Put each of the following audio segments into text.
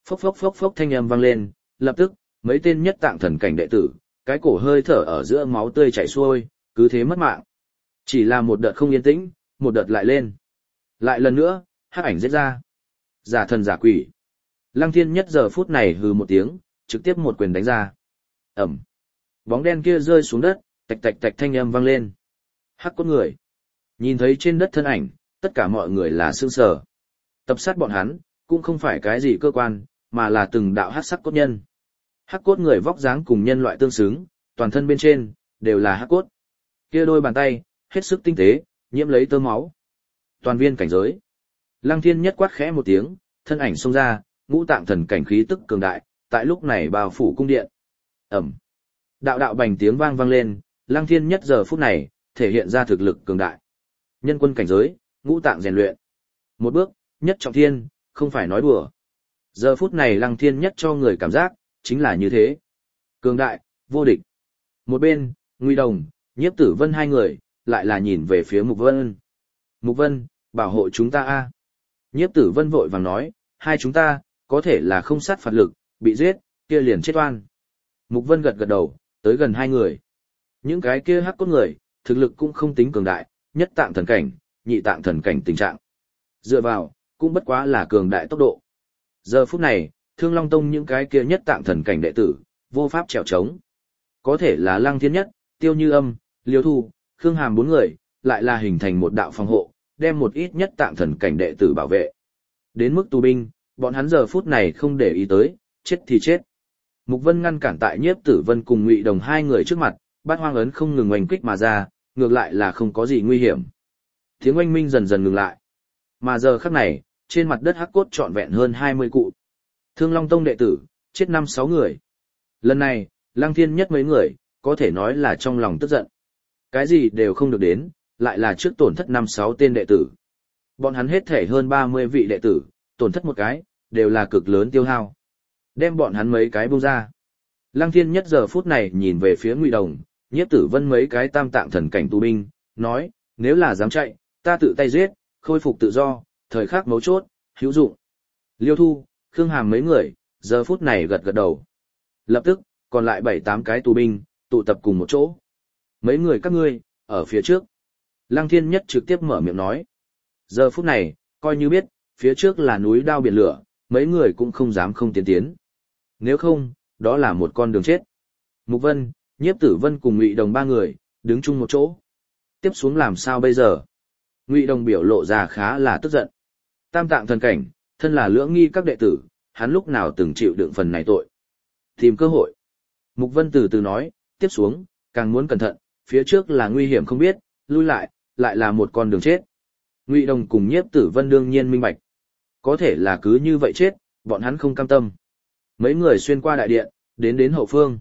Phốc phốc phốc phốc thanh âm vang lên, lập tức, mấy tên nhất tạng thần cảnh đệ tử, cái cổ hơi thở ở giữa máu tươi chảy xuôi, cứ thế mất mạng. Chỉ là một đợt không yên tĩnh, một đợt lại lên. Lại lần nữa, hắc ảnh giết ra. Giả thần giả quỷ. Lăng Thiên Nhất giờ phút này hừ một tiếng, trực tiếp một quyền đánh ra. Ẩm. Bóng đen kia rơi xuống đất, tạch tạch tạch thanh âm vang lên. Hắc cốt người. Nhìn thấy trên đất thân ảnh, tất cả mọi người là sững sờ. Tập sát bọn hắn, cũng không phải cái gì cơ quan, mà là từng đạo hắc sắc cốt nhân. Hắc cốt người vóc dáng cùng nhân loại tương xứng, toàn thân bên trên, đều là hắc cốt. Kia đôi bàn tay, hết sức tinh tế, nhiễm lấy tơ máu. Toàn viên cảnh giới. Lăng Thiên Nhất quát khẽ một tiếng, thân ảnh xông ra, ngũ tạng thần cảnh khí tức cường đại, tại lúc này bao phủ cung điện. Ẩm. Đạo đạo bành tiếng vang vang lên, Lăng Thiên Nhất giờ phút này, thể hiện ra thực lực cường đại. Nhân quân cảnh giới, ngũ tạng rèn luyện. Một bước, nhất trọng thiên, không phải nói đùa. Giờ phút này Lăng Thiên Nhất cho người cảm giác, chính là như thế. Cường đại, vô địch. Một bên, Ngụy Đồng, Nhiếp Tử Vân hai người, lại là nhìn về phía Mục Vân. Mục Vân, bảo hộ chúng ta a. Nhiếp Tử Vân vội vàng nói, hai chúng ta, có thể là không sát phạt lực, bị giết, kia liền chết oan. Mục Vân gật gật đầu, tới gần hai người. Những cái kia hắc cốt người, thực lực cũng không tính cường đại, nhất tạng thần cảnh, nhị tạng thần cảnh tình trạng. Dựa vào, cũng bất quá là cường đại tốc độ. Giờ phút này, Thương Long Tông những cái kia nhất tạng thần cảnh đệ tử, vô pháp trèo trống. Có thể là Lăng Thiên Nhất, Tiêu Như Âm, Liêu Thu, Khương Hàm bốn người, lại là hình thành một đạo phòng hộ, đem một ít nhất tạng thần cảnh đệ tử bảo vệ. Đến mức tù binh, bọn hắn giờ phút này không để ý tới, chết thì chết. Mục Vân ngăn cản tại Nhiếp Tử Vân cùng Ngụy Đồng hai người trước mặt, Bát Hoang ấn không ngừng oanh kích mà ra, ngược lại là không có gì nguy hiểm. Tiếng oanh minh dần dần ngừng lại. Mà giờ khắc này, trên mặt đất hắc cốt trọn vẹn hơn 20 cụ. Thương Long Tông đệ tử, chết 5-6 người. Lần này, Lăng Thiên Nhất mấy người, có thể nói là trong lòng tức giận. Cái gì đều không được đến, lại là trước tổn thất 5-6 tên đệ tử. Bọn hắn hết thể hơn 30 vị đệ tử, tổn thất một cái, đều là cực lớn tiêu hao. Đem bọn hắn mấy cái buông ra. Lăng Thiên Nhất giờ phút này nhìn về phía Ngụy Đồng, Nhiếp Tử Vân mấy cái tam tạng thần cảnh tù binh, nói, nếu là dám chạy, ta tự tay giết, khôi phục tự do, thời khắc mấu chốt, hữu dụng. Liêu Thu, Khương Hàm mấy người, giờ phút này gật gật đầu. Lập tức, còn lại 7-8 cái tù binh, tụ tập cùng một chỗ. Mấy người các ngươi, ở phía trước. Lăng Thiên Nhất trực tiếp mở miệng nói. Giờ phút này, coi như biết, phía trước là núi đao biển lửa, mấy người cũng không dám không tiến. Nếu không, đó là một con đường chết. Mục Vân, Nhiếp Tử Vân cùng Ngụy Đồng ba người, đứng chung một chỗ. Tiếp xuống làm sao bây giờ? Ngụy Đồng biểu lộ ra khá là tức giận. Tam tạng thần cảnh, thân là lưỡng nghi các đệ tử, hắn lúc nào từng chịu đựng phần này tội. Tìm cơ hội. Mục Vân từ từ nói, tiếp xuống, càng muốn cẩn thận, phía trước là nguy hiểm không biết, lui lại là một con đường chết. Ngụy Đồng cùng Nhiếp Tử Vân đương nhiên minh bạch. Có thể là cứ như vậy chết, bọn hắn không cam tâm. Mấy người xuyên qua đại điện, đến hậu phương.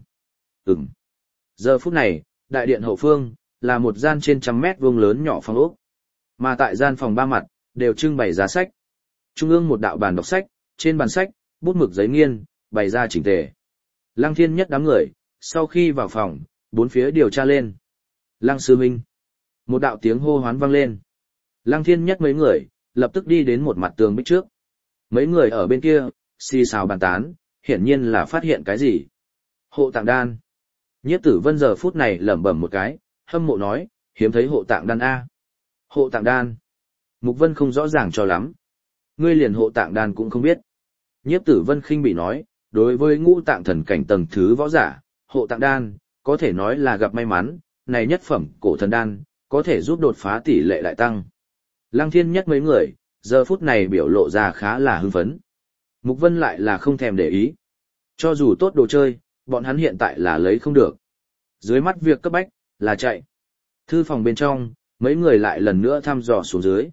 Giờ phút này, đại điện hậu phương, là một gian trên 100 mét vuông lớn nhỏ phòng ốc. Mà tại gian phòng ba mặt, đều trưng bày giá sách. Trung ương một đạo bàn đọc sách, trên bàn sách, bút mực giấy nghiên, bày ra chỉnh tề. Lăng Thiên Nhất đám người, sau khi vào phòng, bốn phía điều tra lên. Lăng sư huynh. Một đạo tiếng hô hoán vang lên. Lăng Thiên Nhất mấy người, lập tức đi đến một mặt tường bích trước. Mấy người ở bên kia, xì xào bàn tán, hiển nhiên là phát hiện cái gì. Hộ tạng đan. Nhiếp Tử Vân giờ phút này lẩm bẩm một cái, hâm mộ nói, hiếm thấy hộ tạng đan A. Hộ tạng đan. Mục Vân không rõ ràng cho lắm. Ngươi liền hộ tạng đan cũng không biết. Nhiếp Tử Vân khinh bị nói, đối với ngũ tạng thần cảnh tầng thứ võ giả, hộ tạng đan, có thể nói là gặp may mắn, này nhất phẩm cổ thần đan, có thể giúp đột phá tỷ lệ đại tăng. Lăng Thiên Nhất mấy người, giờ phút này biểu lộ ra khá là hưng phấn. Mục Vân lại là không thèm để ý. Cho dù tốt đồ chơi, bọn hắn hiện tại là lấy không được. Dưới mắt việc cấp bách, là chạy. Thư phòng bên trong, mấy người lại lần nữa thăm dò xuống dưới.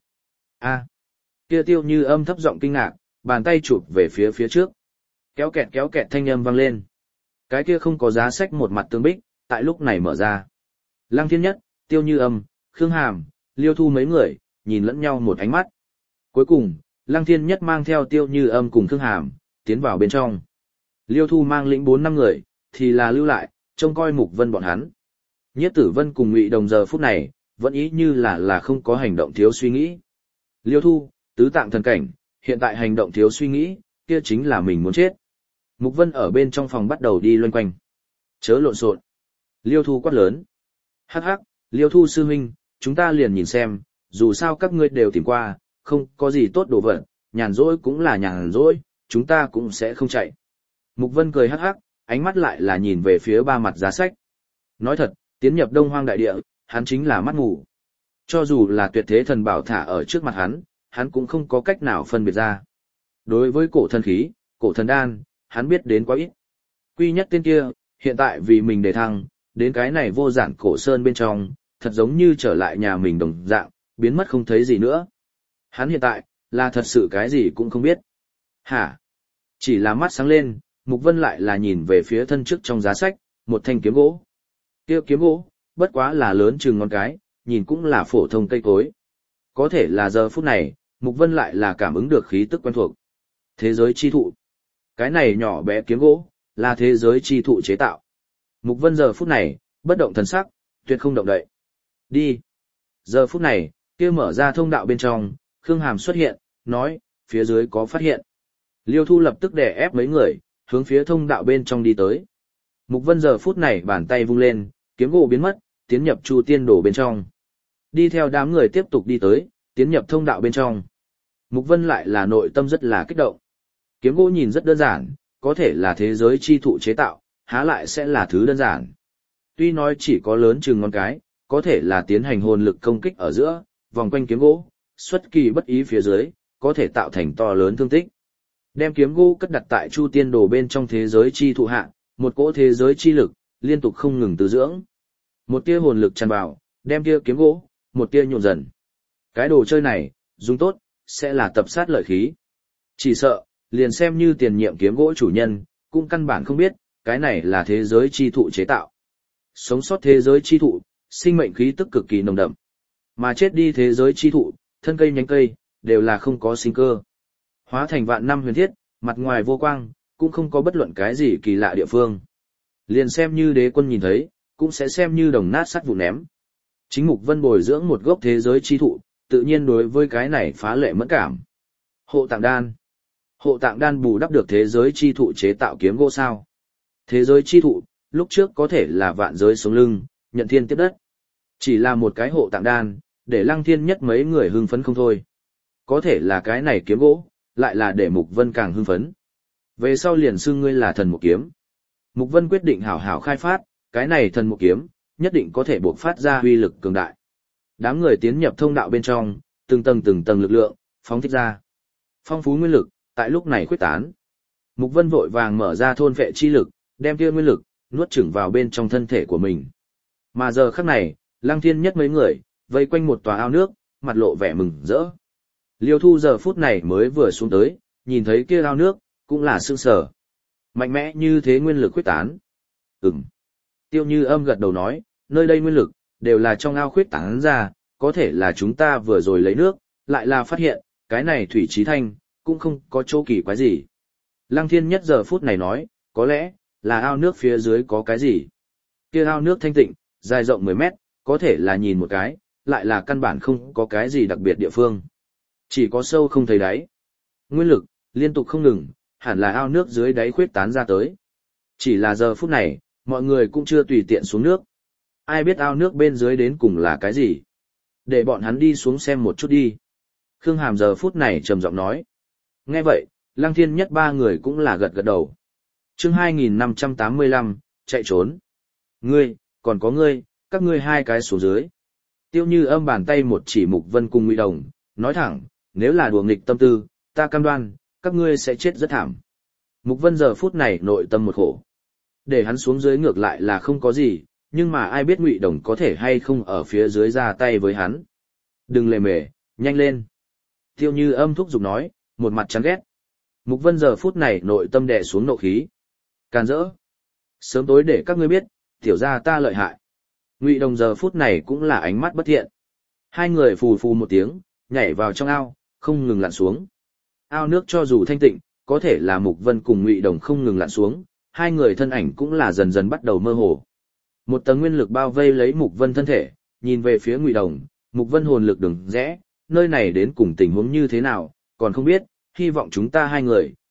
Kia Tiêu Như Âm thấp giọng kinh ngạc, bàn tay chụp về phía trước. Kéo kẹt thanh âm vang lên. Cái kia không có giá sách một mặt tương bích, tại lúc này mở ra. Lăng Thiên Nhất, Tiêu Như Âm, Khương Hàm, Liêu Thu mấy người, nhìn lẫn nhau một ánh mắt. Cuối cùng, Lăng Thiên Nhất mang theo Tiêu Như Âm cùng Khương Hàm, tiến vào bên trong. Liêu Thu mang lĩnh 4-5 người, thì là lưu lại, trông coi Mục Vân bọn hắn. Nhiếp Tử Vân cùng Ngụy Đồng giờ phút này, vẫn ý như là không có hành động thiếu suy nghĩ. Liêu Thu, tứ tạng thần cảnh, hiện tại hành động thiếu suy nghĩ, kia chính là mình muốn chết. Mục Vân ở bên trong phòng bắt đầu đi loanh quanh. Chớ lộn xộn. Liêu Thu quát lớn. Hắc hắc, Liêu Thu sư huynh, chúng ta liền nhìn xem, dù sao các ngươi đều tìm qua, không có gì tốt đồ vật, nhàn rỗi cũng là nhàn rỗi, chúng ta cũng sẽ không chạy. Mục Vân cười hắc hắc, ánh mắt lại là nhìn về phía ba mặt giá sách. Nói thật, tiến nhập Đông Hoang đại địa, hắn chính là mắt mù. Cho dù là tuyệt thế thần bảo thả ở trước mặt hắn cũng không có cách nào phân biệt ra. Đối với cổ thần khí, cổ thần đan, hắn biết đến quá ít. Quy nhất tên kia, hiện tại vì mình đề thăng, đến cái này vô giản cổ sơn bên trong, thật giống như trở lại nhà mình đồng dạng, biến mất không thấy gì nữa. Hắn hiện tại, là thật sự cái gì cũng không biết. Hả? Chỉ là mắt sáng lên, Mục Vân lại là nhìn về phía thân trước trong giá sách, một thanh kiếm gỗ. Kia kiếm gỗ, bất quá là lớn chừng ngón cái, nhìn cũng là phổ thông cây cối. Có thể là giờ phút này, Mục Vân lại là cảm ứng được khí tức quen thuộc. Thế giới chi thụ. Cái này nhỏ bé kiếm gỗ, là thế giới chi thụ chế tạo. Mục Vân giờ phút này, bất động thần sắc, tuyệt không động đậy. Đi. Giờ phút này, kia mở ra thông đạo bên trong, Khương Hàm xuất hiện, nói, phía dưới có phát hiện. Liêu Thu lập tức đè ép mấy người, hướng phía thông đạo bên trong đi tới. Mục Vân giờ phút này bàn tay vung lên, kiếm gỗ biến mất, tiến nhập Chu Tiên Đồ bên trong. Đi theo đám người tiếp tục đi tới, tiến nhập thông đạo bên trong. Mục Vân lại là nội tâm rất là kích động. Kiếm gỗ nhìn rất đơn giản, có thể là thế giới chi thụ chế tạo, há lại sẽ là thứ đơn giản. Tuy nói chỉ có lớn chừng ngón cái, có thể là tiến hành hồn lực công kích ở giữa, vòng quanh kiếm gỗ, xuất kỳ bất ý phía dưới, có thể tạo thành to lớn thương tích. Đem kiếm gỗ cất đặt tại Chu Tiên Đồ bên trong thế giới chi thụ hạ, một cỗ thế giới chi lực, liên tục không ngừng từ dưỡng. Một tia hồn lực tràn vào, đem tia kiếm gỗ, một tia nhộn dần. Cái đồ chơi này, dùng tốt, sẽ là tập sát lợi khí. Chỉ sợ, liền xem như tiền nhiệm kiếm gỗ chủ nhân, cũng căn bản không biết, cái này là thế giới chi thụ chế tạo. Sống sót thế giới chi thụ, sinh mệnh khí tức cực kỳ nồng đậm. Mà chết đi thế giới chi thụ, thân cây nhánh cây, đều là không có sinh cơ. Hóa thành vạn năm huyền thiết, mặt ngoài vô quang, cũng không có bất luận cái gì kỳ lạ địa phương. Liền xem như đế quân nhìn thấy, cũng sẽ xem như đồng nát sắt vụ ném. Chính Mục Vân bồi dưỡng một gốc thế giới chi thụ, tự nhiên đối với cái này phá lệ mẫn cảm. Hộ tạng đan. Hộ tạng đan bù đắp được thế giới chi thụ chế tạo kiếm gỗ sao. Thế giới chi thụ, lúc trước có thể là vạn giới sống lưng, nhận thiên tiếp đất. Chỉ là một cái hộ tạng đan, để Lăng Thiên Nhất mấy người hưng phấn không thôi. Có thể là cái này kiếm gỗ, lại là để Mục Vân càng hưng phấn. Về sau liền xưng ngươi là thần một kiếm. Mục Vân quyết định hảo hảo khai phát, cái này thần một kiếm, nhất định có thể buộc phát ra uy lực cường đại. Đám người tiến nhập thông đạo bên trong, từng tầng lực lượng, phóng thích ra. Phong phú nguyên lực, tại lúc này khuếch tán. Mục Vân vội vàng mở ra thôn vệ chi lực, đem kia nguyên lực, nuốt chửng vào bên trong thân thể của mình. Mà giờ khắc này, Lăng Thiên Nhất mấy người, vây quanh một tòa ao nước, mặt lộ vẻ mừng rỡ. Liêu Thu giờ phút này mới vừa xuống tới, nhìn thấy kia ao nước, cũng là sương sở. Mạnh mẽ như thế nguyên lực khuếch tán. Tiêu Như Âm gật đầu nói, nơi đây nguyên lực, đều là trong ao khuếch tán ra, có thể là chúng ta vừa rồi lấy nước, lại là phát hiện, cái này thủy trí thanh, cũng không có chỗ kỳ quái gì. Lăng Thiên Nhất giờ phút này nói, có lẽ, là ao nước phía dưới có cái gì. Kia ao nước thanh tịnh, dài rộng 10 mét, có thể là nhìn một cái, lại là căn bản không có cái gì đặc biệt địa phương. Chỉ có sâu không thấy đáy. Nguyên lực, liên tục không ngừng, hẳn là ao nước dưới đáy khuếch tán ra tới. Chỉ là giờ phút này, mọi người cũng chưa tùy tiện xuống nước. Ai biết ao nước bên dưới đến cùng là cái gì? Để bọn hắn đi xuống xem một chút đi. Khương Hàm giờ phút này trầm giọng nói. Nghe vậy, Lăng Thiên Nhất ba người cũng là gật gật đầu. Chương 2585, chạy trốn. Ngươi, còn có ngươi, các ngươi hai cái xuống dưới. Tiêu Như Âm bàn tay một chỉ Mục Vân cùng Ngụy Đồng, nói thẳng, nếu là đùa nghịch tâm tư, ta cam đoan, các ngươi sẽ chết rất thảm. Mục Vân giờ phút này nội tâm một khổ. Để hắn xuống dưới ngược lại là không có gì, nhưng mà ai biết Ngụy Đồng có thể hay không ở phía dưới ra tay với hắn. Đừng lề mề, nhanh lên. Tiêu Như Âm thúc giục nói, một mặt chán ghét. Mục Vân giờ phút này nội tâm đè xuống nộ khí. Càn rỡ. Sớm tối để các ngươi biết, tiểu gia ta lợi hại. Ngụy Đồng giờ phút này cũng là ánh mắt bất thiện. Hai người phù phù một tiếng, nhảy vào trong ao, không ngừng lặn xuống. Ao nước cho dù thanh tịnh, có thể là Mục Vân cùng Ngụy Đồng không ngừng lặn xuống, hai người thân ảnh cũng là dần dần bắt đầu mơ hồ. Một tầng nguyên lực bao vây lấy Mục Vân thân thể, nhìn về phía Ngụy Đồng, Mục Vân hồn lực đừng rẽ, nơi này đến cùng tình huống như thế nào, còn không biết, hy vọng chúng ta hai người,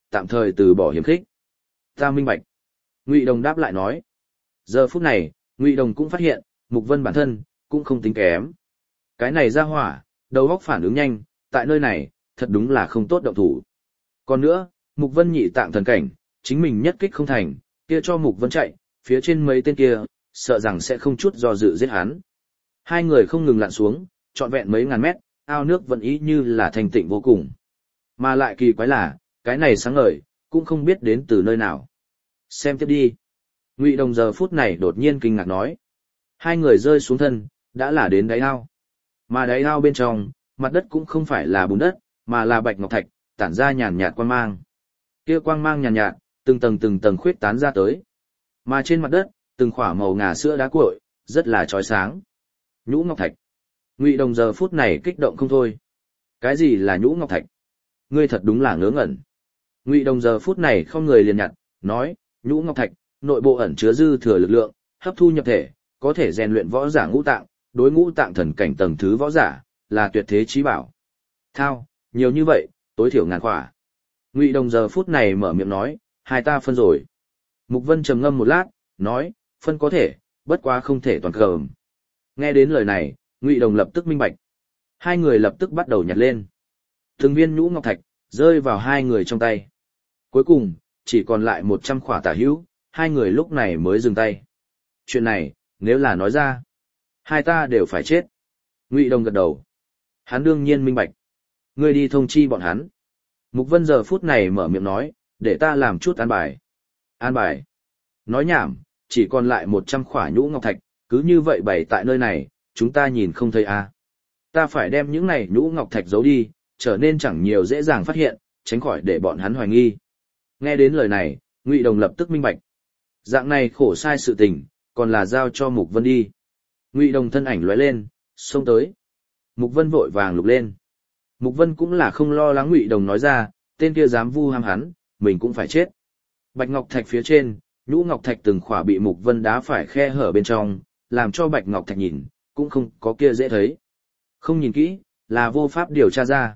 tạm thời từ bỏ hiểm khích. Ta minh bạch. Ngụy Đồng đáp lại nói. Giờ phút này, Ngụy Đồng cũng phát hiện, Mục Vân bản thân, cũng không tính kém. Cái này ra hỏa, đầu óc phản ứng nhanh, tại nơi này, thật đúng là không tốt động thủ. Còn nữa, Mục Vân nhị tạng thần cảnh, chính mình nhất kích không thành, kia cho Mục Vân chạy, phía trên mấy tên kia, sợ rằng sẽ không chút do dự giết hắn. Hai người không ngừng lặn xuống, trọn vẹn mấy ngàn mét, ao nước vẫn ý như là thành tịnh vô cùng. Mà lại kỳ quái là, cái này sáng ngời, cũng không biết đến từ nơi nào. Xem tiếp đi. Ngụy Đồng giờ phút này đột nhiên kinh ngạc nói. Hai người rơi xuống thân, đã là đến đáy ao. Mà đáy ao bên trong, mặt đất cũng không phải là bùn đất, mà là bạch ngọc thạch, tản ra nhàn nhạt quang mang. Kia quang mang nhàn nhạt, từng tầng khuyết tán ra tới. Mà trên mặt đất, từng khỏa màu ngà sữa đá cuội, rất là chói sáng. Nhũ ngọc thạch. Ngụy Đồng giờ phút này kích động không thôi. Cái gì là nhũ ngọc thạch? Ngươi thật đúng là ngớ ngẩn. Ngụy Đồng giờ phút này không người liền nhặt, nói, nhũ ngọc thạch, nội bộ ẩn chứa dư thừa lực lượng, hấp thu nhập thể, có thể rèn luyện võ giả ngũ tạng, đối ngũ tạng thần cảnh tầng thứ võ giả, là tuyệt thế chí bảo. Thao, nhiều như vậy, tối thiểu ngàn khỏa. Ngụy Đồng giờ phút này mở miệng nói, hai ta phân rồi. Mục Vân trầm ngâm một lát, nói, phân có thể, bất quá không thể toàn cầm. Nghe đến lời này, Ngụy Đồng lập tức minh bạch. Hai người lập tức bắt đầu nhặt lên. Từng viên nhũ ngọc thạch, rơi vào hai người trong tay. Cuối cùng, chỉ còn lại 100 khỏa tả hữu, hai người lúc này mới dừng tay. Chuyện này, nếu là nói ra, hai ta đều phải chết. Ngụy Đồng gật đầu. Hắn đương nhiên minh bạch. Ngươi đi thông chi bọn hắn. Mục Vân giờ phút này mở miệng nói, để ta làm chút an bài. An bài. Nói nhảm, chỉ còn lại 100 khỏa nhũ ngọc thạch, cứ như vậy bày tại nơi này, chúng ta nhìn không thấy à. Ta phải đem những này nhũ ngọc thạch giấu đi, trở nên chẳng nhiều dễ dàng phát hiện, tránh khỏi để bọn hắn hoài nghi. Nghe đến lời này, Ngụy Đồng lập tức minh bạch. Dạng này khổ sai sự tình, còn là giao cho Mục Vân đi. Ngụy Đồng thân ảnh lóe lên, xông tới. Mục Vân vội vàng lục lên. Mục Vân cũng là không lo lắng Ngụy Đồng nói ra, tên kia dám vu ham hắn, mình cũng phải chết. Bạch ngọc thạch phía trên, nhũ ngọc thạch từng khỏa bị Mục Vân đá phải khe hở bên trong, làm cho bạch ngọc thạch nhìn, cũng không có kia dễ thấy. Không nhìn kỹ, là vô pháp điều tra ra.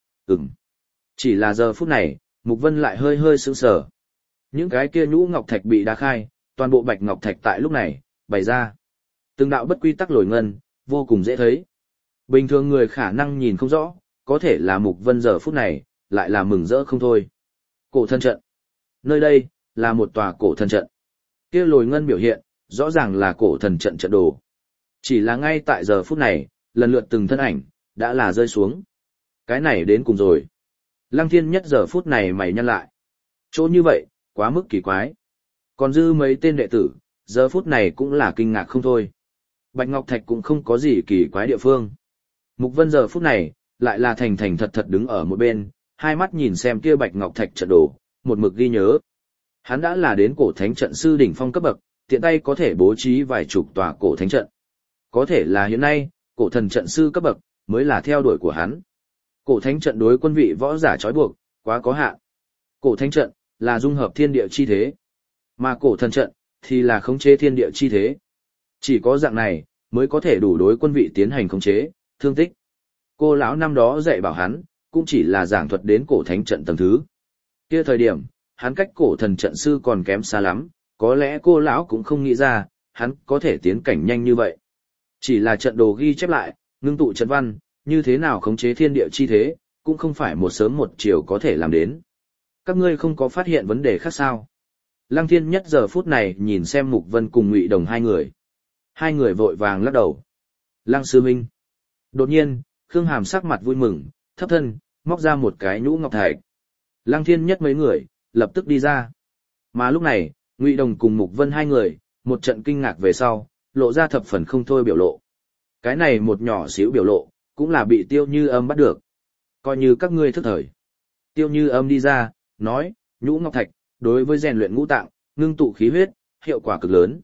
Chỉ là giờ phút này, Mục Vân lại hơi hơi sững sờ. Những cái kia nhũ ngọc thạch bị đá khai, toàn bộ bạch ngọc thạch tại lúc này, bày ra. Từng đạo bất quy tắc lồi ngân, vô cùng dễ thấy. Bình thường người khả năng nhìn không rõ, có thể là Mục Vân giờ phút này, lại là mừng rỡ không thôi. Cổ thần trận. Nơi đây, là một tòa cổ thần trận. Kia lồi ngân biểu hiện, rõ ràng là cổ thần trận trận đồ. Chỉ là ngay tại giờ phút này, lần lượt từng thân ảnh, đã là rơi xuống. Cái này đến cùng rồi. Lăng Thiên Nhất giờ phút này mày nhăn lại. Chỗ như vậy, quá mức kỳ quái. Còn dư mấy tên đệ tử, giờ phút này cũng là kinh ngạc không thôi. Bạch Ngọc Thạch cũng không có gì kỳ quái địa phương. Mục Vân giờ phút này, lại là thành thành thật thật đứng ở một bên, hai mắt nhìn xem kia Bạch Ngọc Thạch trận đồ, một mực ghi nhớ. Hắn đã là đến cổ thánh trận sư đỉnh phong cấp bậc, tiện tay có thể bố trí vài chục tòa cổ thánh trận. Có thể là hiện nay, cổ thần trận sư cấp bậc, mới là theo đuổi của hắn. Cổ thánh trận đối quân vị võ giả trói buộc, quá có hạn. Cổ thánh trận, là dung hợp thiên địa chi thế. Mà cổ thần trận, thì là khống chế thiên địa chi thế. Chỉ có dạng này, mới có thể đủ đối quân vị tiến hành khống chế, thương tích. Cô lão năm đó dạy bảo hắn, cũng chỉ là giảng thuật đến cổ thánh trận tầng thứ. Kia thời điểm, hắn cách cổ thần trận sư còn kém xa lắm, có lẽ cô lão cũng không nghĩ ra, hắn có thể tiến cảnh nhanh như vậy. Chỉ là trận đồ ghi chép lại, ngưng tụ trận văn, như thế nào khống chế thiên địa chi thế, cũng không phải một sớm một chiều có thể làm đến. Các ngươi không có phát hiện vấn đề khác sao? Lăng Thiên Nhất giờ phút này nhìn xem Mục Vân cùng Ngụy Đồng hai người. Hai người vội vàng lắc đầu. Lăng sư huynh. Đột nhiên, Khương Hàm sắc mặt vui mừng, thấp thân, móc ra một cái nhũ ngọc thạch. Lăng Thiên Nhất mấy người, lập tức đi ra. Mà lúc này, Ngụy Đồng cùng Mục Vân hai người, một trận kinh ngạc về sau, lộ ra thập phần không thôi biểu lộ. Cái này một nhỏ xíu biểu lộ, cũng là bị Tiêu Như Âm bắt được. Coi như các ngươi thức thời. Tiêu Như Âm đi ra, nói, nhũ ngọc thạch, đối với rèn luyện ngũ tạng, ngưng tụ khí huyết, hiệu quả cực lớn.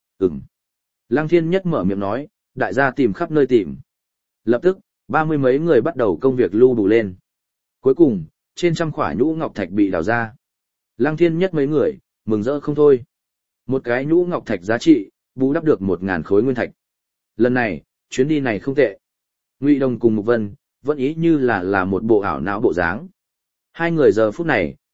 Lăng Thiên Nhất mở miệng nói, đại gia tìm khắp nơi tìm. Lập tức, 30 mấy người bắt đầu công việc lưu đủ lên. Cuối cùng, trên trăm khỏa nhũ ngọc thạch bị đào ra. Lăng Thiên Nhất mấy người, mừng rỡ không thôi. Một cái nhũ ngọc thạch giá trị, bù đắp được 1000 khối nguyên thạch. Lần này, chuyến đi này không tệ. Ngụy Đồng cùng Mục Vân, vẫn ý như là một bộ ảo não bộ dáng. Hai người giờ phút này,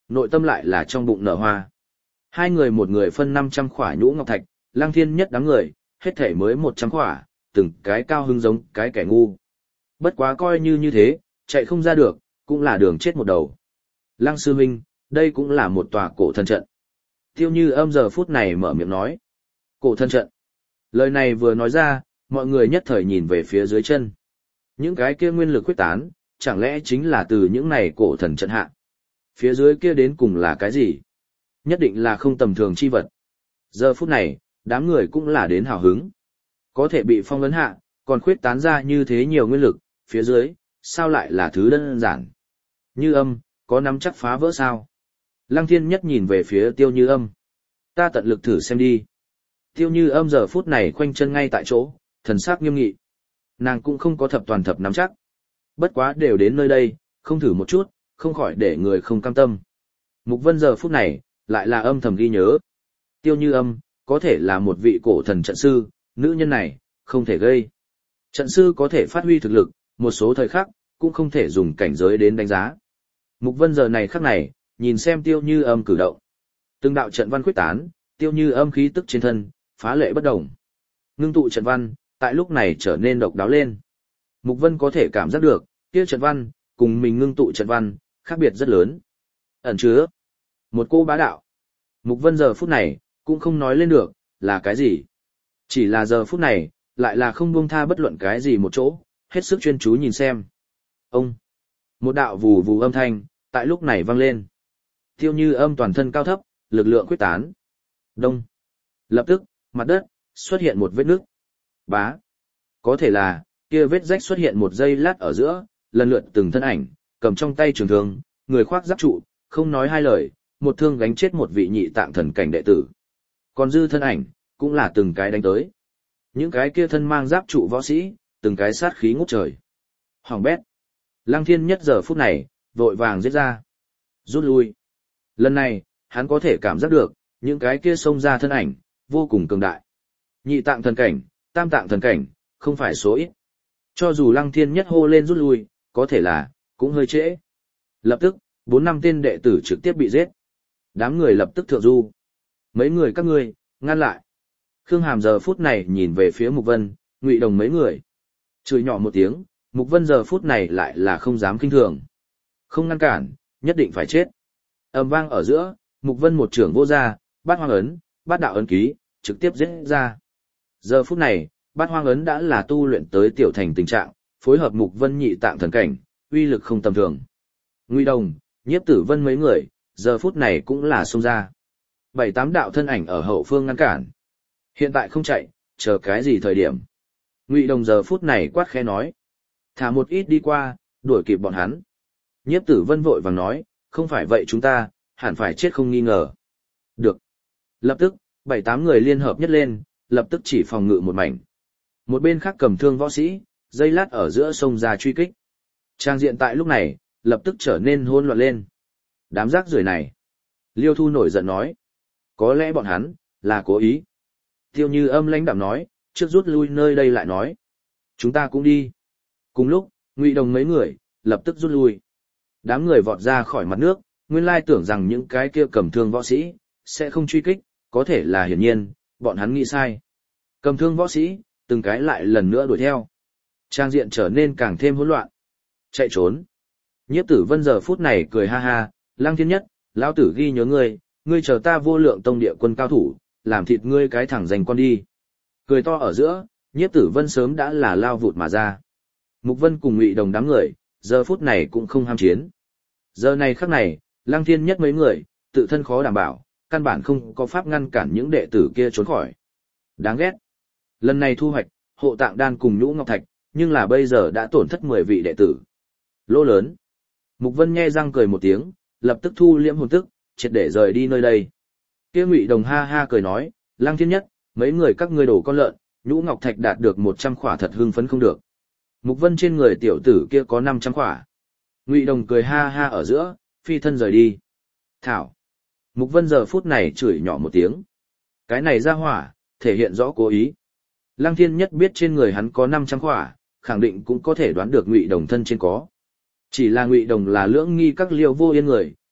nội tâm lại là trong bụng nở hoa. Hai người một người phân 500 khỏa nhũ ngọc thạch, Lăng Thiên Nhất đám người, hết thể mới 100 khỏa, từng cái cao hứng giống cái kẻ ngu. Bất quá coi như thế, chạy không ra được, cũng là đường chết một đầu. Lăng sư huynh, đây cũng là một tòa cổ thần trận. Tiêu Như Âm giờ phút này mở miệng nói. Cổ thần trận. Lời này vừa nói ra, mọi người nhất thời nhìn về phía dưới chân. Những cái kia nguyên lực quyết tán, chẳng lẽ chính là từ những này cổ thần trận hạ. Phía dưới kia đến cùng là cái gì? Nhất định là không tầm thường chi vật. Giờ phút này, đám người cũng là đến hào hứng. Có thể bị phong ấn hạ, còn khuyết tán ra như thế nhiều nguyên lực, phía dưới, sao lại là thứ đơn giản? Như Âm, có nắm chắc phá vỡ sao? Lăng Thiên Nhất nhìn về phía Tiêu Như Âm. Ta tận lực thử xem đi. Tiêu Như Âm giờ phút này khoanh chân ngay tại chỗ, thần sắc nghiêm nghị. Nàng cũng không có thập toàn thập nắm chắc. Bất quá đều đến nơi đây, không thử một chút, không khỏi để người không cam tâm. Mục Vân giờ phút này, lại là âm thầm ghi nhớ. Tiêu Như Âm, có thể là một vị cổ thần trận sư, nữ nhân này, không thể gây. Trận sư có thể phát huy thực lực, một số thời khắc, cũng không thể dùng cảnh giới đến đánh giá. Mục Vân giờ này khắc này, nhìn xem Tiêu Như Âm cử động. Từng đạo trận văn quyết tán, Tiêu Như Âm khí tức trên thân, phá lệ bất động. Ngưng tụ trận văn, tại lúc này trở nên độc đáo lên. Mục Vân có thể cảm giác được, kia trận văn, cùng mình ngưng tụ trận văn, khác biệt rất lớn. Ẩn chứa một cô bá đạo. Mục Vân giờ phút này, cũng không nói lên được, là cái gì. Chỉ là giờ phút này, lại là không buông tha bất luận cái gì một chỗ, hết sức chuyên chú nhìn xem. Ông, một đạo vù vù âm thanh, tại lúc này vang lên. Tiêu Như Âm toàn thân cao thấp, lực lượng quyết tán. Đông. Lập tức, mặt đất, xuất hiện một vết nước. Bá. Có thể là, kia vết rách xuất hiện một giây lát ở giữa, lần lượt từng thân ảnh, cầm trong tay trường thương, người khoác giáp trụ, không nói hai lời, một thương gánh chết một vị nhị tạng thần cảnh đệ tử. Còn dư thân ảnh, cũng là từng cái đánh tới. Những cái kia thân mang giáp trụ võ sĩ, từng cái sát khí ngút trời. Hoàng bét. Lăng Thiên Nhất giờ phút này, vội vàng giết ra. Rút lui. Lần này, hắn có thể cảm giác được, những cái kia xông ra thân ảnh, vô cùng cường đại. Nhị tạng thần cảnh, tam tạng thần cảnh, không phải số ít. Cho dù Lăng Thiên Nhất hô lên rút lui, có thể là, cũng hơi trễ. Lập tức, 4-5 tên đệ tử trực tiếp bị giết. Đám người lập tức thượng du. Mấy người các ngươi, ngăn lại. Khương Hàm giờ phút này nhìn về phía Mục Vân, Ngụy Đồng mấy người. Chửi nhỏ một tiếng, Mục Vân giờ phút này lại là không dám kinh thường. Không ngăn cản, nhất định phải chết. Ầm vang ở giữa, Mục Vân một trưởng vô ra, bát hoang ấn, bát đạo ấn ký, trực tiếp giết ra. Giờ phút này, bát hoang ấn đã là tu luyện tới tiểu thành tình trạng, phối hợp Mục Vân nhị tạng thần cảnh, uy lực không tầm thường. Ngụy Đồng, Nhiếp Tử Vân mấy người, giờ phút này cũng là xông ra. 7-8 đạo thân ảnh ở hậu phương ngăn cản. Hiện tại không chạy, chờ cái gì thời điểm. Ngụy Đồng giờ phút này quát khẽ nói. Thả một ít đi qua, đuổi kịp bọn hắn. Nhiếp Tử Vân vội vàng nói, không phải vậy chúng ta, hẳn phải chết không nghi ngờ. Được. Lập tức, 7-8 người liên hợp nhất lên, lập tức chỉ phòng ngự một mảnh. Một bên khác cầm thương võ sĩ, dây lát ở giữa sông ra truy kích. Trang diện tại lúc này, lập tức trở nên hỗn loạn lên. Đám rác rưởi này. Liêu Thu nổi giận nói. Có lẽ bọn hắn, là cố ý. Tiêu Như Âm lãnh đạm nói, trước rút lui nơi đây lại nói. Chúng ta cũng đi. Cùng lúc, Ngụy Đồng mấy người, lập tức rút lui. Đám người vọt ra khỏi mặt nước, nguyên lai tưởng rằng những cái kia cầm thương võ sĩ, sẽ không truy kích, có thể là hiển nhiên, bọn hắn nghĩ sai. Cầm thương võ sĩ, từng cái lại lần nữa đuổi theo. Trang diện trở nên càng thêm hỗn loạn. Chạy trốn. Nhiếp Tử Vân giờ phút này cười ha ha, Lăng Thiên Nhất, lão tử ghi nhớ ngươi, ngươi chờ ta Vô Lượng Tông địa quân cao thủ, làm thịt ngươi cái thẳng dành con đi. Cười to ở giữa, Nhiếp Tử Vân sớm đã là lao vụt mà ra. Mục Vân cùng Ngụy Đồng đám người, giờ phút này cũng không ham chiến. Giờ này khắc này, Lăng Thiên Nhất mấy người, tự thân khó đảm bảo, căn bản không có pháp ngăn cản những đệ tử kia trốn khỏi. Đáng ghét. Lần này thu hoạch, Hộ Tạng Đan cùng Nhũ Ngọc Thạch, nhưng là bây giờ đã tổn thất 10 vị đệ tử. Lỗ lớn. Mục Vân nhe răng cười một tiếng, lập tức thu liễm hồn tức, triệt để rời đi nơi đây. Kia Ngụy Đồng ha ha cười nói, Lăng Thiên Nhất, mấy người các ngươi đổ con lợn, Nhũ Ngọc Thạch đạt được 100 khỏa thật hưng phấn không được. Mục Vân trên người tiểu tử kia có 500 khỏa. Ngụy Đồng cười ha ha ở giữa, phi thân rời đi. Thảo. Mục Vân giờ phút này chửi nhỏ một tiếng. Cái này ra hỏa, thể hiện rõ cố ý. Lăng Thiên Nhất biết trên người hắn có 500 khỏa, khẳng định cũng có thể đoán được Ngụy Đồng thân trên có. Chỉ là Ngụy Đồng là lưỡng nghi các liêu vô yên người,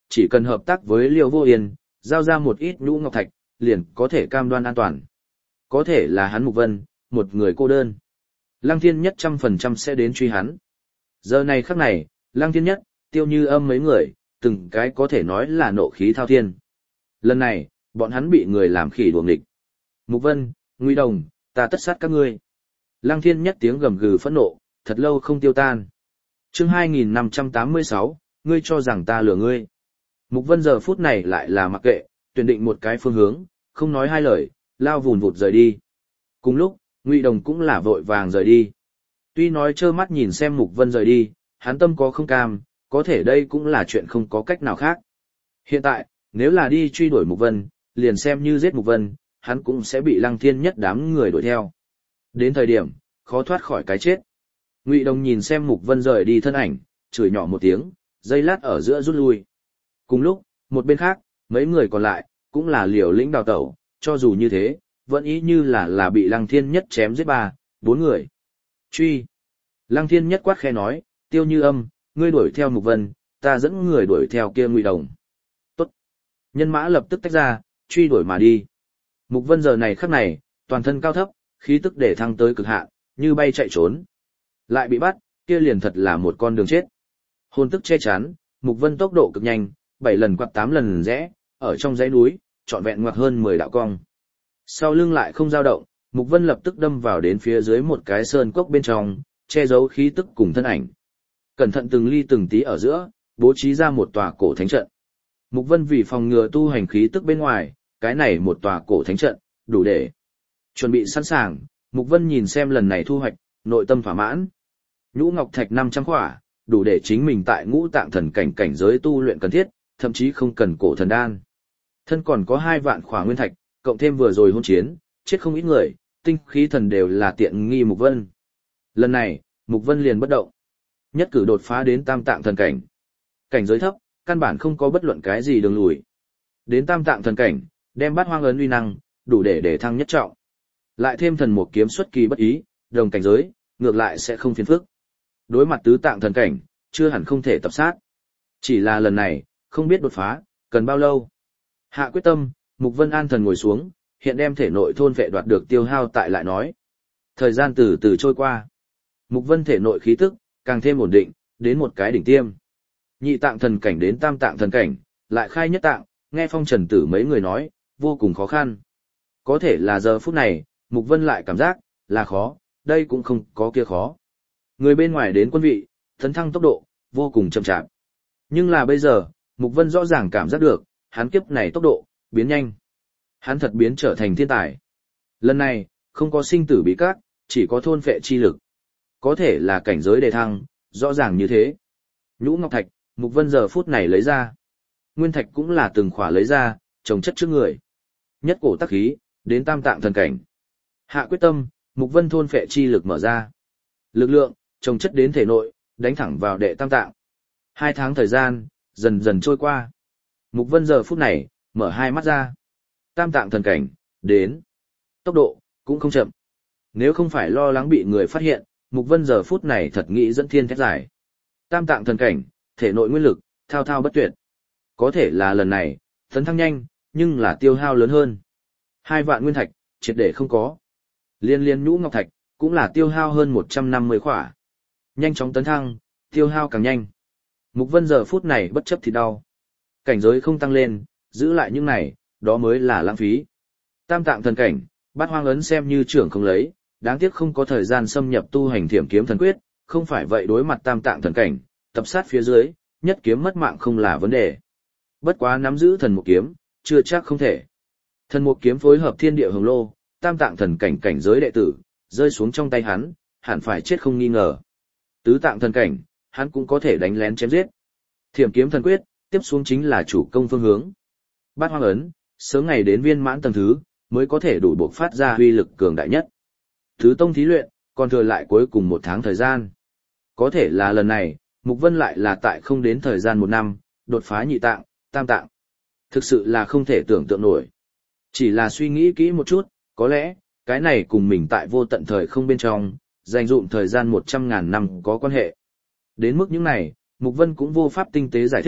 chỉ cần hợp tác với Liêu Vô Yên, giao ra một ít nhũ ngọc thạch, liền có thể cam đoan an toàn. Có thể là hắn Mục Vân, một người cô đơn. Lăng Thiên Nhất 100% sẽ đến truy hắn. Giờ này khắc này, Lăng Thiên Nhất, Tiêu Như Âm mấy người, từng cái có thể nói là nộ khí thao thiên. Lần này, bọn hắn bị người làm khỉ đuồng địch. Mục Vân, Ngụy Đồng, ta tất sát các ngươi. Lăng Thiên Nhất tiếng gầm gừ phẫn nộ, thật lâu không tiêu tan. Chương 2586, ngươi cho rằng ta lừa ngươi. Mục Vân giờ phút này lại là mặc kệ, tuyển định một cái phương hướng, không nói hai lời, lao vùn vụt rời đi. Cùng lúc, Ngụy Đồng cũng là vội vàng rời đi. Tuy nói trơ mắt nhìn xem Mục Vân rời đi, hắn tâm có không cam, có thể đây cũng là chuyện không có cách nào khác. Hiện tại, nếu là đi truy đuổi Mục Vân, liền xem như giết Mục Vân, hắn cũng sẽ bị Lăng Thiên Nhất đám người đuổi theo. Đến thời điểm, khó thoát khỏi cái chết. Ngụy Đồng nhìn xem Mục Vân rời đi thân ảnh, chửi nhỏ một tiếng, giây lát ở giữa rút lui. Cùng lúc, một bên khác, mấy người còn lại, cũng là liều lĩnh đào tẩu, cho dù như thế, vẫn ý như là bị Lăng Thiên Nhất chém giết 4 người. Truy! Lăng Thiên Nhất quát khẽ nói, Tiêu Như Âm, ngươi đuổi theo Mục Vân, ta dẫn người đuổi theo kia Ngụy Đồng. Tốt! Nhân mã lập tức tách ra, truy đuổi mà đi. Mục Vân giờ này khắc này, toàn thân cao thấp, khí tức để thăng tới cực hạn, như bay chạy trốn. Lại bị bắt, kia liền thật là một con đường chết. Hồn tức che chắn, Mục Vân tốc độ cực nhanh, 7 lần quạt 8 lần rẽ, ở trong dãy núi, trọn vẹn ngoặc hơn 10 đạo cong. Sau lưng lại không dao động, Mục Vân lập tức đâm vào đến phía dưới một cái sơn cốc bên trong, che giấu khí tức cùng thân ảnh. Cẩn thận từng ly từng tí ở giữa, bố trí ra một tòa cổ thánh trận. Mục Vân vì phòng ngừa tu hành khí tức bên ngoài, cái này một tòa cổ thánh trận, đủ để chuẩn bị sẵn sàng. Mục Vân nhìn xem lần này thu hoạch, nội tâm thỏa mãn. Nhũ ngọc thạch 500 khỏa, đủ để chính mình tại ngũ tạng thần cảnh giới tu luyện cần thiết, thậm chí không cần cổ thần đan. Thân còn có 2 vạn khỏa nguyên thạch, cộng thêm vừa rồi hôn chiến, chết không ít người, tinh khí thần đều là tiện nghi Mục Vân. Lần này, Mục Vân liền bất động. Nhất cử đột phá đến tam tạng thần cảnh. Cảnh giới thấp, căn bản không có bất luận cái gì đường lùi. Đến tam tạng thần cảnh, đem Bát Hoang ấn uy năng, đủ để thăng nhất trọng. Lại thêm thần một kiếm xuất kỳ bất ý, đồng cảnh giới, ngược lại sẽ không phiền phức. Đối mặt tứ tạng thần cảnh, chưa hẳn không thể tập sát. Chỉ là lần này, không biết đột phá, cần bao lâu. Hạ quyết tâm, Mục Vân an thần ngồi xuống, hiện đem thể nội thôn vệ đoạt được tiêu hao tại lại nói. Thời gian từ từ trôi qua. Mục Vân thể nội khí tức, càng thêm ổn định, đến một cái đỉnh tiêm. Nhị tạng thần cảnh đến tam tạng thần cảnh, lại khai nhất tạng, nghe Phong Trần Tử mấy người nói, vô cùng khó khăn. Có thể là giờ phút này, Mục Vân lại cảm giác, là khó, đây cũng không có kia khó. Người bên ngoài đến quân vị, tấn thăng tốc độ, vô cùng chậm chạp. Nhưng là bây giờ, Mục Vân rõ ràng cảm giác được, hắn kiếp này tốc độ, biến nhanh. Hắn thật biến trở thành thiên tài. Lần này, không có sinh tử bí các, chỉ có thôn phệ chi lực. Có thể là cảnh giới đề thăng, rõ ràng như thế. Nhũ ngọc thạch, Mục Vân giờ phút này lấy ra. Nguyên thạch cũng là từng khỏa lấy ra, trồng chất trước người. Nhất cổ tắc khí, đến tam tạng thần cảnh. Hạ quyết tâm, Mục Vân thôn phệ chi lực mở ra. Lực lượng, trồng chất đến thể nội, đánh thẳng vào đệ tam tạng. 2 tháng thời gian, dần dần trôi qua. Mục Vân giờ phút này, mở 2 mắt ra. Tam tạng thần cảnh, đến. Tốc độ, cũng không chậm. Nếu không phải lo lắng bị người phát hiện, Mục Vân giờ phút này thật nghĩ dẫn thiên thét giải. Tam tạng thần cảnh, thể nội nguyên lực, thao thao bất tuyệt. Có thể là lần này, tấn thăng nhanh, nhưng là tiêu hao lớn hơn. 2 vạn nguyên thạch, triệt để không có. Liên nhũ ngọc thạch, cũng là tiêu hao hơn 150 khỏa. Nhanh chóng tấn thăng, tiêu hao càng nhanh. Mục Vân giờ phút này bất chấp thì đau. Cảnh giới không tăng lên, giữ lại những này, đó mới là lãng phí. Tam tạng thần cảnh, Bát Hoang ấn xem như trưởng không lấy, đáng tiếc không có thời gian xâm nhập tu hành Thiểm kiếm thần quyết, không phải vậy đối mặt tam tạng thần cảnh, tập sát phía dưới, nhất kiếm mất mạng không là vấn đề. Bất quá nắm giữ thần một kiếm, chưa chắc không thể. Thần một kiếm phối hợp thiên địa hồng lô, tam tạng thần cảnh cảnh giới đệ tử, rơi xuống trong tay hắn, hẳn phải chết không nghi ngờ. Tứ tạng thần cảnh, hắn cũng có thể đánh lén chém giết. Thiểm kiếm thần quyết, tiếp xuống chính là chủ công phương hướng. Bát Hoang ấn, sớm ngày đến viên mãn tầng thứ, mới có thể đủ buộc phát ra uy lực cường đại nhất. Thứ tông thí luyện, còn thừa lại cuối cùng 1 tháng thời gian. Có thể là lần này, Mục Vân lại là tại không đến thời gian 1 năm, đột phá nhị tạng, tam tạng. Thực sự là không thể tưởng tượng nổi. Chỉ là suy nghĩ kỹ một chút, có lẽ, cái này cùng mình tại vô tận thời không bên trong, dành dụm thời gian 100.000 năm có quan hệ. Đến mức những này, Mục Vân cũng vô pháp tinh tế giải thích,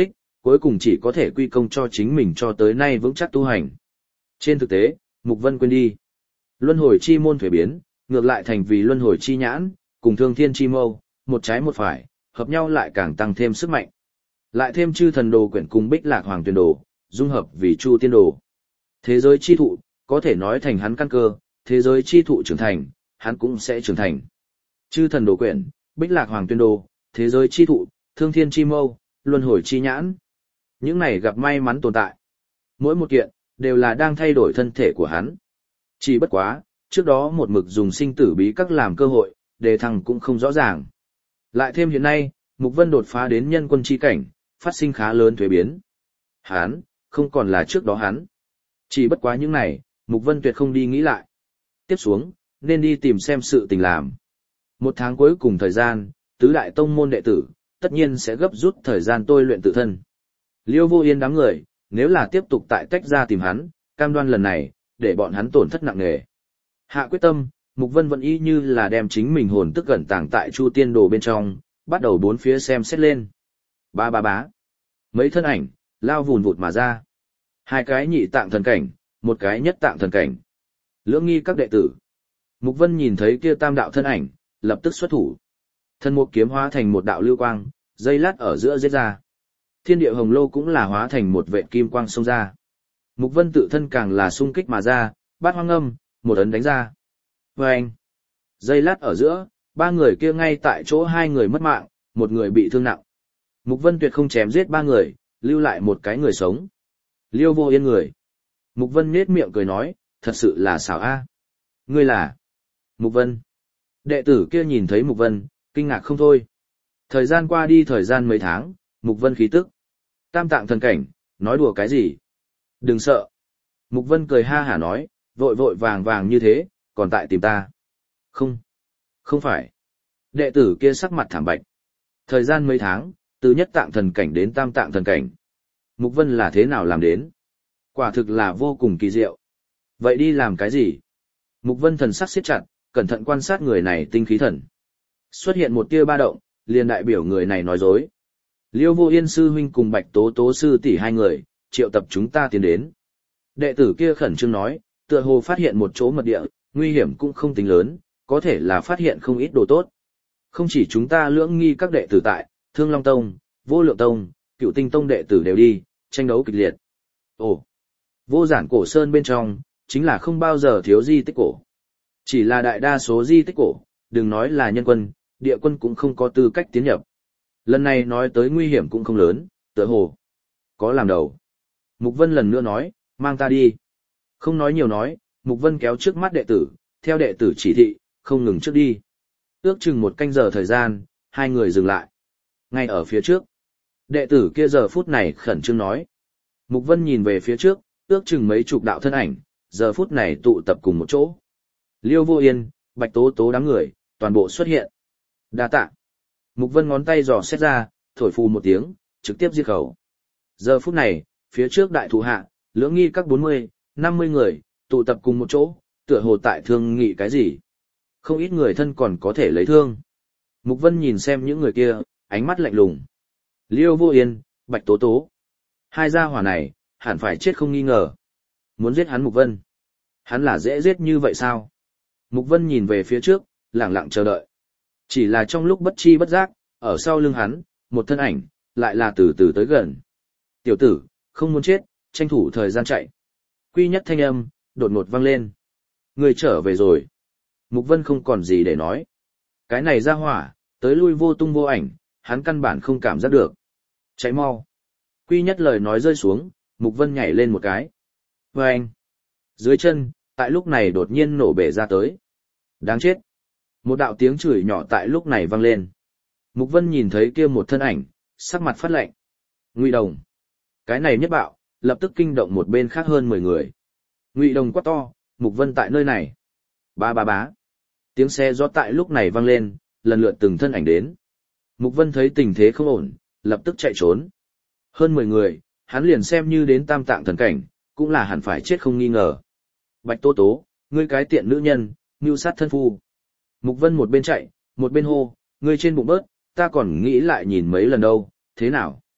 cuối cùng chỉ có thể quy công cho chính mình cho tới nay vững chắc tu hành. Trên thực tế, Mục Vân quên đi. Luân hồi chi môn thuế biến, ngược lại thành vì luân hồi chi nhãn, cùng thương thiên chi mâu, một trái một phải, hợp nhau lại càng tăng thêm sức mạnh. Lại thêm chư thần đồ quyển cùng bích lạc hoàng tuyển đồ, dung hợp vì chu tiên đồ. Thế giới chi thụ, có thể nói thành hắn căn cơ, thế giới chi thụ trưởng thành, hắn cũng sẽ trưởng thành. Chư thần đồ quyển, bích lạc hoàng tuyên đồ, thế giới chi thụ, thương thiên chi mâu, luân hồi chi nhãn. Những này gặp may mắn tồn tại. Mỗi một kiện, đều là đang thay đổi thân thể của hắn. Chỉ bất quá, trước đó một mực dùng sinh tử bí các làm cơ hội, đề thăng cũng không rõ ràng. Lại thêm hiện nay, Mục Vân đột phá đến nhân quân chi cảnh, phát sinh khá lớn thuế biến. Hắn, không còn là trước đó hắn. Chỉ bất quá những này, Mục Vân tuyệt không đi nghĩ lại. Tiếp xuống, nên đi tìm xem sự tình làm. Một tháng cuối cùng thời gian, tứ đại tông môn đệ tử, tất nhiên sẽ gấp rút thời gian tôi luyện tự thân. Liêu Vô Yên đám người, nếu là tiếp tục tại tách ra tìm hắn, cam đoan lần này, để bọn hắn tổn thất nặng nề. Hạ quyết tâm, Mục Vân vẫn y như là đem chính mình hồn tức gần tàng tại Chu Tiên Đồ bên trong, bắt đầu bốn phía xem xét lên. Ba ba bá. Mấy thân ảnh, lao vùn vụt mà ra. Hai cái nhị tạng thần cảnh, một cái nhất tạng thần cảnh. Lưỡng nghi các đệ tử. Mục Vân nhìn thấy kia tam đạo thân ảnh, lập tức xuất thủ. Thân mục kiếm hóa thành một đạo lưu quang, dây lát ở giữa giết ra. Thiên địa hồng lô cũng là hóa thành một vệ kim quang xông ra. Mục Vân tự thân càng là xung kích mà ra, bát hoang âm, một ấn đánh ra. Vâng! Dây lát ở giữa, ba người kia ngay tại chỗ hai người mất mạng, một người bị thương nặng. Mục Vân tuyệt không chém giết ba người, lưu lại một cái người sống. Liêu Vô Yên người. Mục Vân nhếch miệng cười nói, thật sự là xảo a. Ngươi là? Mục Vân. Đệ tử kia nhìn thấy Mục Vân, kinh ngạc không thôi. Thời gian qua đi thời gian mấy tháng, Mục Vân khí tức. Tam tạng thần cảnh, nói đùa cái gì? Đừng sợ. Mục Vân cười ha hả nói, vội vội vàng vàng như thế, còn tại tìm ta. Không. Không phải. Đệ tử kia sắc mặt thảm bạch. Thời gian mấy tháng, từ nhất tạng thần cảnh đến tam tạng thần cảnh. Mục Vân là thế nào làm đến? Quả thực là vô cùng kỳ diệu. Vậy đi làm cái gì? Mục Vân thần sắc siết chặt, cẩn thận quan sát người này tinh khí thần. Xuất hiện một tia ba động, liền đại biểu người này nói dối. Liêu Vô Yên sư huynh cùng Bạch Tố Tố sư tỷ hai người, triệu tập chúng ta tiến đến. Đệ tử kia khẩn trương nói, tựa hồ phát hiện một chỗ mật địa, nguy hiểm cũng không tính lớn, có thể là phát hiện không ít đồ tốt. Không chỉ chúng ta lưỡng nghi các đệ tử tại, Thương Long Tông, Vô Lượng Tông, Cựu Tinh Tông đệ tử đều đi, tranh đấu kịch liệt. Ồ, vô giản cổ sơn bên trong, chính là không bao giờ thiếu di tích cổ. Chỉ là đại đa số di tích cổ, đừng nói là nhân quân, địa quân cũng không có tư cách tiến nhập. Lần này nói tới nguy hiểm cũng không lớn, tựa hồ có làm đầu. Mục Vân lần nữa nói, mang ta đi. Không nói nhiều nói, Mục Vân kéo trước mắt đệ tử, theo đệ tử chỉ thị, không ngừng trước đi. Ước chừng một canh giờ thời gian, hai người dừng lại. Ngay ở phía trước. Đệ tử kia giờ phút này khẩn trương nói. Mục Vân nhìn về phía trước, ước chừng mấy chục đạo thân ảnh, giờ phút này tụ tập cùng một chỗ. Liêu Vô Yên, Bạch Tố Tố đám người, toàn bộ xuất hiện. Đa tạ. Mục Vân ngón tay dò xét ra, thổi phù một tiếng, trực tiếp giết khẩu. Giờ phút này, phía trước đại thủ hạ, lưỡng nghi các 40, 50 người, tụ tập cùng một chỗ, tựa hồ tại thương nghị cái gì. Không ít người thân còn có thể lấy thương. Mục Vân nhìn xem những người kia, ánh mắt lạnh lùng. Liêu Vô Yên, Bạch Tố Tố. Hai gia hỏa này, hẳn phải chết không nghi ngờ. Muốn giết hắn Mục Vân. Hắn là dễ giết như vậy sao? Mục Vân nhìn về phía trước, lặng lặng chờ đợi. Chỉ là trong lúc bất chi bất giác, ở sau lưng hắn, một thân ảnh, lại là từ từ tới gần. Tiểu tử, không muốn chết, tranh thủ thời gian chạy. Quy nhất thanh âm, đột ngột vang lên. Người trở về rồi. Mục Vân không còn gì để nói. Cái này ra hỏa, tới lui vô tung vô ảnh, hắn căn bản không cảm giác được. Chạy mau. Quy nhất lời nói rơi xuống, Mục Vân nhảy lên một cái. Vâng! Dưới chân, tại lúc này đột nhiên nổ bể ra tới. Đáng chết! Một đạo tiếng chửi nhỏ tại lúc này vang lên. Mục Vân nhìn thấy kia một thân ảnh, sắc mặt phát lạnh. Ngụy Đồng! Cái này nhất bạo, lập tức kinh động một bên khác hơn 10 người. Ngụy Đồng quát to, Mục Vân tại nơi này. Ba ba bá! Tiếng xe gió tại lúc này vang lên, lần lượt từng thân ảnh đến. Mục Vân thấy tình thế không ổn, lập tức chạy trốn. Hơn 10 người, hắn liền xem như đến tam tạng thần cảnh, cũng là hẳn phải chết không nghi ngờ. Bạch Tố Tố, ngươi cái tiện nữ nhân, mưu sát thân phu. Mục Vân một bên chạy, một bên hô, ngươi trên bụng bớt, ta còn nghĩ lại nhìn mấy lần đâu, thế nào?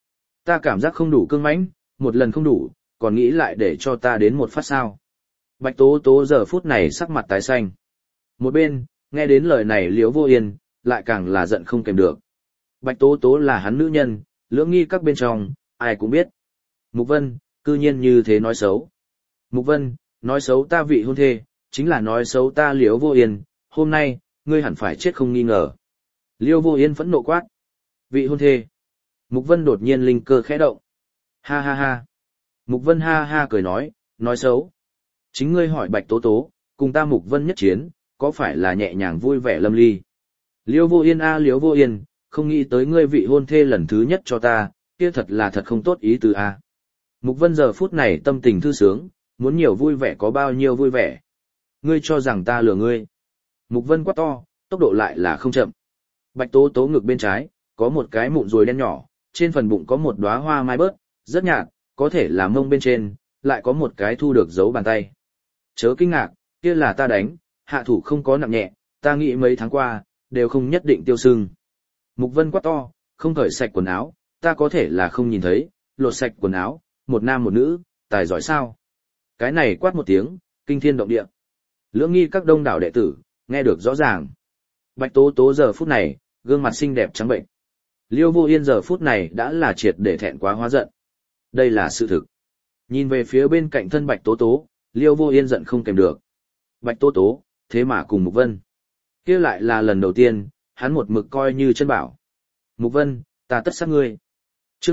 Ta cảm giác không đủ cương mãnh, một lần không đủ, còn nghĩ lại để cho ta đến một phát sao. Bạch Tố Tố giờ phút này sắc mặt tái xanh. Một bên, nghe đến lời này Liễu Vô Yên, lại càng là giận không kèm được. Bạch Tố Tố là hắn nữ nhân, lưỡng nghi các bên trong, ai cũng biết. Mục Vân, cư nhiên như thế nói xấu. Mục Vân, nói xấu ta vị hôn thê, chính là nói xấu ta Liễu Vô Yên, hôm nay, ngươi hẳn phải chết không nghi ngờ. Liễu Vô Yên phẫn nộ quát. Vị hôn thê. Mục Vân đột nhiên linh cơ khẽ động. Ha ha ha. Mục Vân ha ha cười nói xấu. Chính ngươi hỏi Bạch Tố Tố, cùng ta Mục Vân nhất chiến, có phải là nhẹ nhàng vui vẻ lâm ly. Liễu Vô Yên a Liễu Vô Yên, không nghĩ tới ngươi vị hôn thê lần thứ nhất cho ta, kia thật là thật không tốt ý từ a. Mục Vân giờ phút này tâm tình thư sướng, muốn nhiều vui vẻ có bao nhiêu vui vẻ. Ngươi cho rằng ta lừa ngươi. Mục Vân quát to, tốc độ lại là không chậm. Bạch Tố Tố ngực bên trái, có một cái mụn ruồi đen nhỏ, trên phần bụng có một đóa hoa mai bớt, rất nhạt, có thể là mông bên trên, lại có một cái thu được dấu bàn tay. Chớ kinh ngạc, kia là ta đánh, hạ thủ không có nặng nhẹ, ta nghĩ mấy tháng qua, đều không nhất định tiêu sưng. Mục Vân quát to, không cởi sạch quần áo, ta có thể là không nhìn thấy, lột sạch quần áo, một nam một nữ, tài giỏi sao. Cái này quát một tiếng, kinh thiên động địa. Lưỡng nghi các đông đảo đệ tử, nghe được rõ ràng. Bạch Tố Tố giờ phút này, gương mặt xinh đẹp trắng bệnh. Liêu Vô Yên giờ phút này đã là triệt để thẹn quá hóa giận. Đây là sự thực. Nhìn về phía bên cạnh thân Bạch Tố Tố, Liêu Vô Yên giận không kèm được. Bạch Tố Tố, thế mà cùng Mục Vân. Kia lại là lần đầu tiên, hắn một mực coi như chân bảo. Mục Vân, ta tất sát ngươi. Chương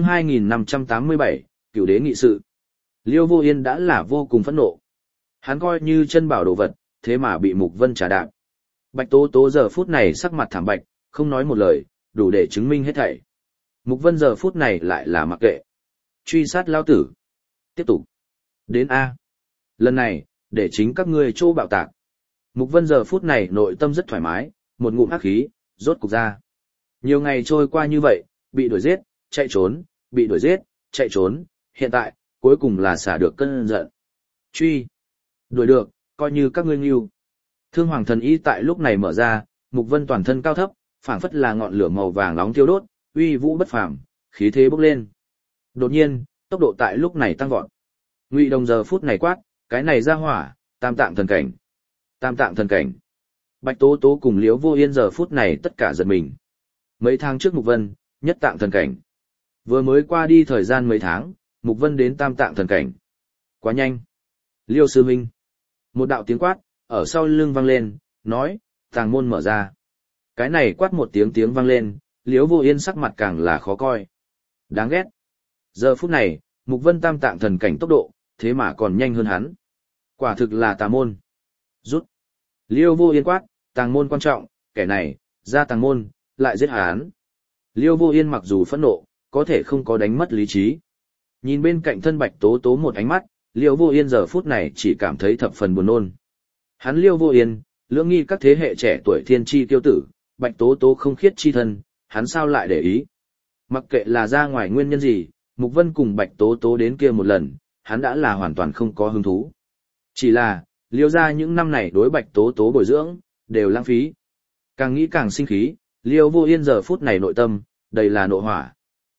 2587, Cửu Đế nghị sự. Liêu Vô Yên đã là vô cùng phẫn nộ. Hắn coi như chân bảo đồ vật, thế mà bị Mục Vân trả đạp. Bạch Tố Tố giờ phút này sắc mặt thảm bạch, không nói một lời, đủ để chứng minh hết thảy. Mục Vân giờ phút này lại là mặc kệ. Truy sát lao tử. Tiếp tục. Đến A. Lần này, để chính các ngươi chỗ bạo tạc. Mục Vân giờ phút này nội tâm rất thoải mái, một ngụm ác khí, rốt cục ra. Nhiều ngày trôi qua như vậy, bị đuổi giết, chạy trốn, bị đuổi giết, chạy trốn, hiện tại, cuối cùng là xả được cơn giận. Truy. Đuổi được, coi như các ngươi nghiêu. Thương Hoàng Thần Y tại lúc này mở ra, Mục Vân toàn thân cao thấp, phảng phất là ngọn lửa màu vàng nóng thiêu đốt, uy vũ bất phàm, khí thế bốc lên. Đột nhiên, tốc độ tại lúc này tăng vọt. Ngụy Đồng giờ phút này quát, cái này ra hỏa, tam tạng thần cảnh. Tam tạng thần cảnh. Bạch Tố Tố cùng Liễu Vô Yên giờ phút này tất cả giật mình. Mấy tháng trước Mục Vân, nhất tạng thần cảnh. Vừa mới qua đi thời gian mấy tháng, Mục Vân đến tam tạng thần cảnh. Quá nhanh. Liêu sư huynh. Một đạo tiếng quát, ở sau lưng vang lên, nói, tàng môn mở ra. Cái này quát một tiếng vang lên, Liễu Vô Yên sắc mặt càng là khó coi. Đáng ghét. Giờ phút này, Mục Vân tam tạng thần cảnh tốc độ, thế mà còn nhanh hơn hắn. Quả thực là tà môn. Rút. Liêu Vô Yên quát, tàng môn quan trọng, kẻ này, ra tàng môn, lại giết hắn. Liêu Vô Yên mặc dù phẫn nộ, có thể không có đánh mất lý trí. Nhìn bên cạnh thân Bạch Tố Tố một ánh mắt, Liêu Vô Yên giờ phút này chỉ cảm thấy thập phần buồn nôn. Hắn Liêu Vô Yên, lưỡng nghi các thế hệ trẻ tuổi thiên chi tiêu tử, Bạch Tố Tố không khiết chi thân, hắn sao lại để ý. Mặc kệ là ra ngoài nguyên nhân gì, Mục Vân cùng Bạch Tố Tố đến kia một lần, hắn đã là hoàn toàn không có hứng thú. Chỉ là, Liêu ra những năm này đối Bạch Tố Tố bồi dưỡng, đều lãng phí. Càng nghĩ càng sinh khí, Liêu Vô Yên giờ phút này nội tâm, đầy là nộ hỏa.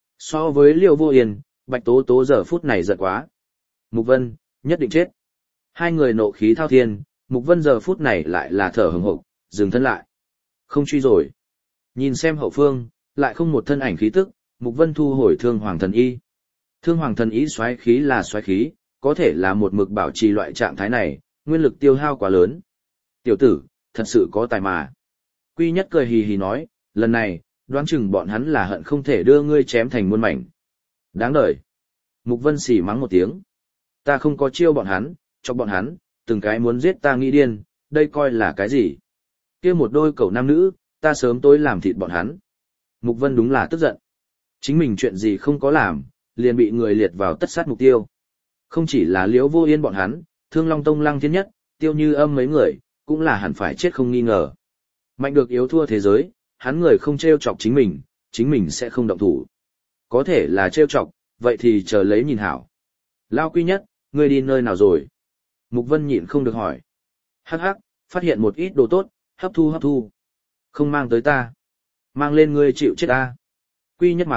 So với Liêu Vô Yên, Bạch Tố Tố giờ phút này giận quá. Mục Vân, nhất định chết. Hai người nộ khí thao thiên, Mục Vân giờ phút này lại là thở hừng hực, dừng thân lại. Không truy rồi. Nhìn xem hậu phương, lại không một thân ảnh khí tức, Mục Vân thu hồi Thương Hoàng Thần Y. Thương Hoàng Thần Y xoáy khí là xoáy khí, có thể là một mực bảo trì loại trạng thái này, nguyên lực tiêu hao quá lớn. Tiểu tử, thật sự có tài mà. Quy Nhất cười hì hì nói, lần này, đoán chừng bọn hắn là hận không thể đưa ngươi chém thành muôn mảnh. Đáng đời. Mục Vân xỉ mắng một tiếng. Ta không có chiêu bọn hắn, cho bọn hắn, từng cái muốn giết ta nghĩ điên, đây coi là cái gì? Kia một đôi cẩu nam nữ, ta sớm tối làm thịt bọn hắn. Mục Vân đúng là tức giận. Chính mình chuyện gì không có làm, liền bị người liệt vào tất sát mục tiêu. Không chỉ là Liễu Vô Yên bọn hắn, Thương Long Tông Lăng Thiên Nhất, Tiêu Như Âm mấy người, cũng là hẳn phải chết không nghi ngờ. Mạnh được yếu thua thế giới, hắn người không trêu chọc chính mình sẽ không động thủ. Có thể là trêu chọc, vậy thì chờ lấy nhìn hảo. Lao Quy Nhất, ngươi đi nơi nào rồi? Mục Vân nhịn không được hỏi. Hắc hắc, phát hiện một ít đồ tốt, hấp thu. Không mang tới ta. Mang lên ngươi chịu chết ta. Quy Nhất mắng,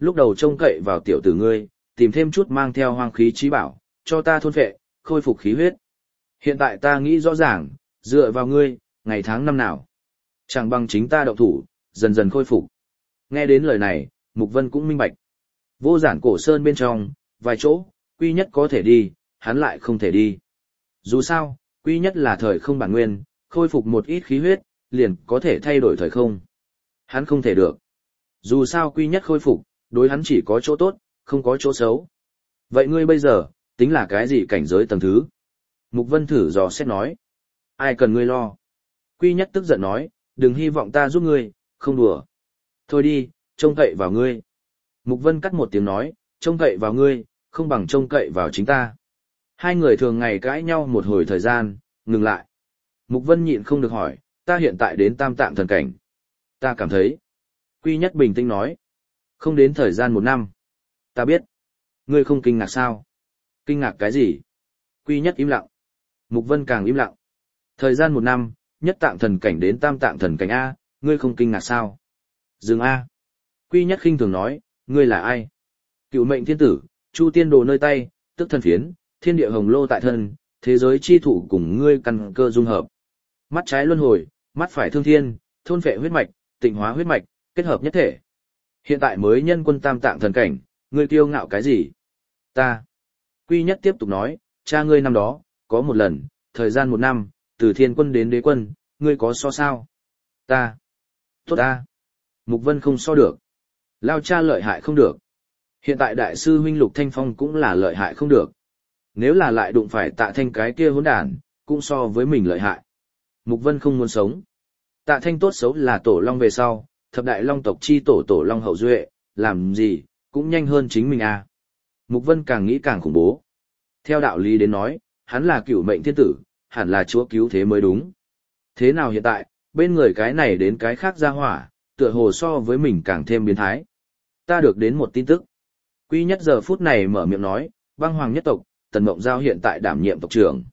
Lúc đầu trông cậy vào tiểu tử ngươi, tìm thêm chút mang theo hoang khí trí bảo, cho ta thôn phệ, khôi phục khí huyết. Hiện tại ta nghĩ rõ ràng, dựa vào ngươi, ngày tháng năm nào. Chẳng bằng chính ta động thủ, dần dần khôi phục. Nghe đến lời này, Mục Vân cũng minh bạch. Vô Giản Cổ Sơn bên trong, vài chỗ, Quy Nhất có thể đi, hắn lại không thể đi. Dù sao, Quy Nhất là thời không bản nguyên, khôi phục một ít khí huyết, liền có thể thay đổi thời không. Hắn không thể được. Dù sao Quy Nhất khôi phục, đối hắn chỉ có chỗ tốt, không có chỗ xấu. Vậy ngươi bây giờ, tính là cái gì cảnh giới tầng thứ? Mục Vân thử dò xét nói. Ai cần ngươi lo? Quy Nhất tức giận nói, đừng hy vọng ta giúp ngươi, không đùa. Thôi đi, trông cậy vào ngươi. Mục Vân cắt một tiếng nói, trông cậy vào ngươi, không bằng trông cậy vào chính ta. Hai người thường ngày cãi nhau một hồi thời gian, ngừng lại. Mục Vân nhịn không được hỏi, ta hiện tại đến tam tạng thần cảnh. Ta cảm thấy. Quy Nhất bình tĩnh nói. Không đến thời gian 1 năm. Ta biết. Ngươi không kinh ngạc sao? Kinh ngạc cái gì? Quy Nhất im lặng. Mục Vân càng im lặng. Thời gian 1 năm, nhất tạng thần cảnh đến tam tạng thần cảnh A, ngươi không kinh ngạc sao? Dừng A. Quy Nhất khinh thường nói, ngươi là ai? Cựu mệnh thiên tử, chu tiên đồ nơi tay, tức thần phiến, thiên địa hồng lô tại thân, thế giới chi thủ cùng ngươi căn cơ dung hợp. Mắt trái luân hồi, mắt phải thương thiên, thôn phệ huyết mạch, tịnh hóa huyết mạch, kết hợp nhất thể. Hiện tại mới nhân quân tam tạng thần cảnh, ngươi kiêu ngạo cái gì? Ta. Quy Nhất tiếp tục nói, cha ngươi năm đó, có một lần, thời gian 1 năm, từ thiên quân đến đế quân, ngươi có so sao? Ta. Tốt ta. Mục Vân không so được. Lao cha lợi hại không được. Hiện tại đại sư huynh Lục Thanh Phong cũng là lợi hại không được. Nếu là lại đụng phải Tạ Thanh cái kia hỗn đản, cũng so với mình lợi hại. Mục Vân không muốn sống. Tạ Thanh tốt xấu là tổ long về sau, thập đại long tộc chi tổ long hậu duệ, làm gì, cũng nhanh hơn chính mình à. Mục Vân càng nghĩ càng khủng bố. Theo đạo lý đến nói, hắn là cửu mệnh thiên tử, hẳn là chúa cứu thế mới đúng. Thế nào hiện tại, bên người cái này đến cái khác ra hỏa, tựa hồ so với mình càng thêm biến thái. Ta được đến một tin tức. Quy Nhất giờ phút này mở miệng nói, băng hoàng nhất tộc, Tần Mộng Giao hiện tại đảm nhiệm tộc trưởng.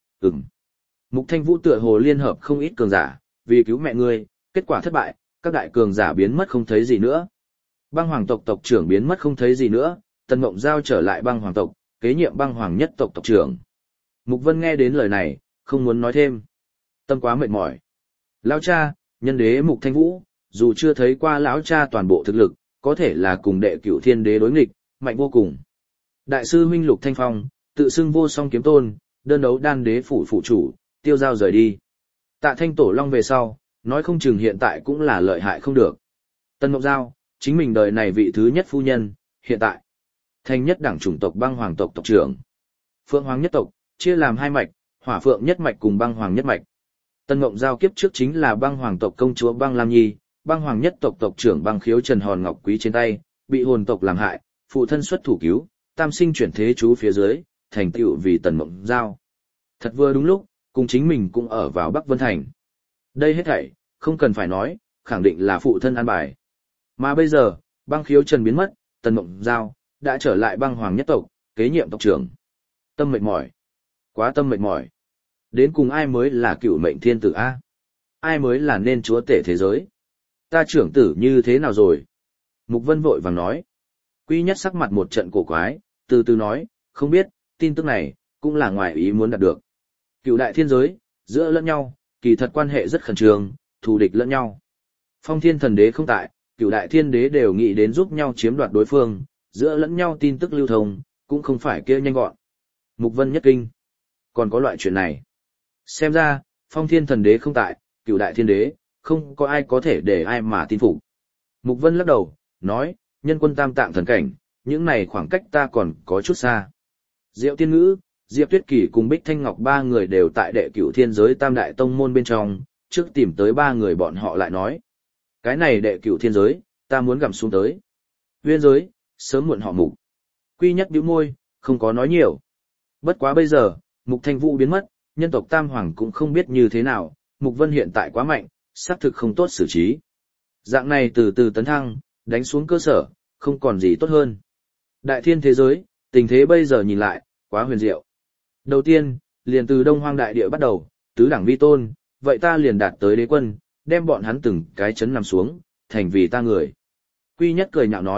Mục Thanh Vũ tựa hồ liên hợp không ít cường giả, vì cứu mẹ ngươi, kết quả thất bại, các đại cường giả biến mất không thấy gì nữa. Băng hoàng tộc tộc trưởng biến mất không thấy gì nữa, Tần Mộng Giao trở lại băng hoàng tộc, kế nhiệm băng hoàng nhất tộc tộc trưởng. Mục Vân nghe đến lời này, không muốn nói thêm. Tâm quá mệt mỏi. Lão cha, nhân đế Mục Thanh Vũ, dù chưa thấy qua lão cha toàn bộ thực lực, có thể là cùng đệ cửu thiên đế đối nghịch, mạnh vô cùng. Đại sư huynh Lục Thanh Phong, tự xưng vô song kiếm tôn, đơn đấu đan đế phủ phụ chủ, tiêu giao rời đi. Tạ Thanh tổ long về sau, nói không chừng hiện tại cũng là lợi hại không được. Tân Mộng Giao, chính mình đời này vị thứ nhất phu nhân, hiện tại. Thanh nhất đảng chủng tộc băng hoàng tộc tộc trưởng. Phượng hoàng nhất tộc, chia làm 2 mạch, hỏa phượng nhất mạch cùng băng hoàng nhất mạch. Tân Mộng Giao kiếp trước chính là băng hoàng tộc công chúa băng Lam Nhi, băng hoàng nhất tộc tộc trưởng băng khiếu Trần Hòn Ngọc Quý trên tay, bị hồn tộc làm hại, phụ thân xuất thủ cứu, tam sinh chuyển thế chú phía dưới, thành tựu vì Tần Mộng Giao. Thật vừa đúng lúc, cùng chính mình cũng ở vào Bắc Vân Thành. Đây hết thảy, không cần phải nói, khẳng định là phụ thân an bài. Mà bây giờ, băng khiếu Trần biến mất, Tần Mộng Giao đã trở lại băng hoàng nhất tộc, kế nhiệm tộc trưởng. Tâm mệt mỏi. Quá tâm mệt mỏi. Đến cùng ai mới là cựu mệnh thiên tử A? Ai mới là nên chúa tể thế giới? Ta trưởng tử như thế nào rồi? Mục Vân vội vàng nói. Quy Nhất sắc mặt một trận cổ quái, từ từ nói, không biết, tin tức này, cũng là ngoài ý muốn đạt được. Cựu đại thiên giới, giữa lẫn nhau, kỳ thật quan hệ rất khẩn trương, thù địch lẫn nhau. Phong thiên thần đế không tại, cựu đại thiên đế đều nghĩ đến giúp nhau chiếm đoạt đối phương, giữa lẫn nhau tin tức lưu thông, cũng không phải kia nhanh gọn. Mục Vân nhất kinh. Còn có loại chuyện này. Xem ra, phong thiên thần đế không tại, cựu đại thiên đế, không có ai có thể để ai mà tin phục. Mục Vân lắc đầu, nói, nhân quân tam tạng thần cảnh, những này khoảng cách ta còn có chút xa. Diệu Tiên Ngữ, Diệp Tuyết Kỳ cùng Bích Thanh Ngọc 3 người đều tại đệ cửu thiên giới tam đại tông môn bên trong, trước tìm tới 3 người bọn họ lại nói. Cái này đệ cửu thiên giới, ta muốn gặm xuống tới. Nguyên giới, sớm muộn họ Mục. Quy Nhất bĩu môi, không có nói nhiều. Bất quá bây giờ, Mục Thanh Vũ biến mất, nhân tộc Tam Hoàng cũng không biết như thế nào, Mục Vân hiện tại quá mạnh, xác thực không tốt xử trí. Dạng này từ từ tấn thăng, đánh xuống cơ sở, không còn gì tốt hơn. Đại thiên thế giới, tình thế bây giờ nhìn lại, quá huyền diệu. Đầu tiên, liền từ Đông Hoang đại địa bắt đầu, tứ đẳng vi tôn, vậy ta liền đạt tới đế quân, đem bọn hắn từng cái chấn nằm xuống, thành vì ta người. Quy Nhất cười nhạo nói,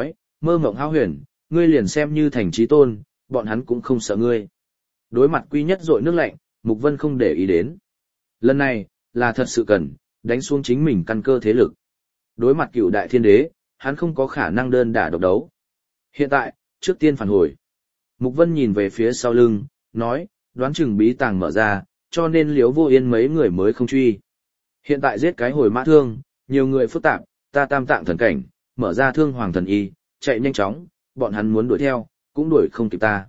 Mơ mộng hão huyền, ngươi liền xem như thành trí tôn, bọn hắn cũng không sợ ngươi. Đối mặt Quy Nhất dội nước lạnh, Mục Vân không để ý đến. Lần này, là thật sự cần, đánh xuống chính mình căn cơ thế lực. Đối mặt Cửu Đại Thiên Đế, hắn không có khả năng đơn đả độc đấu. Hiện tại, trước tiên phản hồi. Mục Vân nhìn về phía sau lưng, nói, đoán chừng bí tàng mở ra, cho nên Liễu Vô Yên mấy người mới không truy. Hiện tại giết cái hồi mã thương, nhiều người phức tạp, ta tam tạng thần cảnh, mở ra thương hoàng thần y, chạy nhanh chóng, bọn hắn muốn đuổi theo, cũng đuổi không kịp ta.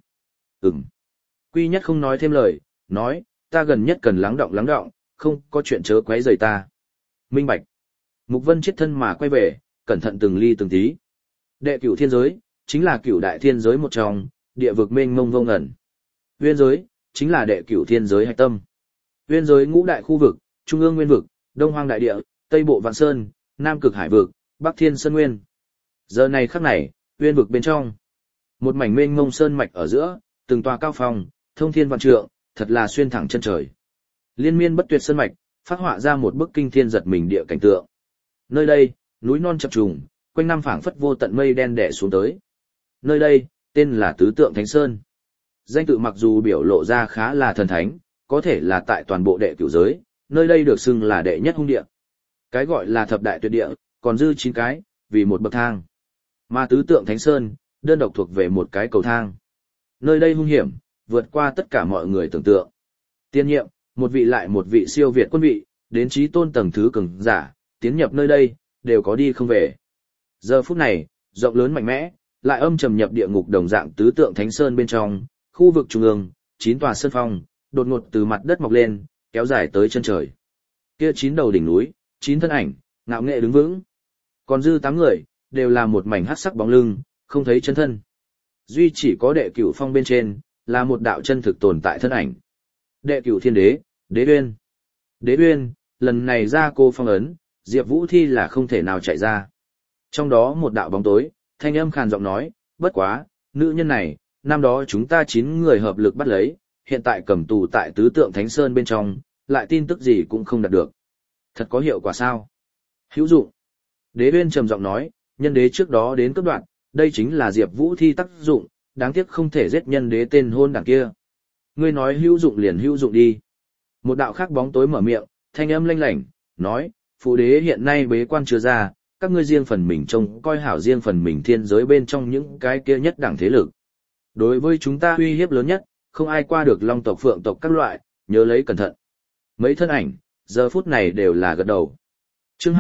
Quy Nhất không nói thêm lời, nói, ta gần nhất cần lắng động, không có chuyện chớ quấy rầy ta. Minh bạch. Mục Vân chết thân mà quay về, cẩn thận từng ly từng tí. Đệ Cửu Thiên Giới, chính là Cửu Đại Thiên Giới một trong, địa vực mênh mông vô ngẩn. Uyên Giới, chính là Đệ Cửu Thiên Giới hạch tâm. Uyên Giới ngũ đại khu vực, Trung ương Nguyên vực, Đông Hoang Đại Địa, Tây Bộ Vạn Sơn, Nam Cực Hải vực, Bắc Thiên Sơn Nguyên. Giờ này khắc này, Uyên vực bên trong, một mảnh mênh mông sơn mạch ở giữa, từng tòa cao phong, thông thiên vạn trượng, thật là xuyên thẳng chân trời. Liên miên bất tuyệt sơn mạch, phát họa ra một bức kinh thiên giật mình địa cảnh tượng. Nơi đây, núi non chập trùng, quanh năm phảng phất vô tận mây đen đè xuống tới. Nơi đây, tên là Tứ Tượng Thánh Sơn. Danh tự mặc dù biểu lộ ra khá là thần thánh, có thể là tại toàn bộ đệ cửu giới, nơi đây được xưng là đệ nhất hung địa. Cái gọi là thập đại tuyệt địa, còn dư 9 cái, vì một bậc thang. Mà Tứ Tượng Thánh Sơn, đơn độc thuộc về một cái cầu thang. Nơi đây hung hiểm, vượt qua tất cả mọi người tưởng tượng. Tiên nhiệm, một vị lại một vị siêu việt quân vị, đến chí tôn tầng thứ cường giả, tiến nhập nơi đây, đều có đi không về. Giờ phút này, rộng lớn mạnh mẽ, lại âm trầm nhập địa ngục đồng dạng Tứ Tượng Thánh Sơn bên trong, khu vực trung ương, 9 tòa sơn phong, đột ngột từ mặt đất mọc lên, kéo dài tới chân trời. Kia 9 đầu đỉnh núi, 9 thân ảnh, ngạo nghệ đứng vững. Còn dư 8 người, đều là một mảnh hắc sắc bóng lưng, không thấy chân thân. Duy chỉ có Đệ Cửu Phong bên trên, là một đạo chân thực tồn tại thân ảnh. Đệ Cửu Thiên Đế, Đế Uyên. Đế Uyên, lần này ra cô phong ấn, Diệp Vũ Thi là không thể nào chạy ra. Trong đó một đạo bóng tối, thanh âm khàn giọng nói, bất quá, nữ nhân này, năm đó chúng ta 9 người hợp lực bắt lấy, hiện tại cầm tù tại Tứ Tượng Thánh Sơn bên trong, lại tin tức gì cũng không đạt được. Thật có hiệu quả sao? Hữu dụng. Đế Uyên trầm giọng nói, nhân đế trước đó đến cấp đoạn, đây chính là Diệp Vũ Thi tác dụng, đáng tiếc không thể giết nhân đế tên hôn đảng kia. Ngươi nói hữu dụng liền hữu dụng đi. Một đạo khác bóng tối mở miệng, thanh âm lanh lảnh, nói, phụ đế hiện nay bế quan chưa ra, các ngươi riêng phần mình trông coi hảo riêng phần mình thiên giới bên trong những cái kia nhất đẳng thế lực. Đối với chúng ta uy hiếp lớn nhất, không ai qua được long tộc phượng tộc các loại, nhớ lấy cẩn thận. Mấy thân ảnh, giờ phút này đều là gật đầu. Chương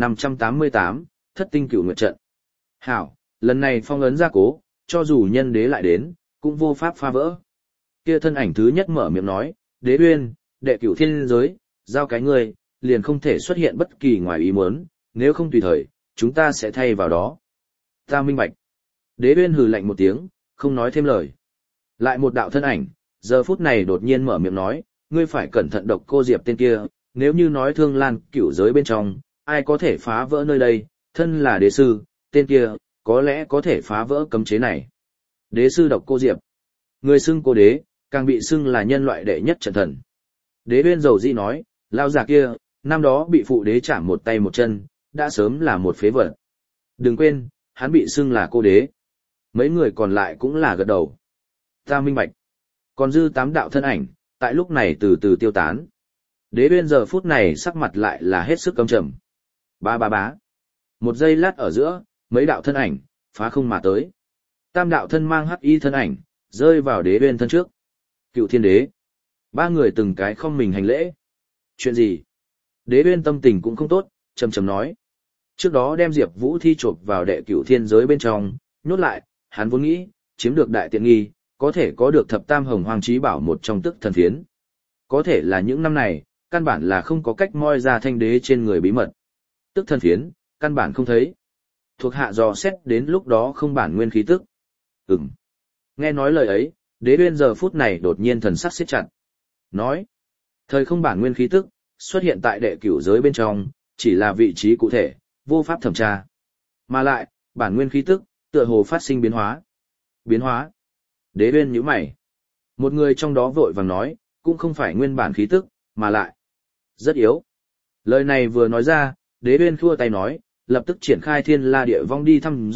2588, Thất Tinh Cửu Nguyệt Trận. Hảo, lần này phong ấn gia cố, cho dù nhân đế lại đến, cũng vô pháp phá vỡ. Kia thân ảnh thứ nhất mở miệng nói, Đế Uyên, Đệ Cửu Thiên Giới, giao cái ngươi, liền không thể xuất hiện bất kỳ ngoài ý muốn, nếu không tùy thời, chúng ta sẽ thay vào đó. Ta minh bạch. Đế Uyên hừ lạnh một tiếng, không nói thêm lời. Lại một đạo thân ảnh, giờ phút này đột nhiên mở miệng nói, ngươi phải cẩn thận Độc Cô Diệp tên kia, nếu như nói Thương Lan Cửu Giới bên trong, ai có thể phá vỡ nơi đây, thân là đế sư, tên kia, có lẽ có thể phá vỡ cấm chế này. Đế sư Độc Cô Diệp. Người xưng cô đế, càng bị xưng là nhân loại đệ nhất trận thần. Đế Uyên dầu dĩ nói, lao già kia, năm đó bị phụ đế chạm một tay một chân, đã sớm là một phế vật. Đừng quên, hắn bị xưng là cô đế. Mấy người còn lại cũng là gật đầu. Ta minh bạch. Còn dư 8 đạo thân ảnh, tại lúc này từ từ tiêu tán. Đế Uyên giờ phút này sắc mặt lại là hết sức căm trầm. Ba ba bá. Một giây lát ở giữa, mấy đạo thân ảnh, phá không mà tới. Tam đạo thân mang hắc y thân ảnh, rơi vào Đế Uyên thân trước. Cựu Thiên Đế. 3 người từng cái không mình hành lễ. Chuyện gì? Đế Uyên tâm tình cũng không tốt, trầm trầm nói. Trước đó đem Diệp Vũ Thi chộp vào Đệ Cửu Thiên Giới bên trong, nhốt lại, hắn vốn nghĩ, chiếm được đại tiện nghi, có thể có được thập tam hồng hoàng chí bảo một trong tức thần phiến. Có thể là những năm này, căn bản là không có cách moi ra thanh đế trên người bí mật. Tức thần phiến, căn bản không thấy. Thuộc hạ dò xét đến lúc đó không bản nguyên khí tức. Nghe nói lời ấy, Đế Uyên giờ phút này đột nhiên thần sắc siết chặt. Nói, thời không bản nguyên khí tức, xuất hiện tại Đệ Cửu Giới bên trong, chỉ là vị trí cụ thể, vô pháp thẩm tra. Mà lại, bản nguyên khí tức, tựa hồ phát sinh biến hóa. Biến hóa? Đế Uyên nhíu mày. Một người trong đó vội vàng nói, cũng không phải nguyên bản khí tức, mà lại rất yếu. Lời này vừa nói ra, Đế Uyên khua tay nói, lập tức triển khai Thiên La Địa Vong đi thăm dò,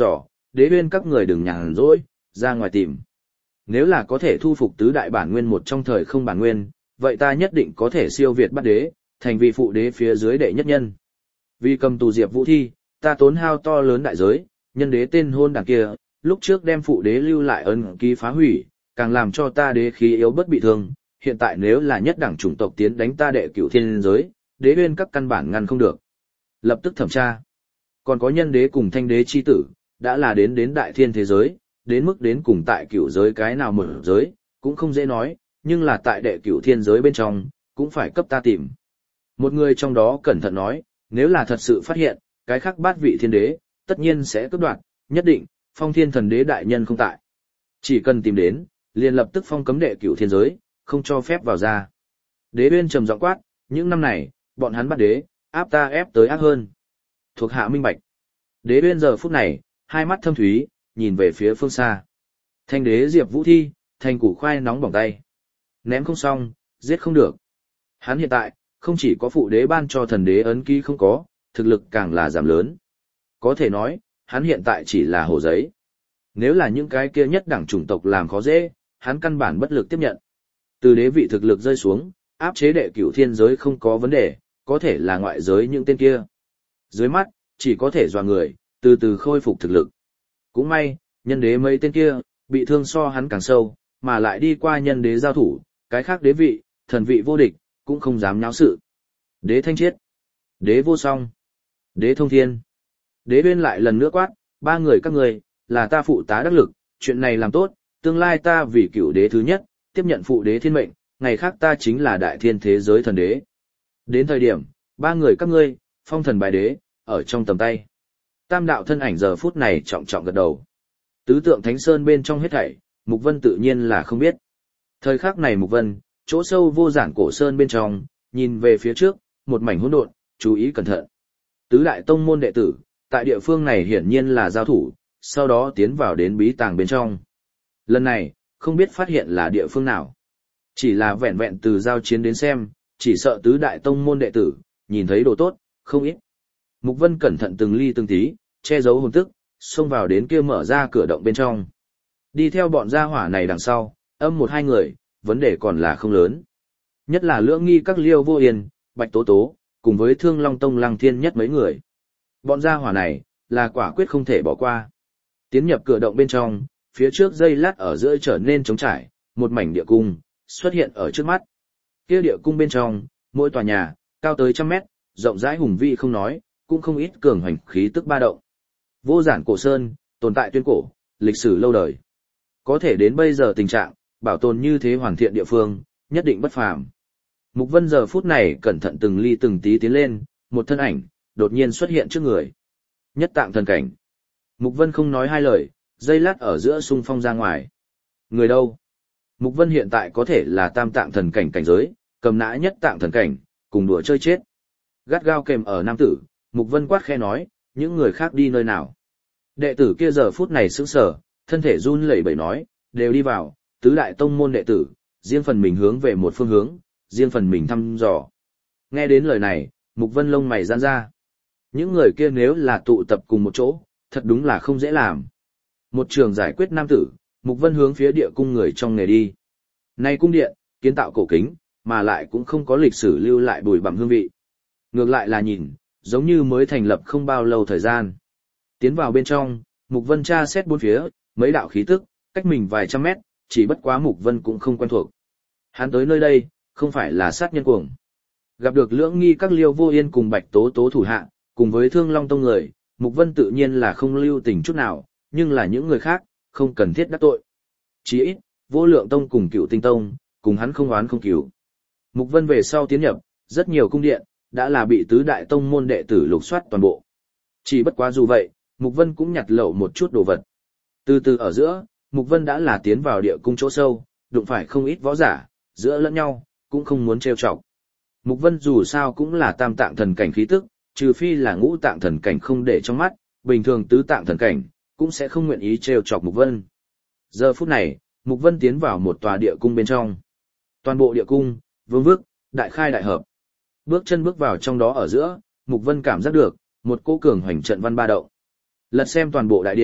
Đế Uyên các người đừng nhàn rỗi, ra ngoài tìm. Nếu là có thể thu phục tứ đại bản nguyên một trong thời không bản nguyên, vậy ta nhất định có thể siêu việt bắt đế, thành vị phụ đế phía dưới đệ nhất nhân. Vì cầm tù Diệp Vũ Thi, ta tốn hao to lớn đại giới, nhân đế tên hôn đảng kia, lúc trước đem phụ đế lưu lại ấn ký phá hủy, càng làm cho ta đế khí yếu bất bị thương, hiện tại nếu là nhất đẳng chủng tộc tiến đánh ta đệ cửu thiên giới, Đế Uyên các căn bản ngăn không được. Lập tức thẩm tra. Còn có nhân đế cùng thanh đế chi tử, đã là đến đại thiên thế giới, đến mức đến cùng tại cửu giới cái nào mở giới, cũng không dễ nói, nhưng là tại đệ cửu thiên giới bên trong, cũng phải cấp ta tìm. Một người trong đó cẩn thận nói, nếu là thật sự phát hiện, cái khác bát vị thiên đế, tất nhiên sẽ cướp đoạt, nhất định, phong thiên thần đế đại nhân không tại. Chỉ cần tìm đến, liền lập tức phong cấm đệ cửu thiên giới, không cho phép vào ra. Đế Uyên trầm giọng quát, những năm này, bọn hắn bắt đế, áp ta ép tới ác hơn. Thuộc hạ minh bạch. Đế Uyên giờ phút này, hai mắt thâm thúy, nhìn về phía phương xa. Thanh đế Diệp Vũ Thi, thành củ khoai nóng bỏng tay. Ném không xong, giết không được. Hắn hiện tại, không chỉ có phụ đế ban cho thần đế ấn ký không có, thực lực càng là giảm lớn. Có thể nói, hắn hiện tại chỉ là hồ giấy. Nếu là những cái kia nhất đẳng chủng tộc làm khó dễ, hắn căn bản bất lực tiếp nhận. Từ đế vị thực lực rơi xuống, áp chế đệ cửu thiên giới không có vấn đề, có thể là ngoại giới những tên kia. Dưới mắt, chỉ có thể dọa người, từ từ khôi phục thực lực. Cũng may, nhân đế mấy tên kia, bị thương so hắn càng sâu, mà lại đi qua nhân đế giao thủ, cái khác đế vị, thần vị vô địch, cũng không dám nháo sự. Đế thanh chiết, đế vô song, đế thông thiên. Đế Uyên lại lần nữa quát, ba người các người, là ta phụ tá đắc lực, chuyện này làm tốt, tương lai ta vì cửu đế thứ nhất, tiếp nhận phụ đế thiên mệnh, ngày khác ta chính là đại thiên thế giới thần đế. Đến thời điểm, ba người các ngươi, phong thần bài đế, ở trong tầm tay. Tam đạo thân ảnh giờ phút này trọng trọng gật đầu. Tứ tượng Thánh Sơn bên trong hết thảy, Mục Vân tự nhiên là không biết. Thời khắc này Mục Vân, chỗ sâu vô giản cổ sơn bên trong, nhìn về phía trước, một mảnh hỗn độn, chú ý cẩn thận. Tứ đại tông môn đệ tử, tại địa phương này hiển nhiên là giao thủ, sau đó tiến vào đến bí tàng bên trong. Lần này, không biết phát hiện là địa phương nào. Chỉ là vẹn vẹn từ giao chiến đến xem, chỉ sợ tứ đại tông môn đệ tử, nhìn thấy đồ tốt, không ít. Mục Vân cẩn thận từng ly từng tí, che giấu hồn tức, xông vào đến kia mở ra cửa động bên trong. Đi theo bọn gia hỏa này đằng sau, âm một hai người, vấn đề còn là không lớn. Nhất là Lưỡng Nghi các Liêu Vô Yên, Bạch Tố Tố, cùng với Thương Long Tông Lăng Thiên Nhất mấy người. Bọn gia hỏa này, là quả quyết không thể bỏ qua. Tiến nhập cửa động bên trong, phía trước dây lát ở giữa trở nên trống trải, một mảnh địa cung, xuất hiện ở trước mắt. Kia địa cung bên trong, mỗi tòa nhà, cao tới 100 mét, rộng rãi hùng vĩ không nói, cũng không ít cường hoành khí tức ba động. Vô giản cổ sơn, tồn tại tuyên cổ, lịch sử lâu đời. Có thể đến bây giờ tình trạng, bảo tồn như thế hoàn thiện địa phương, nhất định bất phàm. Mục Vân giờ phút này cẩn thận từng ly từng tí tiến lên, một thân ảnh, đột nhiên xuất hiện trước người. Nhất tạng thần cảnh. Mục Vân không nói hai lời, dây lát ở giữa xung phong ra ngoài. Người đâu? Mục Vân hiện tại có thể là tam tạng thần cảnh cảnh giới, cầm nã nhất tạng thần cảnh, cùng đùa chơi chết. Gắt gao kèm ở nam tử, Mục Vân quát khe nói, những người khác đi nơi nào? Đệ tử kia giờ phút này sững sờ, thân thể run lẩy bẩy nói, đều đi vào, tứ đại tông môn đệ tử, riêng phần mình hướng về một phương hướng, riêng phần mình thăm dò. Nghe đến lời này, Mục Vân lông mày giãn ra. Những người kia nếu là tụ tập cùng một chỗ, thật đúng là không dễ làm. Một trường giải quyết nam tử, Mục Vân hướng phía địa cung người trong nghề đi. Nay cung điện, kiến tạo cổ kính, mà lại cũng không có lịch sử lưu lại bùi bặm hương vị. Ngược lại là nhìn, giống như mới thành lập không bao lâu thời gian. Tiến vào bên trong, Mục Vân tra xét bốn phía, mấy đạo khí tức, cách mình vài trăm mét, chỉ bất quá Mục Vân cũng không quen thuộc. Hắn tới nơi đây, không phải là sát nhân cuồng. Gặp được Lưỡng Nghi các Liêu Vô Yên cùng Bạch Tố Tố thủ hạ, cùng với Thương Long Tông người, Mục Vân tự nhiên là không lưu tình chút nào, nhưng là những người khác, không cần thiết đắc tội. Chỉ ít, Vô Lượng Tông cùng Cựu Tinh Tông, cùng hắn không oán không cừu. Mục Vân về sau tiến nhập, rất nhiều cung điện, đã là bị tứ đại tông môn đệ tử lục soát toàn bộ. Chỉ bất quá dù vậy, Mục Vân cũng nhặt lậu một chút đồ vật. Từ từ ở giữa, Mục Vân đã là tiến vào địa cung chỗ sâu, đụng phải không ít võ giả, giữa lẫn nhau, cũng không muốn trêu chọc. Mục Vân dù sao cũng là tam tạng thần cảnh khí tức, trừ phi là ngũ tạng thần cảnh không để trong mắt, bình thường tứ tạng thần cảnh, cũng sẽ không nguyện ý trêu chọc Mục Vân. Giờ phút này, Mục Vân tiến vào một tòa địa cung bên trong. Toàn bộ địa cung, vương vức, đại khai đại hợp. Bước chân bước vào trong đó ở giữa, Mục Vân cảm giác được một cỗ cường hoành trận văn ba động. Lật xem toàn bộ đại điện,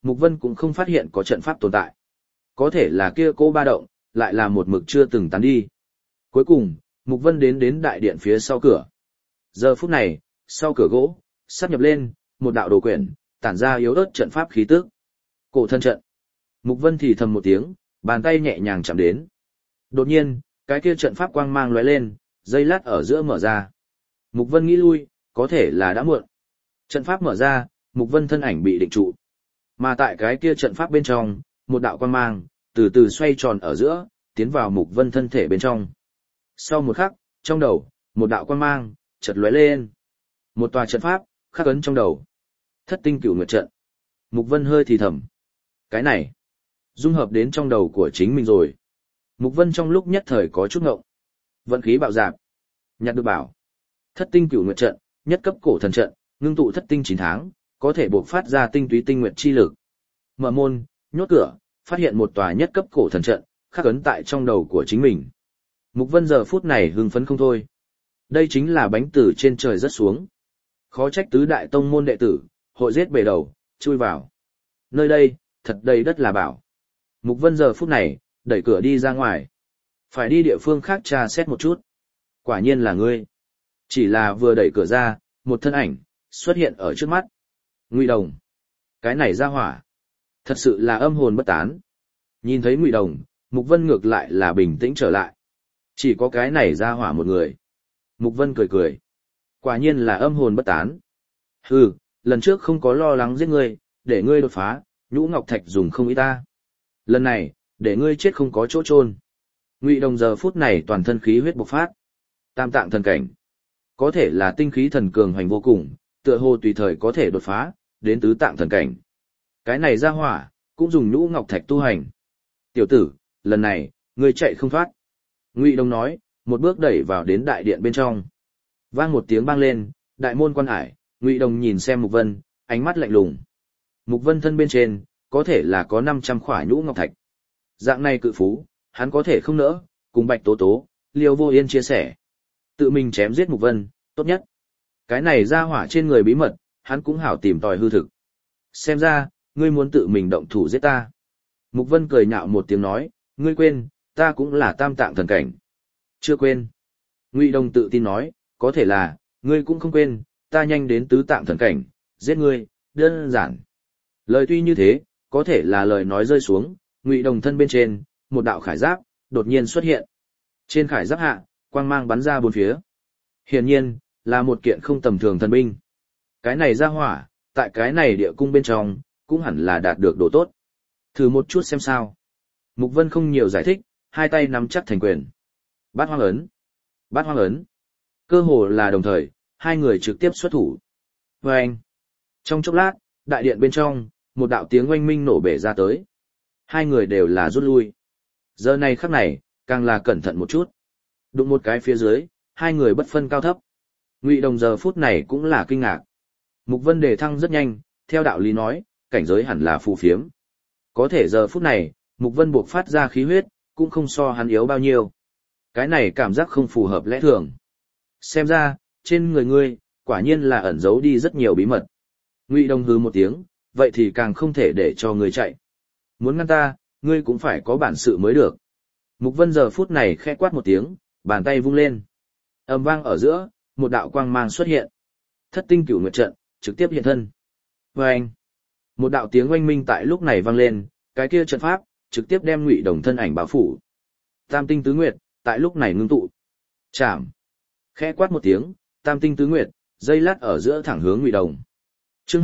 Mục Vân cũng không phát hiện có trận pháp tồn tại. Có thể là kia cô ba động, lại là một mực chưa từng tán đi. Cuối cùng, Mục Vân đến đại điện phía sau cửa. Giờ phút này, sau cửa gỗ, sắp nhập lên, một đạo đồ quyển, tản ra yếu ớt trận pháp khí tức. Cổ thân trận. Mục Vân thì thầm một tiếng, bàn tay nhẹ nhàng chạm đến. Đột nhiên, cái kia trận pháp quang mang lóe lên, dây lát ở giữa mở ra. Mục Vân nghĩ lui, có thể là đã muộn. Trận pháp mở ra, Mục Vân thân ảnh bị định trụ. Mà tại cái kia trận pháp bên trong, một đạo quang mang, từ từ xoay tròn ở giữa, tiến vào Mục Vân thân thể bên trong. Sau một khắc, trong đầu, một đạo quang mang, chợt lóe lên. Một tòa trận pháp, khắc ấn trong đầu. Thất tinh cửu nguyệt trận. Mục Vân hơi thì thầm. Cái này, dung hợp đến trong đầu của chính mình rồi. Mục Vân trong lúc nhất thời có chút ngộng. Vận khí bạo dạp. Nhặt được bảo. Thất tinh cửu nguyệt trận, nhất cấp cổ thần trận, ngưng tụ thất tinh 9 tháng, có thể bộc phát ra tinh túy tinh nguyệt chi lực. Mở môn, nhốt cửa, phát hiện một tòa nhất cấp cổ thần trận, khắc ấn tại trong đầu của chính mình. Mục Vân giờ phút này hưng phấn không thôi. Đây chính là bánh từ trên trời rớt xuống. Khó trách tứ đại tông môn đệ tử, hội giết bể đầu, chui vào. Nơi đây, thật đầy đất là bảo. Mục Vân giờ phút này, đẩy cửa đi ra ngoài. Phải đi địa phương khác tra xét một chút. Quả nhiên là ngươi. Chỉ là vừa đẩy cửa ra, một thân ảnh, xuất hiện ở trước mắt. Ngụy Đồng. Cái này ra hỏa. Thật sự là âm hồn bất tán. Nhìn thấy Ngụy Đồng, Mục Vân ngược lại là bình tĩnh trở lại. Chỉ có cái này ra hỏa một người. Mục Vân cười cười. Quả nhiên là âm hồn bất tán. Hừ, lần trước không có lo lắng giết ngươi, để ngươi đột phá, nhũ ngọc thạch dùng không ít ta. Lần này, để ngươi chết không có chỗ chôn. Ngụy Đồng giờ phút này toàn thân khí huyết bộc phát. Tam tạng thần cảnh. Có thể là tinh khí thần cường hoành vô cùng, tựa hồ tùy thời có thể đột phá, đến tứ tạng thần cảnh. Cái này ra hỏa, cũng dùng nhũ ngọc thạch tu hành. Tiểu tử, lần này, ngươi chạy không thoát. Ngụy Đồng nói, một bước đẩy vào đến đại điện bên trong. Vang một tiếng vang lên, đại môn quan hải, Ngụy Đồng nhìn xem Mục Vân, ánh mắt lạnh lùng. Mục Vân thân bên trên, có thể là có 500 khỏa nhũ ngọc thạch. Dạng này cự phú, hắn có thể không nỡ, cùng Bạch Tố Tố, Liêu Vô Yên chia sẻ. Tự mình chém giết Mục Vân, tốt nhất. Cái này ra hỏa trên người bí mật, hắn cũng hảo tìm tòi hư thực. Xem ra, ngươi muốn tự mình động thủ giết ta. Mục Vân cười nhạo một tiếng nói, ngươi quên, ta cũng là tam tạng thần cảnh. Chưa quên. Ngụy Đồng tự tin nói, có thể là, ngươi cũng không quên, ta nhanh đến tứ tạng thần cảnh, giết ngươi, đơn giản. Lời tuy như thế, có thể là lời nói rơi xuống, Ngụy Đồng thân bên trên, một đạo khải giáp, đột nhiên xuất hiện. Trên khải giáp hạ, quang mang bắn ra bốn phía. Hiển nhiên, là một kiện không tầm thường thần binh. Cái này ra hỏa, tại cái này địa cung bên trong, cũng hẳn là đạt được độ tốt. Thử một chút xem sao. Mục Vân không nhiều giải thích, hai tay nắm chắc thành quyền. Bát hoang ấn. Bát hoang ấn. Cơ hồ là đồng thời, hai người trực tiếp xuất thủ. Vâng. Trong chốc lát, đại điện bên trong, một đạo tiếng oanh minh nổ bể ra tới. Hai người đều là rút lui. Giờ này khắc này, càng là cẩn thận một chút. Đụng một cái phía dưới, hai người bất phân cao thấp. Ngụy Đồng giờ phút này cũng là kinh ngạc. Mục Vân đề thăng rất nhanh, theo đạo lý nói, cảnh giới hẳn là phù phiếm. Có thể giờ phút này, Mục Vân buộc phát ra khí huyết, cũng không so hắn yếu bao nhiêu. Cái này cảm giác không phù hợp lẽ thường. Xem ra, trên người ngươi, quả nhiên là ẩn giấu đi rất nhiều bí mật. Ngụy Đồng hừ một tiếng, vậy thì càng không thể để cho ngươi chạy. Muốn ngăn ta, ngươi cũng phải có bản sự mới được. Mục Vân giờ phút này khẽ quát một tiếng, bàn tay vung lên. Ầm vang ở giữa, một đạo quang mang xuất hiện. Thất tinh cửu nguyệt trận, trực tiếp hiện thân. Oanh! Một đạo tiếng oanh minh tại lúc này vang lên, cái kia trận pháp, trực tiếp đem Ngụy Đồng thân ảnh bao phủ. Tam tinh tứ nguyệt, tại lúc này ngưng tụ. Chạm! Khẽ quát một tiếng, tam tinh tứ nguyệt, dây lát ở giữa thẳng hướng Ngụy Đồng. Chương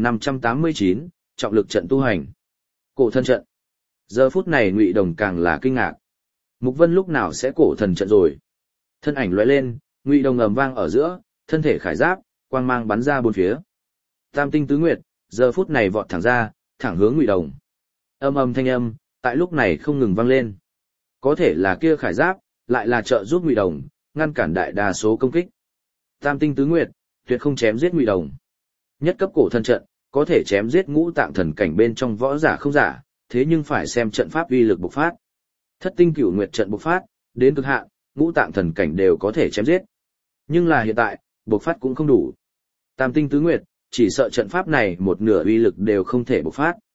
2589, trọng lực trận tu hành. Cổ thân trận. Giờ phút này Ngụy Đồng càng là kinh ngạc. Mục Vân lúc nào sẽ cổ thần trận rồi? Thân ảnh lóe lên, Ngụy Đồng ầm vang ở giữa, thân thể khải giáp, quang mang bắn ra bốn phía. Tam tinh tứ nguyệt, giờ phút này vọt thẳng ra, thẳng hướng Ngụy Đồng. Âm âm thanh âm, tại lúc này không ngừng vang lên. Có thể là kia khải giáp, lại là trợ giúp Ngụy Đồng, ngăn cản đại đa số công kích. Tam tinh tứ nguyệt, tuyệt không chém giết Ngụy Đồng. Nhất cấp cổ thần trận, có thể chém giết ngũ tạng thần cảnh bên trong võ giả không giả, thế nhưng phải xem trận pháp uy lực bộc phát. Thất tinh cửu nguyệt trận bộc phát, đến cực hạn, ngũ tạng thần cảnh đều có thể chém giết. Nhưng là hiện tại, bộc phát cũng không đủ. Tam tinh tứ nguyệt, chỉ sợ trận pháp này một nửa uy lực đều không thể bộc phát.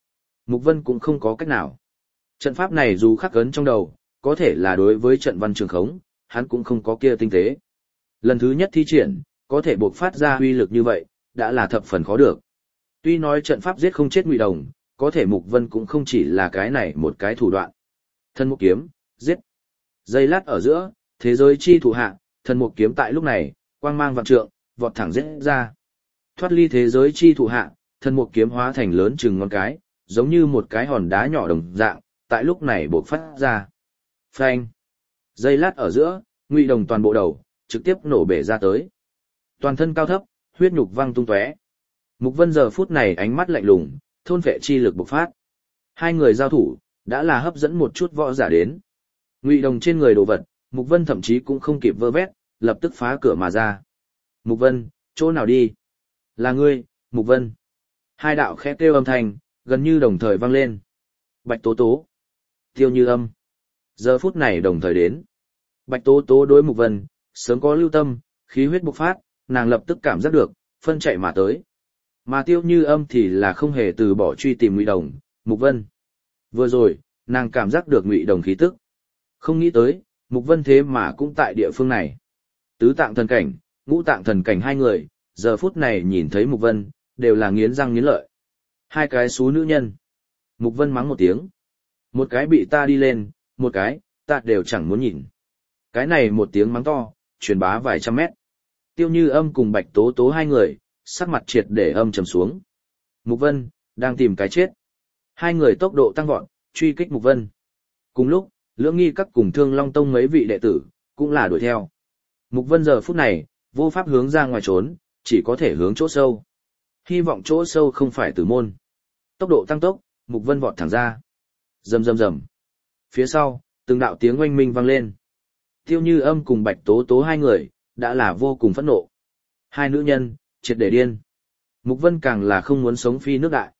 Mục Vân cũng không có cách nào. Trận pháp này dù khắc ấn trong đầu, có thể là đối với trận văn trường khống, hắn cũng không có kia tinh tế. Lần thứ nhất thi triển, có thể buộc phát ra uy lực như vậy, đã là thập phần khó được. Tuy nói trận pháp giết không chết Ngụy Đồng, có thể Mục Vân cũng không chỉ là cái này một cái thủ đoạn. Thân mục kiếm, giết. Giây lát ở giữa, thế giới chi thủ hạ, thần mục kiếm tại lúc này, quang mang vạn trượng, vọt thẳng giết ra. Thoát ly thế giới chi thủ hạ, thần mục kiếm hóa thành lớn chừng ngón cái, giống như một cái hòn đá nhỏ đồng dạng, tại lúc này bộc phát ra. Phanh. Giây lát ở giữa, Ngụy Đồng toàn bộ đầu, trực tiếp nổ bể ra tới. Toàn thân cao thấp, huyết nhục văng tung tóe. Mục Vân giờ phút này ánh mắt lạnh lùng, thôn phệ chi lực bộc phát. Hai người giao thủ, đã là hấp dẫn một chút võ giả đến. Ngụy Đồng trên người đồ vật, Mục Vân thậm chí cũng không kịp vơ vét, lập tức phá cửa mà ra. Mục Vân, chỗ nào đi? Là ngươi, Mục Vân. Hai đạo khẽ kêu âm thanh, gần như đồng thời vang lên. Bạch Tố Tố, Tiêu Như Âm. Giờ phút này đồng thời đến. Bạch Tố Tố đối Mục Vân, sớm có lưu tâm, khí huyết bộc phát, nàng lập tức cảm giác được, phân chạy mà tới. Mà Tiêu Như Âm thì là không hề từ bỏ truy tìm Ngụy Đồng, Mục Vân. Vừa rồi, nàng cảm giác được Ngụy Đồng khí tức. Không nghĩ tới, Mục Vân thế mà cũng tại địa phương này. Tứ tạng thần cảnh, ngũ tạng thần cảnh hai người, giờ phút này nhìn thấy Mục Vân, đều là nghiến răng nghiến lợi. Hai cái xú nữ nhân. Mục Vân mắng một tiếng. Một cái bị ta đi lên, một cái, ta đều chẳng muốn nhìn. Cái này một tiếng mắng to, truyền bá vài trăm mét. Tiêu Như Âm cùng Bạch Tố Tố hai người, sắc mặt triệt để âm trầm xuống. Mục Vân, đang tìm cái chết. Hai người tốc độ tăng vọt, truy kích Mục Vân. Cùng lúc, Lưỡng Nghi Các cùng Thương Long Tông mấy vị đệ tử, cũng là đuổi theo. Mục Vân giờ phút này, vô pháp hướng ra ngoài trốn, chỉ có thể hướng chỗ sâu. Hy vọng chỗ sâu không phải tử môn. Tốc độ tăng tốc, Mục Vân vọt thẳng ra. Rầm rầm rầm. Phía sau, từng đạo tiếng oanh minh vang lên. Tiêu Như Âm cùng Bạch Tố Tố hai người, đã là vô cùng phẫn nộ. Hai nữ nhân, triệt để điên. Mục Vân càng là không muốn sống phi nước đại.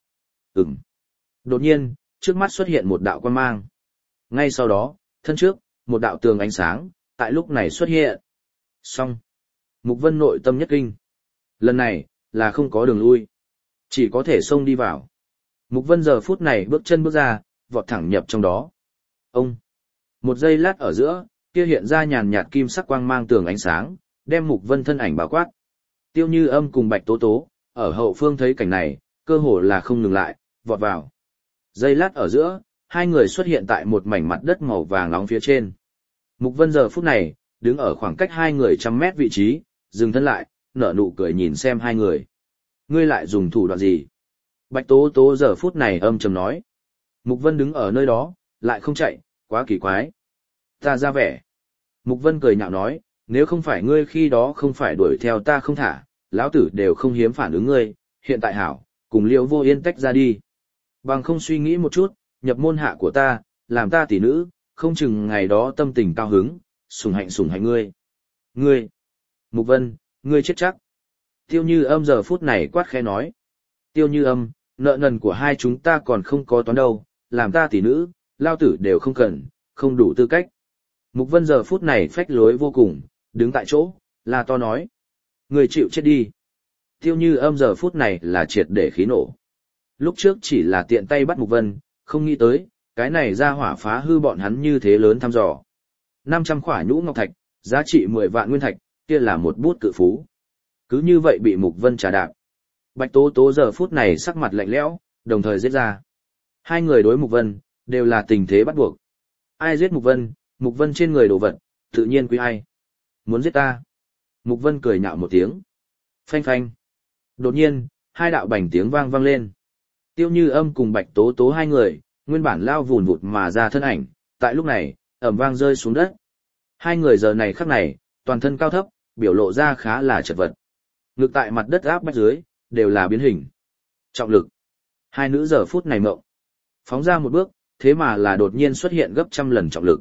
Đột nhiên, trước mắt xuất hiện một đạo quang mang. Ngay sau đó, thân trước, một đạo tường ánh sáng, tại lúc này xuất hiện. Xong. Mục Vân nội tâm nhất kinh. Lần này, là không có đường lui. Chỉ có thể xông đi vào. Mục Vân giờ phút này bước chân bước ra, vọt thẳng nhập trong đó. Ông. Một giây lát ở giữa, kia hiện ra nhàn nhạt kim sắc quang mang tường ánh sáng, đem Mục Vân thân ảnh bao quát. Tiêu Như Âm cùng Bạch Tố Tố, ở hậu phương thấy cảnh này, cơ hồ là không ngừng lại, vọt vào. Giây lát ở giữa, hai người xuất hiện tại một mảnh mặt đất màu vàng nóng phía trên. Mục Vân giờ phút này, đứng ở khoảng cách hai người trăm mét vị trí, dừng thân lại, nở nụ cười nhìn xem hai người. Ngươi lại dùng thủ đoạn gì? Bạch Tố Tố giờ phút này âm trầm nói. Mục Vân đứng ở nơi đó, lại không chạy, quá kỳ quái. Ta ra vẻ. Mục Vân cười nhạo nói, nếu không phải ngươi khi đó không phải đuổi theo ta không thả, lão tử đều không hiếm phản ứng ngươi, hiện tại hảo, cùng Liễu Vô Yên tách ra đi. Bằng không suy nghĩ một chút, nhập môn hạ của ta, làm ta tỷ nữ, không chừng ngày đó tâm tình cao hứng, sủng hạnh ngươi. Ngươi. Mục Vân, ngươi chết chắc. Tiêu Như Âm giờ phút này quát khẽ nói. Tiêu Như Âm, nợ nần của hai chúng ta còn không có toán đâu, làm ta tỷ nữ, lao tử đều không cần, không đủ tư cách. Mục Vân giờ phút này phách lối vô cùng, đứng tại chỗ, là to nói. Người chịu chết đi. Tiêu Như Âm giờ phút này là triệt để khí nổ. Lúc trước chỉ là tiện tay bắt Mục Vân, không nghĩ tới, cái này ra hỏa phá hư bọn hắn như thế lớn thăm dò. 500 khỏa nhũ ngọc thạch, giá trị 10 vạn nguyên thạch, kia là một bút cự phú. Cứ như vậy bị Mục Vân trả đạp. Bạch Tố Tố giờ phút này sắc mặt lạnh lẽo, đồng thời giết ra. Hai người đối Mục Vân, đều là tình thế bắt buộc. Ai giết Mục Vân trên người đồ vật, tự nhiên quý ai. Muốn giết ta. Mục Vân cười nhạo một tiếng. Phanh phanh. Đột nhiên, hai đạo bành tiếng vang vang lên. Tiêu Như Âm cùng Bạch Tố Tố hai người, nguyên bản lao vùn vụt mà ra thân ảnh, tại lúc này, ầm vang rơi xuống đất. Hai người giờ này khắc này, toàn thân cao thấp, biểu lộ ra khá là chật vật. Ngực tại mặt đất áp bách dưới, đều là biến hình. Trọng lực. Hai nữ giờ phút này mộng. Phóng ra một bước, thế mà là đột nhiên xuất hiện gấp trăm lần trọng lực.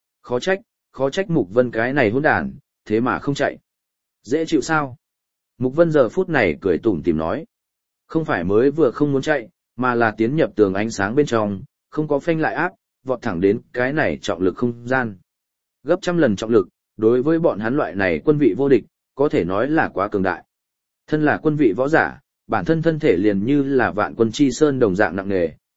Khó trách Mục Vân cái này hỗn đản, thế mà không chạy. Dễ chịu sao? Mục Vân giờ phút này cười tủm tỉm nói. Không phải mới vừa không muốn chạy, mà là tiến nhập tường ánh sáng bên trong, không có phanh lại áp, vọt thẳng đến cái này trọng lực không gian. Gấp trăm lần trọng lực, đối với bọn hắn loại này quân vị vô địch, có thể nói là quá cường đại. Thân là quân vị võ giả, bản thân thân thể liền như là vạn quân chi sơn đồng dạng nặng nề,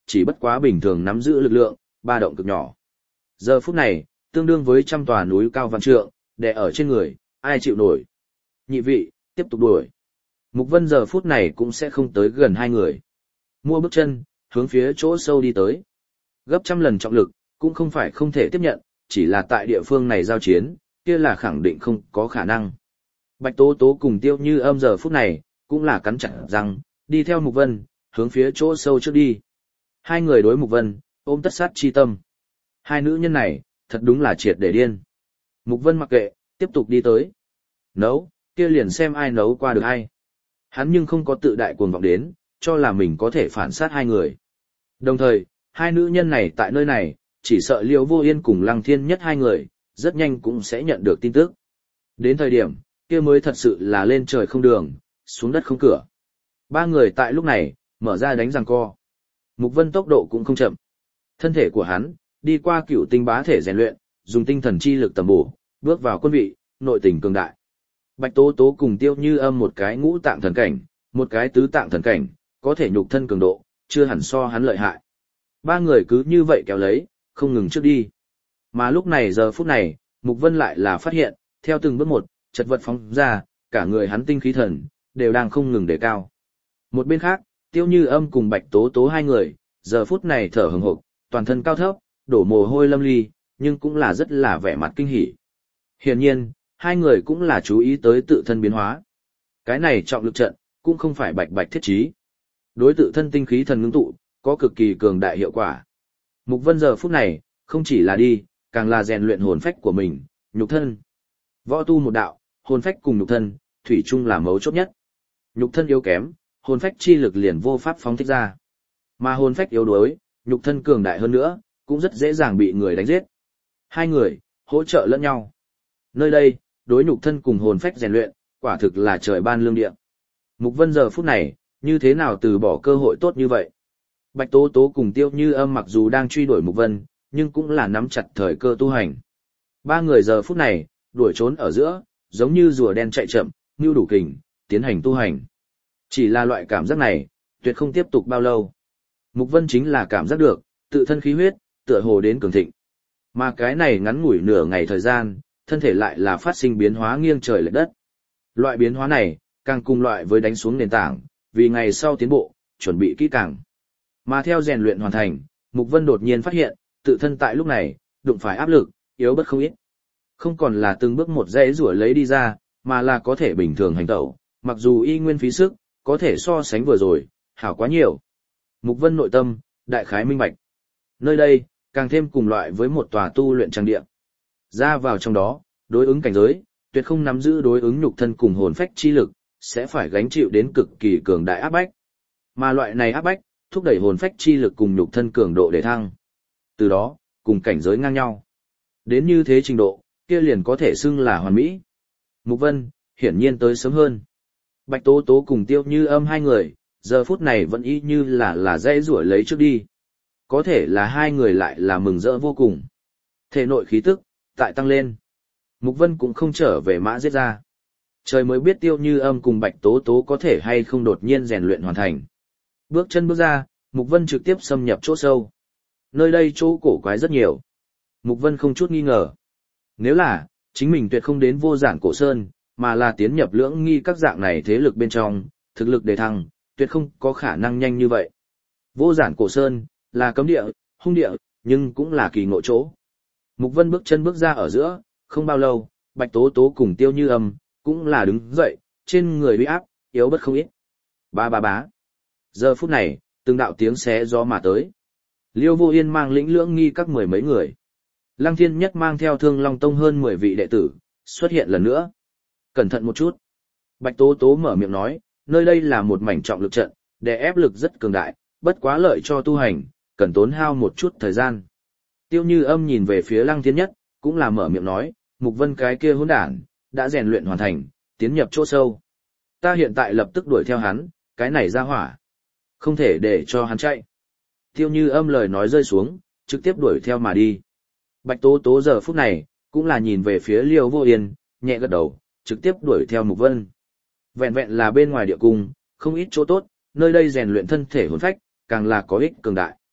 chỉ bất quá bình thường nắm giữ lực lượng, ba động cực nhỏ. Giờ phút này, tương đương với trăm tòa núi cao vạn trượng, đè ở trên người, ai chịu nổi. Nhị vị, tiếp tục đuổi. Mục Vân giờ phút này cũng sẽ không tới gần hai người. Mua bước chân, hướng phía chỗ sâu đi tới. Gấp trăm lần trọng lực, cũng không phải không thể tiếp nhận, chỉ là tại địa phương này giao chiến, kia là khẳng định không có khả năng. Bạch Tố Tố cùng Tiêu Như Âm giờ phút này, cũng là cắn chặt răng, đi theo Mục Vân, hướng phía chỗ sâu trước đi. Hai người đối Mục Vân, ôm tất sát chi tâm. Hai nữ nhân này, thật đúng là triệt để điên. Mục Vân mặc kệ, tiếp tục đi tới. Nấu, kia liền xem ai nấu qua được ai. Hắn nhưng không có tự đại cuồng vọng đến, cho là mình có thể phản sát hai người. Đồng thời, hai nữ nhân này tại nơi này, chỉ sợ Liễu Vô Yên cùng Lăng Thiên Nhất hai người, rất nhanh cũng sẽ nhận được tin tức. Đến thời điểm, kia mới thật sự là lên trời không đường, xuống đất không cửa. Ba người tại lúc này, mở ra đánh giằng co. Mục Vân tốc độ cũng không chậm. Thân thể của hắn, đi qua cửu tinh bá thể rèn luyện, dùng tinh thần chi lực tầm bổ, bước vào quân vị, nội tình cường đại. Bạch Tố Tố cùng Tiêu Như Âm một cái ngũ tạng thần cảnh, một cái tứ tạng thần cảnh, có thể nhục thân cường độ, chưa hẳn so hắn lợi hại. Ba người cứ như vậy kéo lấy, không ngừng trước đi. Mà lúc này giờ phút này, Mục Vân lại là phát hiện, theo từng bước một, chật vật phóng ra, cả người hắn tinh khí thần, đều đang không ngừng đề cao. Một bên khác, Tiêu Như Âm cùng Bạch Tố Tố hai người, giờ phút này thở hừng hực, toàn thân cao thấp, đổ mồ hôi lâm ly, nhưng cũng là rất là vẻ mặt kinh hỉ. Hiển nhiên, hai người cũng là chú ý tới tự thân biến hóa. Cái này trọng lực trận, cũng không phải bạch bạch thiết trí. Đối tự thân tinh khí thần ngưng tụ, có cực kỳ cường đại hiệu quả. Mục Vân giờ phút này, không chỉ là đi, càng là rèn luyện hồn phách của mình, nhục thân. Võ tu một đạo, hồn phách cùng nhục thân, thủy chung là mấu chốt nhất. Nhục thân yếu kém, hồn phách chi lực liền vô pháp phóng thích ra. Mà hồn phách yếu đuối, nhục thân cường đại hơn nữa, cũng rất dễ dàng bị người đánh giết. Hai người, hỗ trợ lẫn nhau. Nơi đây, đối nhục thân cùng hồn phách rèn luyện, quả thực là trời ban lương địa. Mục Vân giờ phút này, như thế nào từ bỏ cơ hội tốt như vậy? Bạch Tố Tố cùng Tiêu Như Âm mặc dù đang truy đuổi Mục Vân, nhưng cũng là nắm chặt thời cơ tu hành. Ba người giờ phút này, đuổi trốn ở giữa, giống như rùa đen chạy chậm, như đủ kình, tiến hành tu hành. Chỉ là loại cảm giác này, tuyệt không tiếp tục bao lâu. Mục Vân chính là cảm giác được, tự thân khí huyết, tựa hồ đến cường thịnh. Mà cái này ngắn ngủi nửa ngày thời gian, thân thể lại là phát sinh biến hóa nghiêng trời lệch đất. Loại biến hóa này, càng cùng loại với đánh xuống nền tảng, vì ngày sau tiến bộ, chuẩn bị kỹ càng. Mà theo rèn luyện hoàn thành, Mục Vân đột nhiên phát hiện, tự thân tại lúc này, đụng phải áp lực, yếu bất không ít. Không còn là từng bước một dãy rủa lấy đi ra, mà là có thể bình thường hành tẩu, mặc dù y nguyên phí sức, có thể so sánh vừa rồi, hảo quá nhiều. Mục Vân nội tâm, đại khái minh bạch. Nơi đây, càng thêm cùng loại với một tòa tu luyện trang địa. Ra vào trong đó, đối ứng cảnh giới, tuyệt không nắm giữ đối ứng nhục thân cùng hồn phách chi lực, sẽ phải gánh chịu đến cực kỳ cường đại áp bách. Mà loại này áp bách, thúc đẩy hồn phách chi lực cùng nhục thân cường độ để thăng. Từ đó, cùng cảnh giới ngang nhau. Đến như thế trình độ, kia liền có thể xưng là hoàn mỹ. Mục Vân, hiển nhiên tới sớm hơn. Bạch Tố Tố cùng Tiêu Như Âm hai người, giờ phút này vẫn y như là dãy rủa lấy trước đi. Có thể là hai người lại là mừng rỡ vô cùng. Thể nội khí tức, tại tăng lên. Mục Vân cũng không trở về mã giết ra. Trời mới biết Tiêu Như Âm cùng Bạch Tố Tố có thể hay không đột nhiên rèn luyện hoàn thành. Bước chân bước ra, Mục Vân trực tiếp xâm nhập chỗ sâu. Nơi đây chỗ cổ quái rất nhiều. Mục Vân không chút nghi ngờ. Nếu là, chính mình tuyệt không đến vô giản cổ sơn, mà là tiến nhập lưỡng nghi các dạng này thế lực bên trong, thực lực đề thăng, tuyệt không có khả năng nhanh như vậy. Vô giản cổ sơn, là cấm địa, hung địa, nhưng cũng là kỳ ngộ chỗ. Mục Vân bước chân bước ra ở giữa, không bao lâu, Bạch Tố Tố cùng Tiêu Như Âm, cũng là đứng dậy, trên người uy áp, yếu bất không ít. Ba ba bá. Giờ phút này, từng đạo tiếng xé gió mà tới. Liêu Vô Yên mang lĩnh lưỡng nghi các mười mấy người. Lăng Thiên Nhất mang theo Thương Long Tông hơn 10 vị đệ tử, xuất hiện lần nữa. Cẩn thận một chút. Bạch Tố Tố mở miệng nói, nơi đây là một mảnh trọng lực trận, đè ép lực rất cường đại, bất quá lợi cho tu hành, cần tốn hao một chút thời gian. Tiêu Như Âm nhìn về phía Lăng Thiên Nhất, cũng là mở miệng nói, Mục Vân cái kia hỗn đản, đã rèn luyện hoàn thành, tiến nhập chỗ sâu. Ta hiện tại lập tức đuổi theo hắn, cái này ra hỏa. Không thể để cho hắn chạy. Tiêu Như Âm lời nói rơi xuống, trực tiếp đuổi theo mà đi. Bạch Tố Tố giờ phút này, cũng là nhìn về phía Liêu Vô Yên, nhẹ gật đầu, trực tiếp đuổi theo Mục Vân. Vẹn vẹn là bên ngoài địa cung, không ít chỗ tốt, nơi đây rèn luyện thân thể hồn phách, càng là có ích cường đại.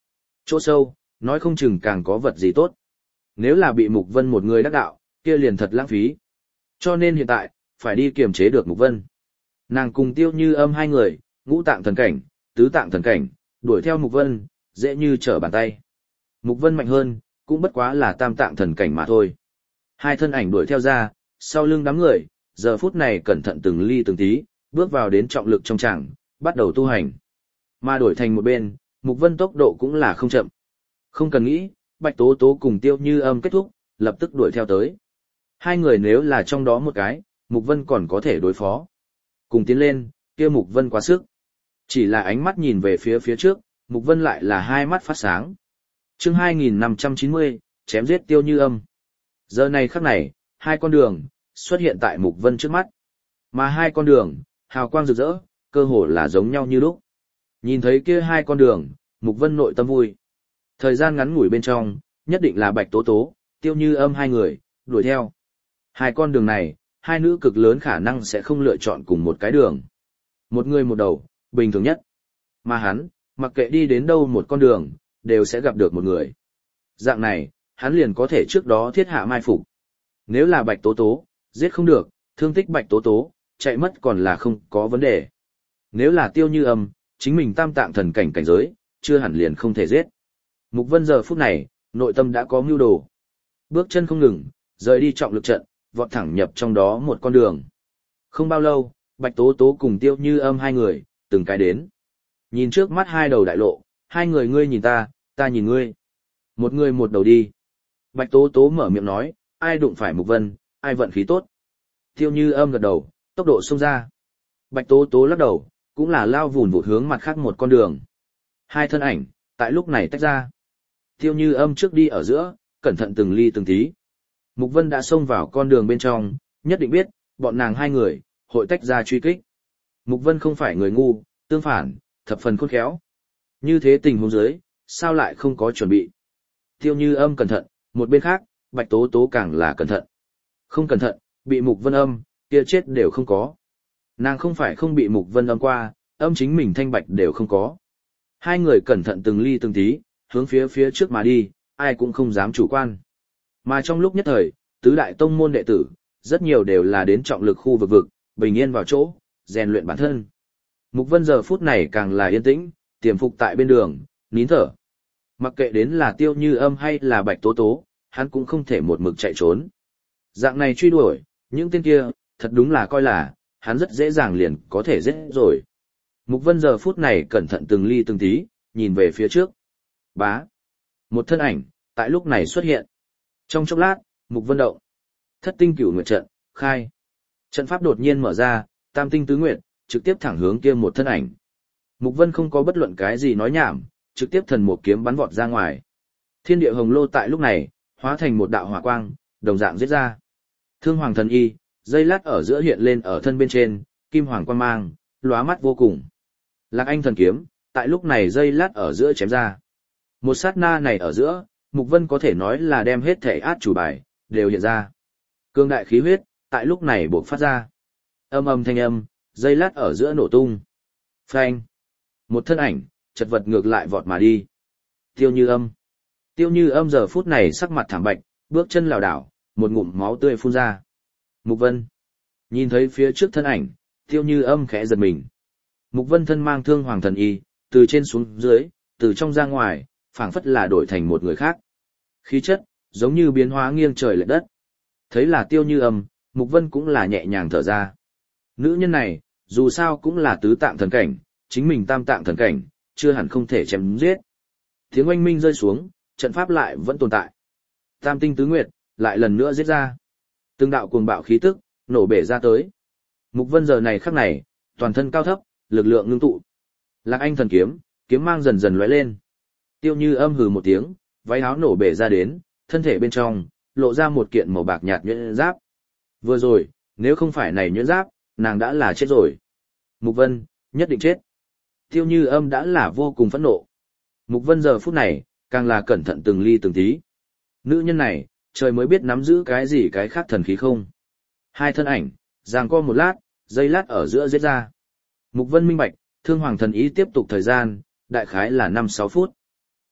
Chỗ sâu, nói không chừng càng có vật gì tốt. Nếu là bị Mục Vân một người đắc đạo, kia liền thật lãng phí. Cho nên hiện tại, phải đi kiềm chế được Mục Vân. Nàng cùng Tiêu Như Âm hai người, ngũ tạng thần cảnh, tứ tạng thần cảnh, đuổi theo Mục Vân, dễ như trở bàn tay. Mục Vân mạnh hơn, cũng bất quá là tam tạng thần cảnh mà thôi. Hai thân ảnh đuổi theo ra, sau lưng đám người, giờ phút này cẩn thận từng ly từng tí, bước vào đến trọng lực trong tràng, bắt đầu tu hành. Mà đổi thành một bên, Mục Vân tốc độ cũng là không chậm. Không cần nghĩ, Bạch Tố Tố cùng Tiêu Như Âm kết thúc, lập tức đuổi theo tới. Hai người nếu là trong đó một cái, Mục Vân còn có thể đối phó. Cùng tiến lên, kia Mục Vân quá sức. Chỉ là ánh mắt nhìn về phía trước, Mục Vân lại là hai mắt phát sáng. Chương 2590, chém giết Tiêu Như Âm. Giờ này khắc này, hai con đường xuất hiện tại Mục Vân trước mắt. Mà hai con đường, hào quang rực rỡ, cơ hồ là giống nhau như lúc. Nhìn thấy kia hai con đường, Mục Vân nội tâm vui. Thời gian ngắn ngủi bên trong, nhất định là Bạch Tố Tố, Tiêu Như Âm hai người, đuổi theo. Hai con đường này, hai nữ cực lớn khả năng sẽ không lựa chọn cùng một cái đường. Một người một đầu, bình thường nhất. Mà hắn, mặc kệ đi đến đâu một con đường, đều sẽ gặp được một người. Dạng này, hắn liền có thể trước đó thiết hạ mai phục. Nếu là Bạch Tố Tố, giết không được, thương tích Bạch Tố Tố, chạy mất còn là không có vấn đề. Nếu là Tiêu Như Âm, chính mình tam tạng thần cảnh cảnh giới, chưa hẳn liền không thể giết. Mục Vân giờ phút này, nội tâm đã có mưu đồ. Bước chân không ngừng, rời đi trọng lực trận, vọt thẳng nhập trong đó một con đường. Không bao lâu, Bạch Tố Tố cùng Tiêu Như Âm hai người, từng cái đến. Nhìn trước mắt hai đầu đại lộ, hai người ngươi nhìn ta nhìn ngươi. Một người một đầu đi. Bạch Tố Tố mở miệng nói, ai đụng phải Mục Vân, ai vận khí tốt. Tiêu Như Âm gật đầu, tốc độ xông ra. Bạch Tố Tố lắc đầu, cũng là lao vùn vụt hướng mặt khác một con đường. Hai thân ảnh, tại lúc này tách ra. Tiêu Như Âm trước đi ở giữa, cẩn thận từng ly từng tí. Mục Vân đã xông vào con đường bên trong, nhất định biết, bọn nàng hai người, hội tách ra truy kích. Mục Vân không phải người ngu, tương phản, thập phần khôn khéo. Như thế tình huống dưới, sao lại không có chuẩn bị. Tiêu Như Âm cẩn thận, một bên khác, Bạch Tố Tố càng là cẩn thận. Không cẩn thận, bị Mục Vân âm, kia chết đều không có. Nàng không phải không bị Mục Vân âm qua, âm chính mình thanh bạch đều không có. Hai người cẩn thận từng ly từng tí, hướng phía trước mà đi, ai cũng không dám chủ quan. Mà trong lúc nhất thời, tứ đại tông môn đệ tử, rất nhiều đều là đến trọng lực khu vực, bình yên vào chỗ, rèn luyện bản thân. Mục Vân giờ phút này càng là yên tĩnh, tiềm phục tại bên đường, nín thở. Mặc kệ đến là Tiêu Như Âm hay là Bạch Tố Tố, hắn cũng không thể một mực chạy trốn. Dạng này truy đuổi, những tên kia, thật đúng là coi là, hắn rất dễ dàng liền có thể giết rồi. Mục Vân giờ phút này cẩn thận từng ly từng tí, nhìn về phía trước. Bá. Một thân ảnh, tại lúc này xuất hiện. Trong chốc lát, Mục Vân động. Thất tinh cửu nguyệt trận, khai. Trận pháp đột nhiên mở ra, tam tinh tứ nguyệt, trực tiếp thẳng hướng kia một thân ảnh. Mục Vân không có bất luận cái gì nói nhảm, trực tiếp thần một kiếm bắn vọt ra ngoài. Thiên địa hồng lô tại lúc này, hóa thành một đạo hỏa quang, đồng dạng giết ra. Thương hoàng thần y, dây lát ở giữa hiện lên ở thân bên trên, kim hoàng quang mang, lóa mắt vô cùng. Lạc Anh thần kiếm, tại lúc này dây lát ở giữa chém ra. Một sát na này ở giữa, Mục Vân có thể nói là đem hết thể át chủ bài, đều hiện ra. Cương đại khí huyết, tại lúc này bộc phát ra. Âm âm thanh âm, dây lát ở giữa nổ tung. Phanh. Một thân ảnh, chật vật ngược lại vọt mà đi. Tiêu Như Âm. Tiêu Như Âm giờ phút này sắc mặt thảm bạch, bước chân lảo đảo, một ngụm máu tươi phun ra. Mục Vân. Nhìn thấy phía trước thân ảnh, Tiêu Như Âm khẽ giật mình. Mục Vân thân mang thương hoàng thần y, từ trên xuống dưới, từ trong ra ngoài, phảng phất là đổi thành một người khác. Khí chất, giống như biến hóa nghiêng trời lệch đất. Thấy là Tiêu Như Âm, Mục Vân cũng là nhẹ nhàng thở ra. Nữ nhân này, dù sao cũng là tứ tạng thần cảnh, chính mình tam tạng thần cảnh, chưa hẳn không thể chém giết. Tiếng oanh minh rơi xuống, trận pháp lại vẫn tồn tại. Tam tinh tứ nguyệt, lại lần nữa giết ra. Từng đạo cuồng bạo khí tức, nổ bể ra tới. Mục Vân giờ này khắc này, toàn thân cao thấp, lực lượng ngưng tụ. Lạc Anh thần kiếm, kiếm mang dần dần lóe lên. Tiêu Như Âm hừ một tiếng, váy áo nổ bể ra đến, thân thể bên trong, lộ ra một kiện màu bạc nhạt nhuyễn giáp. Vừa rồi, nếu không phải này nhuyễn giáp, nàng đã là chết rồi. Mục Vân, nhất định chết. Tiêu Như Âm đã là vô cùng phẫn nộ. Mục Vân giờ phút này, càng là cẩn thận từng ly từng tí. Nữ nhân này, trời mới biết nắm giữ cái gì cái khác thần khí không. Hai thân ảnh, giằng co một lát, giây lát ở giữa giết ra. Mục Vân minh bạch, thương hoàng thần ý tiếp tục thời gian, đại khái là 5-6 phút.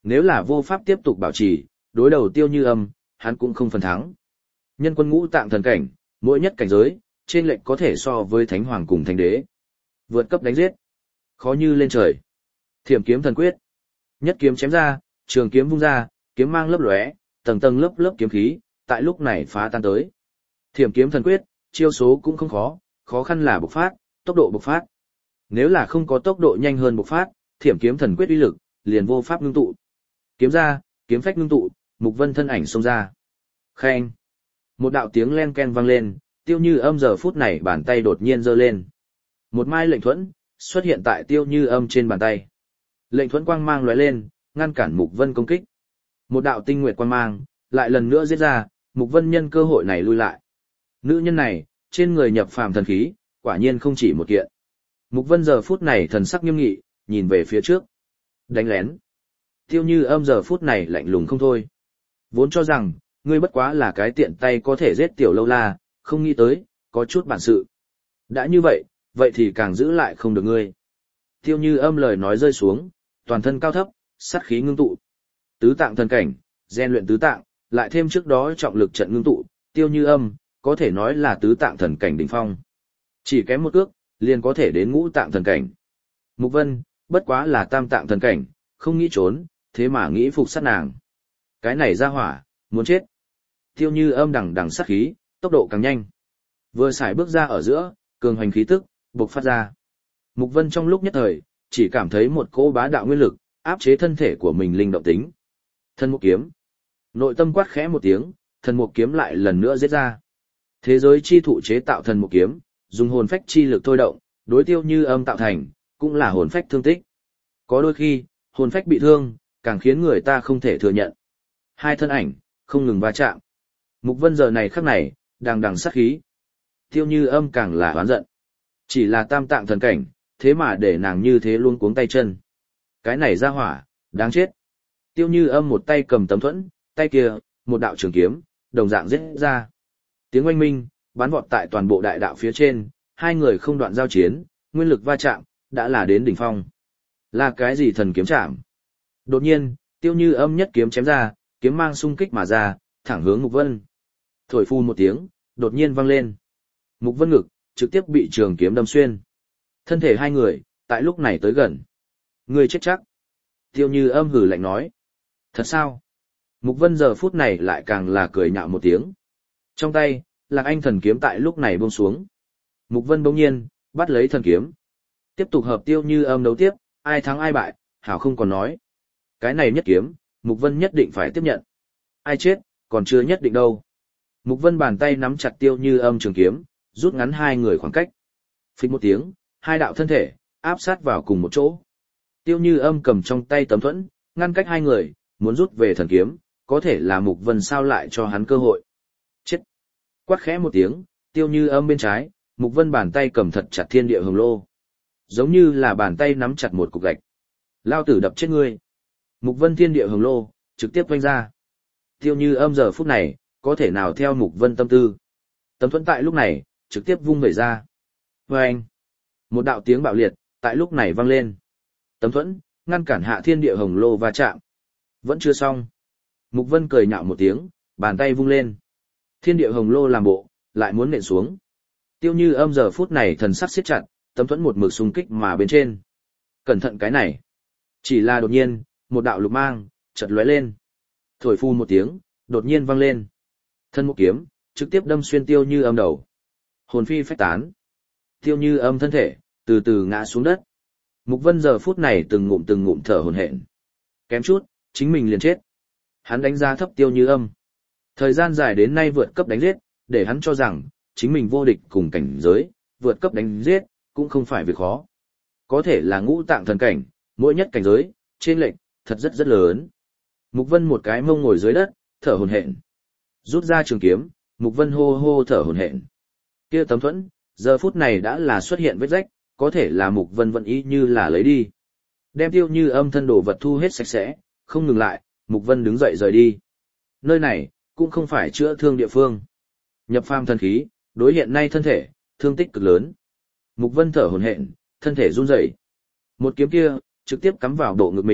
nếu là vô pháp tiếp tục bảo trì, đối đầu Tiêu Như Âm, hắn cũng không phần thắng. Nhân quân ngũ tạng thần cảnh, mỗi nhất cảnh giới, trên lệnh có thể so với thánh hoàng cùng thánh đế. Vượt cấp đánh giết, khó như lên trời. Thiểm kiếm thần quyết, nhất kiếm chém ra, trường kiếm vung ra, kiếm mang lấp lóe, tầng tầng lớp lớp kiếm khí, tại lúc này phá tan tới. Thiểm kiếm thần quyết, chiêu số cũng không khó, khó khăn là bộc phát, tốc độ bộc phát. Nếu là không có tốc độ nhanh hơn bộc phát, thiểm kiếm thần quyết uy lực liền vô pháp ngưng tụ. Kiếm ra, kiếm phách ngưng tụ, Mục Vân thân ảnh xông ra. Khen. Một đạo tiếng len ken vang lên, Tiêu Như Âm giờ phút này bàn tay đột nhiên giơ lên. Một mai lệnh thuẫn xuất hiện tại Tiêu Như Âm trên bàn tay. Lệnh thuẫn quang mang lóe lên, ngăn cản Mục Vân công kích. Một đạo tinh nguyệt quang mang lại lần nữa giết ra, Mục Vân nhân cơ hội này lui lại. Nữ nhân này, trên người nhập phàm thần khí, quả nhiên không chỉ một kiện. Mục Vân giờ phút này thần sắc nghiêm nghị, nhìn về phía trước. Đánh lén. Tiêu Như Âm giờ phút này lạnh lùng không thôi. Vốn cho rằng, ngươi bất quá là cái tiện tay có thể giết tiểu lâu la, không nghĩ tới, có chút bản sự. Đã như vậy, vậy thì càng giữ lại không được ngươi. Tiêu Như Âm lời nói rơi xuống, toàn thân cao thấp, sát khí ngưng tụ. Tứ tạng thần cảnh, rèn luyện tứ tạng, lại thêm trước đó trọng lực trận ngưng tụ, Tiêu Như Âm, có thể nói là tứ tạng thần cảnh đỉnh phong. Chỉ kém một ước, liền có thể đến ngũ tạng thần cảnh. Mục Vân, bất quá là tam tạng thần cảnh, không nghĩ trốn, thế mà nghĩ phục sát nàng. Cái này ra hỏa, muốn chết. Tiêu Như Âm đằng đằng sát khí, tốc độ càng nhanh. Vừa xài bước ra ở giữa, cường hoành khí tức, bộc phát ra. Mục Vân trong lúc nhất thời, chỉ cảm thấy một cỗ bá đạo nguyên lực, áp chế thân thể của mình linh động tính. Thân mục kiếm. Nội tâm quát khẽ một tiếng, thần mục kiếm lại lần nữa giết ra. Thế giới chi thụ chế tạo thần mục kiếm, dùng hồn phách chi lực thôi động, đối Tiêu Như Âm tạo thành, cũng là hồn phách thương tích. Có đôi khi, hồn phách bị thương, càng khiến người ta không thể thừa nhận. Hai thân ảnh, không ngừng va chạm. Mục Vân giờ này khắc này, đằng đằng sát khí. Tiêu Như Âm càng là oán giận. Chỉ là tam tạng thần cảnh, thế mà để nàng như thế luôn cuống tay chân. Cái này ra hỏa, đáng chết. Tiêu Như Âm một tay cầm tấm thuẫn, tay kia, một đạo trường kiếm, đồng dạng giết ra. Tiếng oanh minh, bắn vọt tại toàn bộ đại đạo phía trên, hai người không đoạn giao chiến, nguyên lực va chạm, đã là đến đỉnh phong. Là cái gì thần kiếm chạm? Đột nhiên, Tiêu Như Âm nhất kiếm chém ra, kiếm mang xung kích mà ra, thẳng hướng Mục Vân. Thổi phu một tiếng, đột nhiên vang lên. Mục Vân ngực, trực tiếp bị trường kiếm đâm xuyên. Thân thể hai người, tại lúc này tới gần. Người chết chắc. Tiêu Như Âm hừ lạnh nói. Thật sao? Mục Vân giờ phút này lại càng là cười nhạo một tiếng. Trong tay, Lạc Anh thần kiếm tại lúc này buông xuống. Mục Vân bỗng nhiên, bắt lấy thần kiếm. Tiếp tục hợp Tiêu Như Âm đấu tiếp, ai thắng ai bại, hảo không còn nói. Cái này nhất kiếm, Mục Vân nhất định phải tiếp nhận. Ai chết, còn chưa nhất định đâu. Mục Vân bàn tay nắm chặt Tiêu Như Âm trường kiếm, rút ngắn hai người khoảng cách. Phích một tiếng, hai đạo thân thể, áp sát vào cùng một chỗ. Tiêu Như Âm cầm trong tay tấm thuẫn, ngăn cách hai người, muốn rút về thần kiếm, có thể là Mục Vân sao lại cho hắn cơ hội. Chết! Quát khẽ một tiếng, Tiêu Như Âm bên trái, Mục Vân bàn tay cầm thật chặt thiên địa hồng lô. Giống như là bàn tay nắm chặt một cục gạch. Lao tử đập chết ngươi. Mục Vân thiên địa hồng lô, trực tiếp vung ra. Tiêu Như Âm giờ phút này, có thể nào theo Mục Vân tâm tư. Tấm thuẫn tại lúc này, trực tiếp vung về ra. Vâng! Một đạo tiếng bạo liệt, tại lúc này vang lên. Tấm thuẫn, ngăn cản hạ thiên địa hồng lô va chạm. Vẫn chưa xong. Mục Vân cười nhạo một tiếng, bàn tay vung lên. Thiên địa hồng lô làm bộ, lại muốn nện xuống. Tiêu Như Âm giờ phút này thần sắc siết chặt, tấm thuẫn một mực xung kích mà bên trên. Cẩn thận cái này. Chỉ là đột nhiên, một đạo lục mang, chợt lóe lên. Thổi phu một tiếng, đột nhiên vang lên. Thân mục kiếm, trực tiếp đâm xuyên Tiêu Như Âm đầu. Hồn phi phách tán. Tiêu Như Âm thân thể, từ từ ngã xuống đất. Mục Vân giờ phút này từng ngụm thở hổn hển. Kém chút, chính mình liền chết. Hắn đánh giá thấp Tiêu Như Âm. Thời gian dài đến nay vượt cấp đánh giết, để hắn cho rằng, chính mình vô địch cùng cảnh giới, vượt cấp đánh giết, cũng không phải việc khó. Có thể là ngũ tạng thần cảnh, mỗi nhất cảnh giới, trên lệnh, thật rất lớn. Mục Vân một cái mông ngồi dưới đất, thở hổn hển. Rút ra trường kiếm, Mục Vân hô hô thở hổn hển. Kia tấm thuẫn, giờ phút này đã là xuất hiện vết rách, có thể là Mục Vân vẫn ý như là lấy đi. Đem Tiêu Như Âm thân đồ vật thu hết sạch sẽ, không ngừng lại, Mục Vân đứng dậy rời đi. Nơi này, cũng không phải chữa thương địa phương. Nhập phàm thần khí, đối hiện nay thân thể, thương tích cực lớn. Mục Vân thở hổn hển, thân thể run rẩy. Một kiếm kia, trực tiếp cắm vào độ ngực mình,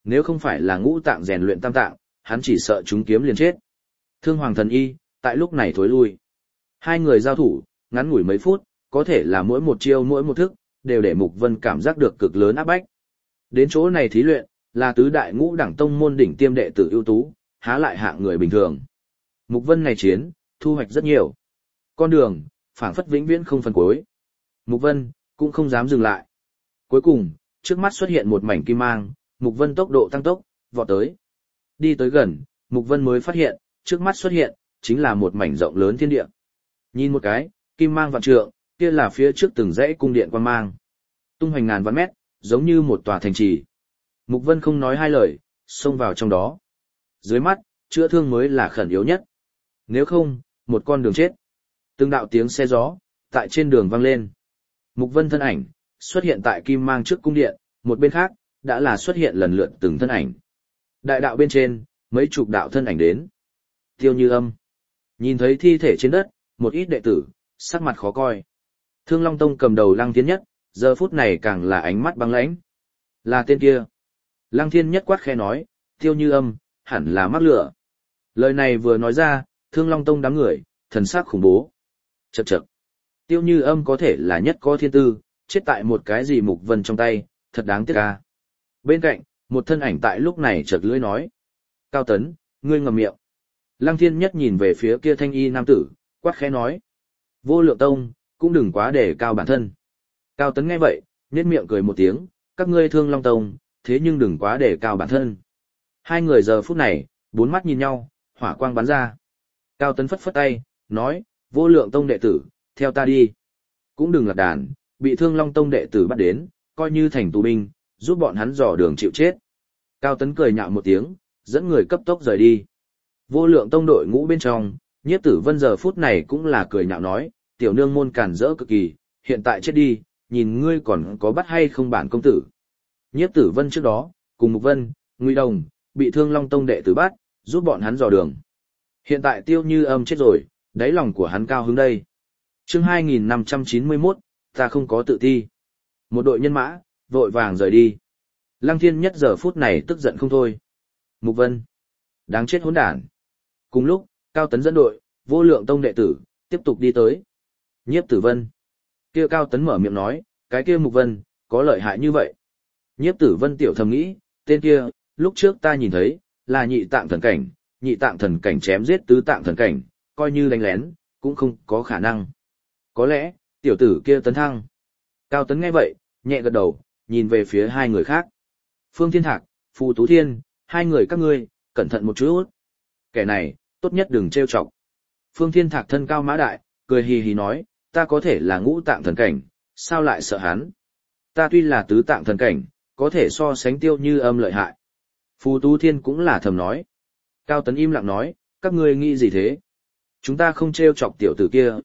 nếu không phải là ngũ tạng rèn luyện tam tạng, hắn chỉ sợ chúng kiếm liền chết. Thương Hoàng Thần Y, tại lúc này thối lui. Hai người giao thủ, ngắn ngủi mấy phút, có thể là mỗi một chiêu mỗi một thức, đều để Mục Vân cảm giác được cực lớn áp bách. Đến chỗ này thí luyện, là tứ đại ngũ đẳng tông môn đỉnh tiêm đệ tử ưu tú, há lại hạng người bình thường. Mục Vân này chiến, thu hoạch rất nhiều. Con đường, phảng phất vĩnh viễn không phần cuối. Mục Vân, cũng không dám dừng lại. Cuối cùng, trước mắt xuất hiện một mảnh kim mang, Mục Vân tốc độ tăng tốc, vọt tới. Đi tới gần, Mục Vân mới phát hiện, trước mắt xuất hiện, chính là một mảnh rộng lớn thiên địa. Nhìn một cái, kim mang vạn trượng, kia là phía trước từng dãy cung điện quang mang. Tung hoành ngàn vạn mét, giống như một tòa thành trì. Mục Vân không nói hai lời, xông vào trong đó. Dưới mắt, chữa thương mới là khẩn yếu nhất. Nếu không, một con đường chết. Từng đạo tiếng xe gió, tại trên đường vang lên. Mục Vân thân ảnh, xuất hiện tại kim mang trước cung điện, một bên khác, đã là xuất hiện lần lượt từng thân ảnh. Đại đạo bên trên, mấy chục đạo thân ảnh đến. Tiêu Như Âm. Nhìn thấy thi thể trên đất, một ít đệ tử, sắc mặt khó coi. Thương Long Tông cầm đầu Lăng Thiên Nhất, giờ phút này càng là ánh mắt băng lãnh. Là tên kia. Lăng Thiên Nhất quát khẽ nói, Tiêu Như Âm, hẳn là mắc lửa. Lời này vừa nói ra, Thương Long Tông đám người, thần sắc khủng bố. Chậc chậc. Tiêu Như Âm có thể là nhất có thiên tư, chết tại một cái gì Mục Vân trong tay, thật đáng tiếc ca. Bên cạnh, một thân ảnh tại lúc này chợt lưỡi nói. Cao Tấn, ngươi ngậm miệng. Lăng Thiên Nhất nhìn về phía kia thanh y nam tử, quát khẽ nói. Vô Lượng Tông, cũng đừng quá để cao bản thân. Cao Tấn nghe vậy, nhếch miệng cười một tiếng, các ngươi Thương Long Tông, thế nhưng đừng quá để cao bản thân. Hai người giờ phút này, bốn mắt nhìn nhau, hỏa quang bắn ra. Cao Tấn phất phất tay, nói, Vô Lượng Tông đệ tử, theo ta đi. Cũng đừng lật đàn, bị Thương Long Tông đệ tử bắt đến, coi như thành tù binh, giúp bọn hắn dò đường chịu chết. Cao Tấn cười nhạo một tiếng, dẫn người cấp tốc rời đi. Vô Lượng Tông đội ngũ bên trong, Nhiếp Tử Vân giờ phút này cũng là cười nhạo nói, tiểu nương môn cản rỡ cực kỳ, hiện tại chết đi, nhìn ngươi còn có bắt hay không bản công tử. Nhiếp Tử Vân trước đó, cùng Mục Vân, Ngụy Đồng, bị Thương Long Tông đệ tử bắt, giúp bọn hắn dò đường. Hiện tại Tiêu Như Âm chết rồi, đáy lòng của hắn cao hứng đây. Chương 2591, ta không có tự ti. Một đội nhân mã, vội vàng rời đi. Lăng Thiên Nhất giờ phút này tức giận không thôi. Mục Vân, đáng chết hỗn đản. Cùng lúc, Cao Tấn dẫn đội, Vô Lượng Tông đệ tử, tiếp tục đi tới. Nhiếp Tử Vân. Kia Cao Tấn mở miệng nói, cái kia Mục Vân, có lợi hại như vậy. Nhiếp Tử Vân tiểu thầm nghĩ, tên kia, lúc trước ta nhìn thấy, là nhị tạng thần cảnh chém giết tứ tạng thần cảnh, coi như đánh lén, cũng không có khả năng. Có lẽ, tiểu tử kia tấn thăng. Cao Tấn nghe vậy, nhẹ gật đầu, nhìn về phía hai người khác. Phương Thiên Thạc, Phù Tú Thiên, hai người các ngươi, cẩn thận một chút. Kẻ này, tốt nhất đừng trêu chọc. Phương Thiên Thạc thân cao mã đại, cười hì hì nói, ta có thể là ngũ tạng thần cảnh, sao lại sợ hắn? Ta tuy là tứ tạng thần cảnh, có thể so sánh Tiêu Như Âm lợi hại. Phù Tú Thiên cũng là thầm nói. Cao Tấn im lặng nói, các ngươi nghĩ gì thế? Chúng ta không trêu chọc tiểu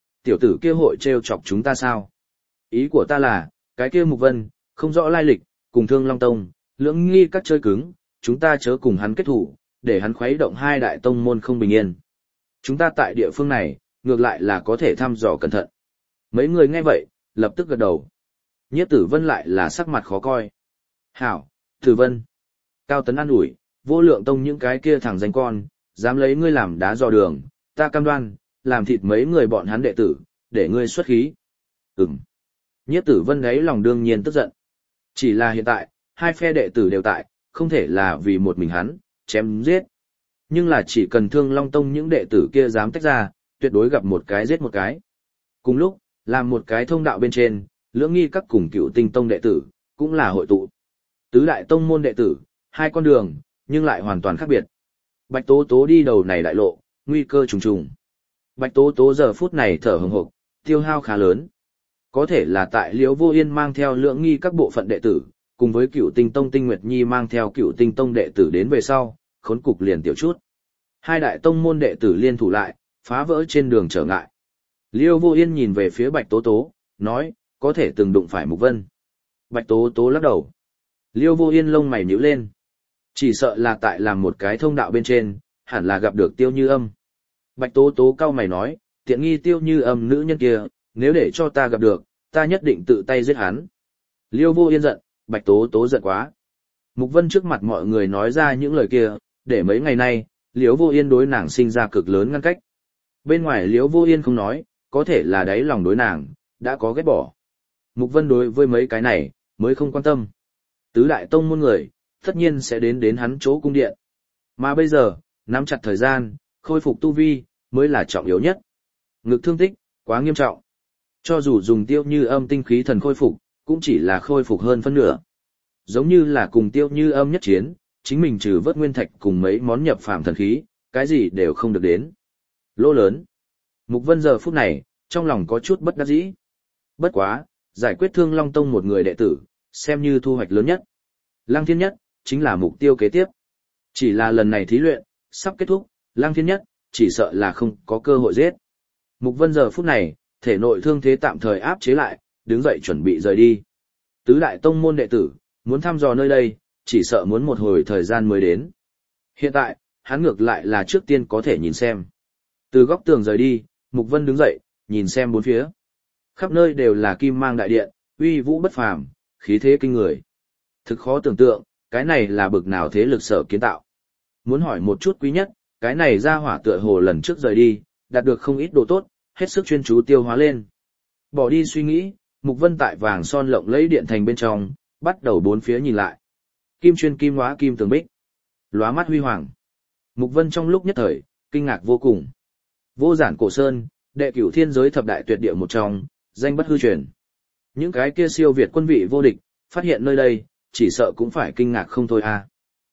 tử kia hội trêu chọc chúng ta sao? Ý của ta là, cái kia Mục Vân, không rõ lai lịch, cùng Thương Long Tông, lưỡng nghi các chơi cứng, chúng ta chớ cùng hắn kết thủ, để hắn khuấy động hai đại tông môn không bình yên. Chúng ta tại địa phương này, ngược lại là có thể thăm dò cẩn thận. Mấy người nghe vậy, lập tức gật đầu. Nhiếp Tử Vân lại là sắc mặt khó coi. Hảo, Tử Vân. Cao Tấn an ủi, Vô Lượng Tông những cái kia thằng danh con, dám lấy ngươi làm đá dò đường, ta cam đoan, làm thịt mấy người bọn hắn đệ tử, để ngươi xuất khí. Nhiếp Tử Vân đấy lòng đương nhiên tức giận. Chỉ là hiện tại, hai phe đệ tử đều tại, không thể là vì một mình hắn, chém giết. Nhưng là chỉ cần Thương Long Tông những đệ tử kia dám tách ra, tuyệt đối gặp một cái giết một cái. Cùng lúc, làm một cái thông đạo bên trên, lưỡng nghi các cùng Cựu Tinh Tông đệ tử, cũng là hội tụ. Tứ đại tông môn đệ tử, hai con đường, nhưng lại hoàn toàn khác biệt. Bạch Tố Tố đi đầu này đại lộ, nguy cơ trùng trùng. Bạch Tố Tố giờ phút này thở hừng hực, tiêu hao khá lớn. Có thể là tại Liễu Vô Yên mang theo lưỡng nghi các bộ phận đệ tử, cùng với Cựu Tinh Tông Tinh Nguyệt Nhi mang theo Cựu Tinh Tông đệ tử đến về sau, khốn cục liền tiểu chút. Hai đại tông môn đệ tử liên thủ lại, phá vỡ trên đường trở ngại. Liễu Vô Yên nhìn về phía Bạch Tố Tố, nói, có thể từng đụng phải Mục Vân. Bạch Tố Tố lắc đầu. Liễu Vô Yên lông mày nhíu lên. Chỉ sợ là tại làm một cái thông đạo bên trên, hẳn là gặp được Tiêu Như Âm. Bạch Tố Tố cau mày nói, tiện nghi Tiêu Như Âm nữ nhân kia, nếu để cho ta gặp được, ta nhất định tự tay giết hắn. Liêu Vô Yên giận, Bạch Tố Tố giận quá. Mục Vân trước mặt mọi người nói ra những lời kia, để mấy ngày nay, Liễu Vô Yên đối nàng sinh ra cực lớn ngăn cách. Bên ngoài Liễu Vô Yên không nói, có thể là đáy lòng đối nàng, đã có ghét bỏ. Mục Vân đối với mấy cái này, mới không quan tâm. Tứ đại tông môn người, tất nhiên sẽ đến hắn chỗ cung điện. Mà bây giờ, nắm chặt thời gian, khôi phục tu vi, mới là trọng yếu nhất. Ngực thương tích, quá nghiêm trọng. Cho dù dùng Tiêu Như Âm tinh khí thần khôi phục, cũng chỉ là khôi phục hơn phân nửa. Giống như là cùng Tiêu Như Âm nhất chiến, chính mình trừ vớt nguyên thạch cùng mấy món nhập phàm thần khí, cái gì đều không được đến. Lỗ lớn. Mục Vân giờ phút này, trong lòng có chút bất đắc dĩ. Bất quá, giải quyết Thương Long Tông một người đệ tử, xem như thu hoạch lớn nhất. Lăng Thiên Nhất, chính là mục tiêu kế tiếp. Chỉ là lần này thí luyện, sắp kết thúc, Lăng Thiên Nhất, chỉ sợ là không có cơ hội giết. Mục Vân giờ phút này, thể nội thương thế tạm thời áp chế lại, đứng dậy chuẩn bị rời đi. Tứ đại tông môn đệ tử, muốn thăm dò nơi đây, chỉ sợ muốn một hồi thời gian mới đến. Hiện tại, hắn ngược lại là trước tiên có thể nhìn xem. Từ góc tường rời đi, Mục Vân đứng dậy, nhìn xem bốn phía. Khắp nơi đều là kim mang đại điện, uy vũ bất phàm, khí thế kinh người. Thực khó tưởng tượng, cái này là bực nào thế lực sở kiến tạo. Muốn hỏi một chút quý nhất, cái này ra hỏa tựa hồ lần trước rời đi, đạt được không ít đồ tốt, hết sức chuyên chú tiêu hóa lên. Bỏ đi suy nghĩ, Mục Vân tại vàng son lộng lẫy điện thành bên trong, bắt đầu bốn phía nhìn lại. Kim chuyên kim hóa kim tường bích, lóa mắt huy hoàng. Mục Vân trong lúc nhất thời, kinh ngạc vô cùng. Vô Giản Cổ Sơn, đệ cửu thiên giới thập đại tuyệt địa một trong, danh bất hư truyền. Những cái kia siêu việt quân vị vô địch, phát hiện nơi đây, chỉ sợ cũng phải kinh ngạc không thôi à.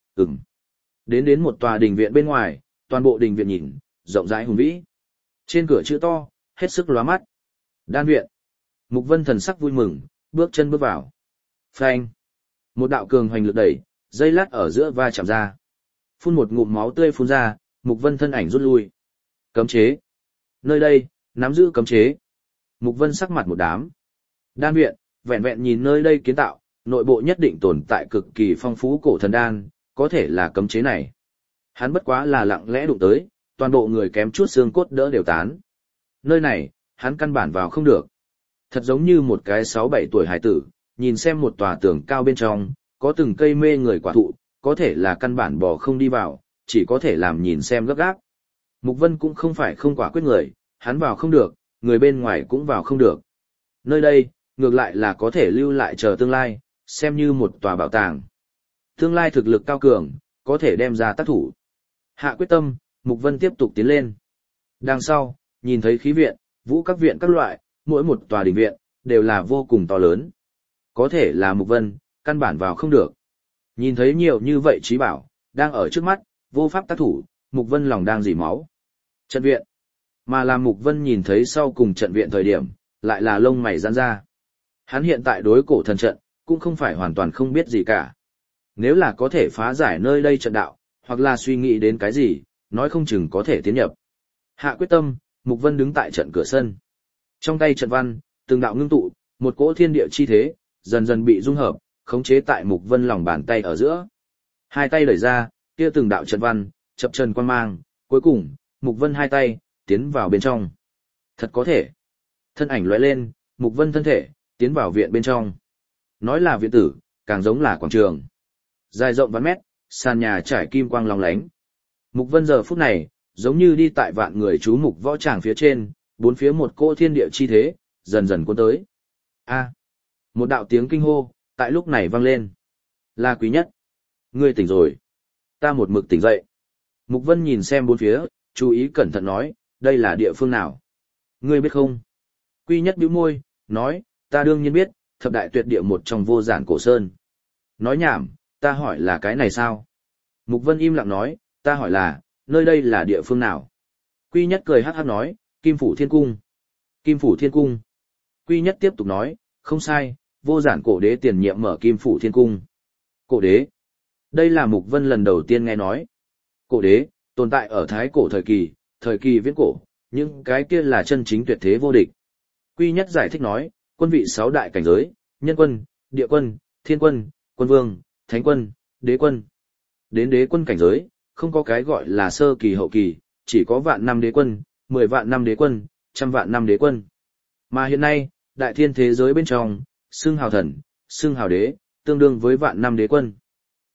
Đến một tòa đình viện bên ngoài, toàn bộ đình viện nhìn, rộng rãi hùng vĩ. Trên cửa chữ to, hết sức lóa mắt. Đan viện. Mục Vân thần sắc vui mừng, bước chân bước vào. Phanh. Một đạo cường hoành lực đẩy, dây lát ở giữa va chạm ra. Phun một ngụm máu tươi phun ra, Mục Vân thân ảnh rút lui. Cấm chế. Nơi đây, nắm giữ cấm chế. Mục Vân sắc mặt một đám. Đan viện, vẹn vẹn nhìn nơi đây kiến tạo, nội bộ nhất định tồn tại cực kỳ phong phú cổ thần đan, có thể là cấm chế này. Hắn bất quá là lặng lẽ đụng tới, toàn bộ người kém chút xương cốt đỡ đều tán. Nơi này, hắn căn bản vào không được. Thật giống như một cái 6-7 tuổi hải tử, nhìn xem một tòa tường cao bên trong, có từng cây mê người quả thụ, có thể là căn bản bỏ không đi vào, chỉ có thể làm nhìn xem gấp gáp. Mục Vân cũng không phải không quả quyết người, hắn vào không được, người bên ngoài cũng vào không được. Nơi đây, ngược lại là có thể lưu lại chờ tương lai, xem như một tòa bảo tàng. Tương lai thực lực cao cường, có thể đem ra tác thủ. Hạ quyết tâm, Mục Vân tiếp tục tiến lên. Đằng sau, nhìn thấy khí viện, vũ các viện các loại, mỗi một tòa đình viện, đều là vô cùng to lớn. Có thể là Mục Vân, căn bản vào không được. Nhìn thấy nhiều như vậy trí bảo, đang ở trước mắt, vô pháp tác thủ, Mục Vân lòng đang dỉ máu. Trận viện. Mà làm Mục Vân nhìn thấy sau cùng trận viện thời điểm, lại là lông mày giãn ra. Hắn hiện tại đối cổ thần trận, cũng không phải hoàn toàn không biết gì cả. Nếu là có thể phá giải nơi đây trận đạo, hoặc là suy nghĩ đến cái gì, nói không chừng có thể tiến nhập. Hạ quyết tâm, Mục Vân đứng tại trận cửa sân. Trong tay trận văn, từng đạo ngưng tụ, một cỗ thiên địa chi thế, dần dần bị dung hợp, khống chế tại Mục Vân lòng bàn tay ở giữa. Hai tay đẩy ra, kia từng đạo trận văn, chập chờn quang mang, cuối cùng, Mục Vân hai tay, tiến vào bên trong. Thật có thể. Thân ảnh lóe lên, Mục Vân thân thể, tiến vào viện bên trong. Nói là viện tử, càng giống là quảng trường. Dài rộng vạn mét, sàn nhà trải kim quang long lánh. Mục Vân giờ phút này, giống như đi tại vạn người chú mục võ tràng phía trên, bốn phía một cỗ thiên địa chi thế, dần dần cuốn tới. A! Một đạo tiếng kinh hô, tại lúc này vang lên. Là Quý Nhất. Ngươi tỉnh rồi. Ta một mực tỉnh dậy. Mục Vân nhìn xem bốn phía, chú ý cẩn thận nói, đây là địa phương nào? Ngươi biết không? Quý Nhất bĩu môi, nói, ta đương nhiên biết, thập đại tuyệt địa một trong Vô Giản Cổ Sơn. Nói nhảm, ta hỏi là cái này sao? Mục Vân im lặng nói, ta hỏi là, nơi đây là địa phương nào? Quý Nhất cười hắc hắc nói, Kim Phủ Thiên Cung. Kim Phủ Thiên Cung. Quý Nhất tiếp tục nói, không sai, Vô Giản Cổ Đế tiền nhiệm mở Kim Phủ Thiên Cung. Cổ Đế. Đây là Mục Vân lần đầu tiên nghe nói. Cổ Đế, tồn tại ở Thái Cổ thời kỳ viễn cổ, những cái kia là chân chính tuyệt thế vô địch. Quý Nhất giải thích nói, quân vị 6 đại cảnh giới, nhân quân, địa quân, thiên quân, quân vương, thánh quân, đế quân. Đến đế quân cảnh giới, không có cái gọi là sơ kỳ hậu kỳ, chỉ có vạn năm đế quân, 10 vạn năm đế quân, trăm vạn năm đế quân. Mà hiện nay, đại thiên thế giới bên trong, xưng hào thần, xưng hào đế, tương đương với vạn năm đế quân.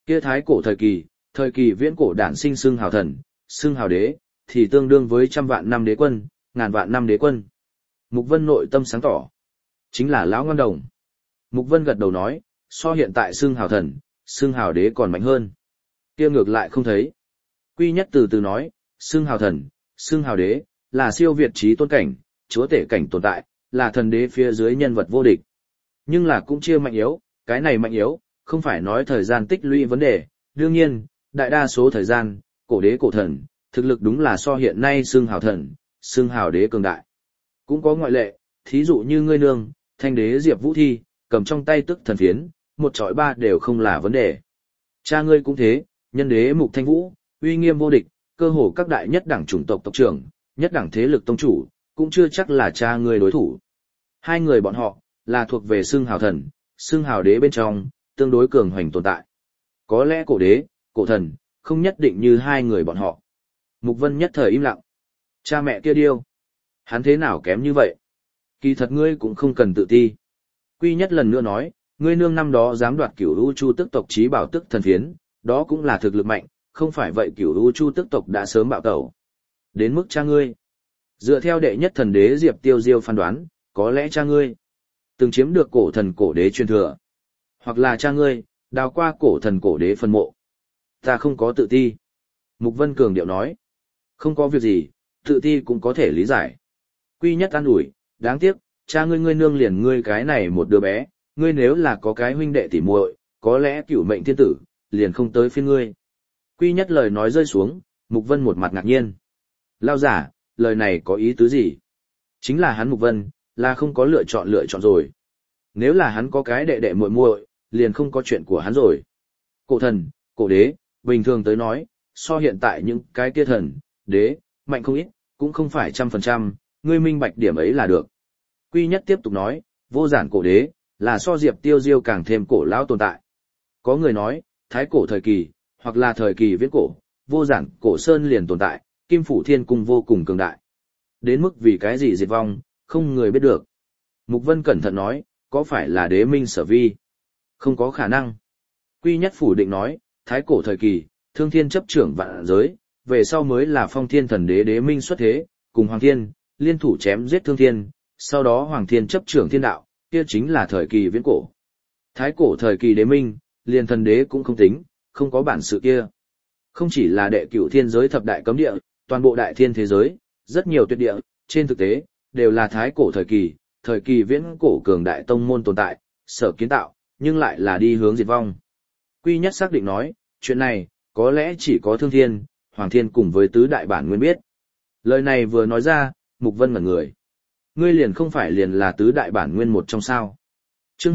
Kia thái cổ thời kỳ viễn cổ đản sinh xưng hào thần, xưng hào đế, thì tương đương với trăm vạn năm đế quân, ngàn vạn năm đế quân. Mục Vân nội tâm sáng tỏ. Chính là lão ngân đồng. Mục Vân gật đầu nói, so hiện tại xưng hào thần, xưng hào đế còn mạnh hơn. Kia ngược lại không thấy. Quy Nhất từ từ nói, xưng hào thần, xưng hào đế, là siêu việt trí tôn cảnh, chúa tể cảnh tồn tại, là thần đế phía dưới nhân vật vô địch. Nhưng là cũng chia mạnh yếu, cái này mạnh yếu, không phải nói thời gian tích lũy vấn đề, đương nhiên, đại đa số thời gian, cổ đế cổ thần, thực lực đúng là so hiện nay xưng hào thần, xưng hào đế cường đại. Cũng có ngoại lệ, thí dụ như ngươi nương, thanh đế Diệp Vũ Thi, cầm trong tay tức thần phiến, một chọi ba đều không là vấn đề. Cha ngươi cũng thế, nhân đế Mục Thanh Vũ, uy nghiêm vô địch, cơ hồ các đại nhất đẳng chủng tộc tộc trưởng, nhất đẳng thế lực tông chủ, cũng chưa chắc là cha ngươi đối thủ. Hai người bọn họ, là thuộc về xưng hào thần, xưng hào đế bên trong, tương đối cường hoành tồn tại. Có lẽ cổ đế, cổ thần, không nhất định như hai người bọn họ. Mục Vân nhất thời im lặng. Cha mẹ kia điêu. Hắn thế nào kém như vậy? Kỳ thật ngươi cũng không cần tự ti. Quy Nhất lần nữa nói, ngươi nương năm đó dám đoạt Cửu U Chu tức tộc chí bảo tức thần phiến, đó cũng là thực lực mạnh, không phải vậy Cửu U Chu tức tộc đã sớm bạo tẩu. Đến mức cha ngươi. Dựa theo đệ nhất thần đế Diệp Tiêu Diêu phán đoán, có lẽ cha ngươi từng chiếm được cổ thần cổ đế truyền thừa. Hoặc là cha ngươi, đào qua cổ thần cổ đế phân mộ. Ta không có tự ti. Mục Vân cường điệu nói. Không có việc gì, tự ti cũng có thể lý giải. Quy Nhất an ủi, đáng tiếc, cha ngươi nương liền ngươi cái này một đứa bé, ngươi nếu là có cái huynh đệ tỉ muội, có lẽ cửu mệnh thiên tử, liền không tới phiên ngươi. Quy Nhất lời nói rơi xuống, Mục Vân một mặt ngạc nhiên. Lao giả, lời này có ý tứ gì? Chính là hắn Mục Vân, là không có lựa chọn rồi. Nếu là hắn có cái đệ đệ muội muội, liền không có chuyện của hắn rồi. Cổ thần, cổ đế, bình thường tới nói, so hiện tại những cái kia thần, đế, mạnh không ít, cũng không phải 100%, ngươi minh bạch điểm ấy là được. Quy Nhất tiếp tục nói, vô giản cổ đế, là so Diệp Tiêu Diêu càng thêm cổ lão tồn tại. Có người nói, thái cổ thời kỳ, hoặc là thời kỳ viễn cổ, vô giản cổ sơn liền tồn tại, Kim Phủ Thiên Cung vô cùng cường đại. Đến mức vì cái gì diệt vong, không người biết được. Mục Vân cẩn thận nói, có phải là đế minh sở vi? Không có khả năng. Quy Nhất phủ định nói, thái cổ thời kỳ, Thương Thiên chấp trưởng vạn giới, về sau mới là Phong Thiên thần đế đế minh xuất thế, cùng Hoàng Thiên, liên thủ chém giết Thương Thiên, sau đó Hoàng Thiên chấp trưởng thiên đạo, kia chính là thời kỳ viễn cổ. Thái cổ thời kỳ đế minh, liền thần đế cũng không tính, không có bản sự kia. Không chỉ là đệ cửu thiên giới thập đại cấm địa, toàn bộ đại thiên thế giới, rất nhiều tuyệt địa, trên thực tế, đều là thái cổ thời kỳ viễn cổ cường đại tông môn tồn tại, sở kiến tạo, nhưng lại là đi hướng diệt vong. Quy Nhất xác định nói, chuyện này, có lẽ chỉ có Thương Thiên, Hoàng Thiên cùng với tứ đại bản nguyên biết. Lời này vừa nói ra, Mục Vân ngẩn người. Ngươi liền không phải liền là tứ đại bản nguyên một trong sao. Chương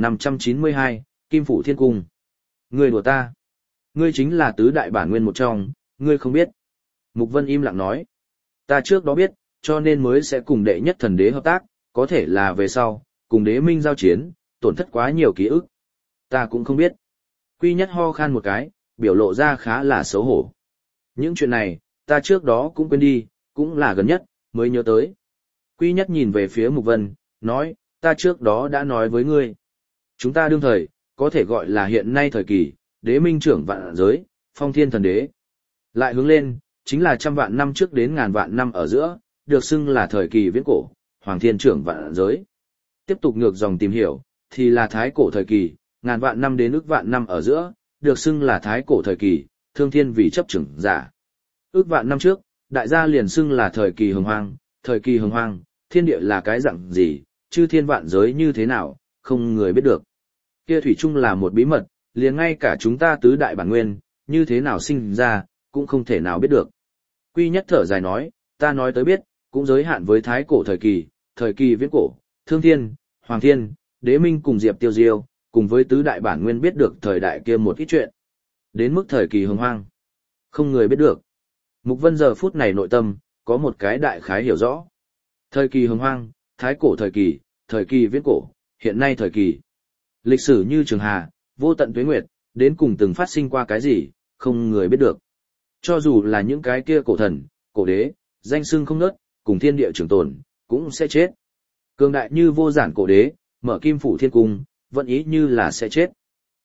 2592, Kim Phủ Thiên Cung. Ngươi đùa ta. Ngươi chính là tứ đại bản nguyên một trong, ngươi không biết. Mục Vân im lặng nói. Ta trước đó biết, cho nên mới sẽ cùng đệ nhất thần đế hợp tác, có thể là về sau, cùng đế minh giao chiến, tổn thất quá nhiều ký ức. Ta cũng không biết. Quy Nhất ho khan một cái, biểu lộ ra khá là xấu hổ. Những chuyện này, ta trước đó cũng quên đi, cũng là gần nhất, mới nhớ tới. Quy Nhất nhìn về phía Mục Vân, nói, ta trước đó đã nói với ngươi. Chúng ta đương thời, có thể gọi là hiện nay thời kỳ, đế minh trưởng vạn giới, Phong Thiên thần đế. Lại hướng lên, chính là trăm vạn năm trước đến ngàn vạn năm ở giữa, được xưng là thời kỳ viễn cổ, Hoàng Thiên trưởng vạn giới. Tiếp tục ngược dòng tìm hiểu, thì là thái cổ thời kỳ, ngàn vạn năm đến ức vạn năm ở giữa, được xưng là thái cổ thời kỳ, Thương Thiên vì chấp trưởng giả. Ước vạn năm trước, đại gia liền xưng là thời kỳ hồng hoang, thời kỳ hồng hoang, thiên địa là cái dạng gì, chư thiên vạn giới như thế nào, không người biết được. Kia thủy chung là một bí mật, liền ngay cả chúng ta tứ đại bản nguyên, như thế nào sinh ra, cũng không thể nào biết được. Quy Nhất thở dài nói, ta nói tới biết, cũng giới hạn với thái cổ thời kỳ viễn cổ, Thương Thiên, Hoàng Thiên, Đế Minh cùng Diệp Tiêu Diêu, cùng với tứ đại bản nguyên biết được thời đại kia một ít chuyện. Đến mức thời kỳ hồng hoang, không người biết được. Mục Vân giờ phút này nội tâm, có một cái đại khái hiểu rõ. Thời kỳ hồng hoang, thái cổ thời kỳ viễn cổ, hiện nay thời kỳ. Lịch sử như trường hà, vô tận tuế nguyệt, đến cùng từng phát sinh qua cái gì, không người biết được. Cho dù là những cái kia cổ thần, cổ đế, danh xưng không nớt, cùng thiên địa trường tồn, cũng sẽ chết. Cường đại như vô giản cổ đế, mở Kim Phủ Thiên Cung, vẫn ý như là sẽ chết.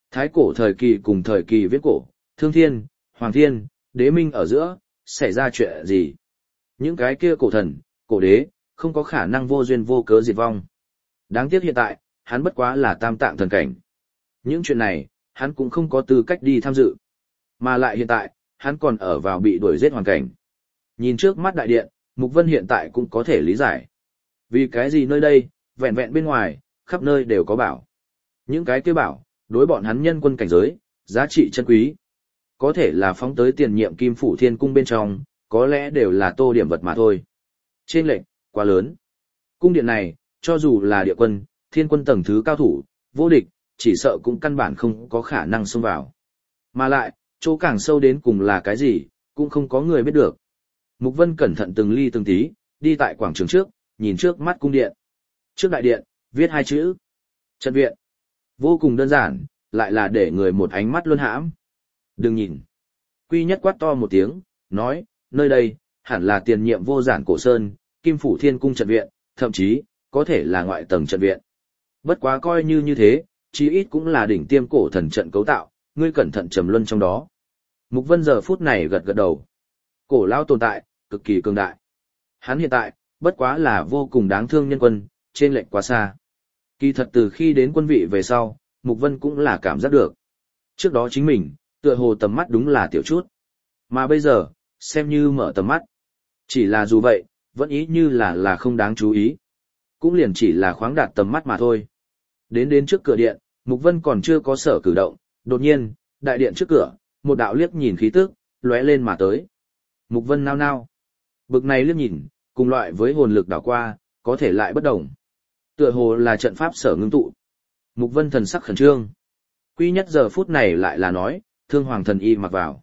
Thái cổ thời kỳ cùng thời kỳ viễn cổ, Thương Thiên, Hoàng Thiên, Đế Minh ở giữa, xảy ra chuyện gì? Những cái kia cổ thần, cổ đế, không có khả năng vô duyên vô cớ diệt vong. Đáng tiếc hiện tại, hắn bất quá là tam tạng thần cảnh. Những chuyện này, hắn cũng không có tư cách đi tham dự. Mà lại hiện tại, hắn còn ở vào bị đuổi giết hoàn cảnh. Nhìn trước mắt đại điện, Mục Vân hiện tại cũng có thể lý giải. Vì cái gì nơi đây, vẹn vẹn bên ngoài, khắp nơi đều có bảo. Những cái kia bảo, đối bọn hắn nhân quân cảnh giới, giá trị chân quý. Có thể là phóng tới tiền nhiệm Kim Phủ Thiên Cung bên trong, có lẽ đều là tô điểm vật mà thôi. Trên lệnh, quá lớn. Cung điện này, cho dù là địa quân, thiên quân tầng thứ cao thủ, vô địch, chỉ sợ cũng căn bản không có khả năng xông vào. Mà lại, chỗ càng sâu đến cùng là cái gì, cũng không có người biết được. Mục Vân cẩn thận từng ly từng tí, đi tại quảng trường trước, nhìn trước mắt cung điện. Trước đại điện, viết hai chữ. Trận viện. Vô cùng đơn giản, lại là để người một ánh mắt luân hãm. Đừng nhìn. Quy Nhất quát to một tiếng, nói, nơi đây, hẳn là tiền nhiệm vô giản cổ sơn, Kim Phủ Thiên Cung trận viện, thậm chí, có thể là ngoại tầng trận viện. Bất quá coi như thế, chí ít cũng là đỉnh tiêm cổ thần trận cấu tạo, ngươi cẩn thận trầm luân trong đó. Mục Vân giờ phút này gật gật đầu. Cổ lao tồn tại, cực kỳ cường đại. Hắn hiện tại, bất quá là vô cùng đáng thương nhân quân, trên lệch quá xa. Kỳ thật từ khi đến quân vị về sau, Mục Vân cũng là cảm giác được. Trước đó chính mình, tựa hồ tầm mắt đúng là tiểu chút. Mà bây giờ, xem như mở tầm mắt. Chỉ là dù vậy, vẫn ý như là không đáng chú ý. Cũng liền chỉ là khoáng đạt tầm mắt mà thôi. Đến trước cửa điện, Mục Vân còn chưa có sở cử động, đột nhiên, đại điện trước cửa, một đạo liếc nhìn khí tức, lóe lên mà tới. Mục Vân nao nao. Bực này liếc nhìn, cùng loại với hồn lực đảo qua, có thể lại bất đồng. Tựa hồ là trận pháp sở ngưng tụ. Mục Vân thần sắc khẩn trương. Quy Nhất giờ phút này lại là nói, Thương Hoàng thần y mặc vào.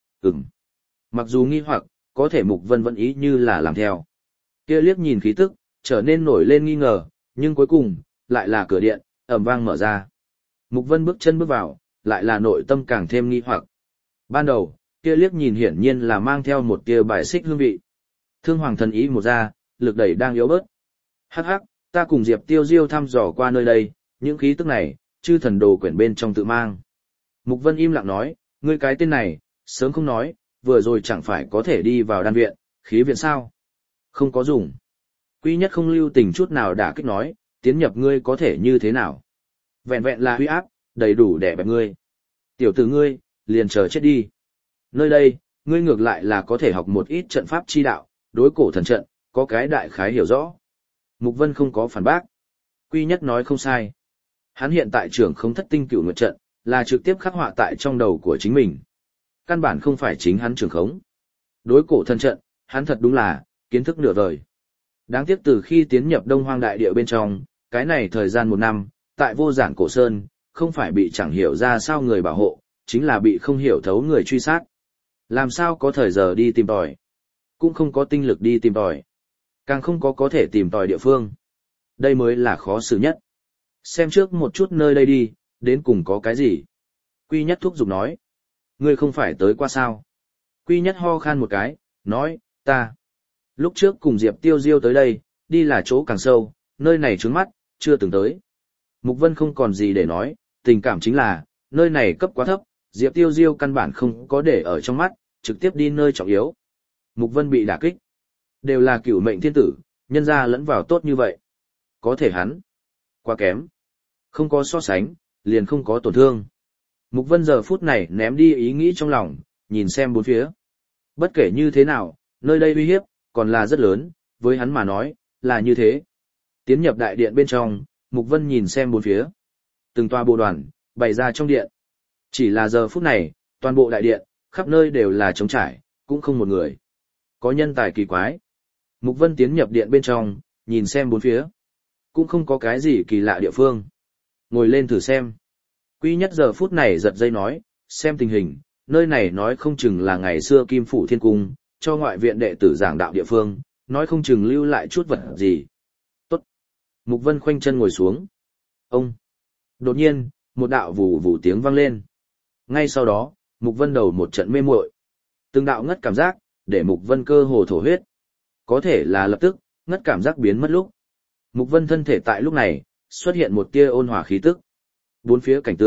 Mặc dù nghi hoặc, có thể Mục Vân vẫn ý như là làm theo. Kia liếc nhìn khí tức, trở nên nổi lên nghi ngờ, nhưng cuối cùng, lại là cửa điện, ầm vang mở ra. Mục Vân bước chân bước vào, lại là nội tâm càng thêm nghi hoặc. Ban đầu, kia liếc nhìn hiển nhiên là mang theo một tia bài xích hương vị. Thương Hoàng thần ý một ra, lực đẩy đang yếu bớt. Hắc hắc, ta cùng Diệp Tiêu Diêu thăm dò qua nơi đây, những khí tức này, chư thần đồ quyển bên trong tự mang. Mục Vân im lặng nói, ngươi cái tên này, sớm không nói, vừa rồi chẳng phải có thể đi vào đan viện, khí viện sao? Không có dùng. Quy Nhất không lưu tình chút nào đả kích nói, tiến nhập ngươi có thể như thế nào? Vẹn vẹn là huy áp, đầy đủ để bẹp ngươi. Tiểu tử ngươi, liền chờ chết đi. Nơi đây, ngươi ngược lại là có thể học một ít trận pháp chi đạo, đối cổ thần trận, có cái đại khái hiểu rõ. Mục Vân không có phản bác. Quy Nhất nói không sai. Hắn hiện tại trưởng không thất tinh cửu nguyệt trận, là trực tiếp khắc họa tại trong đầu của chính mình. Căn bản không phải chính hắn trưởng khống. Đối cổ thần trận, hắn thật đúng là, kiến thức nửa vời. Đáng tiếc từ khi tiến nhập Đông Hoang đại địa bên trong, cái này thời gian 1 năm, tại vô giản cổ sơn, không phải bị chẳng hiểu ra sao người bảo hộ, chính là bị không hiểu thấu người truy sát. Làm sao có thời giờ đi tìm tòi, cũng không có tinh lực đi tìm tòi, càng không có thể tìm tòi địa phương. Đây mới là khó xử nhất. Xem trước một chút nơi đây đi, đến cùng có cái gì. Quy Nhất thúc giục nói. Ngươi không phải tới qua sao. Quy Nhất ho khan một cái, nói, ta. Lúc trước cùng Diệp Tiêu Diêu tới đây, đi là chỗ càng sâu, nơi này trướng mắt, chưa từng tới. Mục Vân không còn gì để nói, tình cảm chính là, nơi này cấp quá thấp, Diệp Tiêu Diêu căn bản không có để ở trong mắt, trực tiếp đi nơi trọng yếu. Mục Vân bị đả kích. Đều là cửu mệnh thiên tử, nhân ra lẫn vào tốt như vậy. Có thể hắn, quá kém. Không có so sánh, liền không có tổn thương. Mục Vân giờ phút này ném đi ý nghĩ trong lòng, nhìn xem bốn phía. Bất kể như thế nào, nơi đây uy hiếp, còn là rất lớn, với hắn mà nói, là như thế. Tiến nhập đại điện bên trong, Mục Vân nhìn xem bốn phía. Từng tòa bộ đoàn, bày ra trong điện. Chỉ là giờ phút này, toàn bộ đại điện, khắp nơi đều là trống trải, cũng không một người. Có nhân tài kỳ quái. Mục Vân tiến nhập điện bên trong, nhìn xem bốn phía. Cũng không có cái gì kỳ lạ địa phương. Ngồi lên thử xem. Quy Nhất giờ phút này giật dây nói, xem tình hình, nơi này nói không chừng là ngày xưa Kim Phủ Thiên Cung, cho ngoại viện đệ tử giảng đạo địa phương, nói không chừng lưu lại chút vật gì. Tốt. Mục Vân khoanh chân ngồi xuống. Ông. Đột nhiên, một đạo vù vù tiếng vang lên. Ngay sau đó, Mục Vân đầu một trận mê muội. Từng đạo ngất cảm giác, để Mục Vân cơ hồ thổ huyết. Có thể là lập tức, ngất cảm giác biến mất lúc. Mục Vân thân thể tại lúc này, xuất hiện một tia ôn hòa khí tức. Bốn phía cảnh tượng,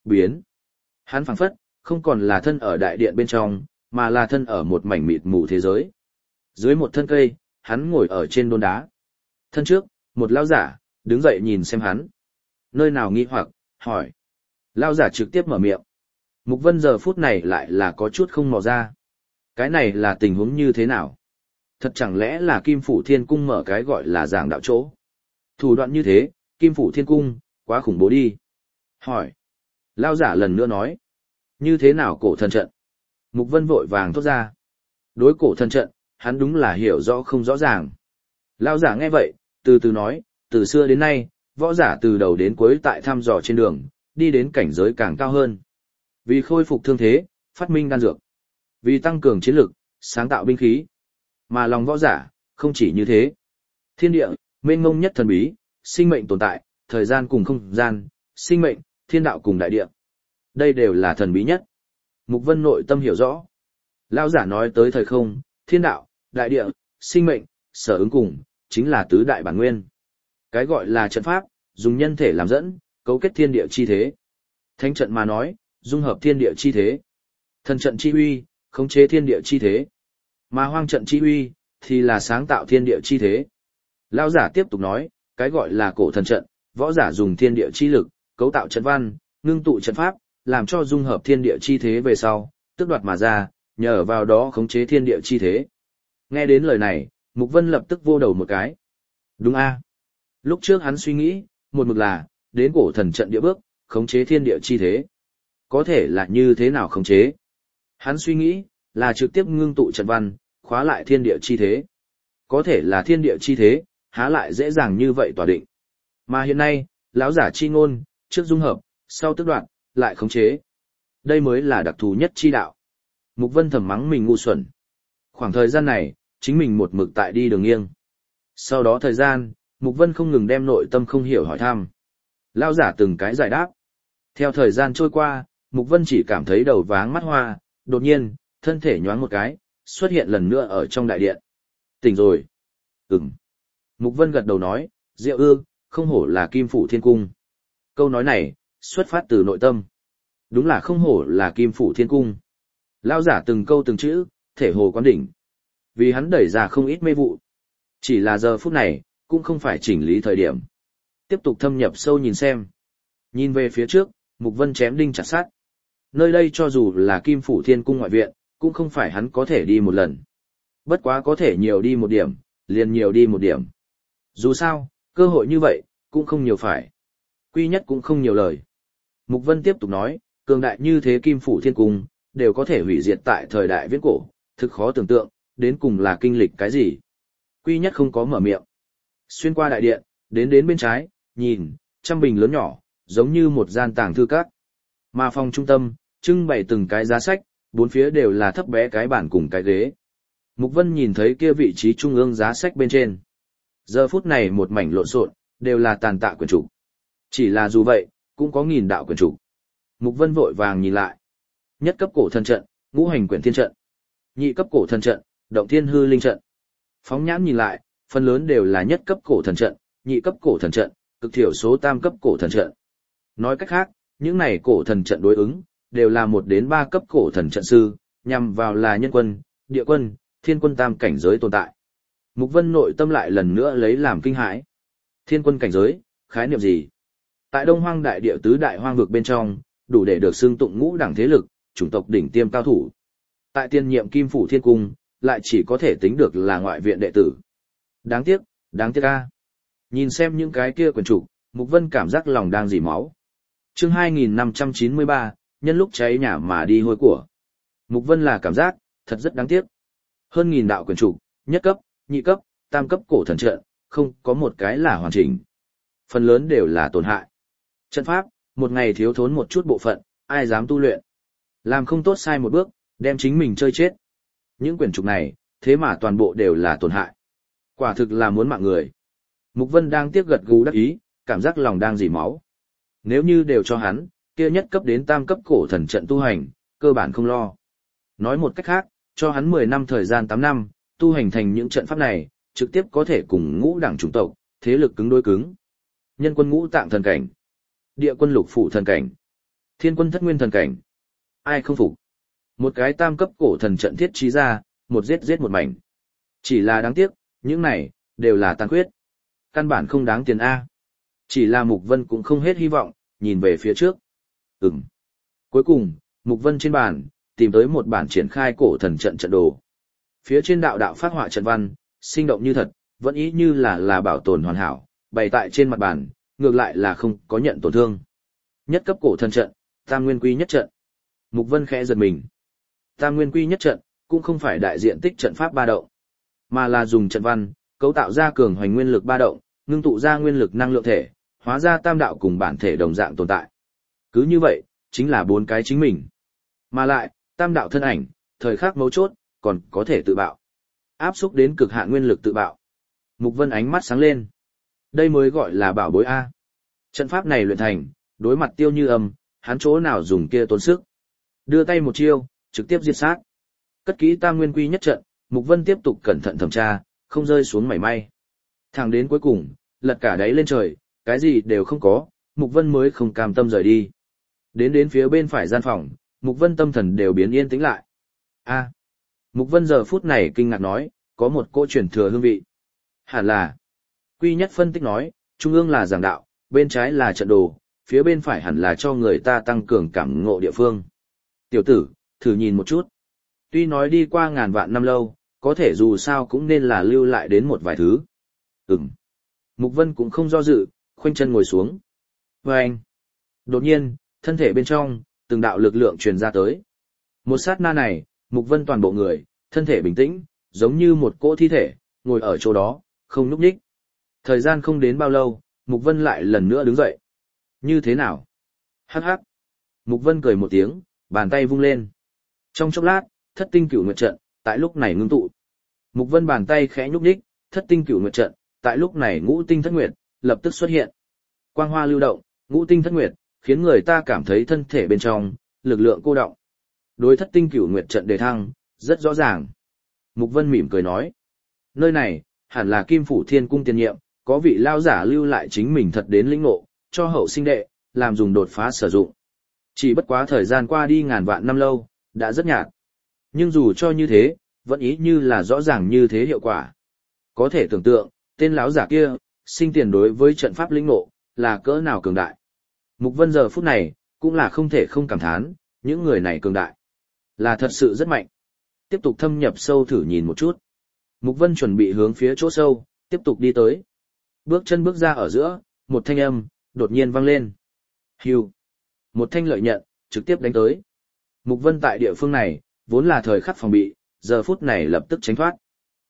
biến. Hắn phảng phất, không còn là thân ở đại điện bên trong, mà là thân ở một mảnh mịt mù thế giới. Dưới một thân cây, hắn ngồi ở trên đôn đá. Thân trước, một lão giả, đứng dậy nhìn xem hắn. Nơi nào nghi hoặc, hỏi. Lão giả trực tiếp mở miệng. Mục Vân giờ phút này lại là có chút không mò ra. Cái này là tình huống như thế nào? Thật chẳng lẽ là Kim Phủ Thiên Cung mở cái gọi là giảng đạo chỗ? Thủ đoạn như thế, Kim Phủ Thiên Cung, quá khủng bố đi. Hỏi. Lão giả lần nữa nói. Như thế nào cổ thần trận? Mục Vân vội vàng thốt ra. Đối cổ thần trận, hắn đúng là hiểu rõ không rõ ràng. Lão giả nghe vậy, từ từ nói, từ xưa đến nay, võ giả từ đầu đến cuối tại thăm dò trên đường, đi đến cảnh giới càng cao hơn. Vì khôi phục thương thế, phát minh đan dược. Vì tăng cường chiến lực, sáng tạo binh khí. Mà lòng võ giả, không chỉ như thế. Thiên địa, mênh mông nhất thần bí, sinh mệnh tồn tại, thời gian cùng không gian, sinh mệnh, thiên đạo cùng đại địa. Đây đều là thần bí nhất. Mục Vân nội tâm hiểu rõ. Lão giả nói tới thời không, thiên đạo, đại địa, sinh mệnh, sở ứng cùng, chính là tứ đại bản nguyên. Cái gọi là trận pháp, dùng nhân thể làm dẫn, cấu kết thiên địa chi thế. Thánh trận mà nói, dung hợp thiên địa chi thế. Thần trận chi uy, khống chế thiên địa chi thế. Mà hoang trận chi uy, thì là sáng tạo thiên địa chi thế. Lão giả tiếp tục nói, cái gọi là cổ thần trận, võ giả dùng thiên địa chi lực, cấu tạo trận văn, ngưng tụ trận pháp, làm cho dung hợp thiên địa chi thế về sau, tước đoạt mà ra, nhờ vào đó khống chế thiên địa chi thế. Nghe đến lời này, Mục Vân lập tức vô đầu một cái. Đúng a. Lúc trước hắn suy nghĩ, một mực là, đến cổ thần trận địa bước, khống chế thiên địa chi thế. Có thể là như thế nào khống chế? Hắn suy nghĩ, là trực tiếp ngưng tụ trận văn, khóa lại thiên địa chi thế. Có thể là thiên địa chi thế, há lại dễ dàng như vậy tỏa định. Mà hiện nay, lão giả chi ngôn, trước dung hợp, sau tước đoạt, lại khống chế. Đây mới là đặc thù nhất chi đạo. Mục Vân thầm mắng mình ngu xuẩn. Khoảng thời gian này, chính mình một mực tại đi đường nghiêng. Sau đó thời gian, Mục Vân không ngừng đem nội tâm không hiểu hỏi thăm. Lão giả từng cái giải đáp. Theo thời gian trôi qua, Mục Vân chỉ cảm thấy đầu váng mắt hoa, đột nhiên, thân thể nhoáng một cái, xuất hiện lần nữa ở trong đại điện. Tỉnh rồi. Ừm. Mục Vân gật đầu nói, Diệu ư, không hổ là Kim Phủ Thiên Cung. Câu nói này, xuất phát từ nội tâm. Đúng là không hổ là Kim Phủ Thiên Cung. Lão giả từng câu từng chữ, thể hồ quán đỉnh. Vì hắn đẩy ra không ít mê vụ. Chỉ là giờ phút này, cũng không phải chỉnh lý thời điểm. Tiếp tục thâm nhập sâu nhìn xem. Nhìn về phía trước, Mục Vân chém đinh chặt sắt. Nơi đây cho dù là Kim Phủ Thiên Cung ngoại viện, cũng không phải hắn có thể đi một lần. Bất quá có thể nhiều đi một điểm, liền nhiều đi một điểm. Dù sao, cơ hội như vậy, cũng không nhiều phải. Quy nhất cũng không nhiều lời. Mục Vân tiếp tục nói, cường đại như thế Kim Phủ Thiên Cung, đều có thể hủy diệt tại thời đại viễn cổ, thực khó tưởng tượng, đến cùng là kinh lịch cái gì. Quy nhất không có mở miệng. Xuyên qua đại điện, đến bên trái, nhìn, trăm bình lớn nhỏ, giống như một gian tàng thư các. Mà phòng trung tâm, trưng bày từng cái giá sách, bốn phía đều là thấp bé cái bàn cùng cái ghế. Mục Vân nhìn thấy kia vị trí trung ương giá sách bên trên. Giờ phút này một mảnh lộn xộn, đều là tàn tạ quyển trục. Chỉ là dù vậy, cũng có nghìn đạo quyển trục. Mục Vân vội vàng nhìn lại. Nhất cấp cổ thần trận, ngũ hành quyển thiên trận. Nhị cấp cổ thần trận, động thiên hư linh trận. Phóng nhãn nhìn lại, phần lớn đều là nhất cấp cổ thần trận, nhị cấp cổ thần trận, cực thiểu số tam cấp cổ thần trận. Nói cách khác, những này cổ thần trận đối ứng, đều là 1 đến 3 cấp cổ thần trận sư, nhằm vào là nhân quân, địa quân, thiên quân tam cảnh giới tồn tại. Mục Vân nội tâm lại lần nữa lấy làm kinh hãi. Thiên quân cảnh giới, khái niệm gì? Tại Đông Hoang đại địa tứ đại hoang vực bên trong, đủ để được xưng tụng ngũ đẳng thế lực, chủng tộc đỉnh tiêm cao thủ. Tại tiên nhiệm Kim Phủ Thiên Cung, lại chỉ có thể tính được là ngoại viện đệ tử. Đáng tiếc a. Nhìn xem những cái kia quyển trục, Mục Vân cảm giác lòng đang dỉ máu. Chương 2593, nhân lúc cháy nhà mà đi hôi của. Mục Vân là cảm giác, thật rất đáng tiếc. Hơn nghìn đạo quyển trục, nhất cấp, nhị cấp, tam cấp cổ thần trận, không có một cái là hoàn chỉnh. Phần lớn đều là tổn hại. Trận pháp, một ngày thiếu thốn một chút bộ phận, ai dám tu luyện. Làm không tốt sai một bước, đem chính mình chơi chết. Những quyển trục này, thế mà toàn bộ đều là tổn hại. Quả thực là muốn mạng người. Mục Vân đang tiếc gật gù đắc ý, cảm giác lòng đang dỉ máu. Nếu như đều cho hắn, kia nhất cấp đến tam cấp cổ thần trận tu hành, cơ bản không lo. Nói một cách khác, cho hắn 10 năm thời gian 8 năm, tu hành thành những trận pháp này, trực tiếp có thể cùng ngũ đẳng chủng tộc, thế lực cứng đối cứng. Nhân quân ngũ tạng thần cảnh, địa quân lục phủ thần cảnh, Thiên quân thất nguyên thần cảnh. Ai không phục? Một cái tam cấp cổ thần trận thiết trí ra, một giết giết một mảnh. Chỉ là đáng tiếc, những này, đều là tàn khuyết. Căn bản không đáng tiền A. Chỉ là Mục Vân cũng không hết hy vọng, nhìn về phía trước. Cuối cùng, Mục Vân trên bàn, tìm tới một bản triển khai cổ thần trận trận đồ. Phía trên đạo đạo phát họa trận văn, sinh động như thật, vẫn ý như là bảo tồn hoàn hảo, bày tại trên mặt bàn, ngược lại là không có nhận tổn thương. Nhất cấp cổ thần trận, tam nguyên quy nhất trận. Mục Vân khẽ giật mình. Tam nguyên quy nhất trận, cũng không phải đại diện tích trận pháp ba động, mà là dùng trận văn, cấu tạo ra cường hoành nguyên lực ba động, ngưng tụ ra nguyên lực năng lượng thể, hóa ra tam đạo cùng bản thể đồng dạng tồn tại. Cứ như vậy, chính là bốn cái chính mình. Mà lại, tam đạo thân ảnh, thời khắc mấu chốt, còn có thể tự bạo. Áp xúc đến cực hạn nguyên lực tự bạo. Mục Vân ánh mắt sáng lên. Đây mới gọi là bảo bối A. Trận pháp này luyện thành, đối mặt Tiêu Như Âm, hắn chỗ nào dùng kia tốn sức. Đưa tay một chiêu, trực tiếp diệt sát. Cất kỹ tam nguyên quy nhất trận, Mục Vân tiếp tục cẩn thận thẩm tra, không rơi xuống mảy may. Thẳng đến cuối cùng, lật cả đáy lên trời, cái gì đều không có, Mục Vân mới không cam tâm rời đi. Đến phía bên phải gian phòng, Mục Vân tâm thần đều biến yên tĩnh lại. A. Mục Vân giờ phút này kinh ngạc nói, có một cỗ truyền thừa hương vị. Hẳn là. Quy nhất phân tích nói, trung ương là giảng đạo, bên trái là trận đồ, phía bên phải hẳn là cho người ta tăng cường cảm ngộ địa phương. Tiểu tử, thử nhìn một chút. Tuy nói đi qua ngàn vạn năm lâu, có thể dù sao cũng nên là lưu lại đến một vài thứ. Mục Vân cũng không do dự, khoanh chân ngồi xuống. Và anh. Đột nhiên, thân thể bên trong, từng đạo lực lượng truyền ra tới. Một sát na này, Mục Vân toàn bộ người, thân thể bình tĩnh, giống như một cỗ thi thể, ngồi ở chỗ đó, không nhúc nhích. Thời gian không đến bao lâu, Mục Vân lại lần nữa đứng dậy. Như thế nào? Hắc hắc. Mục Vân cười một tiếng, bàn tay vung lên. Trong chốc lát, thất tinh cửu nguyệt trận, tại lúc này ngưng tụ. Mục Vân bàn tay khẽ nhúc nhích, thất tinh cửu nguyệt trận, tại lúc này ngũ tinh thất nguyệt, lập tức xuất hiện. Quang hoa lưu động, ngũ tinh thất nguyệt, khiến người ta cảm thấy thân thể bên trong, lực lượng cô động. Đối thất tinh cửu nguyệt trận đề thăng, rất rõ ràng. Mục Vân mỉm cười nói. Nơi này, hẳn là Kim Phủ Thiên Cung tiền nhiệm, có vị lao giả lưu lại chính mình thật đến lĩnh ngộ, cho hậu sinh đệ, làm dùng đột phá sử dụng. Chỉ bất quá thời gian qua đi ngàn vạn năm lâu, đã rất nhạt. Nhưng dù cho như thế, vẫn ý như là rõ ràng như thế hiệu quả. Có thể tưởng tượng, tên lão giả kia, sinh tiền đối với trận pháp lĩnh ngộ, là cỡ nào cường đại. Mục Vân giờ phút này, cũng là không thể không cảm thán, những người này cường đại. Là thật sự rất mạnh. Tiếp tục thâm nhập sâu thử nhìn một chút. Mục Vân chuẩn bị hướng phía chỗ sâu, tiếp tục đi tới. Bước chân bước ra ở giữa, một thanh âm, đột nhiên vang lên. Hưu. Một thanh lợi nhận, trực tiếp đánh tới. Mục Vân tại địa phương này, vốn là thời khắc phòng bị, giờ phút này lập tức tránh thoát.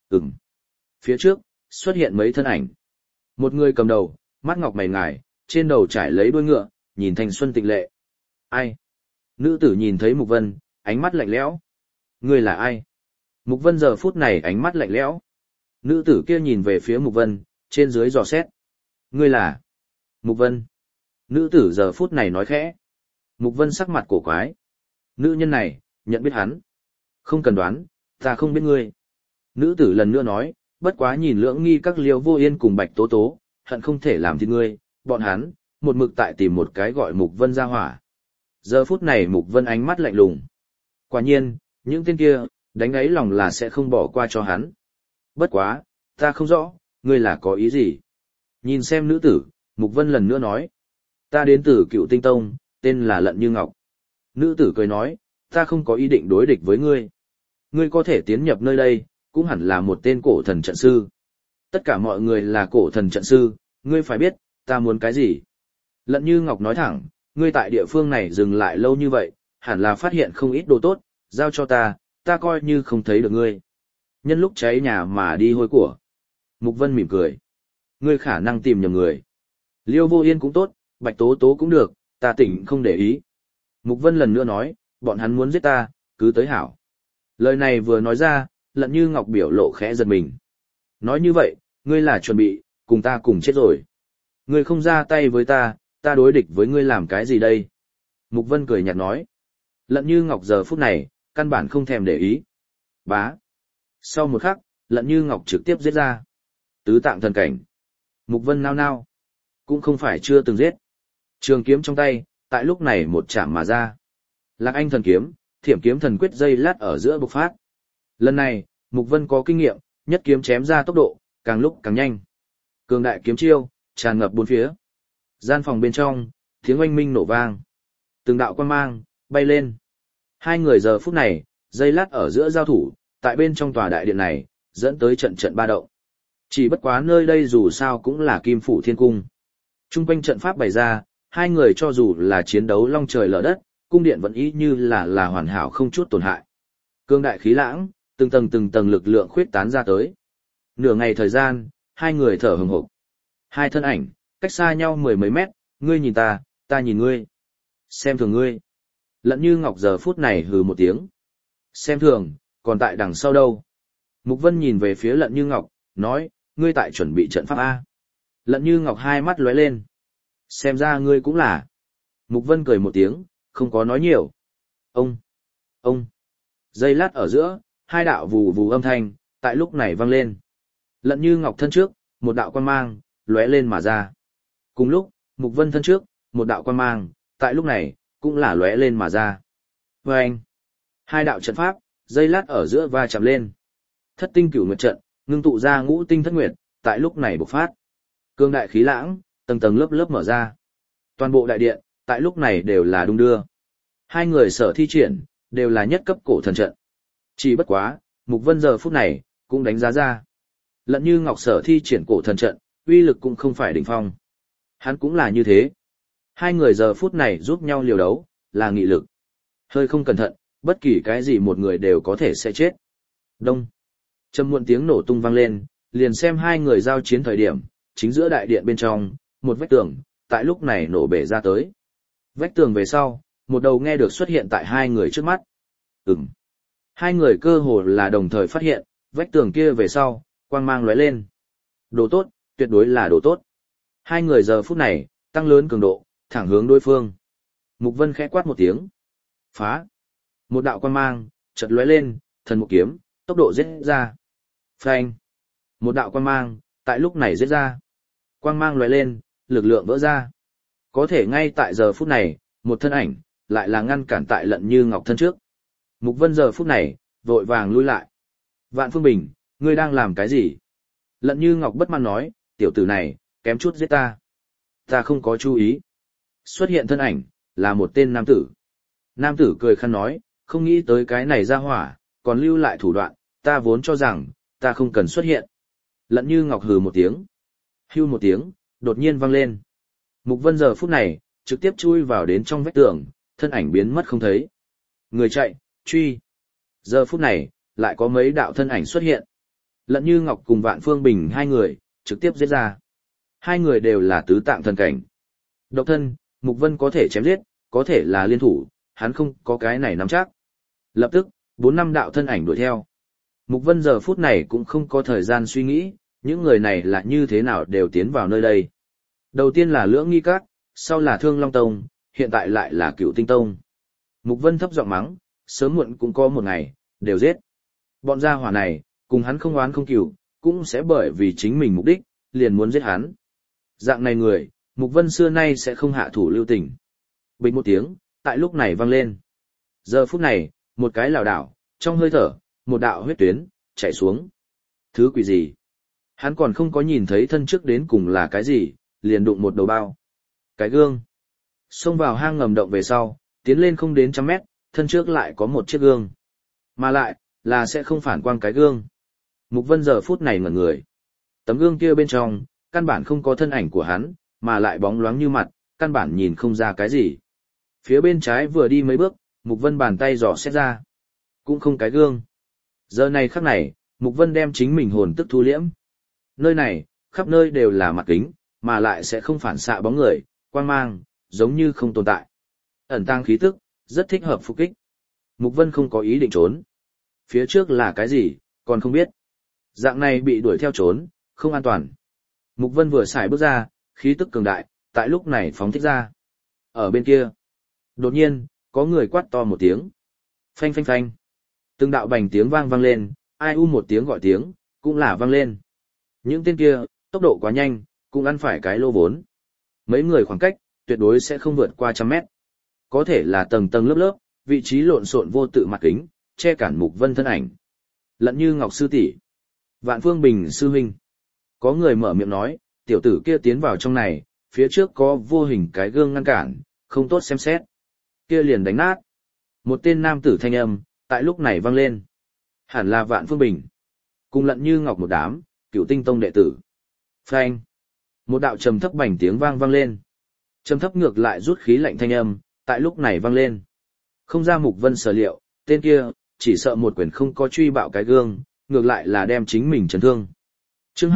Phía trước, xuất hiện mấy thân ảnh. Một người cầm đầu, mắt ngọc mày ngài, trên đầu trải lấy đuôi ngựa, nhìn thanh xuân tịnh lệ. Ai? Nữ tử nhìn thấy Mục Vân, ánh mắt lạnh lẽo. Ngươi là ai? Mục Vân giờ phút này ánh mắt lạnh lẽo. Nữ tử kia nhìn về phía Mục Vân, trên dưới dò xét. Ngươi là? Mục Vân. Nữ tử giờ phút này nói khẽ. Mục Vân sắc mặt cổ quái. Nữ nhân này, nhận biết hắn. Không cần đoán, ta không biết ngươi. Nữ tử lần nữa nói, bất quá nhìn Lưỡng Nghi các Liêu Vô Yên cùng Bạch Tố Tố, hận không thể làm thịt ngươi, bọn hắn, một mực tại tìm một cái gọi Mục Vân ra hỏa. Giờ phút này Mục Vân ánh mắt lạnh lùng. Quả nhiên, những tên kia, đánh ấy lòng là sẽ không bỏ qua cho hắn. Bất quá, ta không rõ, ngươi là có ý gì? Nhìn xem nữ tử, Mục Vân lần nữa nói. Ta đến từ Cựu Tinh Tông, tên là Lận Như Ngọc. Nữ tử cười nói, ta không có ý định đối địch với ngươi. Ngươi có thể tiến nhập nơi đây, cũng hẳn là một tên cổ thần trận sư. Tất cả mọi người là cổ thần trận sư, ngươi phải biết, ta muốn cái gì? Lận Như Ngọc nói thẳng, ngươi tại địa phương này dừng lại lâu như vậy, hẳn là phát hiện không ít đồ tốt, giao cho ta coi như không thấy được ngươi. Nhân lúc cháy nhà mà đi hôi của. Mục Vân mỉm cười. Ngươi khả năng tìm nhầm người. Liêu Vô Yên cũng tốt, Bạch Tố Tố cũng được, ta tỉnh không để ý. Mục Vân lần nữa nói, bọn hắn muốn giết ta, cứ tới hảo. Lời này vừa nói ra, Lận Như Ngọc biểu lộ khẽ giật mình. Nói như vậy, ngươi là chuẩn bị, cùng ta cùng chết rồi. Ngươi không ra tay với ta đối địch với ngươi làm cái gì đây? Mục Vân cười nhạt nói. Lận Như Ngọc giờ phút này, căn bản không thèm để ý. Bá. Sau một khắc, Lận Như Ngọc trực tiếp giết ra. Tứ tạng thần cảnh. Mục Vân nao nao. Cũng không phải chưa từng giết. Trường kiếm trong tay, tại lúc này một chạm mà ra. Lạc Anh thần kiếm, Thiểm kiếm thần quyết dây lát ở giữa bộc phát. Lần này, Mục Vân có kinh nghiệm, nhất kiếm chém ra tốc độ, càng lúc càng nhanh. Cường đại kiếm chiêu, tràn ngập bốn phía. Gian phòng bên trong, tiếng oanh minh nổ vang. Từng đạo quang mang, bay lên. Hai người giờ phút này, dây lát ở giữa giao thủ, tại bên trong tòa đại điện này, dẫn tới trận trận ba động. Chỉ bất quá nơi đây dù sao cũng là Kim Phủ Thiên Cung. Trung quanh trận pháp bày ra, hai người cho dù là chiến đấu long trời lở đất, cung điện vẫn ý như là hoàn hảo không chút tổn hại. Cương đại khí lãng, từng tầng lực lượng khuyết tán ra tới. Nửa ngày thời gian, hai người thở hừng hực. Hai thân ảnh, cách xa nhau mười mấy mét, ngươi nhìn ta nhìn ngươi. Xem thường ngươi. Lẫn Như Ngọc giờ phút này hừ một tiếng. Xem thường, còn tại đằng sau đâu? Mục Vân nhìn về phía Lận Như Ngọc, nói, ngươi tại chuẩn bị trận pháp A. Lận Như Ngọc hai mắt lóe lên. Xem ra ngươi cũng là. Mục Vân cười một tiếng, không có nói nhiều. Ông. Giây lát ở giữa, hai đạo vù vù âm thanh, tại lúc này vang lên. Lận Như Ngọc thân trước, một đạo quang mang, lóe lên mà ra. Cùng lúc, Mục Vân thân trước, một đạo quang mang, tại lúc này, cũng là lóe lên mà ra. Vâng! Hai đạo trận pháp, giây lát ở giữa va chạm lên. Thất tinh cửu nguyệt trận, ngưng tụ ra ngũ tinh thất nguyệt, tại lúc này bộc phát. Cương đại khí lãng, tầng lớp mở ra. Toàn bộ đại điện, tại lúc này đều là đung đưa. Hai người sở thi triển, đều là nhất cấp cổ thần trận. Chỉ bất quá, Mục Vân giờ phút này, cũng đánh giá ra. Lận Như Ngọc sở thi triển cổ thần trận, uy lực cũng không phải đỉnh phong. Hắn cũng là như thế. Hai người giờ phút này giúp nhau liều đấu, là nghị lực. Hơi không cẩn thận, bất kỳ cái gì một người đều có thể sẽ chết. Đông. Trầm muộn tiếng nổ tung vang lên, liền xem hai người giao chiến thời điểm, chính giữa đại điện bên trong, một vách tường, tại lúc này nổ bể ra tới. Vách tường về sau, một đầu nghe được xuất hiện tại hai người trước mắt. Hai người cơ hồ là đồng thời phát hiện, vách tường kia về sau, quang mang lóe lên. Đồ tốt, tuyệt đối là đồ tốt. Hai người giờ phút này, tăng lớn cường độ, thẳng hướng đối phương. Mục Vân khẽ quát một tiếng. Phá. Một đạo quang mang, chợt lóe lên, thần mục kiếm, tốc độ giết ra. Phanh. Một đạo quang mang, tại lúc này giết ra. Quang mang lóe lên, lực lượng vỡ ra. Có thể ngay tại giờ phút này, một thân ảnh, lại là ngăn cản tại Lận Như Ngọc thân trước. Mục Vân giờ phút này, vội vàng lui lại. Vạn Phương Bình, ngươi đang làm cái gì? Lận Như Ngọc bất mãn nói, tiểu tử này, kém chút giết ta. Ta không có chú ý. Xuất hiện thân ảnh, là một tên nam tử. Nam tử cười khăn nói, không nghĩ tới cái này ra hỏa, còn lưu lại thủ đoạn, ta vốn cho rằng, ta không cần xuất hiện. Lận Như Ngọc hừ một tiếng. Hưu một tiếng, đột nhiên vang lên. Mục Vân giờ phút này, trực tiếp chui vào đến trong vách tường, thân ảnh biến mất không thấy. Người chạy, truy. Giờ phút này, lại có mấy đạo thân ảnh xuất hiện. Lận Như Ngọc cùng Vạn Phương Bình hai người, trực tiếp giết ra. Hai người đều là tứ tạng thần cảnh. Độc thân, Mục Vân có thể chém giết, có thể là liên thủ, hắn không có cái này nắm chắc. Lập tức, 4-5 đạo thân ảnh đuổi theo. Mục Vân giờ phút này cũng không có thời gian suy nghĩ, những người này là như thế nào đều tiến vào nơi đây. Đầu tiên là Lưỡng Nghi Các, sau là Thương Long Tông, hiện tại lại là Cửu Tinh Tông. Mục Vân thấp giọng mắng, sớm muộn cũng có một ngày, đều giết. Bọn gia hỏa này, cùng hắn không oán không cừu, cũng sẽ bởi vì chính mình mục đích, liền muốn giết hắn. Dạng này người, Mục Vân xưa nay sẽ không hạ thủ lưu tình. Bình một tiếng, tại lúc này vang lên. Giờ phút này, một cái lảo đảo, trong hơi thở, một đạo huyết tuyến, chảy xuống. Thứ quỷ gì? Hắn còn không có nhìn thấy thân trước đến cùng là cái gì, liền đụng một đầu bao. Cái gương. Xông vào hang ngầm động về sau, tiến lên không đến trăm mét, thân trước lại có một chiếc gương. Mà lại, là sẽ không phản quang cái gương. Mục Vân giờ phút này ngẩn người. Tấm gương kia bên trong, căn bản không có thân ảnh của hắn, mà lại bóng loáng như mặt, căn bản nhìn không ra cái gì. Phía bên trái vừa đi mấy bước, Mục Vân bàn tay dò xét ra. Cũng không cái gương. Giờ này khắc này, Mục Vân đem chính mình hồn tức thu liễm. Nơi này, khắp nơi đều là mặt kính, mà lại sẽ không phản xạ bóng người, quang mang, giống như không tồn tại. Ẩn tàng khí tức, rất thích hợp phục kích. Mục Vân không có ý định trốn. Phía trước là cái gì, còn không biết. Dạng này bị đuổi theo trốn, không an toàn. Mục Vân vừa xài bước ra, khí tức cường đại, tại lúc này phóng thích ra. Ở bên kia, đột nhiên, có người quát to một tiếng. Phanh phanh phanh. Từng đạo bành tiếng vang vang lên, ai u một tiếng gọi tiếng, cũng là vang lên. Những tên kia, tốc độ quá nhanh, cũng ăn phải cái lô vốn. Mấy người khoảng cách, tuyệt đối sẽ không vượt qua 100 mét. Có thể là tầng tầng lớp lớp, vị trí lộn xộn vô tự mặt kính, che cản Mục Vân thân ảnh. Lận Như Ngọc sư tỷ, Vạn Phương Bình sư huynh. Có người mở miệng nói, tiểu tử kia tiến vào trong này, phía trước có vô hình cái gương ngăn cản, không tốt xem xét. Kia liền đánh nát. Một tên nam tử thanh âm, tại lúc này vang lên. Hẳn là Vạn Phương Bình. Cùng Lận Như Ngọc một đám, Cửu Tinh Tông đệ tử. Phanh. Một đạo trầm thấp bành tiếng vang lên. Trầm thấp ngược lại rút khí lạnh thanh âm, tại lúc này vang lên. Không ra Mục Vân sở liệu, tên kia, chỉ sợ một quyền không có truy bạo cái gương, ngược lại là đem chính mình chấn thương. Chương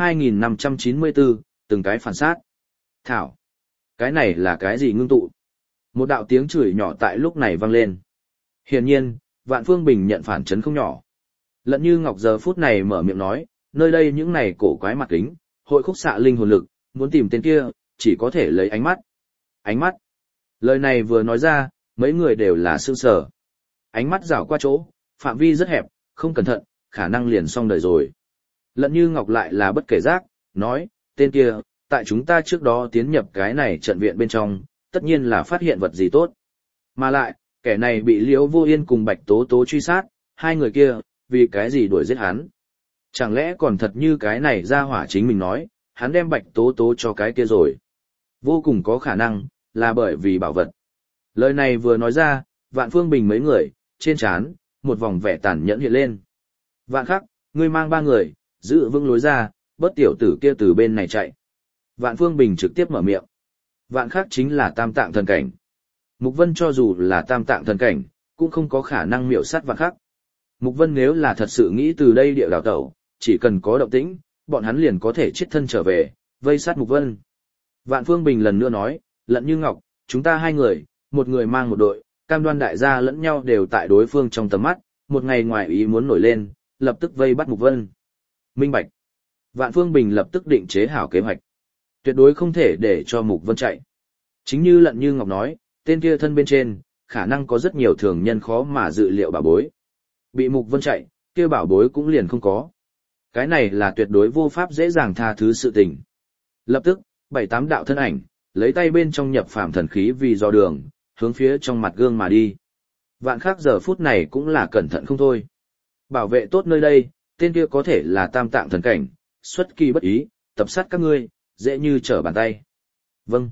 2594, từng cái phản sát. Thảo. Cái này là cái gì ngưng tụ? Một đạo tiếng chửi nhỏ tại lúc này vang lên. Hiển nhiên, Vạn Phương Bình nhận phản chấn không nhỏ. Lận Như Ngọc giờ phút này mở miệng nói, nơi đây những này cổ quái mặt kính, hội khúc xạ linh hồn lực, muốn tìm tên kia, chỉ có thể lấy ánh mắt. Ánh mắt. Lời này vừa nói ra, mấy người đều là sững sờ. Ánh mắt rảo qua chỗ, phạm vi rất hẹp, không cẩn thận, khả năng liền xong đời rồi. Lận Như Ngọc lại là bất kể giác, nói, tên kia, tại chúng ta trước đó tiến nhập cái này trận viện bên trong, tất nhiên là phát hiện vật gì tốt. Mà lại, kẻ này bị Liễu Vô Yên cùng Bạch Tố Tố truy sát, hai người kia, vì cái gì đuổi giết hắn. Chẳng lẽ còn thật như cái này ra hỏa chính mình nói, hắn đem Bạch Tố Tố cho cái kia rồi. Vô cùng có khả năng, là bởi vì bảo vật. Lời này vừa nói ra, Vạn Phương Bình mấy người, trên trán một vòng vẻ tàn nhẫn hiện lên. Vạn Khắc, ngươi mang ba người, giữ vững lối ra, bớt tiểu tử kia từ bên này chạy. Vạn Phương Bình trực tiếp mở miệng. Vạn Khắc chính là tam tạng thần cảnh. Mục Vân cho dù là tam tạng thần cảnh, cũng không có khả năng miểu sát Vạn Khắc. Mục Vân nếu là thật sự nghĩ từ đây địa đào tẩu, chỉ cần có động tĩnh, bọn hắn liền có thể chết thân trở về, vây sát Mục Vân. Vạn Phương Bình lần nữa nói, Lận Như Ngọc, chúng ta hai người, một người mang một đội, cam đoan đại gia lẫn nhau đều tại đối phương trong tầm mắt, một ngày ngoài ý muốn nổi lên, lập tức vây bắt Mục Vân. Minh bạch. Vạn Phương Bình lập tức định chế hảo kế hoạch. Tuyệt đối không thể để cho Mục Vân chạy. Chính như Lận Như Ngọc nói, tên kia thân bên trên, khả năng có rất nhiều thường nhân khó mà dự liệu bảo bối. Bị Mục Vân chạy, kia bảo bối cũng liền không có. Cái này là tuyệt đối vô pháp dễ dàng tha thứ sự tình. Lập tức, 7-8 đạo thân ảnh, lấy tay bên trong nhập phàm thần khí vì do đường, hướng phía trong mặt gương mà đi. Vạn Khắc giờ phút này cũng là cẩn thận không thôi. Bảo vệ tốt nơi đây, tên kia có thể là tam tạng thần cảnh, xuất kỳ bất ý, tập sát các ngươi, dễ như trở bàn tay. Vâng.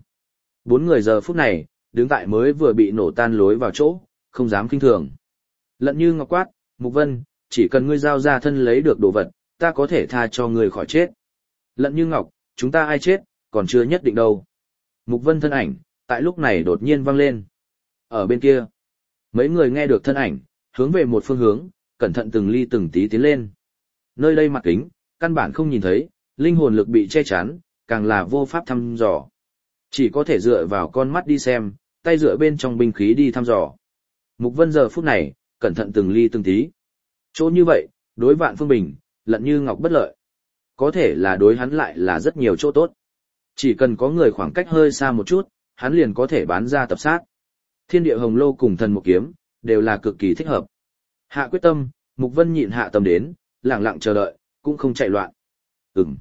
4 người giờ phút này, đứng tại mới vừa bị nổ tan lối vào chỗ, không dám kinh thường. Lận Như Ngọc quát, Mục Vân, chỉ cần ngươi giao ra thân lấy được đồ vật, ta có thể tha cho ngươi khỏi chết. Lận Như Ngọc, chúng ta ai chết, còn chưa nhất định đâu. Mục Vân thân ảnh, tại lúc này đột nhiên vang lên. Ở bên kia, mấy người nghe được thân ảnh, hướng về một phương hướng, cẩn thận từng ly từng tí tiến lên. Nơi đây mặt kính, căn bản không nhìn thấy, linh hồn lực bị che chắn, càng là vô pháp thăm dò. Chỉ có thể dựa vào con mắt đi xem, tay dựa bên trong binh khí đi thăm dò. Mục Vân giờ phút này, cẩn thận từng ly từng tí. Chỗ như vậy, đối Vạn Phương Bình, Lận Như Ngọc bất lợi. Có thể là đối hắn lại là rất nhiều chỗ tốt. Chỉ cần có người khoảng cách hơi xa một chút, hắn liền có thể bán ra tập sát. Thiên Địa Hồng Lô cùng Thần Một Kiếm, đều là cực kỳ thích hợp. Hạ quyết tâm, Mục Vân nhịn hạ tâm đến, lặng lặng chờ đợi, cũng không chạy loạn. Ừm.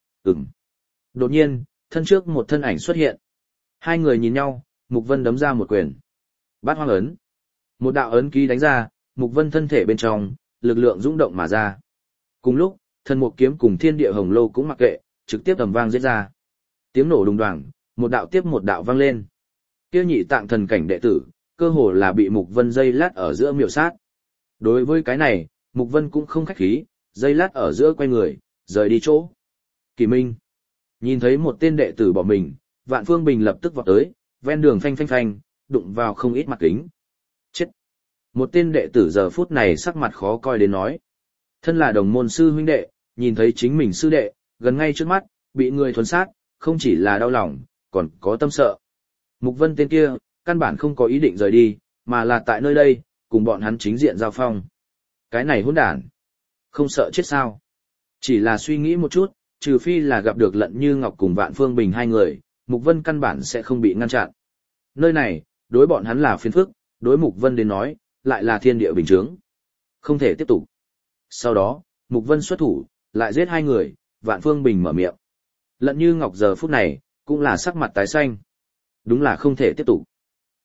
Đột nhiên, thân trước một thân ảnh xuất hiện. Hai người nhìn nhau, Mục Vân đấm ra một quyền. Bát Hoang ấn. Một đạo ấn ký đánh ra, Mục Vân thân thể bên trong, lực lượng dũng động mà ra. Cùng lúc, Thần Một Kiếm cùng Thiên Địa Hồng Lô cũng mặc kệ, trực tiếp tầm vang giết ra. Tiếng nổ đùng đoàng, một đạo tiếp một đạo vang lên. Kia nhị tạng thần cảnh đệ tử, cơ hồ là bị Mục Vân dây lát ở giữa miểu sát. Đối với cái này, Mục Vân cũng không khách khí, dây lát ở giữa quay người, rời đi chỗ. Kỳ Minh nhìn thấy một tên đệ tử bỏ mình, Vạn Phương Bình lập tức vọt tới, ven đường phanh phanh phanh, đụng vào không ít mặt kính. Chết! Một tên đệ tử giờ phút này sắc mặt khó coi đến nói. Thân là đồng môn sư huynh đệ, nhìn thấy chính mình sư đệ, gần ngay trước mắt, bị người thuần sát, không chỉ là đau lòng, còn có tâm sợ. Mục Vân tên kia, căn bản không có ý định rời đi, mà là tại nơi đây, cùng bọn hắn chính diện giao phong. Cái này hỗn đản, không sợ chết sao? Chỉ là suy nghĩ một chút, trừ phi là gặp được Lận Như Ngọc cùng Vạn Phương Bình hai người, Mục Vân căn bản sẽ không bị ngăn chặn. Nơi này, đối bọn hắn là phiền phức, đối Mục Vân đến nói, lại là thiên địa bình chướng. Không thể tiếp tục. Sau đó, Mục Vân xuất thủ, lại giết hai người, Vạn Phương Bình mở miệng. Lận Như Ngọc giờ phút này, cũng là sắc mặt tái xanh. Đúng là không thể tiếp tục.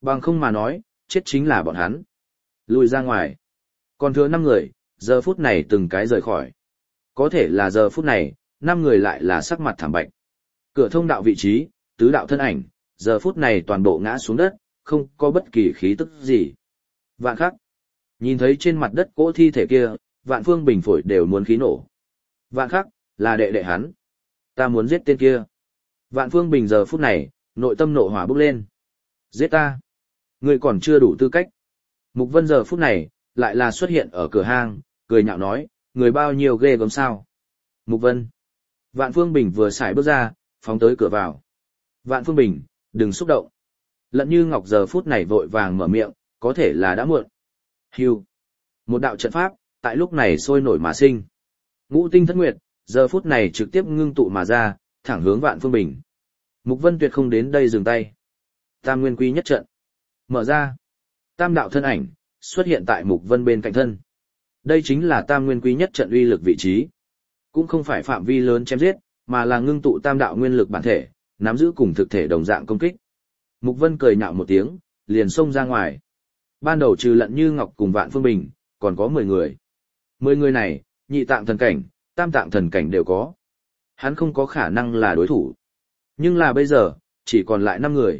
Bằng không mà nói, chết chính là bọn hắn. Lùi ra ngoài. Còn thừa 5 người, giờ phút này từng cái rời khỏi. Có thể là giờ phút này, 5 người lại là sắc mặt thảm bạch. Cửa thông đạo vị trí, tứ đạo thân ảnh, giờ phút này toàn bộ ngã xuống đất, không có bất kỳ khí tức gì. Vạn khắc. Nhìn thấy trên mặt đất cỗ thi thể kia, Vạn Phương Bình phổi đều muốn khí nổ. Vạn khắc, là đệ đệ hắn. Ta muốn giết tên kia. Vạn Phương Bình giờ phút này, nội tâm nộ hỏa bốc lên. Giết ta. Ngươi còn chưa đủ tư cách. Mục Vân giờ phút này, lại là xuất hiện ở cửa hang, cười nhạo nói, người bao nhiêu ghê gớm sao. Mục Vân. Vạn Phương Bình vừa xài bước ra, phóng tới cửa vào. Vạn Phương Bình, đừng xúc động. Lận Như Ngọc giờ phút này vội vàng mở miệng, có thể là đã muộn. Hưu. Một đạo trận pháp, tại lúc này sôi nổi mà sinh. Ngũ tinh thất nguyệt, giờ phút này trực tiếp ngưng tụ mà ra, thẳng hướng Vạn Phương Bình. Mục Vân tuyệt không đến đây dừng tay. Tam nguyên quy nhất trận. Mở ra. Tam đạo thân ảnh, xuất hiện tại Mục Vân bên cạnh thân. Đây chính là tam nguyên quy nhất trận uy lực vị trí. Cũng không phải phạm vi lớn chém giết, mà là ngưng tụ tam đạo nguyên lực bản thể, nắm giữ cùng thực thể đồng dạng công kích. Mục Vân cười nhạo một tiếng, liền xông ra ngoài. Ban đầu trừ Lận Như Ngọc cùng Vạn Phương Bình, còn có 10 người. 10 người này, nhị tạng thần cảnh, tam tạng thần cảnh đều có. Hắn không có khả năng là đối thủ. Nhưng là bây giờ, chỉ còn lại 5 người.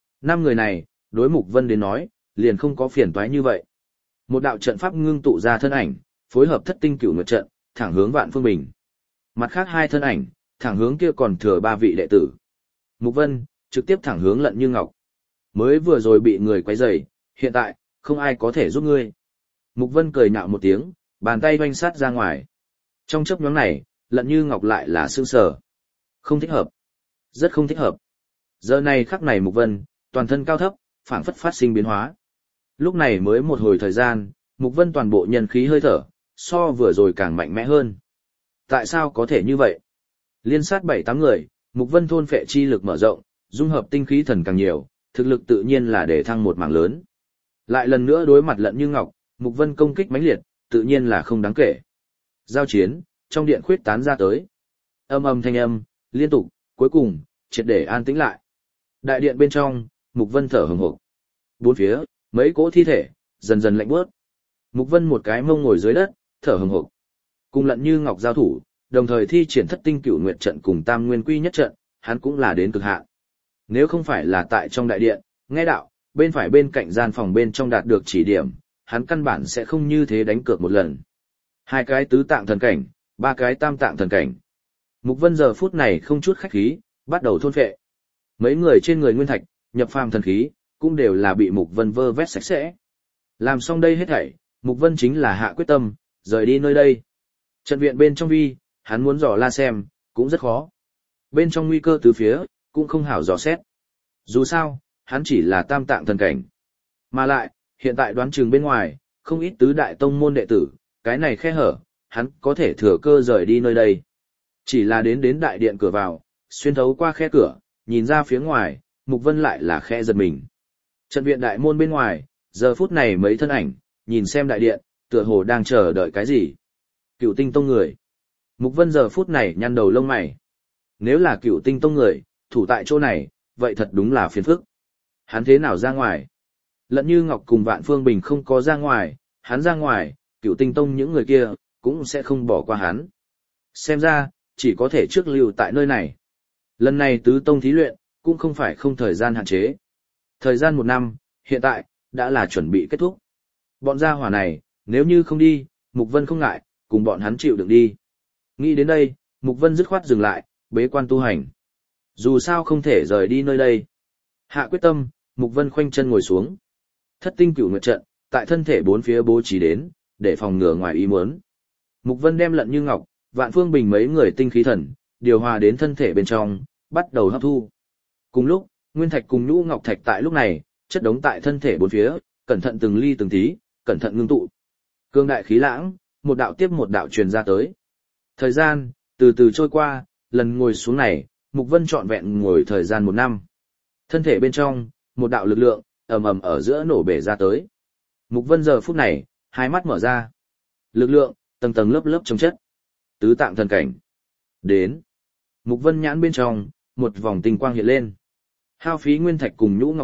5 người này, đối Mục Vân đến nói, liền không có phiền toái như vậy. Một đạo trận pháp ngưng tụ ra thân ảnh, phối hợp thất tinh cửu nguyệt trận, thẳng hướng Vạn Phương Bình. Mặt khác 2 thân ảnh, thẳng hướng kia còn thừa 3 vị đệ tử. Mục Vân, trực tiếp thẳng hướng Lận Như Ngọc. Mới vừa rồi bị người quấy rầy, hiện tại, không ai có thể giúp ngươi. Mục Vân cười nhạo một tiếng, bàn tay vanh sát ra ngoài. Trong chớp nhoáng này, Lận Như Ngọc lại là sững sờ. Không thích hợp. Rất không thích hợp. Giờ này khắc này Mục Vân, toàn thân cao thấp, phảng phất phát sinh biến hóa. Lúc này mới một hồi thời gian, Mục Vân toàn bộ nhân khí hơi thở, so vừa rồi càng mạnh mẽ hơn. Tại sao có thể như vậy? Liên sát 7-8 người, Mục Vân thôn phệ chi lực mở rộng, dung hợp tinh khí thần càng nhiều, thực lực tự nhiên là để thăng một mảng lớn. Lại lần nữa đối mặt Lận Như Ngọc, Mục Vân công kích mãnh liệt, tự nhiên là không đáng kể. Giao chiến, trong điện khuyết tán ra tới. Âm âm thanh âm, liên tục, cuối cùng, triệt để an tĩnh lại. Đại điện bên trong, Mục Vân thở hừng hực. Bốn phía, mấy cỗ thi thể, dần dần lạnh bước. Mục Vân một cái mông ngồi dưới đất, thở hừng hực. Cùng Lận Như Ngọc giao thủ, đồng thời thi triển thất tinh cửu nguyệt trận cùng tam nguyên quy nhất trận, hắn cũng là đến cực hạn. Nếu không phải là tại trong đại điện, nghe đạo, bên phải bên cạnh gian phòng bên trong đạt được chỉ điểm, hắn căn bản sẽ không như thế đánh cược một lần. 2 cái tứ tạng thần cảnh, 3 cái tam tạng thần cảnh. Mục Vân giờ phút này không chút khách khí, bắt đầu thôn phệ. Mấy người trên người nguyên thạch, nhập phàm thần khí, cũng đều là bị Mục Vân vơ vét sạch sẽ. Làm xong đây hết thảy, Mục Vân chính là hạ quyết tâm, rời đi nơi đây. Trận viện bên trong vi, hắn muốn dò la xem, cũng rất khó. Bên trong nguy cơ từ phía, cũng không hảo dò xét. Dù sao, hắn chỉ là tam tạng thần cảnh. Mà lại, hiện tại đoán chừng bên ngoài, không ít tứ đại tông môn đệ tử, cái này khe hở, hắn có thể thừa cơ rời đi nơi đây. Chỉ là đến đại điện cửa vào, xuyên thấu qua khe cửa, nhìn ra phía ngoài, Mục Vân lại là khe giật mình. Trận viện đại môn bên ngoài, giờ phút này mấy thân ảnh, nhìn xem đại điện, tựa hồ đang chờ đợi cái gì. Cựu tinh tông người. Mục Vân giờ phút này nhăn đầu lông mày. Nếu là Cựu tinh tông người, thủ tại chỗ này, vậy thật đúng là phiền phức. Hắn thế nào ra ngoài? Lận Như Ngọc cùng Vạn Phương Bình không có ra ngoài, hắn ra ngoài, Cựu tinh tông những người kia, cũng sẽ không bỏ qua hắn. Xem ra, chỉ có thể trước lưu tại nơi này. Lần này tứ tông thí luyện, cũng không phải không thời gian hạn chế. Thời gian 1 năm, hiện tại, đã là chuẩn bị kết thúc. Bọn gia hỏa này, nếu như không đi, Mục Vân không ngại, cùng bọn hắn chịu đựng đi. Nghĩ đến đây, Mục Vân dứt khoát dừng lại, bế quan tu hành. Dù sao không thể rời đi nơi đây. Hạ quyết tâm, Mục Vân khoanh chân ngồi xuống. Thất tinh cửu nguyệt trận, tại thân thể 4 phía bố trí đến, để phòng ngừa ngoài ý muốn. Mục Vân đem Lận Như Ngọc, Vạn Phương Bình mấy người tinh khí thần, điều hòa đến thân thể bên trong, bắt đầu hấp thu. Cùng lúc, nguyên thạch cùng nhũ ngọc thạch tại lúc này, chất đống tại thân thể 4 phía, cẩn thận từng ly từng tí, cẩn thận ngưng tụ. Cương đại khí lãng, một đạo tiếp một đạo truyền ra tới. Thời gian, từ từ trôi qua, lần ngồi xuống này, Mục Vân trọn vẹn ngồi thời gian 1 năm. Thân thể bên trong, một đạo lực lượng, ầm ầm ở giữa nổ bể ra tới. Mục Vân giờ phút này, hai mắt mở ra. Lực lượng, tầng tầng lớp lớp chồng chất. Tứ tạng thần cảnh. Đến. Mục Vân nhãn bên trong, một vòng tinh quang hiện lên. Hao phí nguyên thạch cùng nhũ ngọc thạch,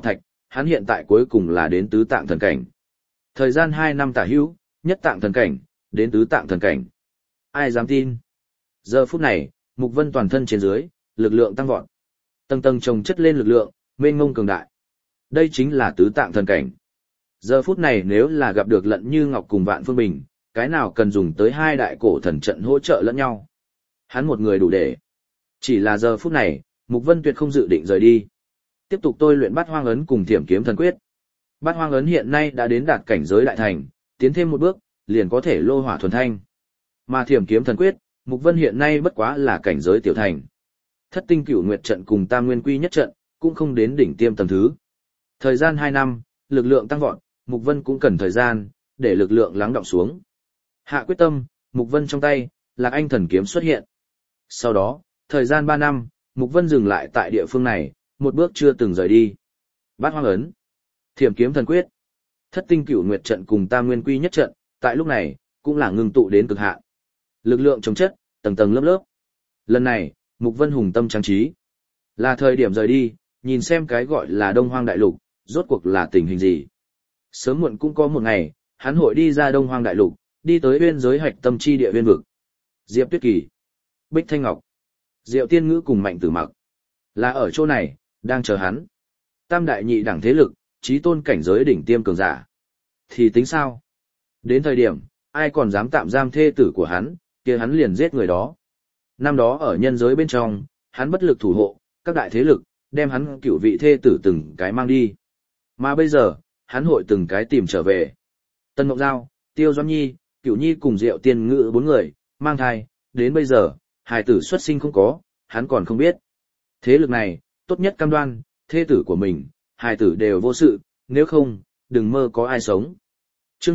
hắn hiện tại cuối cùng là đến tứ tạng thần cảnh. Thời gian 2 năm tả hữu, nhất tạng thần cảnh, đến tứ tạng thần cảnh. Ai dám tin? Giờ phút này, Mục Vân toàn thân trên dưới, lực lượng tăng vọt. Tầng tầng chồng chất lên lực lượng, mênh mông cường đại. Đây chính là tứ tạng thần cảnh. Giờ phút này nếu là gặp được Lận Như Ngọc cùng Vạn Phương Bình, cái nào cần dùng tới hai đại cổ thần trận hỗ trợ lẫn nhau. Hắn một người đủ để. Chỉ là giờ phút này, Mục Vân tuyệt không dự định rời đi. Tiếp tục tôi luyện Bát Hoang ấn cùng Thiểm Kiếm Thần Quyết. Bát Hoang ấn hiện nay đã đến đạt cảnh giới đại thành, tiến thêm một bước, liền có thể lô hỏa thuần thanh. Mà Thiểm Kiếm Thần Quyết, Mục Vân hiện nay bất quá là cảnh giới tiểu thành. Thất tinh cửu nguyệt trận cùng Tam Nguyên Quy nhất trận, cũng không đến đỉnh tiêm tầng thứ. Thời gian 2 năm, lực lượng tăng vọt, Mục Vân cũng cần thời gian, để lực lượng lắng đọng xuống. Hạ quyết tâm, Mục Vân trong tay, Lạc Anh thần kiếm xuất hiện. Sau đó, thời gian 3 năm, Mục Vân dừng lại tại địa phương này, một bước chưa từng rời đi. Bát Hoang ấn, Thiểm Kiếm Thần Quyết, Thất tinh cửu nguyệt trận cùng Tam Nguyên Quy nhất trận, tại lúc này, cũng là ngưng tụ đến cực hạn. Lực lượng chống chất, tầng tầng lớp lớp. Lần này, Mục Vân hùng tâm trang trí. Là thời điểm rời đi, nhìn xem cái gọi là Đông Hoang Đại Lục, rốt cuộc là tình hình gì. Sớm muộn cũng có một ngày, hắn hội đi ra Đông Hoang Đại Lục, đi tới uyên giới hạch tâm chi địa uyên vực. Diệp Tuyết Kỳ, Bích Thanh Ngọc, Diệu Tiên Ngữ cùng Mạnh Tử Mặc là ở chỗ này, đang chờ hắn. Tam đại nhị đẳng thế lực, chí tôn cảnh giới đỉnh tiêm cường giả. Thì tính sao? Đến thời điểm, ai còn dám tạm giam thê tử của hắn, kia hắn liền giết người đó. Năm đó ở nhân giới bên trong, hắn bất lực thủ hộ, các đại thế lực, đem hắn cửu vị thê tử từng cái mang đi. Mà bây giờ, hắn hội từng cái tìm trở về. Tân Mộng Giao, Tiêu Doãn Nhi, Cửu Nhi cùng Diệu Tiên Ngữ 4 người, mang thai, đến bây giờ, hài tử xuất sinh không có, hắn còn không biết. Thế lực này, tốt nhất cam đoan, thê tử của mình, hài tử đều vô sự, nếu không, đừng mơ có ai sống. Chương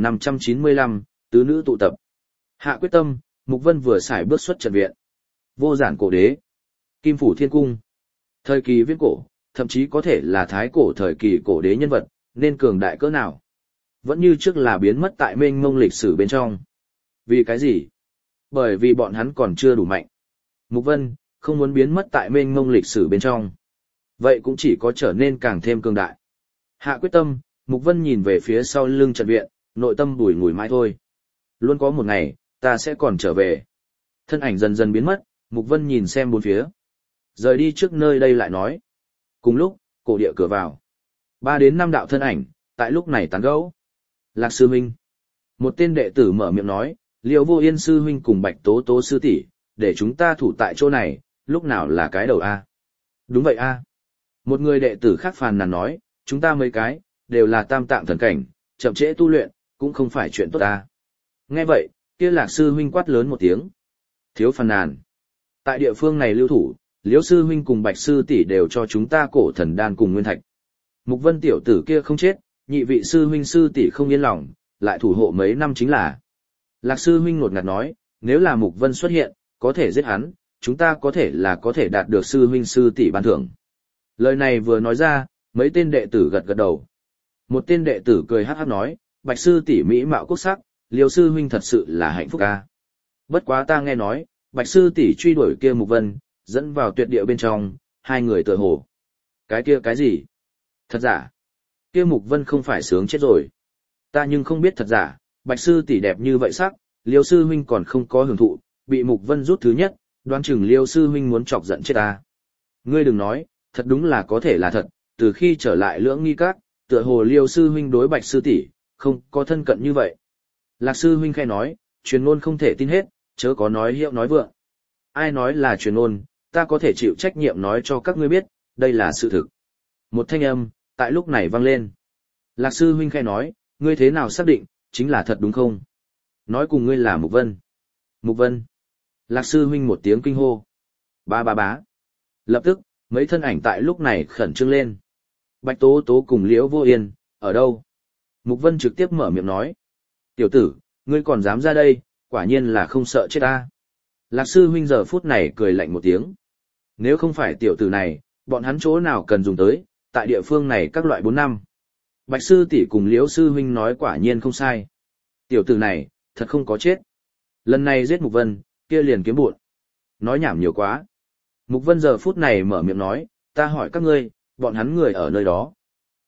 2595, tứ nữ tụ tập. Hạ quyết tâm, Mục Vân vừa xài bước xuất trận viện. Vô Giản cổ đế, Kim Phủ Thiên Cung. Thời kỳ viễn cổ, thậm chí có thể là thái cổ thời kỳ cổ đế nhân vật, nên cường đại cỡ nào. Vẫn như trước là biến mất tại mênh mông lịch sử bên trong. Vì cái gì? Bởi vì bọn hắn còn chưa đủ mạnh. Mục Vân, không muốn biến mất tại mênh mông lịch sử bên trong. Vậy cũng chỉ có trở nên càng thêm cường đại. Hạ quyết tâm, Mục Vân nhìn về phía sau lưng trận viện, nội tâm bùi ngùi mãi thôi. Luôn có một ngày, ta sẽ còn trở về. Thân ảnh dần dần biến mất, Mục Vân nhìn xem bốn phía. Rời đi trước nơi đây lại nói. Cùng lúc, cổ địa cửa vào. 3 đến 5 đạo thân ảnh, tại lúc này tán gẫu. Lạc sư huynh. Một tên đệ tử mở miệng nói, Liễu Vô Yên sư huynh cùng Bạch Tố Tố sư tỷ, để chúng ta thủ tại chỗ này, lúc nào là cái đầu a? Đúng vậy a. Một người đệ tử khác phàn nàn nói, chúng ta mấy cái, đều là tam tạng thần cảnh, chậm trễ tu luyện, cũng không phải chuyện tốt ta. Nghe vậy, kia Lạc sư huynh quát lớn một tiếng. Thiếu phàn nàn. Tại địa phương này lưu thủ, Liễu sư huynh cùng Bạch sư tỷ đều cho chúng ta cổ thần đan cùng nguyên thạch. Mục Vân tiểu tử kia không chết, nhị vị sư huynh sư tỷ không yên lòng, lại thủ hộ mấy năm chính là. Lạc sư huynh ngột ngạt nói, nếu là Mục Vân xuất hiện, có thể giết hắn, chúng ta có thể đạt được sư huynh sư tỷ ban thưởng. Lời này vừa nói ra, mấy tên đệ tử gật gật đầu. Một tên đệ tử cười hắc hắc nói, Bạch sư tỷ mỹ mạo quốc sắc, Liêu sư huynh thật sự là hạnh phúc a. Bất quá ta nghe nói, Bạch sư tỷ truy đuổi kia Mục Vân, dẫn vào tuyệt địa bên trong, hai người tựa hồ. Cái kia cái gì? Thật giả? Kia Mục Vân không phải sướng chết rồi. Ta nhưng không biết thật giả, Bạch sư tỷ đẹp như vậy sắc, Liêu sư huynh còn không có hưởng thụ, bị Mục Vân rút thứ nhất, đoán chừng Liêu sư huynh muốn chọc giận chết ta. Ngươi đừng nói, thật đúng là có thể là thật, từ khi trở lại Lưỡng Nghi Các, tựa hồ Liêu sư huynh đối Bạch sư tỷ không có thân cận như vậy. Lạc sư huynh khẽ nói, truyền ngôn không thể tin hết, chớ có nói hiệu nói vượng. Ai nói là truyền ngôn, ta có thể chịu trách nhiệm nói cho các ngươi biết, đây là sự thực. Một thanh âm, tại lúc này vang lên. Lạc sư huynh khẽ nói, ngươi thế nào xác định, chính là thật đúng không? Nói cùng ngươi là Mục Vân. Mục Vân. Lạc sư huynh một tiếng kinh hô. Ba ba bá. Lập tức, mấy thân ảnh tại lúc này khẩn trương lên. Bạch Tố Tố cùng Liễu Vô Yên, ở đâu? Mục Vân trực tiếp mở miệng nói. Tiểu tử, ngươi còn dám ra đây, quả nhiên là không sợ chết ta. Lạc sư huynh giờ phút này cười lạnh một tiếng. Nếu không phải tiểu tử này, bọn hắn chỗ nào cần dùng tới, tại địa phương này các loại 4 năm. Bạch sư tỷ cùng Liễu sư huynh nói quả nhiên không sai. Tiểu tử này, thật không có chết. Lần này giết Mục Vân, kia liền kiếm bụn. Nói nhảm nhiều quá. Mục Vân giờ phút này mở miệng nói, ta hỏi các ngươi, bọn hắn người ở nơi đó.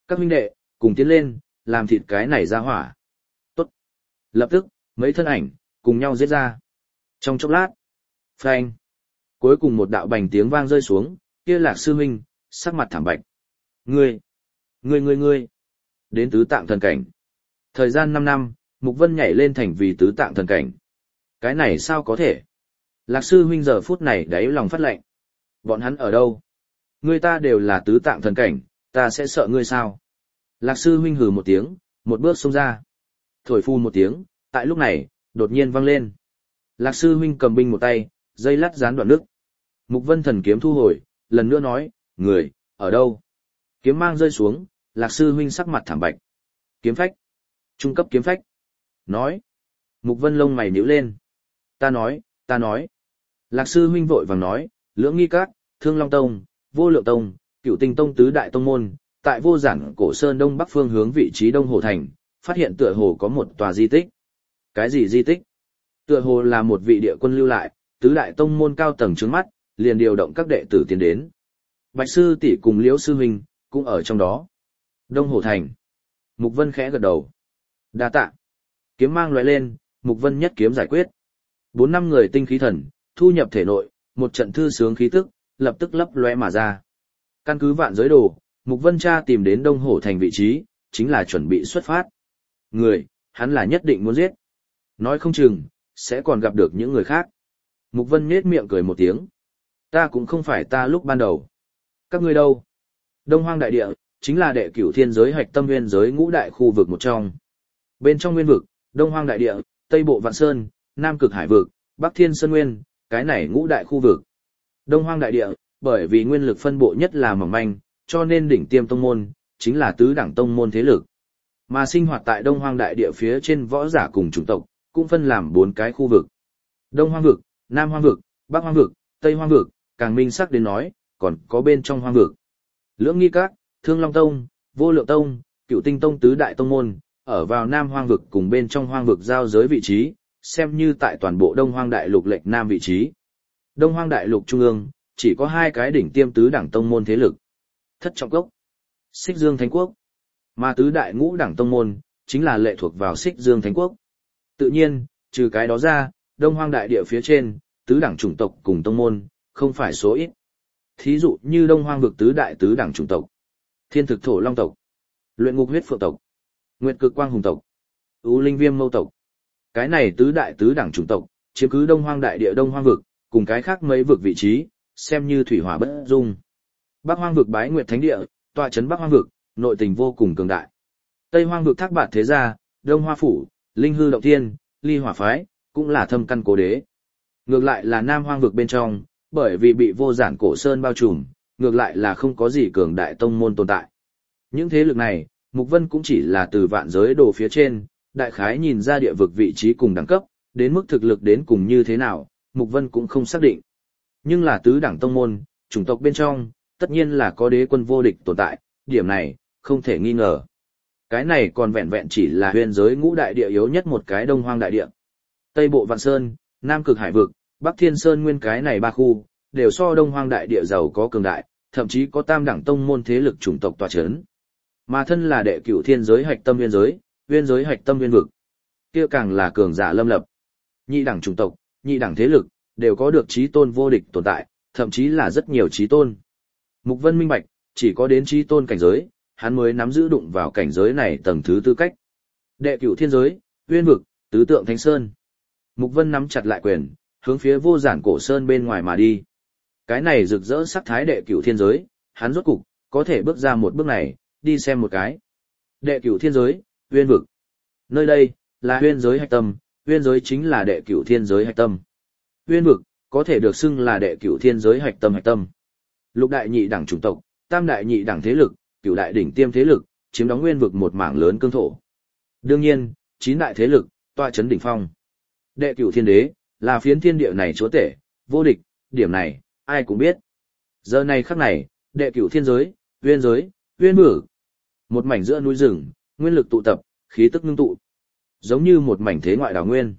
Các huynh đệ, cùng tiến lên, làm thịt cái này ra hỏa. Tốt. Lập tức, mấy thân ảnh, cùng nhau giết ra. Trong chốc lát, phanh. Cuối cùng một đạo bành tiếng vang rơi xuống, kia Lạc sư huynh, sắc mặt thảm bạch. Ngươi, ngươi. Đến tứ tạng thần cảnh. Thời gian 5 năm, Mục Vân nhảy lên thành vì tứ tạng thần cảnh. Cái này sao có thể? Lạc sư huynh giờ phút này đáy lòng phát lệnh. Bọn hắn ở đâu? Ngươi ta đều là tứ tạng thần cảnh, ta sẽ sợ ngươi sao? Lạc sư huynh hừ một tiếng, một bước xông ra. Thổi phu một tiếng, tại lúc này, đột nhiên vang lên. Lạc sư huynh cầm binh một tay, dây lát gián đoạn nước. Mục Vân thần kiếm thu hồi, lần nữa nói, người, ở đâu? Kiếm mang rơi xuống, Lạc sư huynh sắc mặt thảm bạch. Kiếm phách. Trung cấp kiếm phách. Nói. Mục Vân lông mày nhíu lên. Ta nói. Lạc sư huynh vội vàng nói, Lưỡng Nghi Các, Thương Long Tông, Vô Lượng Tông, Cửu Tinh Tông tứ đại tông môn, tại Vô Giản Cổ Sơn đông bắc phương hướng vị trí Đông Hồ Thành, phát hiện tựa hồ có một tòa di tích. Cái gì di tích? Tựa hồ là một vị địa quân lưu lại, tứ đại tông môn cao tầng trướng mắt, liền điều động các đệ tử tiến đến. Bạch sư tỷ cùng Liễu sư huynh cũng ở trong đó. Đông Hồ Thành. Mục Vân khẽ gật đầu. Đa tạ. Kiếm mang lóe lên, Mục Vân nhất kiếm giải quyết. 4-5 người tinh khí thần, thu nhập thể nội, một trận thư sướng khí tức, lập tức lấp lóe mà ra. Căn cứ vạn giới đồ, Mục Vân tra tìm đến Đông Hổ Thành vị trí, chính là chuẩn bị xuất phát. Người, hắn là nhất định muốn giết. Nói không chừng, sẽ còn gặp được những người khác. Mục Vân nhếch miệng cười một tiếng. Ta cũng không phải ta lúc ban đầu. Các ngươi đâu? Đông Hoang đại địa, chính là đệ cửu thiên giới hạch tâm nguyên giới ngũ đại khu vực một trong. Bên trong nguyên vực, Đông Hoang đại địa, Tây Bộ Vạn Sơn, Nam Cực Hải vực, Bắc Thiên Sơn Nguyên, cái này ngũ đại khu vực. Đông Hoang đại địa, bởi vì nguyên lực phân bộ nhất là mỏng manh, cho nên đỉnh tiêm tông môn, chính là tứ đẳng tông môn thế lực. Mà sinh hoạt tại Đông Hoang đại địa phía trên võ giả cùng chủng tộc, cũng phân làm 4 cái khu vực. Đông Hoang vực, Nam Hoang vực, Bắc Hoang vực, Tây Hoang vực, càng minh sắc đến nói, còn có bên trong Hoang vực. Lưỡng Nghi Các, Thương Long Tông, Vô Lượng Tông, Cửu Tinh Tông tứ đại tông môn, ở vào Nam Hoang vực cùng bên trong Hoang vực giao giới vị trí, xem như tại toàn bộ Đông Hoang đại lục lệch nam vị trí. Đông Hoang đại lục trung ương, chỉ có 2 cái đỉnh tiêm tứ đẳng tông môn thế lực. Thất Trọng Cốc, Xích Dương Thánh Quốc. Mà tứ đại ngũ đẳng tông môn, chính là lệ thuộc vào Xích Dương Thánh Quốc. Tự nhiên, trừ cái đó ra, Đông Hoang đại địa phía trên, tứ đẳng chủng tộc cùng tông môn, không phải số ít. Thí dụ như Đông Hoang vực tứ đại tứ đẳng chủng tộc. Thiên Thực Thổ Long tộc, Luyện Ngục Huyết Phượng tộc, Nguyệt Cực Quang Hùng tộc, U Linh Viêm Mâu tộc. Cái này tứ đại tứ đẳng chủng tộc, chiếm cứ Đông Hoang đại địa Đông Hoang vực, cùng cái khác mấy vực vị trí, xem như thủy hỏa bất dung. Bắc Hoang vực Bái Nguyệt Thánh địa, tọa trấn Bắc Hoang vực, nội tình vô cùng cường đại. Tây Hoang vực Thác Bạt Thế Gia, Đông Hoa Phủ, Linh Hư Động Thiên, Ly Hỏa Phái, cũng là thâm căn cố đế. Ngược lại là Nam Hoang vực bên trong, bởi vì bị Vô Giản Cổ Sơn bao trùm, ngược lại là không có gì cường đại tông môn tồn tại. Những thế lực này, Mục Vân cũng chỉ là từ vạn giới đồ phía trên, đại khái nhìn ra địa vực vị trí cùng đẳng cấp, đến mức thực lực đến cùng như thế nào, Mục Vân cũng không xác định. Nhưng là tứ đẳng tông môn, chủng tộc bên trong, tất nhiên là có đế quân vô địch tồn tại, điểm này, không thể nghi ngờ. Cái này còn vẹn vẹn chỉ là huyền giới ngũ đại địa yếu nhất một cái Đông Hoang đại địa. Tây Bộ Vạn Sơn, Nam Cực Hải vực, Bắc Thiên Sơn Nguyên cái này 3 khu, đều so Đông Hoang đại địa giàu có cường đại, thậm chí có tam đẳng tông môn thế lực chủng tộc tọa chấn. Mà thân là đệ cửu thiên giới hạch tâm nguyên giới hạch tâm nguyên vực, kia càng là cường giả lâm lập. Nhị đẳng chủng tộc, nhị đẳng thế lực, đều có được chí tôn vô địch tồn tại, thậm chí là rất nhiều chí tôn. Mục Vân minh bạch, chỉ có đến chí tôn cảnh giới, hắn mới nắm giữ đụng vào cảnh giới này tầng thứ tư cách. Đệ cửu thiên giới, nguyên vực, tứ tượng thánh sơn. Mục Vân nắm chặt lại quyền, hướng phía Vô Giản Cổ Sơn bên ngoài mà đi. Cái này rực rỡ sắc thái đệ cửu thiên giới, hắn rốt cục có thể bước ra một bước này, đi xem một cái. Đệ cửu thiên giới, nguyên vực. Nơi đây là nguyên giới hạch tâm, nguyên giới chính là đệ cửu thiên giới hạch tâm. Nguyên vực có thể được xưng là đệ cửu thiên giới hạch tâm. Lục đại nhị đẳng chủng tộc, tam đại nhị đẳng thế lực, cửu đại đỉnh tiêm thế lực, chiếm đóng nguyên vực một mảng lớn cương thổ. Đương nhiên, 9 đại thế lực, tọa chấn đỉnh phong. Đệ cửu thiên đế, là phiến thiên địa này chúa tể, vô địch, điểm này, ai cũng biết. Giờ này khắc này, đệ cửu thiên giới, nguyên vực. Một mảnh giữa núi rừng, nguyên lực tụ tập, khí tức ngưng tụ. Giống như một mảnh thế ngoại đảo nguyên.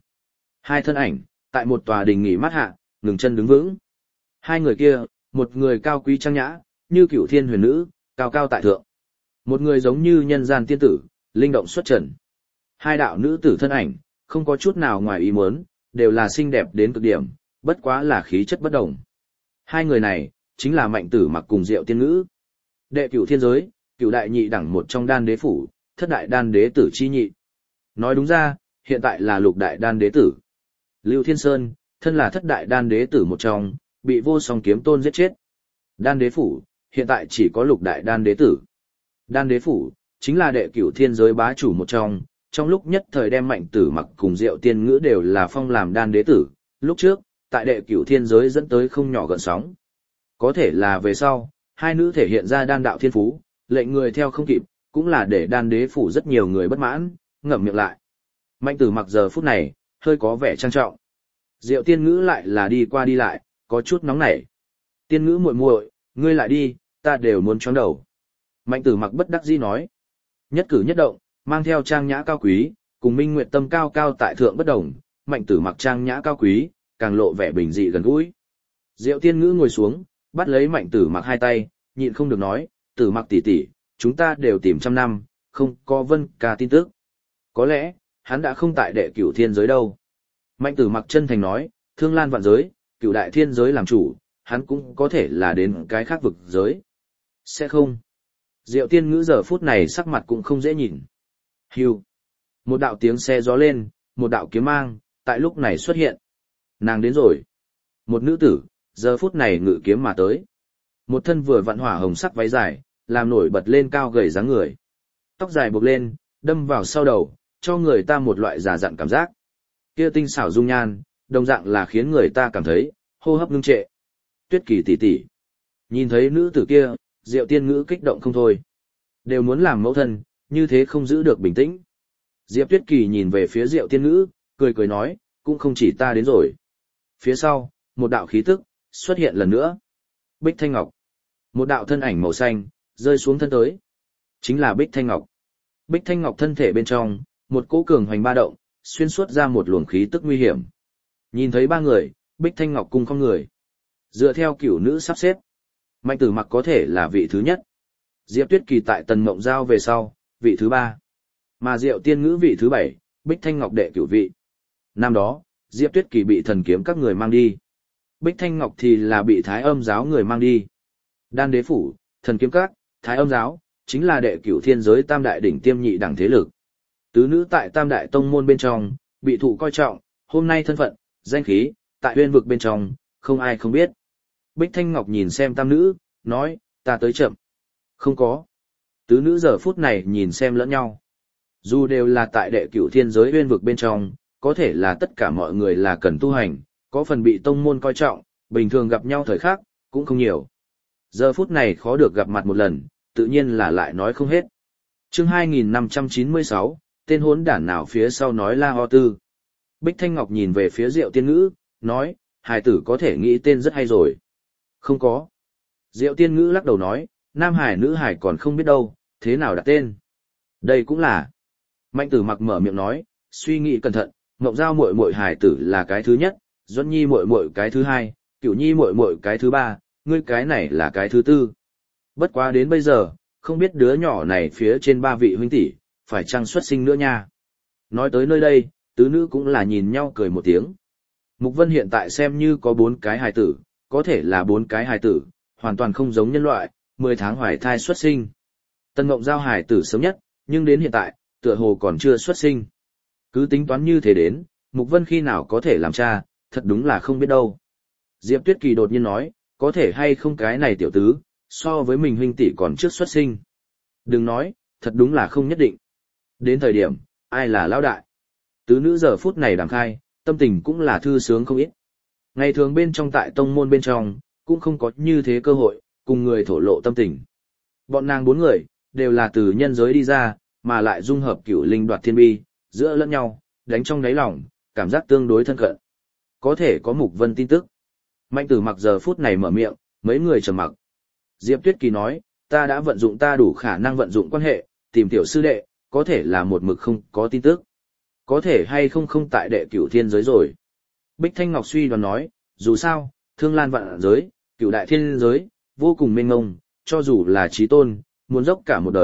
2 thân ảnh, tại một tòa đình nghỉ mát hạ, ngừng chân đứng vững. 2 người kia, một người cao quý trang nhã, như cửu thiên huyền nữ, cao cao tại thượng. Một người giống như nhân gian tiên tử, linh động xuất trần. Hai đạo nữ tử thân ảnh, không có chút nào ngoài ý muốn, đều là xinh đẹp đến cực điểm, bất quá là khí chất bất đồng. Hai người này, chính là Mạnh Tử Mặc cùng Diệu Tiên Ngữ. Đệ cửu thiên giới, cửu đại nhị đẳng một trong đan đế phủ, thất đại đan đế tử chi nhị. Nói đúng ra, hiện tại là lục đại đan đế tử. Lưu Thiên Sơn, thân là thất đại đan đế tử một trong, bị vô song kiếm tôn giết chết. Đan đế phủ, hiện tại chỉ có lục đại đan đế tử. Đan đế phủ, chính là đệ cửu thiên giới bá chủ một trong lúc nhất thời đem Mạnh Tử Mặc cùng Diệu Tiên Ngữ đều là phong làm đan đế tử, lúc trước, tại đệ cửu thiên giới dẫn tới không nhỏ gợn sóng. Có thể là về sau, hai nữ thể hiện ra đan đạo thiên phú, lệnh người theo không kịp, cũng là để đan đế phủ rất nhiều người bất mãn, ngậm miệng lại. Mạnh Tử Mặc giờ phút này, hơi có vẻ trang trọng. Diệu Tiên Ngữ lại là đi qua đi lại, có chút nóng nảy. Tiên Ngữ muội muội, ngươi lại đi, ta đều muốn chóng đầu. Mạnh Tử Mặc bất đắc dĩ nói. Nhất cử nhất động, mang theo trang nhã cao quý, cùng Minh Nguyệt tâm cao cao tại thượng bất đồng, Mạnh Tử Mặc trang nhã cao quý, càng lộ vẻ bình dị gần gũi. Diệu Tiên Ngữ ngồi xuống, bắt lấy Mạnh Tử Mặc hai tay, nhịn không được nói, Tử Mặc tỷ tỷ, chúng ta đều tìm trăm năm, không có Vân ca tin tức. Có lẽ, hắn đã không tại đệ cửu thiên giới đâu. Mạnh Tử Mặc chân thành nói, thương lan vạn giới, cửu đại thiên giới làm chủ, hắn cũng có thể là đến cái khác vực giới. Sẽ không. Diệu Tiên Ngữ giờ phút này sắc mặt cũng không dễ nhìn. Hưu. Một đạo tiếng xe gió lên, một đạo kiếm mang, tại lúc này xuất hiện. Nàng đến rồi. Một nữ tử, giờ phút này ngự kiếm mà tới. Một thân vừa vặn hỏa hồng sắc váy dài, làm nổi bật lên cao gầy dáng người. Tóc dài buộc lên, đâm vào sau đầu, cho người ta một loại giả dặn cảm giác. Kia tinh xảo dung nhan, đồng dạng là khiến người ta cảm thấy hô hấp ngưng trệ. Tuyết Kỳ tỷ tỷ. Nhìn thấy nữ tử kia, Diệu Tiên Ngữ kích động không thôi. Đều muốn làm mẫu thân, như thế không giữ được bình tĩnh. Diệp Tuyết Kỳ nhìn về phía Diệu Tiên Ngữ, cười cười nói, cũng không chỉ ta đến rồi. Phía sau, một đạo khí tức xuất hiện lần nữa. Bích Thanh Ngọc. Một đạo thân ảnh màu xanh rơi xuống thân tới. Chính là Bích Thanh Ngọc. Bích Thanh Ngọc thân thể bên trong, một cỗ cường hoành ba động, xuyên suốt ra một luồng khí tức nguy hiểm. Nhìn thấy ba người, Bích Thanh Ngọc cung không người. Dựa theo cửu nữ sắp xếp, Mạnh Tử Mặc có thể là vị thứ nhất. Diệp Tuyết Kỳ tại Tần Mộng Giao về sau, vị thứ ba. Mà Diệu Tiên Ngữ vị thứ bảy, Bích Thanh Ngọc đệ cửu vị. Năm đó, Diệp Tuyết Kỳ bị thần kiếm các người mang đi. Bích Thanh Ngọc thì là bị Thái Âm giáo người mang đi. Đan đế phủ, thần kiếm các, Thái Âm giáo, chính là đệ cửu thiên giới tam đại đỉnh tiêm nhị đẳng thế lực. Tứ nữ tại tam đại tông môn bên trong, bị thụ coi trọng, hôm nay thân phận, danh khí, tại huyên vực bên trong, không ai không biết. Bích Thanh Ngọc nhìn xem tam nữ, nói, ta tới chậm. Không có. Tứ nữ giờ phút này nhìn xem lẫn nhau. Dù đều là tại đệ cửu thiên giới huyên vực bên trong, có thể là tất cả mọi người là cần tu hành, có phần bị tông môn coi trọng, bình thường gặp nhau thời khắc, cũng không nhiều. Giờ phút này khó được gặp mặt một lần, tự nhiên là lại nói không hết. Chương 2596, tên hốn đản nào phía sau nói la ho tư. Bích Thanh Ngọc nhìn về phía Diệu Tiên Ngữ, nói, hài tử có thể nghĩ tên rất hay rồi. Không có. Diệu Tiên Ngữ lắc đầu nói, nam hải nữ hải còn không biết đâu, thế nào đặt tên. Đây cũng là. Mạnh Tử Mặc mở miệng nói, suy nghĩ cẩn thận, Ngộng Giao muội muội hải tử là cái thứ nhất, Duẫn Nhi muội muội cái thứ hai, Cửu Nhi muội muội cái thứ ba, ngươi cái này là cái thứ tư. Bất quá đến bây giờ, không biết đứa nhỏ này phía trên ba vị huynh tỷ, phải chăng xuất sinh nữa nha. Nói tới nơi đây, tứ nữ cũng là nhìn nhau cười một tiếng. Mục Vân hiện tại xem như có 4 cái hài tử, có thể là 4 cái hài tử, hoàn toàn không giống nhân loại, 10 tháng hoài thai xuất sinh. Tân Ngộng Giao hài tử sớm nhất, nhưng đến hiện tại, tựa hồ còn chưa xuất sinh. Cứ tính toán như thế đến, Mục Vân khi nào có thể làm cha, thật đúng là không biết đâu. Diệp Tuyết Kỳ đột nhiên nói, có thể hay không cái này tiểu tứ, so với mình huynh tỷ còn trước xuất sinh. Đừng nói, thật đúng là không nhất định. Đến thời điểm, ai là lão đại? Tứ nữ giờ phút này đàm khai, tâm tình cũng là thư sướng không ít. Ngày thường bên trong tại tông môn bên trong, cũng không có như thế cơ hội, cùng người thổ lộ tâm tình. Bọn nàng 4 người, đều là từ nhân giới đi ra, mà lại dung hợp cửu linh đoạt thiên bi, giữa lẫn nhau, đánh trong đáy lòng, cảm giác tương đối thân cận. Có thể có Mục Vân tin tức. Mạnh Tử Mặc giờ phút này mở miệng, mấy người trầm mặc. Diệp Tuyết Kỳ nói, ta đã vận dụng ta đủ khả năng vận dụng quan hệ, tìm tiểu sư đệ, có thể là một mực không có tin tức. Có thể hay không không tại đệ cửu thiên giới rồi. Bích Thanh Ngọc suy đoán nói, dù sao, thương lan vạn giới, cửu đại thiên giới, vô cùng mênh mông, cho dù là trí tôn, muốn dốc cả một đời,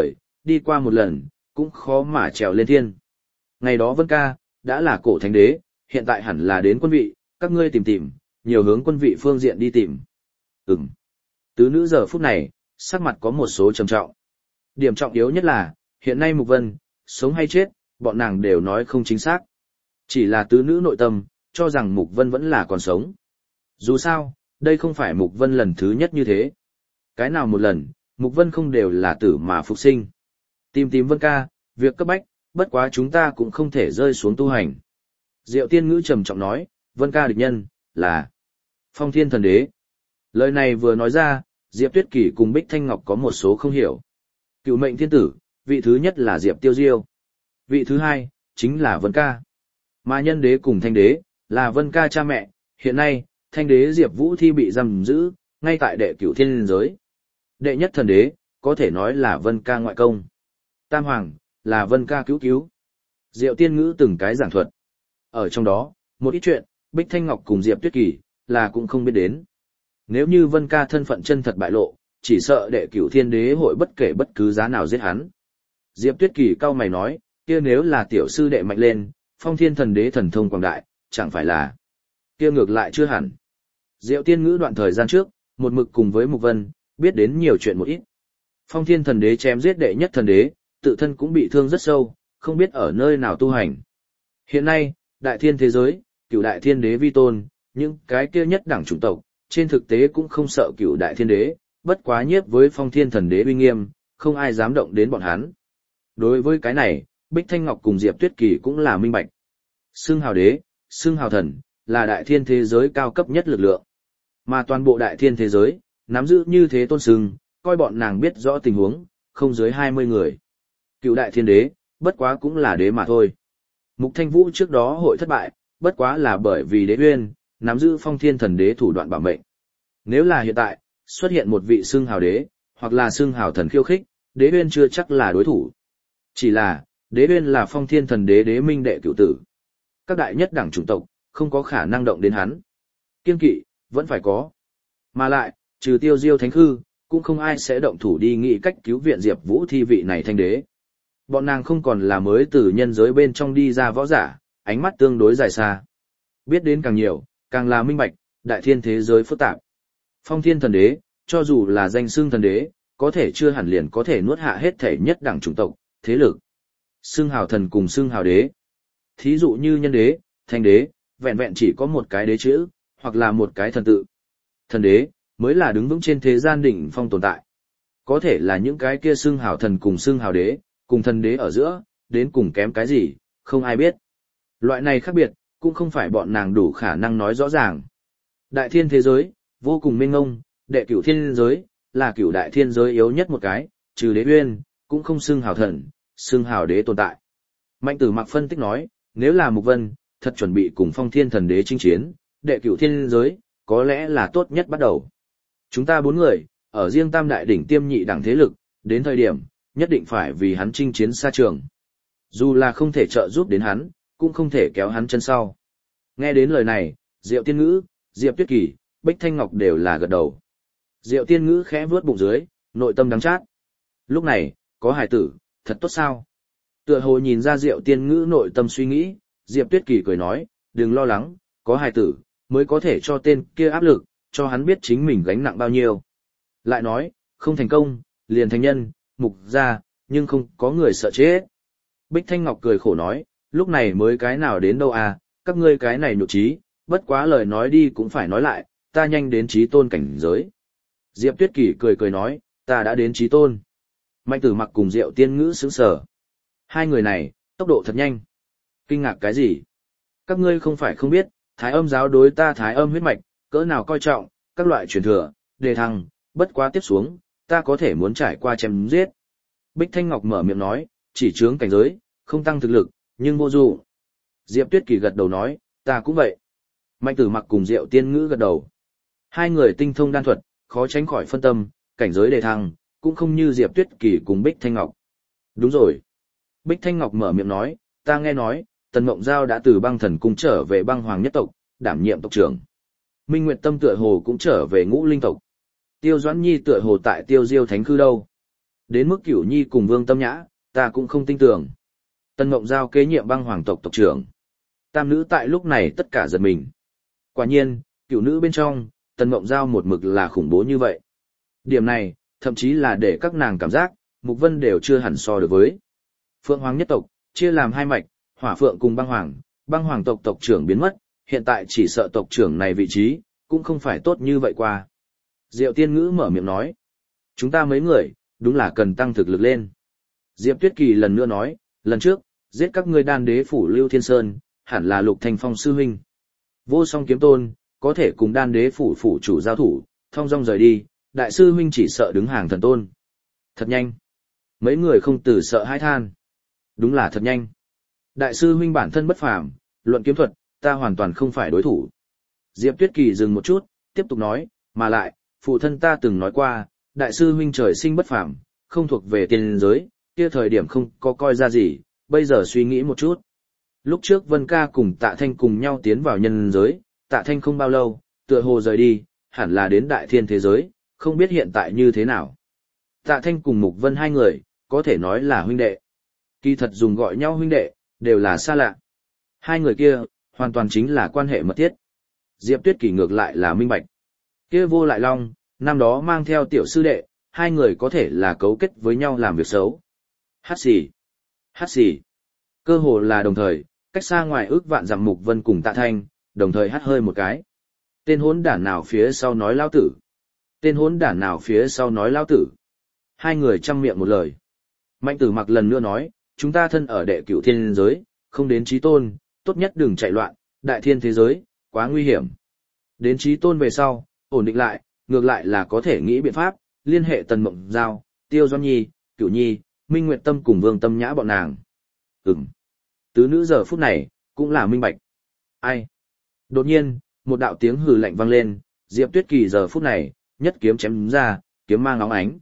đi qua một lần, cũng khó mà trèo lên thiên. Ngày đó Vân Ca, đã là cổ thánh đế, hiện tại hẳn là đến quân vị, các ngươi tìm tìm, nhiều hướng quân vị phương diện đi tìm. Ừm. Tứ nữ giờ phút này, sắc mặt có một số trầm trọng. Điểm trọng yếu nhất là, hiện nay Mục Vân, sống hay chết, bọn nàng đều nói không chính xác. Chỉ là tứ nữ nội tâm, cho rằng Mục Vân vẫn là còn sống. Dù sao, đây không phải Mục Vân lần thứ nhất như thế. Cái nào một lần, Mục Vân không đều là tử mà phục sinh. Tìm Vân Ca, việc cấp bách, bất quá chúng ta cũng không thể rơi xuống tu hành. Diệu Tiên Ngữ trầm trọng nói, Vân Ca địch nhân, là Phong Thiên Thần Đế. Lời này vừa nói ra, Diệp Tuyết Kỳ cùng Bích Thanh Ngọc có một số không hiểu. Cựu mệnh thiên tử, vị thứ nhất là Diệp Tiêu Diêu. Vị thứ hai, chính là Vân Ca. Mà nhân đế cùng Thanh Đế, là Vân Ca cha mẹ. Hiện nay, Thanh Đế Diệp Vũ Thi bị giam giữ, ngay tại đệ cửu thiên giới. Đệ nhất thần đế, có thể nói là Vân Ca ngoại công. Tam Hoàng, là Vân Ca cứu cứu. Diệu Tiên Ngữ từng cái giảng thuật. Ở trong đó, một ít chuyện, Bích Thanh Ngọc cùng Diệp Tuyết Kỳ, là cũng không biết đến. Nếu như Vân Ca thân phận chân thật bại lộ, chỉ sợ đệ cửu thiên đế hội bất kể bất cứ giá nào giết hắn. Diệp Tuyết Kỳ cau mày nói, kia nếu là tiểu sư đệ mạnh lên, Phong Thiên Thần Đế thần thông quảng đại, chẳng phải là kia ngược lại chưa hẳn. Diệu Tiên Ngữ đoạn thời gian trước, một mực cùng với Mục Vân, biết đến nhiều chuyện một ít. Phong Thiên Thần Đế chém giết đệ nhất thần đế, tự thân cũng bị thương rất sâu, không biết ở nơi nào tu hành. Hiện nay, đại thiên thế giới, cửu đại thiên đế vi tôn, những cái kia nhất đẳng chủng tộc, trên thực tế cũng không sợ cửu đại thiên đế, bất quá nhiếp với Phong Thiên Thần Đế uy nghiêm, không ai dám động đến bọn hắn. Đối với cái này, Bích Thanh Ngọc cùng Diệp Tuyết Kỳ cũng là minh bạch. Xưng hào đế, xưng hào thần, là đại thiên thế giới cao cấp nhất lực lượng. Mà toàn bộ đại thiên thế giới, nắm giữ như thế tôn xưng, coi bọn nàng biết rõ tình huống, không dưới 20 người. Cựu đại thiên đế, bất quá cũng là đế mà thôi. Mục Thanh Vũ trước đó hội thất bại, bất quá là bởi vì đế uyên, nắm giữ Phong Thiên Thần Đế thủ đoạn bảo mệnh. Nếu là hiện tại, xuất hiện một vị xưng hào đế, hoặc là xưng hào thần khiêu khích, đế uyên chưa chắc là đối thủ. Chỉ là, đế uyên là Phong Thiên Thần Đế đế minh đệ cửu tử. Các đại nhất đẳng chủng tộc, không có khả năng động đến hắn. Kiên kỵ, vẫn phải có. Mà lại, trừ Tiêu Diêu Thánh Khư, cũng không ai sẽ động thủ đi nghĩ cách cứu viện Diệp Vũ Thi vị này thanh đế. Bọn nàng không còn là mới từ nhân giới bên trong đi ra võ giả, ánh mắt tương đối dài xa. Biết đến càng nhiều, càng là minh bạch, đại thiên thế giới phức tạp. Phong Thiên Thần Đế, cho dù là danh xưng thần đế, có thể chưa hẳn liền có thể nuốt hạ hết thể nhất đẳng chủng tộc, thế lực. Xưng hào thần cùng xưng hào đế. Thí dụ như nhân đế, thanh đế, vẹn vẹn chỉ có một cái đế chữ, hoặc là một cái thần tự. Thần đế, mới là đứng vững trên thế gian đỉnh phong tồn tại. Có thể là những cái kia xưng hào thần cùng xưng hào đế, cùng thần đế ở giữa, đến cùng kém cái gì, không ai biết. Loại này khác biệt, cũng không phải bọn nàng đủ khả năng nói rõ ràng. Đại thiên thế giới, vô cùng mênh mông, đệ cửu thiên giới, là cửu đại thiên giới yếu nhất một cái, trừ đế uyên, cũng không xưng hào thần, xưng hào đế tồn tại. Mạnh Tử Mặc phân tích nói, nếu là Mục Vân, thật chuẩn bị cùng Phong Thiên Thần Đế chinh chiến, đệ cửu thiên giới, có lẽ là tốt nhất bắt đầu. Chúng ta 4 người, ở riêng tam đại đỉnh tiêm nhị đẳng thế lực, đến thời điểm, nhất định phải vì hắn chinh chiến xa trường. Dù là không thể trợ giúp đến hắn, cũng không thể kéo hắn chân sau. Nghe đến lời này, Diệu Tiên Ngữ, Diệp Tuyết Kỳ, Bích Thanh Ngọc đều là gật đầu. Diệu Tiên Ngữ khẽ vướt bụng dưới, nội tâm đắng chát. Lúc này, có hài tử, thật tốt sao? Tựa hồ nhìn ra Diệu Tiên Ngữ nội tâm suy nghĩ, Diệp Tuyết Kỳ cười nói, đừng lo lắng, có hài tử, mới có thể cho tên kia áp lực, cho hắn biết chính mình gánh nặng bao nhiêu. Lại nói, không thành công, liền thành nhân, Mục gia, nhưng không có người sợ chết. Bích Thanh Ngọc cười khổ nói, lúc này mới cái nào đến đâu à, các ngươi cái này nhục trí, bất quá lời nói đi cũng phải nói lại, ta nhanh đến trí tôn cảnh giới. Diệp Tuyết Kỳ cười cười nói, ta đã đến trí tôn. Mạnh Tử Mặc cùng Diệu Tiên Ngữ sững sờ. Hai người này, tốc độ thật nhanh. Kinh ngạc cái gì? Các ngươi không phải không biết, Thái Âm giáo đối ta Thái Âm huyết mạch, cỡ nào coi trọng, các loại truyền thừa, đề thăng, bất quá tiếp xuống, ta có thể muốn trải qua chém giết. Bích Thanh Ngọc mở miệng nói, chỉ chướng cảnh giới, không tăng thực lực, nhưng vô dụng. Diệp Tuyết Kỳ gật đầu nói, ta cũng vậy. Mạnh Tử Mặc cùng Diệu Tiên Ngữ gật đầu. Hai người tinh thông đan thuật, khó tránh khỏi phân tâm, cảnh giới đề thăng, cũng không như Diệp Tuyết Kỳ cùng Bích Thanh Ngọc. Đúng rồi. Bích Thanh Ngọc mở miệng nói, ta nghe nói, Tần Mộng Giao đã từ Băng Thần Cung trở về Băng Hoàng nhất tộc, đảm nhiệm tộc trưởng. Minh Nguyệt Tâm tựa hồ cũng trở về Ngũ Linh tộc. Tiêu Doãn Nhi tựa hồ tại Tiêu Diêu Thánh Khư đâu. Đến mức Cửu Nhi cùng Vương Tâm Nhã, ta cũng không tin tưởng. Tần Mộng Giao kế nhiệm băng hoàng tộc tộc trưởng. Tam nữ tại lúc này tất cả giật mình. Quả nhiên, cửu nữ bên trong, Tần Mộng Giao một mực là khủng bố như vậy. Điểm này, thậm chí là để các nàng cảm giác, Mục Vân đều chưa hẳn so được với. Phượng Hoàng nhất tộc, chia làm hai mạch, Hỏa Phượng cùng băng hoàng tộc tộc trưởng biến mất, hiện tại chỉ sợ tộc trưởng này vị trí, cũng không phải tốt như vậy qua. Diệu Tiên Ngữ mở miệng nói, chúng ta mấy người, đúng là cần tăng thực lực lên. Diệp Tuyết Kỳ lần nữa nói, lần trước, giết các ngươi Đan Đế phủ Lưu Thiên Sơn, hẳn là Lục Thanh Phong sư huynh. Vô Song Kiếm Tôn, có thể cùng Đan Đế phủ phủ chủ giao thủ, thong dong rời đi, đại sư huynh chỉ sợ đứng hàng thần tôn. Thật nhanh. Mấy người không từ sợ hãi than. Đúng là thật nhanh. Đại sư huynh bản thân bất phàm, luận kiếm thuật, ta hoàn toàn không phải đối thủ. Diệp Tuyết Kỳ dừng một chút, tiếp tục nói, mà lại, phụ thân ta từng nói qua, đại sư huynh trời sinh bất phàm, không thuộc về tiên giới, kia thời điểm không có coi ra gì, bây giờ suy nghĩ một chút. Lúc trước Vân Ca cùng Tạ Thanh cùng nhau tiến vào nhân giới, Tạ Thanh không bao lâu, tựa hồ rời đi, hẳn là đến đại thiên thế giới, không biết hiện tại như thế nào. Tạ Thanh cùng Mục Vân hai người, có thể nói là huynh đệ. Kỳ thật dùng gọi nhau huynh đệ, đều là xa lạ. Hai người kia, hoàn toàn chính là quan hệ mật thiết. Diệp Tuyết Kỳ ngược lại là minh bạch. Kia Vô Lại Long, năm đó mang theo tiểu sư đệ, hai người có thể là cấu kết với nhau làm việc xấu. Hát xì. Cơ hồ là đồng thời, cách xa ngoài ước vạn dặm Mục Vân cùng Tạ Thanh, đồng thời hát hơi một cái. Tên hỗn đản nào phía sau nói lao tử. Tên hỗn đản nào phía sau nói lao tử. Hai người chăm miệng một lời. Mạnh Tử Mặc lần nữa nói, chúng ta thân ở đệ cửu thiên giới, không đến chí tôn, tốt nhất đừng chạy loạn, đại thiên thế giới, quá nguy hiểm. Đến chí tôn về sau, ổn định lại, ngược lại là có thể nghĩ biện pháp, liên hệ Tần Mộng Giao, Tiêu Doan Nhi, Cửu Nhi, Minh Nguyệt Tâm cùng Vương Tâm Nhã bọn nàng. Tứ nữ giờ phút này, cũng là minh bạch. Ai? Đột nhiên, một đạo tiếng hừ lạnh vang lên, Diệp Tuyết Kỳ giờ phút này, nhất kiếm chém đúng ra, kiếm mang óng ánh.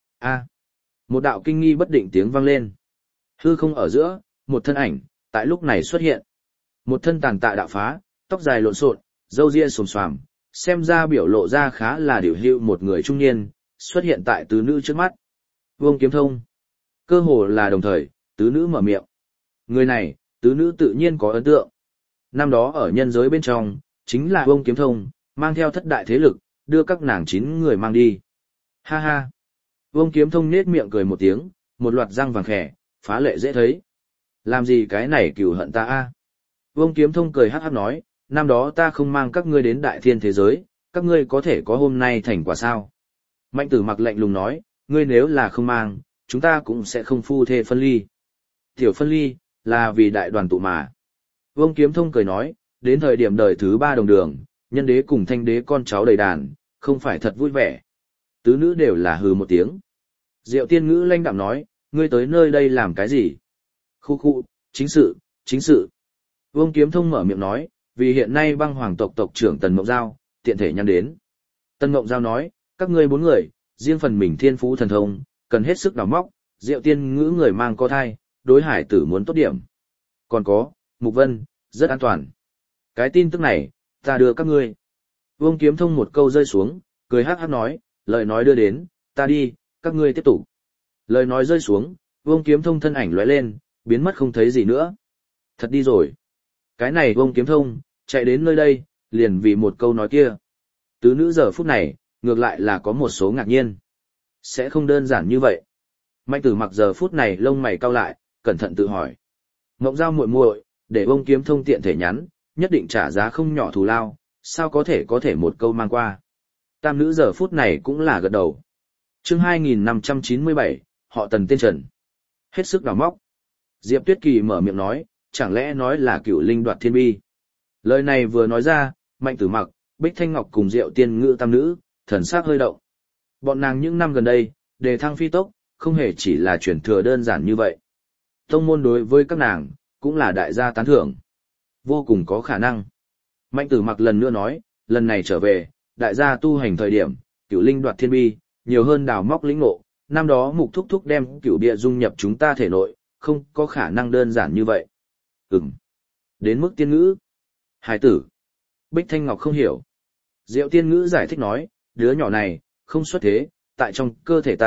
Một đạo kinh nghi bất định tiếng vang lên. Hư không ở giữa, một thân ảnh, tại lúc này xuất hiện. Một thân tàn tạ đạo phá, tóc dài lộn xộn, râu ria xồm xoàm, xem ra biểu lộ ra khá là điểu hữu một người trung niên, xuất hiện tại tứ nữ trước mắt. Vương Kiếm Thông. Cơ hồ là đồng thời, tứ nữ mở miệng. Người này, tứ nữ tự nhiên có ấn tượng. Năm đó ở nhân giới bên trong, chính là Vương Kiếm Thông, mang theo thất đại thế lực, đưa các nàng 9 người mang đi. Ha ha. Vương Kiếm Thông nết miệng cười một tiếng, một loạt răng vàng khẻ, phá lệ dễ thấy. Làm gì cái này cừu hận ta a? Vương Kiếm Thông cười hắc hắc nói, năm đó ta không mang các ngươi đến đại thiên thế giới, các ngươi có thể có hôm nay thành quả sao? Mạnh Tử Mặc lạnh lùng nói, ngươi nếu là không mang, chúng ta cũng sẽ không phu thê phân ly. Tiểu phân ly, là vì đại đoàn tụ mà. Vương Kiếm Thông cười nói, đến thời điểm đời thứ 3 đồng đường, nhân đế cùng thanh đế con cháu đầy đàn, không phải thật vui vẻ. Tứ nữ đều là hừ một tiếng. Diệu Tiên Ngữ lanh đạm nói, ngươi tới nơi đây làm cái gì? Khu, chính sự. Vương Kiếm Thông mở miệng nói, vì hiện nay băng hoàng tộc tộc trưởng Tần Mộng Giao, tiện thể nhắc đến. Tần Mộng Giao nói, các ngươi 4 người, riêng phần mình thiên phú thần thông, cần hết sức đào móc, Diệu Tiên Ngữ người mang có thai, đối hải tử muốn tốt điểm. Còn có, Mục Vân, rất an toàn. Cái tin tức này, ta đưa các ngươi. Vương Kiếm Thông một câu rơi xuống, cười hắc hắc nói, lời nói đưa đến, ta đi, các ngươi tiếp tục. Lời nói rơi xuống, Vương Kiếm Thông thân ảnh lóe lên, biến mất không thấy gì nữa. Thật đi rồi. Cái này Vương Kiếm Thông, chạy đến nơi đây, liền vì một câu nói kia. Tứ nữ giờ phút này, ngược lại là có một số ngạc nhiên. Sẽ không đơn giản như vậy. Mạnh Tử Mặc giờ phút này lông mày cau lại, cẩn thận tự hỏi. Ngộng Giao muội muội, để Vương Kiếm Thông tiện thể nhắn, nhất định trả giá không nhỏ thù lao, sao có thể một câu mang qua. Tam nữ giờ phút này cũng là gật đầu. Chương 2597, họ Tần tên Trần. Hết sức đào móc. Diệp Tuyết Kỳ mở miệng nói, chẳng lẽ nói là Cửu Linh đoạt thiên bi. Lời này vừa nói ra, Mạnh Tử Mặc, Bích Thanh Ngọc cùng Diệu Tiên Ngữ tam nữ, thần sắc hơi động. Bọn nàng những năm gần đây, đề thăng phi tốc, không hề chỉ là chuyển thừa đơn giản như vậy. Tông môn đối với các nàng, cũng là đại gia tán thưởng. Vô cùng có khả năng. Mạnh Tử Mặc lần nữa nói, lần này trở về, đại gia tu hành thời điểm, Cửu Linh đoạt thiên bi, nhiều hơn đào móc lĩnh ngộ, năm đó Mục Thúc Thúc đem cửu bia dung nhập chúng ta thể nội, không có khả năng đơn giản như vậy. Đến mức Tiên Ngữ. Hải tử. Bích Thanh Ngọc không hiểu. Diệu Tiên Ngữ giải thích nói, đứa nhỏ này, không xuất thế, tại trong cơ thể ta,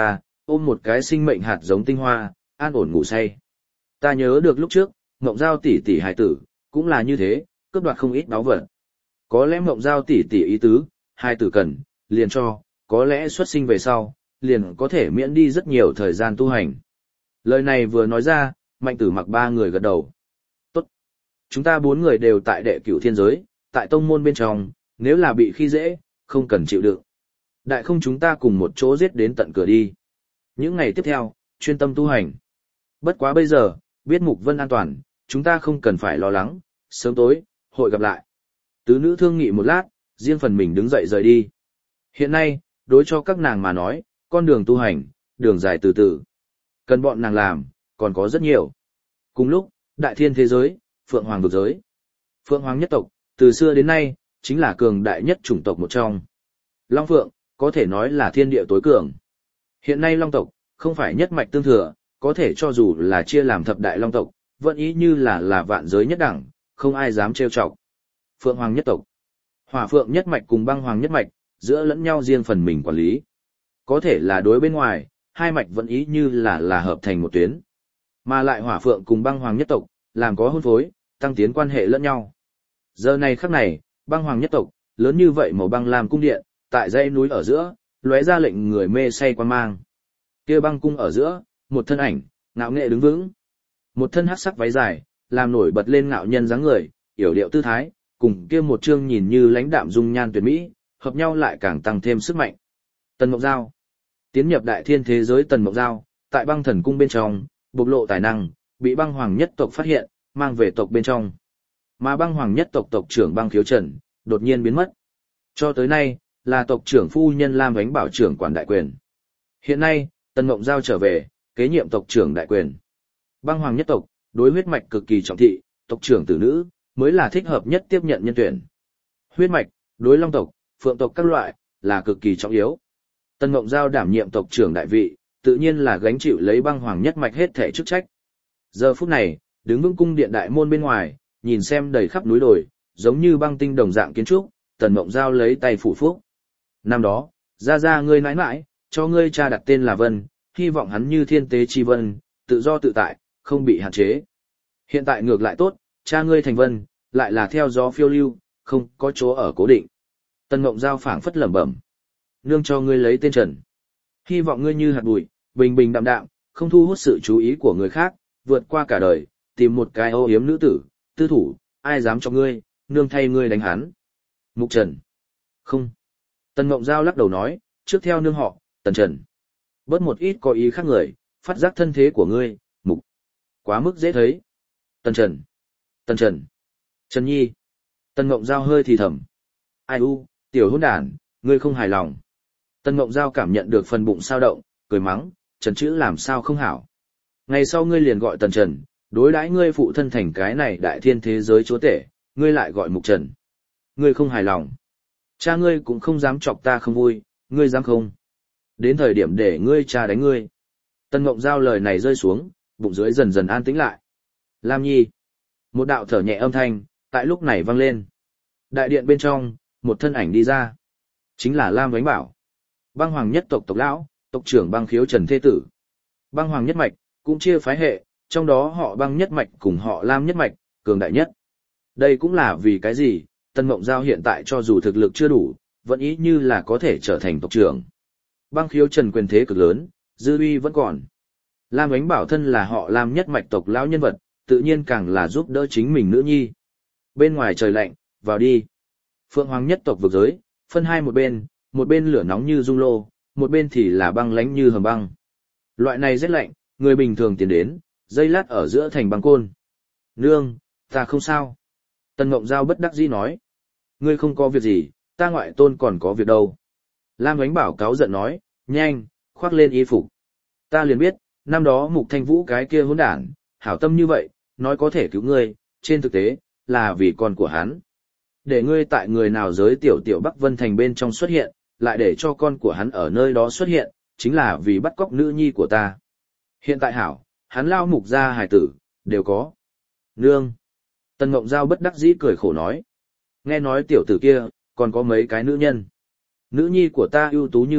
ôm một cái sinh mệnh hạt giống tinh hoa, an ổn ngủ say. Ta nhớ được lúc trước, Mộng Giao tỷ tỷ hài tử, cũng là như thế, cướp đoạt không ít báu vật. Có lẽ Mộng Giao tỷ tỷ ý tứ, hài tử cần, liền cho, có lẽ xuất sinh về sau, liền có thể miễn đi rất nhiều thời gian tu hành. Lời này vừa nói ra, Mạnh Tử Mặc ba người gật đầu. Tốt. Chúng ta 4 người đều tại đệ cửu thiên giới, tại tông môn bên trong, nếu là bị khi dễ, không cần chịu đựng. Đại không chúng ta cùng một chỗ giết đến tận cửa đi. Những ngày tiếp theo, chuyên tâm tu hành. Bất quá bây giờ, biết Mục Vân an toàn, chúng ta không cần phải lo lắng, sớm tối, hội gặp lại. Tứ nữ thương nghị một lát, riêng phần mình đứng dậy rời đi. Hiện nay, đối cho các nàng mà nói, con đường tu hành, đường dài từ từ. Cần bọn nàng làm, còn có rất nhiều. Cùng lúc, đại thiên thế giới, Phượng Hoàng vực giới. Phượng Hoàng nhất tộc, từ xưa đến nay, chính là cường đại nhất chủng tộc một trong. Long Phượng, có thể nói là thiên địa tối cường. Hiện nay Long tộc, không phải nhất mạch tương thừa, có thể cho dù là chia làm thập đại Long tộc, vẫn ý như là vạn giới nhất đẳng, không ai dám trêu chọc. Phượng Hoàng nhất tộc, Hỏa Phượng nhất mạch cùng Băng Hoàng nhất mạch, giữa lẫn nhau riêng phần mình quản lý. Có thể là đối bên ngoài, hai mạch vẫn ý như là hợp thành một tuyến. Mà lại Hỏa Phượng cùng Băng Hoàng nhất tộc, làm có hôn phối, tăng tiến quan hệ lẫn nhau. Giờ này khắc này, Băng Hoàng nhất tộc, lớn như vậy màu băng làm cung điện, tại dãy núi ở giữa, lóe ra lệnh người mê say quan mang. Kia băng cung ở giữa, một thân ảnh, ngạo nghệ đứng vững. Một thân hắc sắc váy dài, làm nổi bật lên ngạo nhân dáng người, yểu điệu tư thái, cùng kia một trương nhìn như lãnh đạm dung nhan tuyệt mỹ, hợp nhau lại càng tăng thêm sức mạnh. Tần Mộng Giao. Tiến nhập đại thiên thế giới Tần Mộng Giao, tại Băng Thần cung bên trong, bộc lộ tài năng, bị Băng Hoàng nhất tộc phát hiện, mang về tộc bên trong. Mà Băng Hoàng nhất tộc tộc trưởng Băng Khiếu Trần, đột nhiên biến mất. Cho tới nay, là tộc trưởng phu nhân Lam Ánh Bảo trưởng quản đại quyền. Hiện nay, Tần Mộng Giao trở về, kế nhiệm tộc trưởng đại quyền. Băng Hoàng nhất tộc, đối huyết mạch cực kỳ trọng thị, tộc trưởng tử nữ, mới là thích hợp nhất tiếp nhận nhân tuyển. Huyết mạch, đối Long tộc, Phượng tộc các loại, là cực kỳ trọng yếu. Tần Mộng Giao đảm nhiệm tộc trưởng đại vị, tự nhiên là gánh chịu lấy Băng Hoàng nhất mạch hết thể chức trách. Giờ phút này, đứng vững cung điện đại môn bên ngoài, nhìn xem đầy khắp núi đồi, giống như băng tinh đồng dạng kiến trúc, Tần Mộng Giao lấy tay phủ phúc. Năm đó, ra ngươi nãi nãi, cho ngươi cha đặt tên là Vân, hy vọng hắn như thiên tế chi vân, tự do tự tại, không bị hạn chế. Hiện tại ngược lại tốt, cha ngươi thành Vân, lại là theo gió phiêu lưu, không có chỗ ở cố định. Tần Mộng Giao phảng phất lẩm bẩm. Nương cho ngươi lấy tên Trần. Hy vọng ngươi như hạt bụi, bình bình đạm đạm, không thu hút sự chú ý của người khác, vượt qua cả đời, tìm một cái âu yếm nữ tử, tư thủ, ai dám cho ngươi, nương thay ngươi đánh hắn. Mục Trần. Không. Tần Mộng Giao lắc đầu nói, trước theo nương họ, Tần Trần. Bớt một ít có ý khác người, phát giác thân thế của ngươi, Mục. Quá mức dễ thấy. Tần Trần. Tần Trần. Trần Nhi. Tần Mộng Giao hơi thì thầm. Ai u, tiểu hôn đàn, ngươi không hài lòng. Tần Mộng Giao cảm nhận được phần bụng sao động, cười mắng, Trần chữ làm sao không hảo. Ngày sau ngươi liền gọi Tần Trần, đối đãi ngươi phụ thân thành cái này đại thiên thế giới chúa tể, ngươi lại gọi Mục Trần. Ngươi không hài lòng. Cha ngươi cũng không dám chọc ta không vui, ngươi dám không? Đến thời điểm để ngươi cha đánh ngươi. Tần Mộng Giao lời này rơi xuống, bụng dưới dần dần an tĩnh lại. Lam Nhi. Một đạo thở nhẹ âm thanh, tại lúc này vang lên. Đại điện bên trong, một thân ảnh đi ra. Chính là Lam Ánh Bảo. Băng Hoàng nhất tộc tộc lão, tộc trưởng Băng Khiếu Trần thế tử. Băng Hoàng nhất mạch, cũng chia phái hệ, trong đó họ Băng nhất mạch cùng họ Lam nhất mạch, cường đại nhất. Đây cũng là vì cái gì, Tần Mộng Giao hiện tại cho dù thực lực chưa đủ, vẫn ý như là có thể trở thành tộc trưởng. Băng Khiếu Trần quyền thế cực lớn, dư uy vẫn còn. Lam Ánh Bảo thân là họ Lam nhất mạch tộc lão nhân vật, tự nhiên càng là giúp đỡ chính mình nữ nhi. Bên ngoài trời lạnh, vào đi. Phượng Hoàng nhất tộc vực giới, phân hai một bên lửa nóng như dung lô, một bên thì là băng lánh như hầm băng. Loại này rất lạnh, người bình thường tiến đến, dây lát ở giữa thành băng côn. Nương, ta không sao. Tần Mộng Giao bất đắc dĩ nói. Ngươi không có việc gì, ta ngoại tôn còn có việc đâu. Lam Ánh Bảo cáu giận nói, nhanh, khoác lên y phục. Ta liền biết, năm đó Mục Thanh Vũ cái kia hỗn đản, hảo tâm như vậy, nói có thể cứu ngươi, trên thực tế, là vì con của hắn. Để ngươi tại người nào giới tiểu Bắc Vân Thành bên trong xuất hiện, lại để cho con của hắn ở nơi đó xuất hiện, chính là vì bắt cóc nữ nhi của ta. Hiện tại hảo, hắn lao Mục gia hài tử, đều có. Nương. Tần Mộng Giao bất đắc dĩ cười khổ nói. Nghe nói tiểu tử kia, còn có mấy cái nữ nhân. Nữ nhi của ta ưu tú như vậy,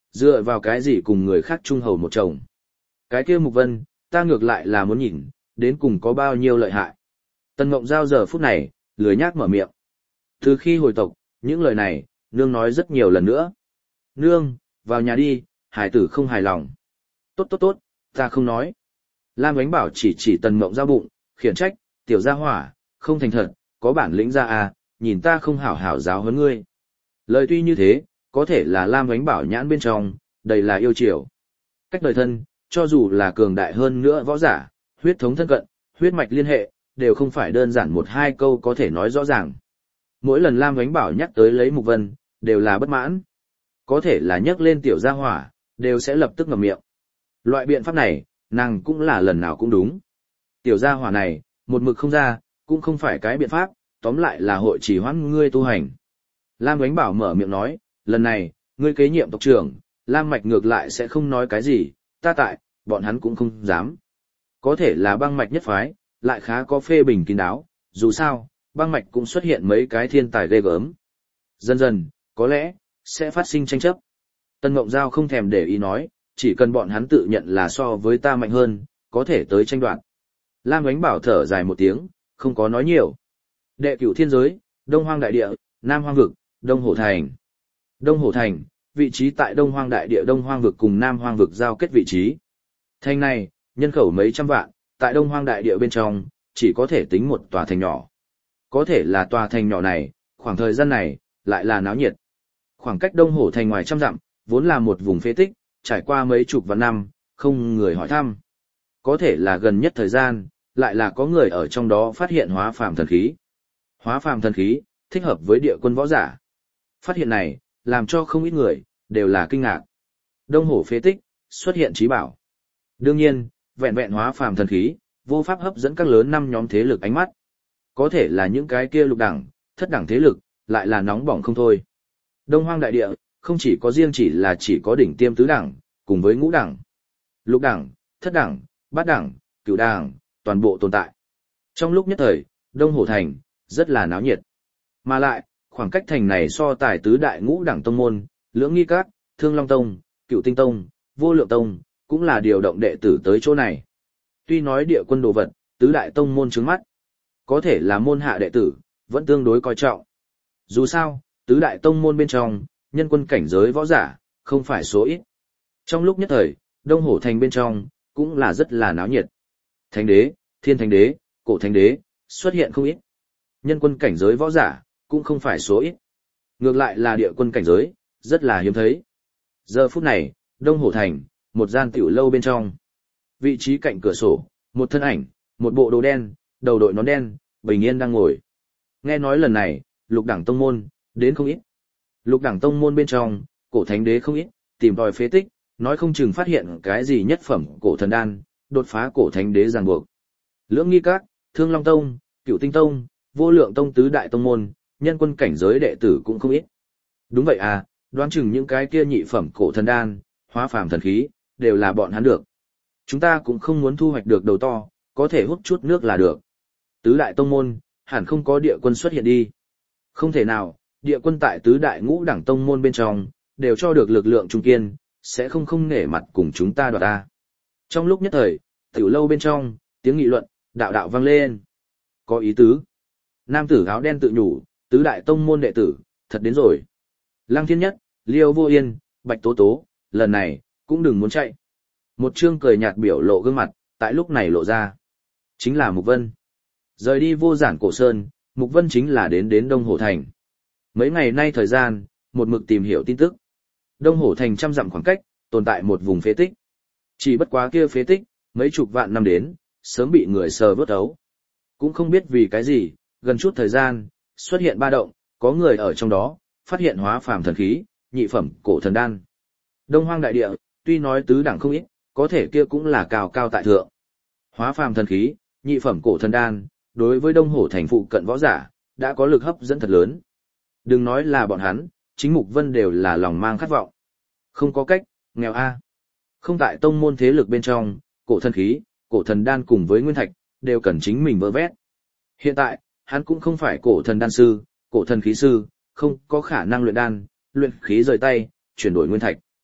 dựa vào cái gì cùng người khác trung hầu một chồng. Cái kia Mục Vân, ta ngược lại là muốn nhìn, đến cùng có bao nhiêu lợi hại. Tần Ngộng Giao giờ phút này, lười nhác mở miệng. Từ khi hồi tộc, những lời này, nương nói rất nhiều lần nữa. Nương, vào nhà đi, hải tử không hài lòng. Tốt tốt tốt, ta không nói. Lam Ánh Bảo chỉ Tần Ngộng Giao bụng, khiển trách, tiểu gia hỏa, không thành thật, có bản lĩnh ra à, nhìn ta không hảo hảo giáo huấn ngươi. Lời tuy như thế, có thể là Lam Ánh Bảo nhãn bên trong, đầy là yêu chiều. Cách đời thân, cho dù là cường đại hơn nữa võ giả, huyết thống thân cận, huyết mạch liên hệ, đều không phải đơn giản một hai câu có thể nói rõ ràng. Mỗi lần Lam Ánh Bảo nhắc tới lấy Mục Vân, đều là bất mãn. Có thể là nhắc lên tiểu gia hỏa, đều sẽ lập tức ngậm miệng. Loại biện pháp này, nàng cũng là lần nào cũng đúng. Tiểu gia hỏa này, một mực không ra, cũng không phải cái biện pháp, tóm lại là hội trì hoãn ngươi tu hành. Lam Ánh Bảo mở miệng nói, lần này, ngươi kế nhiệm tộc trưởng, Lam Mạch ngược lại sẽ không nói cái gì, ta tại, bọn hắn cũng không dám. Có thể là Băng Mạch nhất phái, lại khá có phê bình kín đáo, dù sao, Băng Mạch cũng xuất hiện mấy cái thiên tài ghê gớm. Dần dần, có lẽ, sẽ phát sinh tranh chấp. Tân Ngộng Giao không thèm để ý nói, chỉ cần bọn hắn tự nhận là so với ta mạnh hơn, có thể tới tranh đoạt. Lam Ánh Bảo thở dài một tiếng, không có nói nhiều. Đệ cửu thiên giới, Đông Hoang Đại Địa, Nam Hoang Vực, Đông Hổ Thành. Đông Hổ Thành, vị trí tại Đông Hoang Đại Địa Đông Hoang Vực cùng Nam Hoang Vực giao kết vị trí. Thành này, nhân khẩu mấy trăm vạn, tại Đông Hoang Đại Địa bên trong, chỉ có thể tính một tòa thành nhỏ. Có thể là tòa thành nhỏ này, khoảng thời gian này, lại là náo nhiệt. Khoảng cách Đông Hổ Thành ngoài trăm dặm, vốn là một vùng phế tích, trải qua mấy chục vạn năm, không người hỏi thăm. Có thể là gần nhất thời gian, lại là có người ở trong đó phát hiện hóa phàm thần khí. Hóa phàm thần khí, thích hợp với địa quân võ giả. Phát hiện này, làm cho không ít người, đều là kinh ngạc. Đông Hổ phế tích, xuất hiện trí bảo. Đương nhiên, vẹn vẹn hóa phàm thần khí, vô pháp hấp dẫn các lớn năm nhóm thế lực ánh mắt. Có thể là những cái kia lục đẳng, thất đẳng thế lực, lại là nóng bỏng không thôi. Đông Hoang Đại Địa, không chỉ có riêng chỉ có đỉnh tiêm tứ đẳng, cùng với ngũ đẳng, lục đẳng, thất đẳng, bát đẳng, cửu đẳng, toàn bộ tồn tại. Trong lúc nhất thời, Đông Hổ Thành, rất là náo nhiệt. Mà lại, khoảng cách thành này so tài tứ đại ngũ đẳng tông môn, Lưỡng Nghi Các, Thương Long Tông, Cửu Tinh Tông, Vô Lượng Tông, cũng là điều động đệ tử tới chỗ này. Tuy nói địa quân đồ vật, tứ đại tông môn trướng mắt, có thể là môn hạ đệ tử, vẫn tương đối coi trọng. Dù sao, tứ đại tông môn bên trong, nhân quân cảnh giới võ giả, không phải số ít. Trong lúc nhất thời, Đông Hổ Thành bên trong, cũng là rất là náo nhiệt. Thánh đế, thiên thánh đế, cổ thánh đế, xuất hiện không ít. Nhân quân cảnh giới võ giả, cũng không phải số ít. Ngược lại là địa quân cảnh giới, rất là hiếm thấy. Giờ phút này, Đông Hổ Thành, một gian tiểu lâu bên trong. Vị trí cạnh cửa sổ, một thân ảnh, một bộ đồ đen, đầu đội nón đen, bình yên đang ngồi. Nghe nói lần này, lục đẳng tông môn, đến không ít. Lục đẳng tông môn bên trong, cổ thánh đế không ít, tìm tòi phế tích, nói không chừng phát hiện cái gì nhất phẩm cổ thần đan, đột phá cổ thánh đế ràng buộc. Lưỡng Nghi Các, Thương Long Tông, Cửu Tinh Tông, Vô Lượng Tông tứ đại tông môn, nhân quân cảnh giới đệ tử cũng không ít. Đúng vậy à, đoán chừng những cái kia nhị phẩm cổ thần đan, hóa phàm thần khí, đều là bọn hắn được. Chúng ta cũng không muốn thu hoạch được đầu to, có thể hút chút nước là được. Tứ đại tông môn, hẳn không có địa quân xuất hiện đi. Không thể nào, địa quân tại tứ đại ngũ đẳng tông môn bên trong, đều cho được lực lượng trung kiên, sẽ không nể mặt cùng chúng ta đoạt ta. Trong lúc nhất thời, tiểu lâu bên trong, tiếng nghị luận, đạo đạo vang lên. Có ý tứ. Nam tử áo đen tự nhủ, tứ đại tông môn đệ tử, thật đến rồi. Lăng Thiên Nhất, Liêu Vô Yên, Bạch Tố Tố, lần này, cũng đừng muốn chạy. Một trương cười nhạt biểu lộ gương mặt, tại lúc này lộ ra. Chính là Mục Vân. Rời đi Vô Giản Cổ Sơn, Mục Vân chính là đến Đông Hổ Thành. Mấy ngày nay thời gian, một mực tìm hiểu tin tức. Đông Hổ Thành trăm dặm khoảng cách, tồn tại một vùng phế tích. Chỉ bất quá kia phế tích, mấy chục vạn năm đến, sớm bị người sờ vớt ấu. Cũng không biết vì cái gì, gần chút thời gian, xuất hiện ba động, có người ở trong đó, phát hiện hóa phàm thần khí, nhị phẩm cổ thần đan. Đông Hoang Đại Địa, tuy nói tứ đẳng không ít, có thể kia cũng là cao cao tại thượng. Hóa phàm thần khí, nhị phẩm cổ thần đan, đối với Đông Hổ Thành phụ cận võ giả, đã có lực hấp dẫn thật lớn. Đừng nói là bọn hắn, chính Mục Vân đều là lòng mang khát vọng. Không có cách, nghèo a. Không tại tông môn thế lực bên trong, cổ thần khí, cổ thần đan cùng với nguyên thạch, đều cần chính mình vơ vét. Hiện tại, hắn cũng không phải cổ thần đan sư, cổ thần khí sư, không có khả năng luyện đan, luyện khí rời tay, chuyển đổi nguyên thạch.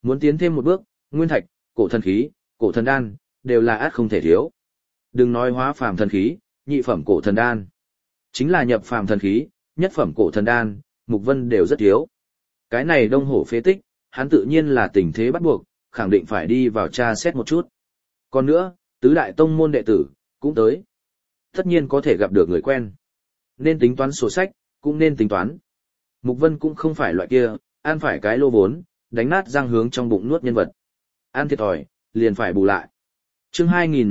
Muốn tiến thêm một bước, nguyên thạch, cổ thần khí, cổ thần đan, đều là át không thể thiếu. Đừng nói hóa phàm thần khí, nhị phẩm cổ thần đan. Chính là nhập phàm thần khí, nhất phẩm cổ thần đan, Mục Vân đều rất thiếu. Cái này đông hổ phế tích, hắn tự nhiên là tình thế bắt buộc, khẳng định phải đi vào tra xét một chút. Còn nữa, tứ đại tông môn đệ tử, cũng tới. Tất nhiên có thể gặp được người quen. Nên tính toán sổ sách, cũng nên tính toán. Mục Vân cũng không phải loại kia, ăn phải cái lô vốn, đánh nát răng hướng trong bụng nuốt nhân vật. Ăn thiệt thòi, liền phải bù lại. Chương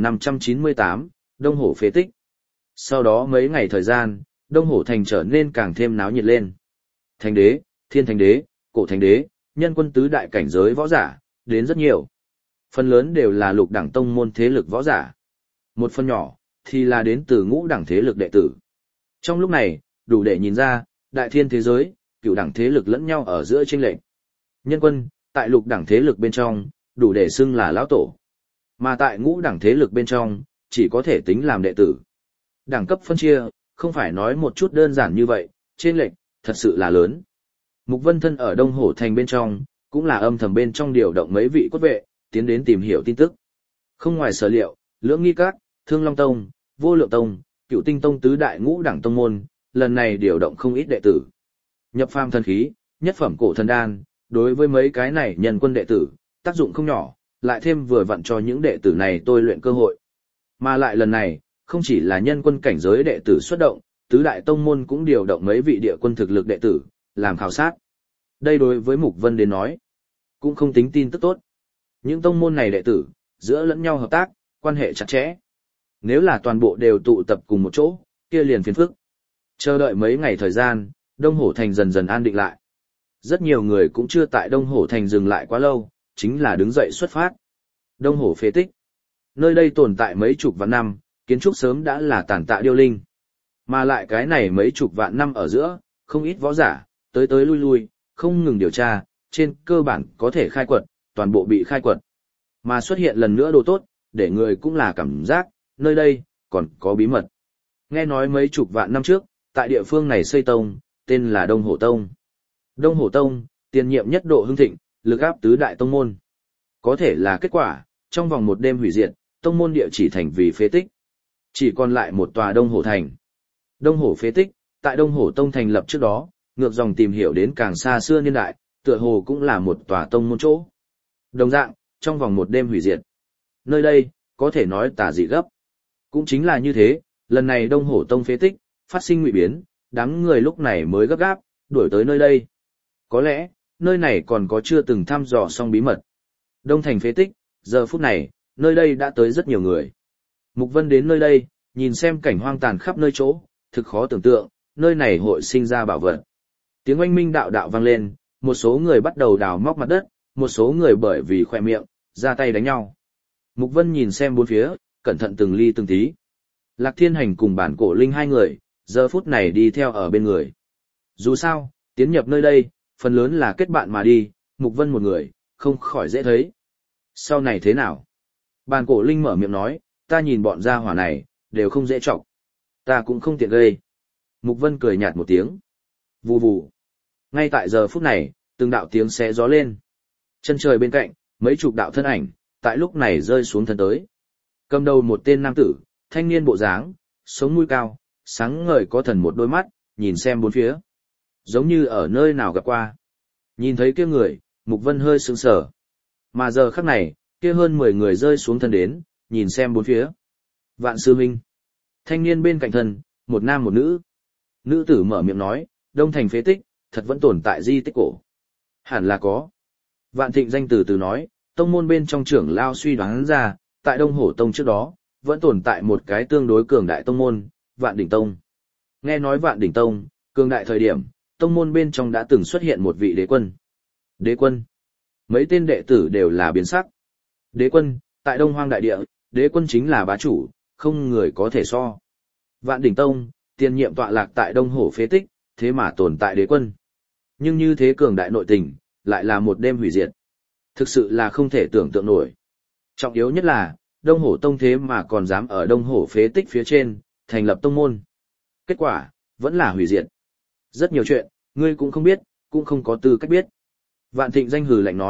2598, Đông Hổ phế tích. Sau đó mấy ngày thời gian, Đông Hổ thành trở nên càng thêm náo nhiệt lên. Thánh đế, thiên thánh đế, cổ thánh đế, nhân quân tứ đại cảnh giới võ giả, đến rất nhiều. Phần lớn đều là lục đẳng tông môn thế lực võ giả. Một phần nhỏ, thì là đến từ ngũ đẳng thế lực đệ tử. Trong lúc này, đủ để nhìn ra, đại thiên thế giới, cựu đẳng thế lực lẫn nhau ở giữa chênh lệch. Nhân quân, tại lục đẳng thế lực bên trong, đủ để xưng là lão tổ. Mà tại ngũ đẳng thế lực bên trong, chỉ có thể tính làm đệ tử. Đẳng cấp phân chia, không phải nói một chút đơn giản như vậy, chênh lệch, thật sự là lớn. Mục Vân thân ở Đông Hổ thành bên trong, cũng là âm thầm bên trong điều động mấy vị cốt vệ, tiến đến tìm hiểu tin tức. Không ngoài sở liệu, Lưỡng Nghi Các, Thương Long Tông, Vô Lượng Tông, Cựu Tinh Tông tứ đại ngũ đẳng tông môn, lần này điều động không ít đệ tử. Nhập phàm thần khí, nhất phẩm cổ thần đan, đối với mấy cái này nhân quân đệ tử, tác dụng không nhỏ, lại thêm vừa vặn cho những đệ tử này tôi luyện cơ hội. Mà lại lần này, không chỉ là nhân quân cảnh giới đệ tử xuất động, tứ đại tông môn cũng điều động mấy vị địa quân thực lực đệ tử, làm khảo sát. Đây đối với Mục Vân đến nói, cũng không tính tin tức tốt. Những tông môn này đệ tử, giữa lẫn nhau hợp tác, quan hệ chặt chẽ. Nếu là toàn bộ đều tụ tập cùng một chỗ, kia liền phiền phức. Chờ đợi mấy ngày thời gian, Đông Hổ Thành dần dần an định lại. Rất nhiều người cũng chưa tại Đông Hổ Thành dừng lại quá lâu, chính là đứng dậy xuất phát. Đông Hổ phế tích. Nơi đây tồn tại mấy chục vạn năm, kiến trúc sớm đã là tàn tạ điêu linh. Mà lại cái này mấy chục vạn năm ở giữa, không ít võ giả, tới tới lui lui, không ngừng điều tra, trên cơ bản có thể khai quật, toàn bộ bị khai quật. Mà xuất hiện lần nữa đồ tốt, để người cũng là cảm giác, nơi đây, còn có bí mật. Nghe nói mấy chục vạn năm trước, tại địa phương này xây tông, tên là Đông Hổ Tông. Đông Hổ Tông, tiền nhiệm nhất độ hưng thịnh, lực áp tứ đại tông môn. Có thể là kết quả, trong vòng một đêm hủy diệt, tông môn địa chỉ thành vì phế tích. Chỉ còn lại một tòa Đông Hổ Thành. Đông Hổ phế tích, tại Đông Hổ Tông thành lập trước đó, ngược dòng tìm hiểu đến càng xa xưa niên đại, tựa hồ cũng là một tòa tông môn chỗ. Đồng dạng, trong vòng một đêm hủy diệt. Nơi đây, có thể nói tà dị gấp. Cũng chính là như thế, lần này Đông Hổ Tông phế tích, phát sinh ngụy biến, đám người lúc này mới gấp gáp, đuổi tới nơi đây. Có lẽ, nơi này còn có chưa từng thăm dò xong bí mật. Đông thành phế tích, giờ phút này, nơi đây đã tới rất nhiều người. Mục Vân đến nơi đây, nhìn xem cảnh hoang tàn khắp nơi chỗ, thực khó tưởng tượng, nơi này hội sinh ra bảo vật. Tiếng oanh minh đạo đạo vang lên, một số người bắt đầu đào móc mặt đất, một số người bởi vì khoe miệng, ra tay đánh nhau. Mục Vân nhìn xem bốn phía, cẩn thận từng ly từng tí. Lạc Thiên Hành cùng bản cổ linh hai người, giờ phút này đi theo ở bên người. Dù sao, tiến nhập nơi đây, phần lớn là kết bạn mà đi, Mục Vân một người, không khỏi dễ thấy. Sau này thế nào? Bản cổ linh mở miệng nói, ta nhìn bọn gia hỏa này, đều không dễ trọng. Ta cũng không tiện gây. Mục Vân cười nhạt một tiếng. Vù vù. Ngay tại giờ phút này, từng đạo tiếng xé gió lên. Chân trời bên cạnh, mấy chục đạo thân ảnh, tại lúc này rơi xuống thân tới. Cầm đầu một tên nam tử, thanh niên bộ dáng, sống mũi cao, sáng ngời có thần một đôi mắt, nhìn xem bốn phía. Giống như ở nơi nào gặp qua. Nhìn thấy kia người, Mục Vân hơi sững sờ. Mà giờ khắc này, kia hơn 10 người rơi xuống thân đến, nhìn xem bốn phía. Vạn sư huynh. Thanh niên bên cạnh thân, một nam một nữ. Nữ tử mở miệng nói, Đông thành phế tích, thật vẫn tồn tại di tích cổ. Hẳn là có. Vạn Thịnh danh từ từ nói, tông môn bên trong trưởng lao suy đoán ra, tại Đông Hổ Tông trước đó, vẫn tồn tại một cái tương đối cường đại tông môn, Vạn Đỉnh Tông. Nghe nói Vạn Đỉnh Tông, cường đại thời điểm, tông môn bên trong đã từng xuất hiện một vị đế quân. Đế quân. Mấy tên đệ tử đều là biến sắc. Đế quân, tại Đông Hoang đại địa, đế quân chính là bá chủ, không người có thể so. Vạn Đỉnh Tông, tiền nhiệm tọa lạc tại Đông Hổ phế tích, thế mà tồn tại đế quân. Nhưng như thế cường đại nội tình, lại là một đêm hủy diệt. Thực sự là không thể tưởng tượng nổi. Trọng yếu nhất là, Đông Hổ Tông thế mà còn dám ở Đông Hổ phế tích phía trên, thành lập tông môn. Kết quả, vẫn là hủy diệt. Rất nhiều chuyện, ngươi cũng không biết, cũng không có tư cách biết. Vạn Thịnh danh hừ lạnh nói,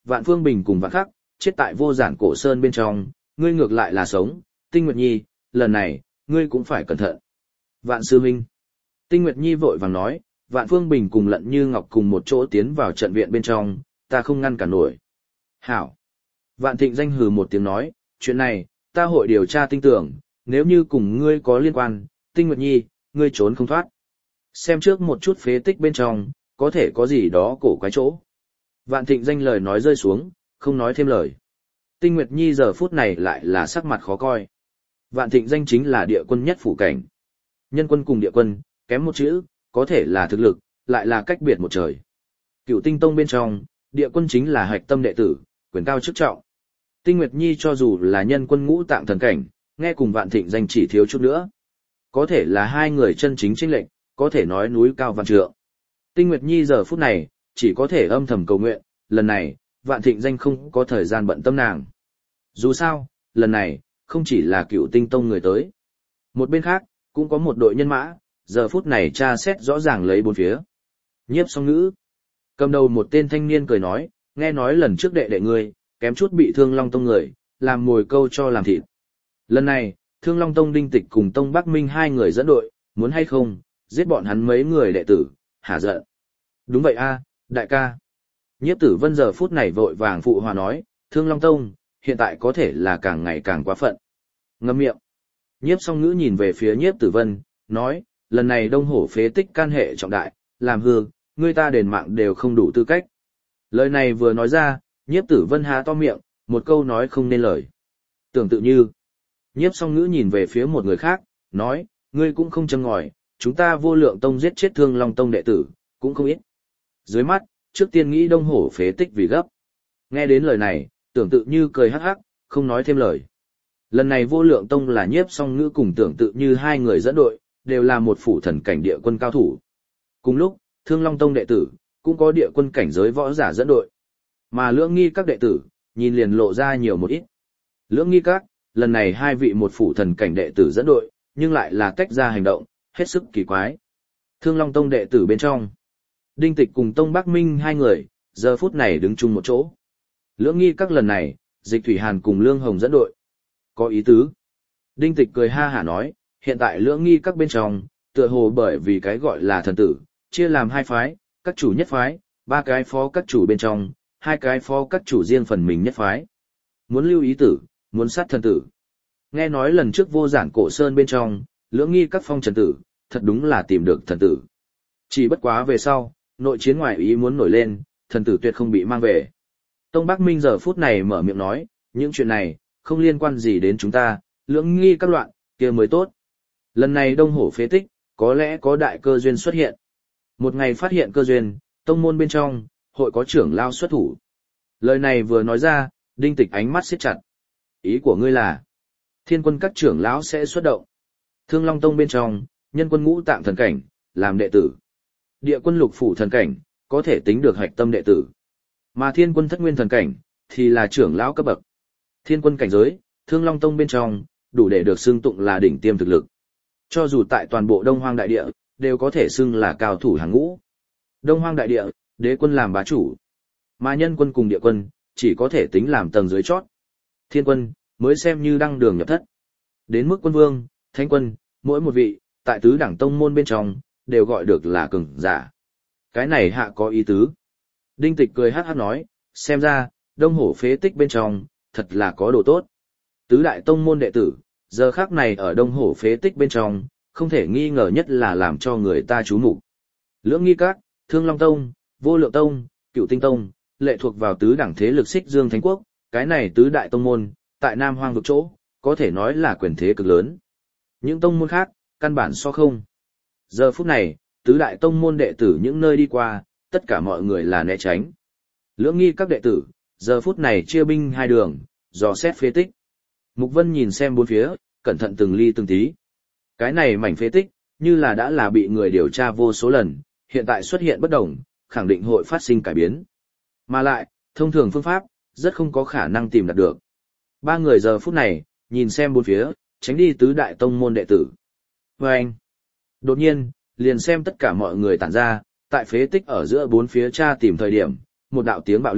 Vạn Phương Bình cùng Vạn Khắc, chết tại vô giản cổ sơn bên trong, ngươi ngược lại là sống, Tinh Nguyệt Nhi, lần này, ngươi cũng phải cẩn thận. Vạn sư huynh. Tinh Nguyệt Nhi vội vàng nói, Vạn Phương Bình cùng Lận Như Ngọc cùng một chỗ tiến vào trận viện bên trong, ta không ngăn cản nổi. Hảo. Vạn Thịnh Danh hừ một tiếng nói, chuyện này, ta hội điều tra tinh tưởng, nếu như cùng ngươi có liên quan, Tinh Nguyệt Nhi, ngươi trốn không thoát. Xem trước một chút phế tích bên trong, có thể có gì đó cổ quái chỗ. Vạn Thịnh Danh lời nói rơi xuống, không nói thêm lời. Tinh Nguyệt Nhi giờ phút này lại là sắc mặt khó coi. Vạn Thịnh Danh chính là địa quân nhất phủ cảnh. Nhân quân cùng địa quân, kém một chữ, có thể là thực lực, lại là cách biệt một trời. Cựu Tinh Tông bên trong, địa quân chính là hạch tâm đệ tử, quyền cao chức trọng. Tinh Nguyệt Nhi cho dù là nhân quân ngũ tạng thần cảnh, nghe cùng Vạn Thịnh Danh chỉ thiếu chút nữa. Có thể là hai người chân chính chênh lệch, có thể nói núi cao vạn trượng. Tinh Nguyệt Nhi giờ phút này, chỉ có thể âm thầm cầu nguyện, lần này, Vạn Thịnh Danh không có thời gian bận tâm nàng. Dù sao, lần này, không chỉ là Cựu Tinh Tông người tới. Một bên khác, cũng có một đội nhân mã, giờ phút này tra xét rõ ràng lấy bốn phía. Nhiếp Song Ngữ. Cầm đầu một tên thanh niên cười nói, nghe nói lần trước đệ đệ ngươi, kém chút bị Thương Long Tông người, làm mồi câu cho làm thịt. Lần này, Thương Long Tông Đinh Tịch cùng Tông Bắc Minh hai người dẫn đội, muốn hay không, giết bọn hắn mấy người đệ tử, hả giận. Đúng vậy a, đại ca. Nhiếp Tử Vân giờ phút này vội vàng phụ hòa nói, Thương Long Tông, hiện tại có thể là càng ngày càng quá phận. Ngậm miệng. Nhiếp Song Ngữ nhìn về phía Nhiếp Tử Vân, nói, lần này Đông Hổ phế tích can hệ trọng đại, làm hư, người ta đền mạng đều không đủ tư cách. Lời này vừa nói ra, Nhiếp Tử Vân há to miệng, một câu nói không nên lời. Tưởng tự như. Nhiếp Song Ngữ nhìn về phía một người khác, nói, ngươi cũng không châm ngòi, chúng ta Vô Lượng Tông giết chết Thương Long Tông đệ tử, cũng không ít. Dưới mắt, trước tiên nghĩ Đông Hổ phế tích vì gấp. Nghe đến lời này, Tưởng tự như cười hắc hắc, không nói thêm lời. Lần này Vô Lượng Tông là Nhiếp Song Ngữ cùng Tưởng tự như hai người dẫn đội, đều là một phủ thần cảnh địa quân cao thủ. Cùng lúc, Thương Long Tông đệ tử, cũng có địa quân cảnh giới võ giả dẫn đội. Mà Lưỡng Nghi các đệ tử, nhìn liền lộ ra nhiều một ít. Lưỡng Nghi các, lần này hai vị một phủ thần cảnh đệ tử dẫn đội, nhưng lại là tách ra hành động, hết sức kỳ quái. Thương Long Tông đệ tử bên trong, Đinh Tịch cùng Tông Bắc Minh hai người, giờ phút này đứng chung một chỗ. Lưỡng Nghi các lần này, Dịch Thủy Hàn cùng Lương Hồng dẫn đội. Có ý tứ. Đinh Tịch cười ha hả nói, hiện tại Lưỡng Nghi các bên trong, tựa hồ bởi vì cái gọi là thần tử, chia làm hai phái, các chủ nhất phái, ba cái phó các chủ bên trong, hai cái phó các chủ riêng phần mình nhất phái. Muốn lưu ý tử, muốn sát thần tử. Nghe nói lần trước vô giản cổ sơn bên trong, Lưỡng Nghi các phong trần tử, thật đúng là tìm được thần tử. Chỉ bất quá về sau, nội chiến ngoại ý muốn nổi lên, thần tử tuyệt không bị mang về. Tông Bắc Minh giờ phút này mở miệng nói, những chuyện này, không liên quan gì đến chúng ta, Lưỡng Nghi các loạn, kia mới tốt. Lần này Đông Hổ phế tích, có lẽ có đại cơ duyên xuất hiện. Một ngày phát hiện cơ duyên, tông môn bên trong, hội có trưởng lao xuất thủ. Lời này vừa nói ra, Đinh Tịch ánh mắt siết chặt. Ý của ngươi là, Thiên quân các trưởng lão sẽ xuất động. Thương Long Tông bên trong, nhân quân ngũ tạng thần cảnh, làm đệ tử. Địa quân lục phủ thần cảnh, có thể tính được hạch tâm đệ tử. Mà thiên quân thất nguyên thần cảnh, thì là trưởng lão cấp bậc. Thiên quân cảnh giới, Thương Long Tông bên trong, đủ để được xưng tụng là đỉnh tiêm thực lực. Cho dù tại toàn bộ Đông Hoang đại địa, đều có thể xưng là cao thủ hàng ngũ. Đông Hoang đại địa, đế quân làm bá chủ. Mà nhân quân cùng địa quân, chỉ có thể tính làm tầng dưới chót. Thiên quân, mới xem như đăng đường nhập thất. Đến mức quân vương, thánh quân, mỗi một vị, tại tứ đẳng tông môn bên trong, đều gọi được là cường giả. Cái này hạ có ý tứ. Đinh Tịch cười hát hát nói, xem ra, Đông Hổ phế tích bên trong, thật là có đồ tốt. Tứ đại tông môn đệ tử, giờ khắc này ở Đông Hổ phế tích bên trong, không thể nghi ngờ nhất là làm cho người ta chú mục. Lưỡng Nghi các, Thương Long Tông, Vô Lượng Tông, Cựu Tinh Tông, lệ thuộc vào tứ đẳng thế lực Xích Dương Thánh Quốc, cái này tứ đại tông môn, tại Nam Hoang vực chỗ, có thể nói là quyền thế cực lớn. Những tông môn khác, căn bản so không. Giờ phút này, tứ đại tông môn đệ tử những nơi đi qua, tất cả mọi người là né tránh. Lưỡng Nghi các đệ tử, giờ phút này chia binh hai đường, dò xét phế tích. Mục Vân nhìn xem bốn phía, cẩn thận từng ly từng tí. Cái này mảnh phế tích, như là đã là bị người điều tra vô số lần, hiện tại xuất hiện bất đồng, khẳng định hội phát sinh cải biến. Mà lại, thông thường phương pháp, rất không có khả năng tìm đạt được. Ba người giờ phút này, nhìn xem bốn phía, tránh đi tứ đại tông môn đệ tử. Và anh, đột nhiên, liền xem tất cả mọi người tản ra, tại phế tích ở giữa bốn phía tra tìm thời điểm, một đạo tiếng bạo liệt,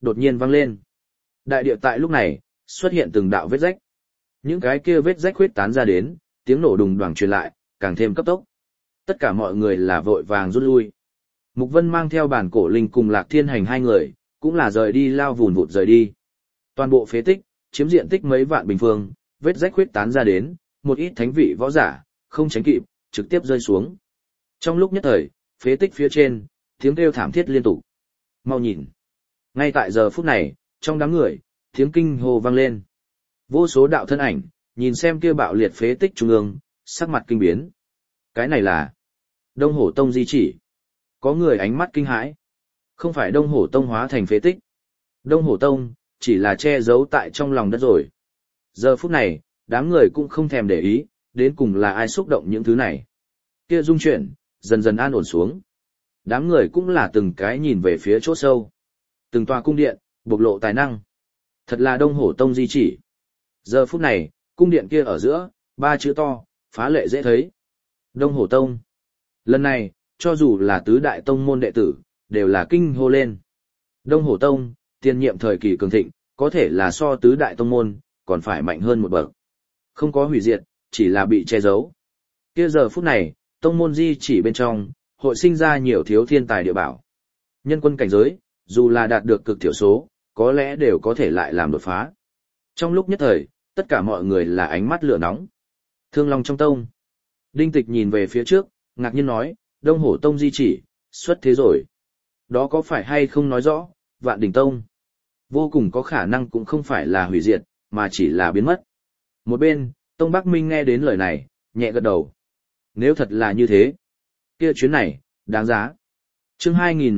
đột nhiên vang lên. Đại địa tại lúc này, xuất hiện từng đạo vết rách. Những cái kia vết rách huyết tán ra đến, tiếng nổ đùng đoàng truyền lại, càng thêm cấp tốc. Tất cả mọi người là vội vàng rút lui. Mục Vân mang theo bản cổ linh cùng Lạc Thiên Hành hai người, cũng là rời đi lao vùn vụt rời đi. Toàn bộ phế tích, chiếm diện tích mấy vạn bình phương, vết rách huyết tán ra đến, một ít thánh vị võ giả, không tránh kịp, trực tiếp rơi xuống. Trong lúc nhất thời, phế tích phía trên, tiếng kêu thảm thiết liên tục. Mau nhìn. Ngay tại giờ phút này, trong đám người, tiếng kinh hô vang lên. Vô số đạo thân ảnh, nhìn xem kia bạo liệt phế tích trung ương, sắc mặt kinh biến. Cái này là Đông Hổ Tông di chỉ. Có người ánh mắt kinh hãi. Không phải Đông Hổ Tông hóa thành phế tích. Đông Hổ Tông, chỉ là che giấu tại trong lòng đất rồi. Giờ phút này, đám người cũng không thèm để ý, đến cùng là ai xúc động những thứ này. Kia dung chuyển, dần dần an ổn xuống. Đám người cũng là từng cái nhìn về phía chỗ sâu. Từng tòa cung điện, bộc lộ tài năng. Thật là Đông Hổ Tông di chỉ. Giờ phút này, cung điện kia ở giữa, ba chữ to, phá lệ dễ thấy. Đông Hổ Tông. Lần này, cho dù là tứ đại tông môn đệ tử, đều là kinh hô lên. Đông Hổ Tông, tiền nhiệm thời kỳ cường thịnh, có thể là so tứ đại tông môn, còn phải mạnh hơn một bậc. Không có hủy diệt, chỉ là bị che giấu. Kia giờ phút này, tông môn di chỉ bên trong, hội sinh ra nhiều thiếu thiên tài địa bảo. Nhân quân cảnh giới, dù là đạt được cực thiểu số, có lẽ đều có thể lại làm đột phá. Trong lúc nhất thời, tất cả mọi người là ánh mắt lửa nóng. Thương Long trong tông. Đinh Tịch nhìn về phía trước, ngạc nhiên nói, Đông Hổ Tông di chỉ, xuất thế rồi. Đó có phải hay không nói rõ, Vạn Đỉnh Tông. Vô cùng có khả năng cũng không phải là hủy diệt, mà chỉ là biến mất. Một bên, Tông Bắc Minh nghe đến lời này, nhẹ gật đầu. Nếu thật là như thế, kia chuyến này, đáng giá. Chương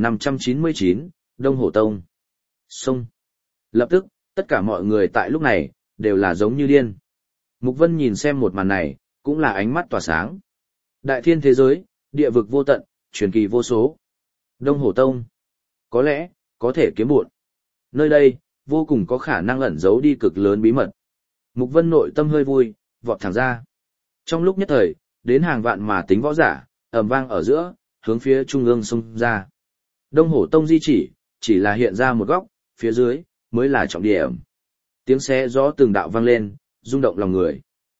2599, Đông Hổ Tông. Xông. Lập tức, tất cả mọi người tại lúc này, đều là giống như điên. Mục Vân nhìn xem một màn này, cũng là ánh mắt tỏa sáng. Đại thiên thế giới, địa vực vô tận, truyền kỳ vô số. Đông Hổ Tông. Có lẽ, có thể kiếm bộn. Nơi đây, vô cùng có khả năng ẩn giấu đi cực lớn bí mật. Mục Vân nội tâm hơi vui, vọt thẳng ra. Trong lúc nhất thời, đến hàng vạn mà tính võ giả, ầm vang ở giữa, hướng phía trung ương xông ra. Đông Hổ Tông di chỉ là hiện ra một góc, phía dưới, mới là trọng điểm. Tiếng xé gió từng đạo vang lên, rung động lòng người.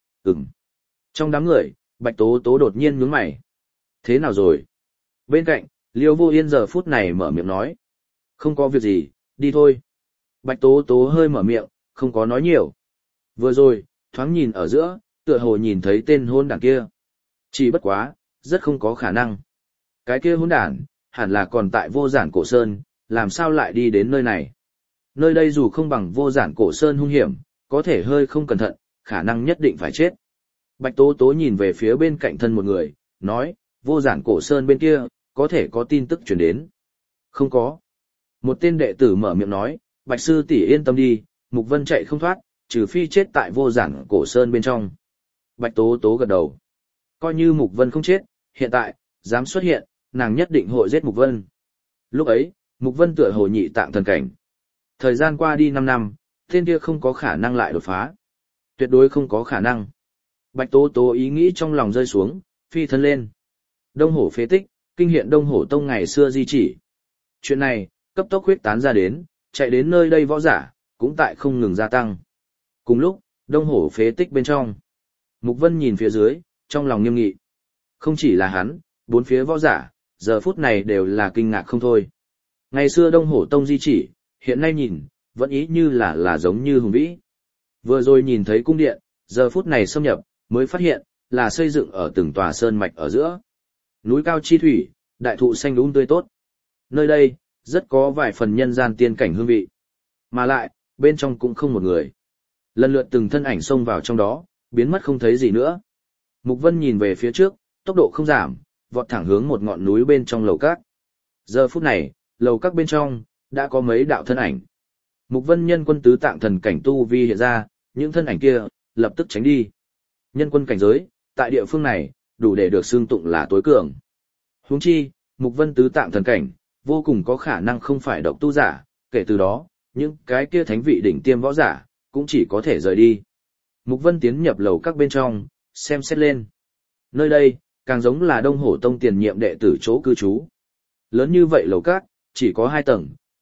Trong đám người, Bạch Tố Tố đột nhiên nhướng mày. Thế nào rồi? Bên cạnh, Liêu Vô Yên giờ phút này mở miệng nói. Không có việc gì, đi thôi. Bạch Tố Tố hơi mở miệng, không có nói nhiều. Vừa rồi, thoáng nhìn ở giữa, tựa hồ nhìn thấy tên hôn đảng kia. Chỉ bất quá, rất không có khả năng. Cái kia hôn đảng, hẳn là còn tại Vô Giản Cổ Sơn, làm sao lại đi đến nơi này. Nơi đây dù không bằng Vô Giản Cổ Sơn hung hiểm, có thể hơi không cẩn thận, khả năng nhất định phải chết. Bạch Tố Tố nhìn về phía bên cạnh thân một người, nói, Vô Giản Cổ Sơn bên kia, có thể có tin tức truyền đến. Không có. Một tên đệ tử mở miệng nói, Bạch sư tỷ yên tâm đi, Mục Vân chạy không thoát, trừ phi chết tại Vô Giản Cổ Sơn bên trong. Bạch Tố Tố gật đầu. Coi như Mục Vân không chết, hiện tại, dám xuất hiện, nàng nhất định hội giết Mục Vân. Lúc ấy, Mục Vân tựa hồ nhị tạng thần cảnh. Thời gian qua đi 5 năm, tên kia không có khả năng lại đột phá. Tuyệt đối không có khả năng. Bạch Tố Tố ý nghĩ trong lòng rơi xuống, phi thân lên. Đông Hổ phế tích, kinh hiện Đông Hổ Tông ngày xưa di chỉ. Chuyện này, cấp tốc huyết tán ra đến, chạy đến nơi đây võ giả, cũng tại không ngừng gia tăng. Cùng lúc, Đông Hổ phế tích bên trong. Mục Vân nhìn phía dưới, trong lòng nghiêm nghị. Không chỉ là hắn, bốn phía võ giả, giờ phút này đều là kinh ngạc không thôi. Ngày xưa Đông Hổ Tông di chỉ, hiện nay nhìn, vẫn ý như là giống như hùng vĩ. Vừa rồi nhìn thấy cung điện, giờ phút này xâm nhập, mới phát hiện, là xây dựng ở từng tòa sơn mạch ở giữa. Núi cao chi thủy, đại thụ xanh tươi tốt. Nơi đây, rất có vài phần nhân gian tiên cảnh hương vị. Mà lại, bên trong cũng không một người. Lần lượt từng thân ảnh xông vào trong đó, biến mất không thấy gì nữa. Mục Vân nhìn về phía trước, tốc độ không giảm, vọt thẳng hướng một ngọn núi bên trong lầu các. Giờ phút này, lầu các bên trong, đã có mấy đạo thân ảnh. Mục Vân nhân quân tứ tạng thần cảnh tu vi hiện ra, những thân ảnh kia, lập tức tránh đi. Nhân quân cảnh giới, tại địa phương này, đủ để được xưng tụng là tối cường. Huống chi, Mục Vân tứ tạng thần cảnh, vô cùng có khả năng không phải độc tu giả, kể từ đó, những cái kia thánh vị đỉnh tiêm võ giả, cũng chỉ có thể rời đi. Mục Vân tiến nhập lầu các bên trong, xem xét lên. Nơi đây, càng giống là Đông Hổ Tông tiền nhiệm đệ tử chỗ cư trú. Lớn như vậy lầu các, chỉ có 2 tầng,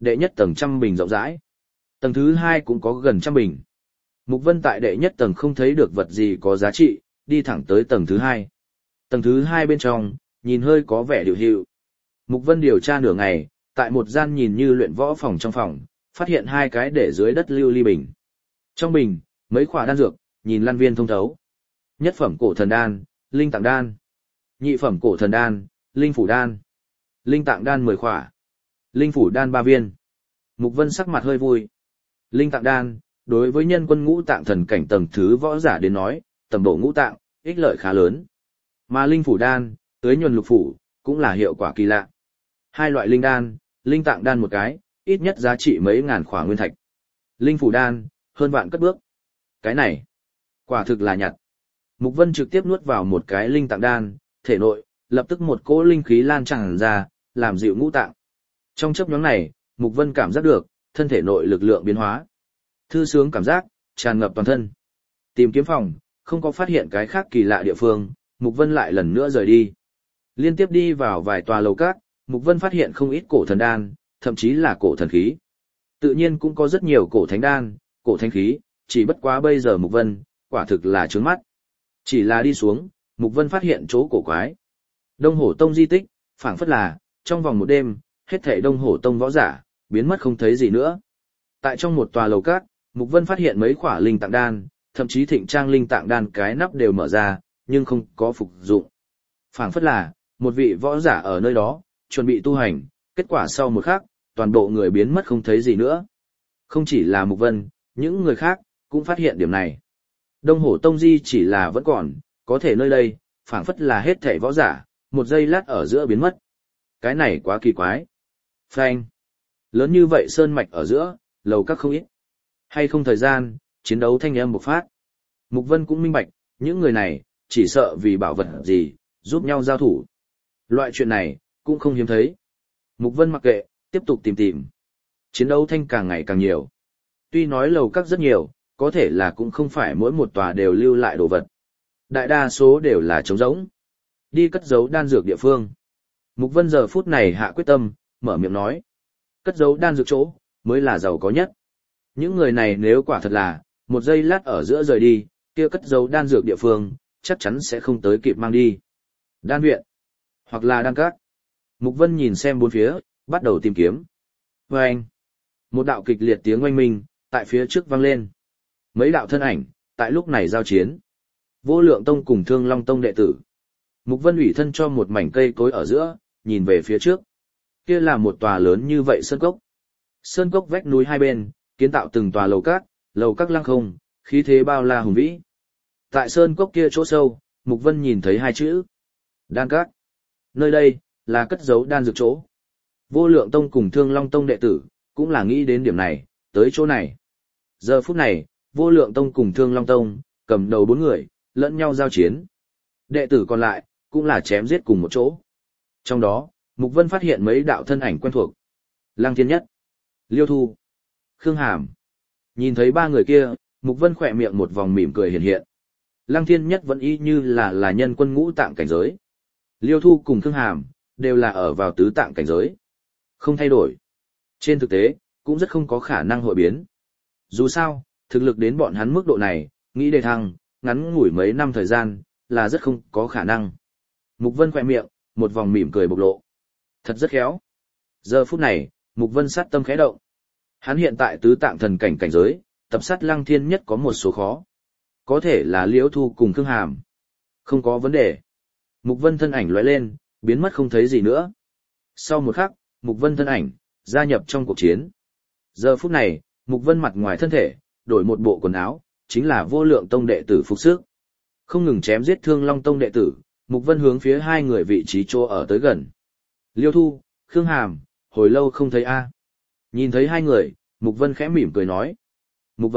đệ nhất tầng 100 bình rộng rãi. Tầng thứ 2 cũng có gần 100 bình. Mục Vân tại đệ nhất tầng không thấy được vật gì có giá trị, đi thẳng tới tầng thứ 2. Tầng thứ 2 bên trong, nhìn hơi có vẻ điều hiệu. Mục Vân điều tra nửa ngày, tại một gian nhìn như luyện võ phòng trong phòng, phát hiện 2 cái để dưới đất lưu ly bình. Trong bình, mấy khỏa đan dược, nhìn lăn viên thông thấu. Nhất phẩm cổ thần đan, linh tạng đan. Nhị phẩm cổ thần đan, linh phủ đan. Linh tạng đan 10 khỏa. Linh phủ đan 3 viên. Mục Vân sắc mặt hơi vui. Linh tạng đan, đối với nhân quân ngũ tạng thần cảnh tầng thứ võ giả đến nói, tầm độ ngũ tạng, ích lợi khá lớn. Mà linh phủ đan, tưới nhuần lục phủ, cũng là hiệu quả kỳ lạ. 2 loại linh đan, linh tạng đan một cái, ít nhất giá trị mấy ngàn khỏa nguyên thạch. Linh phủ đan, hơn vạn cất bước. Cái này, quả thực là nhặt. Mục Vân trực tiếp nuốt vào một cái linh tạng đan, thể nội, lập tức một cỗ linh khí lan tràn ra, làm dịu ngũ tạng. Trong chớp nhoáng này, Mục Vân cảm giác được, thân thể nội lực lượng biến hóa. Thư sướng cảm giác, tràn ngập toàn thân. Tìm kiếm phòng, không có phát hiện cái khác kỳ lạ địa phương, Mục Vân lại lần nữa rời đi. Liên tiếp đi vào vài tòa lầu các, Mục Vân phát hiện không ít cổ thần đan, thậm chí là cổ thần khí. Tự nhiên cũng có rất nhiều cổ thánh đan, cổ thánh khí, chỉ bất quá bây giờ Mục Vân, quả thực là trướng mắt. Chỉ là đi xuống, Mục Vân phát hiện chỗ cổ quái. Đông Hổ Tông di tích, phảng phất là, trong vòng một đêm, hết thảy Đông Hổ Tông võ giả, biến mất không thấy gì nữa. Tại trong một tòa lầu các, Mục Vân phát hiện mấy khỏa linh tạng đan, thậm chí thịnh trang linh tạng đan cái nắp đều mở ra, nhưng không có phục dụng. Phảng phất là, một vị võ giả ở nơi đó, chuẩn bị tu hành, kết quả sau một khắc, toàn bộ người biến mất không thấy gì nữa. Không chỉ là Mục Vân, những người khác, cũng phát hiện điểm này. Đông Hổ Tông di chỉ là vẫn còn, có thể nơi đây, phảng phất là hết thảy võ giả, một giây lát ở giữa biến mất. Cái này quá kỳ quái. Phanh. Lớn như vậy sơn mạch ở giữa, lầu các không ít. Hay không thời gian, chiến đấu thanh âm bộc phát. Mục Vân cũng minh bạch, những người này, chỉ sợ vì bảo vật gì, giúp nhau giao thủ. Loại chuyện này, cũng không hiếm thấy. Mục Vân mặc kệ, tiếp tục tìm. Chiến đấu thanh càng ngày càng nhiều. Tuy nói lầu các rất nhiều, có thể là cũng không phải mỗi một tòa đều lưu lại đồ vật. Đại đa số đều là trống rỗng. Đi cất giấu đan dược địa phương. Mục Vân giờ phút này hạ quyết tâm, mở miệng nói. Cất giấu đan dược chỗ, mới là giàu có nhất. Những người này nếu quả thật là, một giây lát ở giữa rời đi, kia cất giấu đan dược địa phương, chắc chắn sẽ không tới kịp mang đi. Đan viện, hoặc là đan các. Mục Vân nhìn xem bốn phía, bắt đầu tìm kiếm. Oanh! Một đạo kịch liệt tiếng oanh minh, tại phía trước vang lên. Mấy đạo thân ảnh, tại lúc này giao chiến. Vô Lượng Tông cùng Thương Long Tông đệ tử. Mục Vân ủy thân cho một mảnh cây cối ở giữa, nhìn về phía trước. Kia là một tòa lớn như vậy sơn cốc. Sơn cốc vách núi hai bên, kiến tạo từng tòa lầu các lăng không, khí thế bao la hùng vĩ. Tại sơn cốc kia chỗ sâu, Mục Vân nhìn thấy 2 chữ. Đan các. Nơi đây, là cất giấu đan dược chỗ. Vô Lượng Tông cùng Thương Long Tông đệ tử, cũng là nghĩ đến điểm này, tới chỗ này. Giờ phút này, Vô Lượng Tông cùng Thương Long Tông, cầm đầu 4 người, lẫn nhau giao chiến. Đệ tử còn lại, cũng là chém giết cùng một chỗ. Trong đó, Mục Vân phát hiện mấy đạo thân ảnh quen thuộc. Lăng Thiên Nhất, Liêu Thu, Khương Hàm. Nhìn thấy 3 người kia, Mục Vân khỏe miệng một vòng mỉm cười hiện hiện. Lăng Thiên Nhất vẫn y như là nhân quân ngũ tạng cảnh giới. Liêu Thu cùng Khương Hàm, đều là ở vào tứ tạng cảnh giới. Không thay đổi. Trên thực tế, cũng rất không có khả năng hội biến. Dù sao, thực lực đến bọn hắn mức độ này, nghĩ đề thăng, ngắn ngủi mấy năm thời gian, là rất không có khả năng. Mục Vân khỏe miệng, một vòng mỉm cười bộc lộ. Thật rất khéo. Giờ phút này, Mục Vân sát tâm khẽ động. Hắn hiện tại tứ tạng thần cảnh cảnh giới, tập sát Lăng Thiên Nhất có một số khó. Có thể là Liễu Thu cùng Khương Hàm. Không có vấn đề. Mục Vân thân ảnh lóe lên, biến mất không thấy gì nữa. Sau một khắc, Mục Vân thân ảnh, gia nhập trong cuộc chiến. Giờ phút này, Mục Vân mặt ngoài thân thể, đổi một bộ quần áo, chính là Vô Lượng Tông đệ tử phục sức. Không ngừng chém giết Thương Long Tông đệ tử, Mục Vân hướng phía 2 người vị trí chỗ ở tới gần. Liêu Thu, Khương Hàm, hồi lâu không thấy a. Nhìn thấy 2 người, Mục Vân khẽ mỉm cười nói. Mục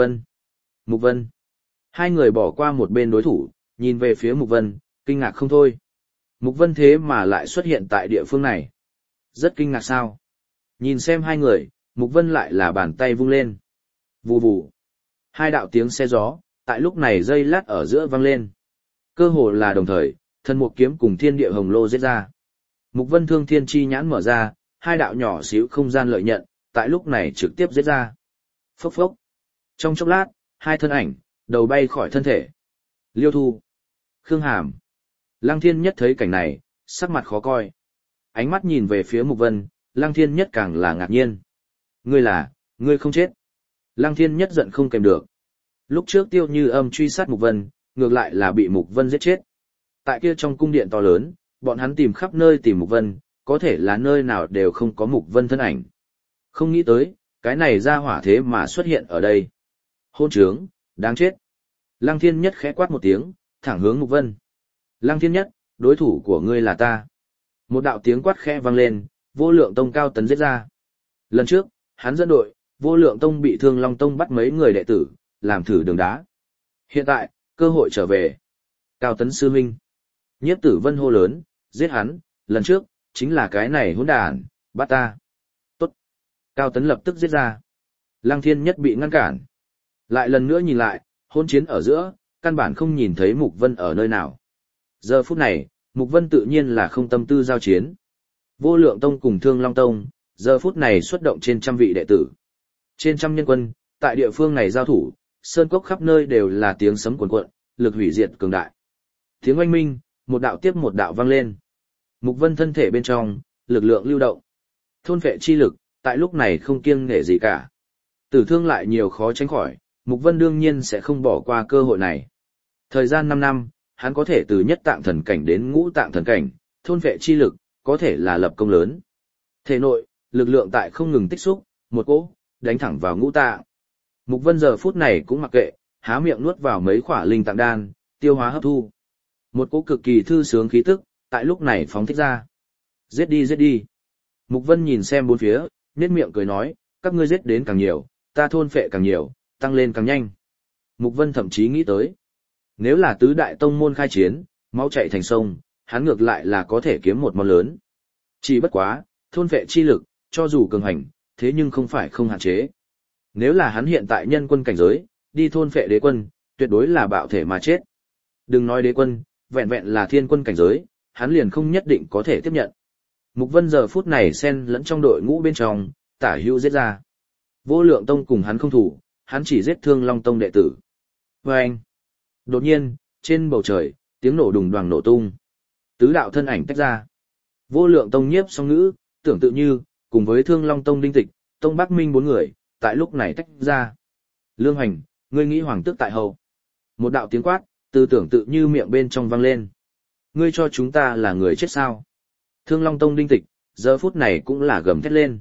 Vân. 2 người bỏ qua một bên đối thủ, nhìn về phía Mục Vân, kinh ngạc không thôi. Mục Vân thế mà lại xuất hiện tại địa phương này. Rất kinh ngạc sao. Nhìn xem 2 người, Mục Vân lại là bàn tay vung lên. Vù vù. 2 đạo tiếng xe gió, tại lúc này dây lát ở giữa vang lên. Cơ hồ là đồng thời, thần mục kiếm cùng thiên địa hồng lô giết ra. Mục Vân thương thiên chi nhãn mở ra, 2 đạo nhỏ xíu không gian lợi nhận, tại lúc này trực tiếp giết ra. Phốc phốc. Trong chốc lát, hai thân ảnh, đầu bay khỏi thân thể. Liêu Thu, Khương Hàm. Lăng Thiên Nhất thấy cảnh này, sắc mặt khó coi. Ánh mắt nhìn về phía Mục Vân, Lăng Thiên Nhất càng là ngạc nhiên. Ngươi không chết. Lăng Thiên Nhất giận không kèm được. Lúc trước Tiêu Như Âm truy sát Mục Vân, ngược lại là bị Mục Vân giết chết. Tại kia trong cung điện to lớn, bọn hắn tìm khắp nơi tìm Mục Vân, có thể là nơi nào đều không có Mục Vân thân ảnh. Không nghĩ tới, cái này ra hỏa thế mà xuất hiện ở đây. Hôn trướng, đáng chết. Lăng Thiên Nhất khẽ quát một tiếng, thẳng hướng Mục Vân. Lăng Thiên Nhất, đối thủ của ngươi là ta. Một đạo tiếng quát khẽ vang lên, Vô Lượng Tông Cao Tấn giết ra. Lần trước, hắn dẫn đội, Vô Lượng Tông bị Thương Long Tông bắt mấy người đệ tử, làm thử đường đá. Hiện tại, cơ hội trở về. Cao Tấn sư huynh. Nhiếp Tử Vân hô lớn, giết hắn, lần trước, chính là cái này hỗn đản, bắt ta. Tốt. Cao Tấn lập tức giết ra. Lăng Thiên Nhất bị ngăn cản. Lại lần nữa nhìn lại, hôn chiến ở giữa, căn bản không nhìn thấy Mục Vân ở nơi nào. Giờ phút này, Mục Vân tự nhiên là không tâm tư giao chiến. Vô Lượng Tông cùng Thương Long Tông, giờ phút này xuất động trên trăm vị đệ tử. Trên trăm nhân quân, tại địa phương này giao thủ, sơn cốc khắp nơi đều là tiếng sấm cuồn cuộn, lực hủy diệt cường đại. Tiếng oanh minh, một đạo tiếp một đạo vang lên. Mục Vân thân thể bên trong, lực lượng lưu động. Thôn phệ chi lực, tại lúc này không kiêng nể gì cả. Tử thương lại nhiều khó tránh khỏi, Mục Vân đương nhiên sẽ không bỏ qua cơ hội này. Thời gian 5 năm, hắn có thể từ nhất tạng thần cảnh đến ngũ tạng thần cảnh, thôn phệ chi lực, có thể là lập công lớn. Thể nội, lực lượng tại không ngừng tích xúc, một cỗ, đánh thẳng vào ngũ tạng. Mục Vân giờ phút này cũng mặc kệ, há miệng nuốt vào mấy khỏa linh tạng đan, tiêu hóa hấp thu. Một cỗ cực kỳ thư sướng khí tức, tại lúc này phóng thích ra. Giết đi giết đi. Mục Vân nhìn xem bốn phía, nhếch miệng cười nói, các ngươi giết đến càng nhiều, ta thôn phệ càng nhiều, tăng lên càng nhanh. Mục Vân thậm chí nghĩ tới, nếu là tứ đại tông môn khai chiến, máu chảy thành sông, hắn ngược lại là có thể kiếm một món lớn. Chỉ bất quá, thôn phệ chi lực, cho dù cường hành, thế nhưng không phải không hạn chế. Nếu là hắn hiện tại nhân quân cảnh giới, đi thôn phệ đế quân, tuyệt đối là bạo thể mà chết. Đừng nói đế quân, vẹn vẹn là thiên quân cảnh giới, hắn liền không nhất định có thể tiếp nhận. Mục Vân giờ phút này xen lẫn trong đội ngũ bên trong, tả hữu giết ra. Vô Lượng Tông cùng hắn không thủ, hắn chỉ giết Thương Long Tông đệ tử. Và anh, đột nhiên, trên bầu trời, tiếng nổ đùng đoàng nổ tung. Tứ đạo thân ảnh tách ra. Vô Lượng Tông nhiếp song ngữ, tưởng tự như, cùng với Thương Long Tông đinh tịch, Tông Bắc Minh 4 người, tại lúc này tách ra. Lương Hoành, ngươi nghĩ hoàng tước tại hậu. Một đạo tiếng quát, từ tưởng tự như miệng bên trong vang lên. Ngươi cho chúng ta là người chết sao? Thương Long Tông đinh tịch, giờ phút này cũng là gầm thét lên.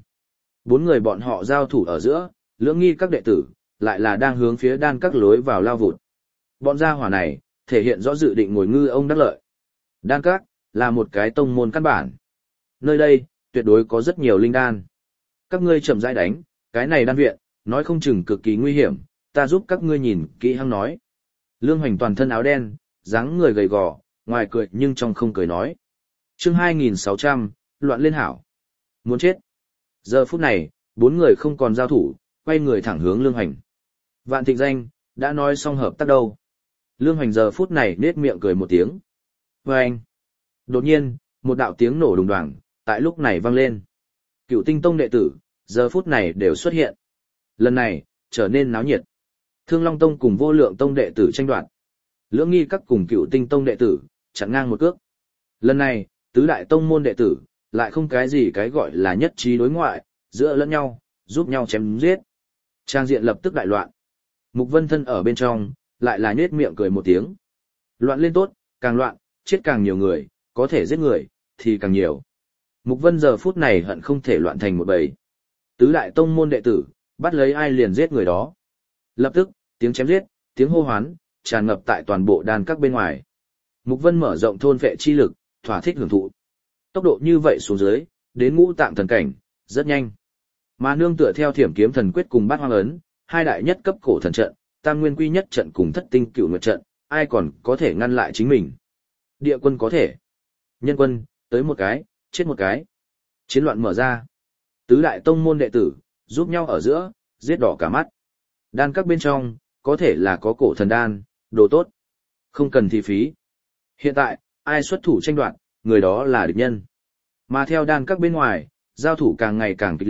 4 người bọn họ giao thủ ở giữa, lưỡng nghi các đệ tử, lại là đang hướng phía đan các lối vào lao vụt. Bọn gia hỏa này, thể hiện rõ dự định ngồi ngư ông đắc lợi. Đan các, là một cái tông môn căn bản. Nơi đây, tuyệt đối có rất nhiều linh đan. Các ngươi chậm rãi đánh, cái này đan viện, nói không chừng cực kỳ nguy hiểm, ta giúp các ngươi nhìn kỹ hăng nói. Lương Hoành toàn thân áo đen, dáng người gầy gò, ngoài cười nhưng trong không cười nói. Chương 2600, loạn lên hảo. Muốn chết. Giờ phút này, 4 người không còn giao thủ, quay người thẳng hướng Lương Hoành. Vạn Thịnh Danh, đã nói xong hợp tác đâu. Lương Hoành giờ phút này nết miệng cười một tiếng. Và anh. Đột nhiên, một đạo tiếng nổ đùng đoàng, tại lúc này vang lên. Cựu Tinh Tông đệ tử, giờ phút này đều xuất hiện. Lần này, trở nên náo nhiệt. Thương Long Tông cùng Vô Lượng Tông đệ tử tranh đoạt. Lưỡng nghi các cùng Cựu Tinh Tông đệ tử, chặn ngang một cước. Lần này, tứ đại tông môn đệ tử, lại không cái gì cái gọi là nhất trí đối ngoại, giữa lẫn nhau, giúp nhau chém giết. Trang diện lập tức đại loạn. Mục Vân thân ở bên trong, lại là nhếch miệng cười một tiếng. Loạn lên tốt, càng loạn, chết càng nhiều người, có thể giết người, thì càng nhiều. Mục Vân giờ phút này hận không thể loạn thành một bầy. Tứ đại tông môn đệ tử, bắt lấy ai liền giết người đó. Lập tức, tiếng chém giết, tiếng hô hoán, tràn ngập tại toàn bộ đàn các bên ngoài. Mục Vân mở rộng thôn vệ chi lực, thỏa thích hưởng thụ. Tốc độ như vậy xuống dưới, đến ngũ tạng thần cảnh, rất nhanh. Mà nương tựa theo Thiểm Kiếm Thần Quyết cùng Bát Hoang Ấn, hai đại nhất cấp cổ thần trận, Tam Nguyên Quy nhất trận cùng Thất Tinh Cửu Nguyệt trận, ai còn có thể ngăn lại chính mình? Địa quân có thể. Nhân quân, tới một cái, chết một cái. Chiến loạn mở ra. Tứ đại tông môn đệ tử, giúp nhau ở giữa, giết đỏ cả mắt. Đan các bên trong, có thể là có cổ thần đan, đồ tốt. Không cần thi phí. Hiện tại, ai xuất thủ tranh đoạt, người đó là địch nhân. Mà theo đan các bên ngoài, giao thủ càng ngày càng kịch liệt,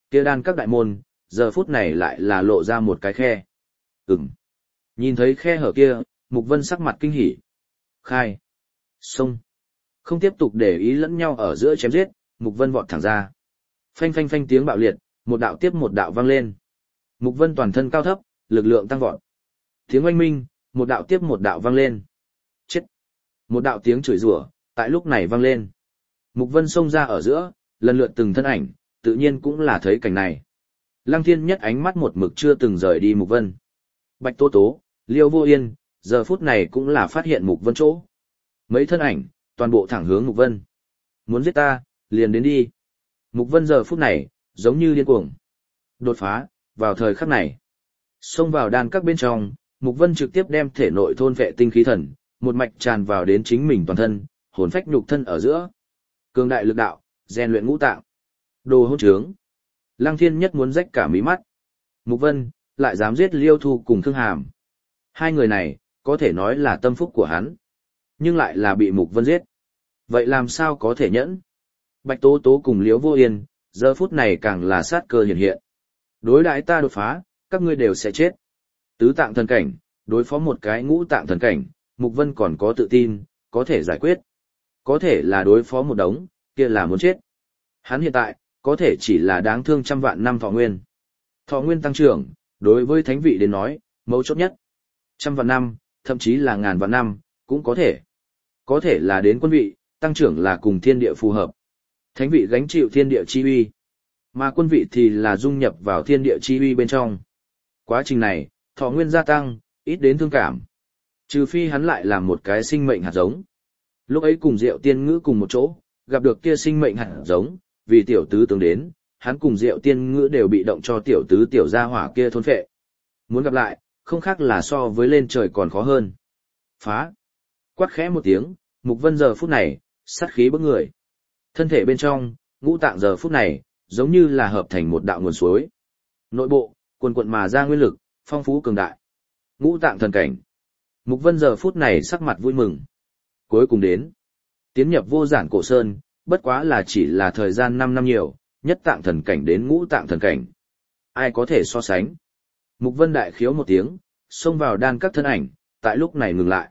Kia đan các đại môn, giờ phút này lại là lộ ra một cái khe. Nhìn thấy khe hở kia, Mục Vân sắc mặt kinh hỉ. Khai. Xông. Không tiếp tục để ý lẫn nhau ở giữa chém giết, Mục Vân vọt thẳng ra. Phanh phanh phanh tiếng bạo liệt, một đạo tiếp một đạo vang lên. Mục Vân toàn thân cao thấp, lực lượng tăng vọt. Tiếng oanh minh, một đạo tiếp một đạo vang lên. Chết. Một đạo tiếng chửi rủa, tại lúc này vang lên. Mục Vân xông ra ở giữa, lần lượt từng thân ảnh, tự nhiên cũng là thấy cảnh này. Lăng Thiên Nhất ánh mắt một mực chưa từng rời đi Mục Vân. Bạch Tố Tố, Liêu Vô Yên, giờ phút này cũng là phát hiện Mục Vân chỗ. Mấy thân ảnh, toàn bộ thẳng hướng Mục Vân. Muốn giết ta, liền đến đi. Mục Vân giờ phút này, giống như điên cuồng. Đột phá, vào thời khắc này. Xông vào đan các bên trong, Mục Vân trực tiếp đem thể nội thôn vệ tinh khí thần, một mạch tràn vào đến chính mình toàn thân, hồn phách nhục thân ở giữa. Cường đại lực đạo, rèn luyện ngũ tạng. Đồ hỗn trướng. Lăng Thiên Nhất muốn rách cả mí mắt. Mục Vân, lại dám giết Liêu Thu cùng Khương Hàm. Hai người này, có thể nói là tâm phúc của hắn. Nhưng lại là bị Mục Vân giết. Vậy làm sao có thể nhẫn? Bạch Tố Tố cùng Liễu Vô Yên, giờ phút này càng là sát cơ hiện hiện. Đối đãi ta đột phá, các ngươi đều sẽ chết. Tứ tạng thần cảnh, đối phó một cái ngũ tạng thần cảnh, Mục Vân còn có tự tin, có thể giải quyết. Có thể là đối phó một đống, kia là muốn chết. Hắn hiện tại, có thể chỉ là đáng thương trăm vạn năm thọ nguyên. Thọ nguyên tăng trưởng, đối với thánh vị đến nói, mấu chốt nhất. Trăm vạn năm, thậm chí là ngàn vạn năm, cũng có thể. Có thể là đến quân vị, tăng trưởng là cùng thiên địa phù hợp. Thánh vị gánh chịu thiên địa chi uy, mà quân vị thì là dung nhập vào thiên địa chi uy bên trong. Quá trình này, thọ nguyên gia tăng, ít đến thương cảm. Trừ phi hắn lại làm một cái sinh mệnh hạt giống. Lúc ấy cùng Diệu Tiên Ngữ cùng một chỗ, gặp được kia sinh mệnh hạt giống, vì tiểu tứ tướng đến, hắn cùng Diệu Tiên Ngữ đều bị động cho tiểu tứ tiểu gia hỏa kia thôn phệ. Muốn gặp lại, không khác là so với lên trời còn khó hơn. Phá. Quát khẽ một tiếng, Mục Vân giờ phút này, sát khí bức người. Thân thể bên trong, ngũ tạng giờ phút này, giống như là hợp thành một đạo nguồn suối. Nội bộ, quần quận mà ra nguyên lực, phong phú cường đại. Ngũ tạng thần cảnh. Mục Vân giờ phút này sắc mặt vui mừng. Cuối cùng đến. Tiến nhập vô giản cổ sơn, bất quá là chỉ là thời gian 5 năm nhiều, nhất tạng thần cảnh đến ngũ tạng thần cảnh. Ai có thể so sánh? Mục Vân đại khiếu một tiếng, xông vào đan các thân ảnh, tại lúc này ngừng lại.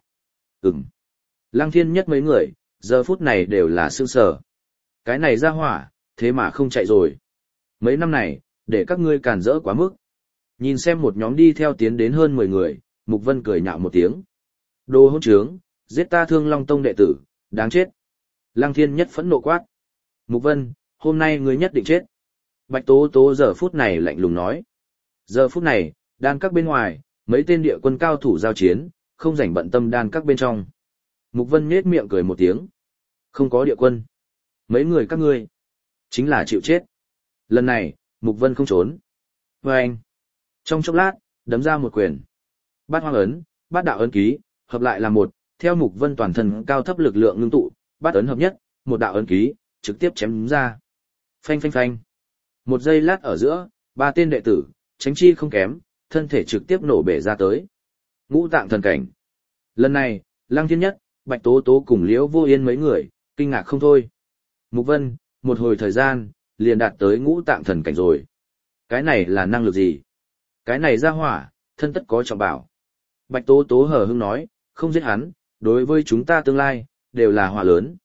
Lăng Thiên Nhất mấy người, giờ phút này đều là sương sờ. Cái này ra hỏa, thế mà không chạy rồi. Mấy năm này, để các ngươi càn rỡ quá mức. Nhìn xem một nhóm đi theo tiến đến hơn 10 người, Mục Vân cười nhạo một tiếng. Đồ hỗn trướng, giết ta Thương Long Tông đệ tử, đáng chết. Lăng Thiên Nhất phẫn nộ quát. Mục Vân, hôm nay ngươi nhất định chết. Bạch Tố Tố giờ phút này lạnh lùng nói. Giờ phút này, đan các bên ngoài, mấy tên địa quân cao thủ giao chiến, không rảnh bận tâm đan các bên trong. Mục Vân nhếch miệng cười một tiếng. Không có địa quân. Mấy người các ngươi, chính là chịu chết. Lần này, Mục Vân không trốn. Và anh, trong chốc lát, đấm ra một quyền. Bát hoang ấn, bát đạo ấn ký, hợp lại là một, theo Mục Vân toàn thân cao thấp lực lượng ngưng tụ, bát ấn hợp nhất, một đạo ấn ký, trực tiếp chém đúng ra. Phanh phanh phanh. Một giây lát ở giữa, ba tên đệ tử, tránh chi không kém, thân thể trực tiếp nổ bể ra tới. Ngũ tạng thần cảnh. Lần này, Lăng Thiên Nhất, Bạch Tố Tố cùng Liễu Vô Yên mấy người, kinh ngạc không thôi. Mục Vân, một hồi thời gian, liền đạt tới ngũ tạng thần cảnh rồi. Cái này là năng lực gì? Cái này ra hỏa, thân tất có trọng bảo. Bạch Tố Tố hờ hững nói, không giết hắn, đối với chúng ta tương lai, đều là họa lớn.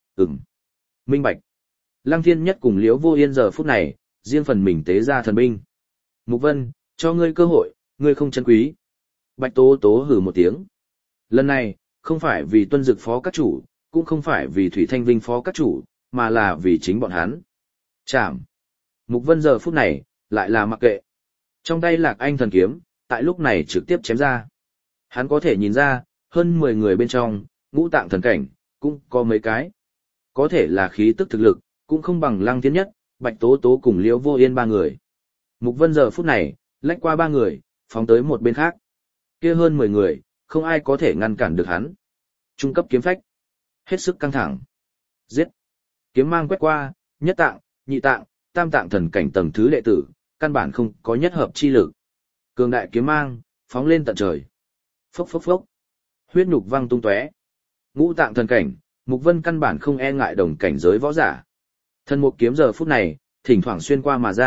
Minh bạch. Lăng Thiên Nhất cùng Liễu Vô Yên giờ phút này, riêng phần mình tế ra thần binh. Mục Vân, cho ngươi cơ hội, ngươi không trân quý. Bạch Tố Tố hừ một tiếng. Lần này, không phải vì Tuân Dực phó các chủ, cũng không phải vì Thủy Thanh Vinh phó các chủ, mà là vì chính bọn hắn. Chạm. Mục Vân giờ phút này, lại là mặc kệ. Trong tay Lạc Anh thần kiếm, tại lúc này trực tiếp chém ra. Hắn có thể nhìn ra, hơn 10 người bên trong, ngũ tạng thần cảnh, cũng có mấy cái. Có thể là khí tức thực lực, cũng không bằng Lăng Thiên Nhất, Bạch Tố Tố cùng Liễu Vô Yên ba người. Mục Vân giờ phút này, lách qua ba người, phóng tới một bên khác. Kia hơn 10 người, không ai có thể ngăn cản được hắn. Trung cấp kiếm phách. Hết sức căng thẳng. Giết. Kiếm mang quét qua, nhất tạng, nhị tạng, tam tạng thần cảnh tầng thứ đệ tử, căn bản không có nhất hợp chi lực. Cường đại kiếm mang, phóng lên tận trời. Phốc phốc phốc. Huyết nhục văng tung tóe. Ngũ tạng thần cảnh, Mục Vân căn bản không e ngại đồng cảnh giới võ giả. Thần mục kiếm giờ phút này, thỉnh thoảng xuyên qua mà ra,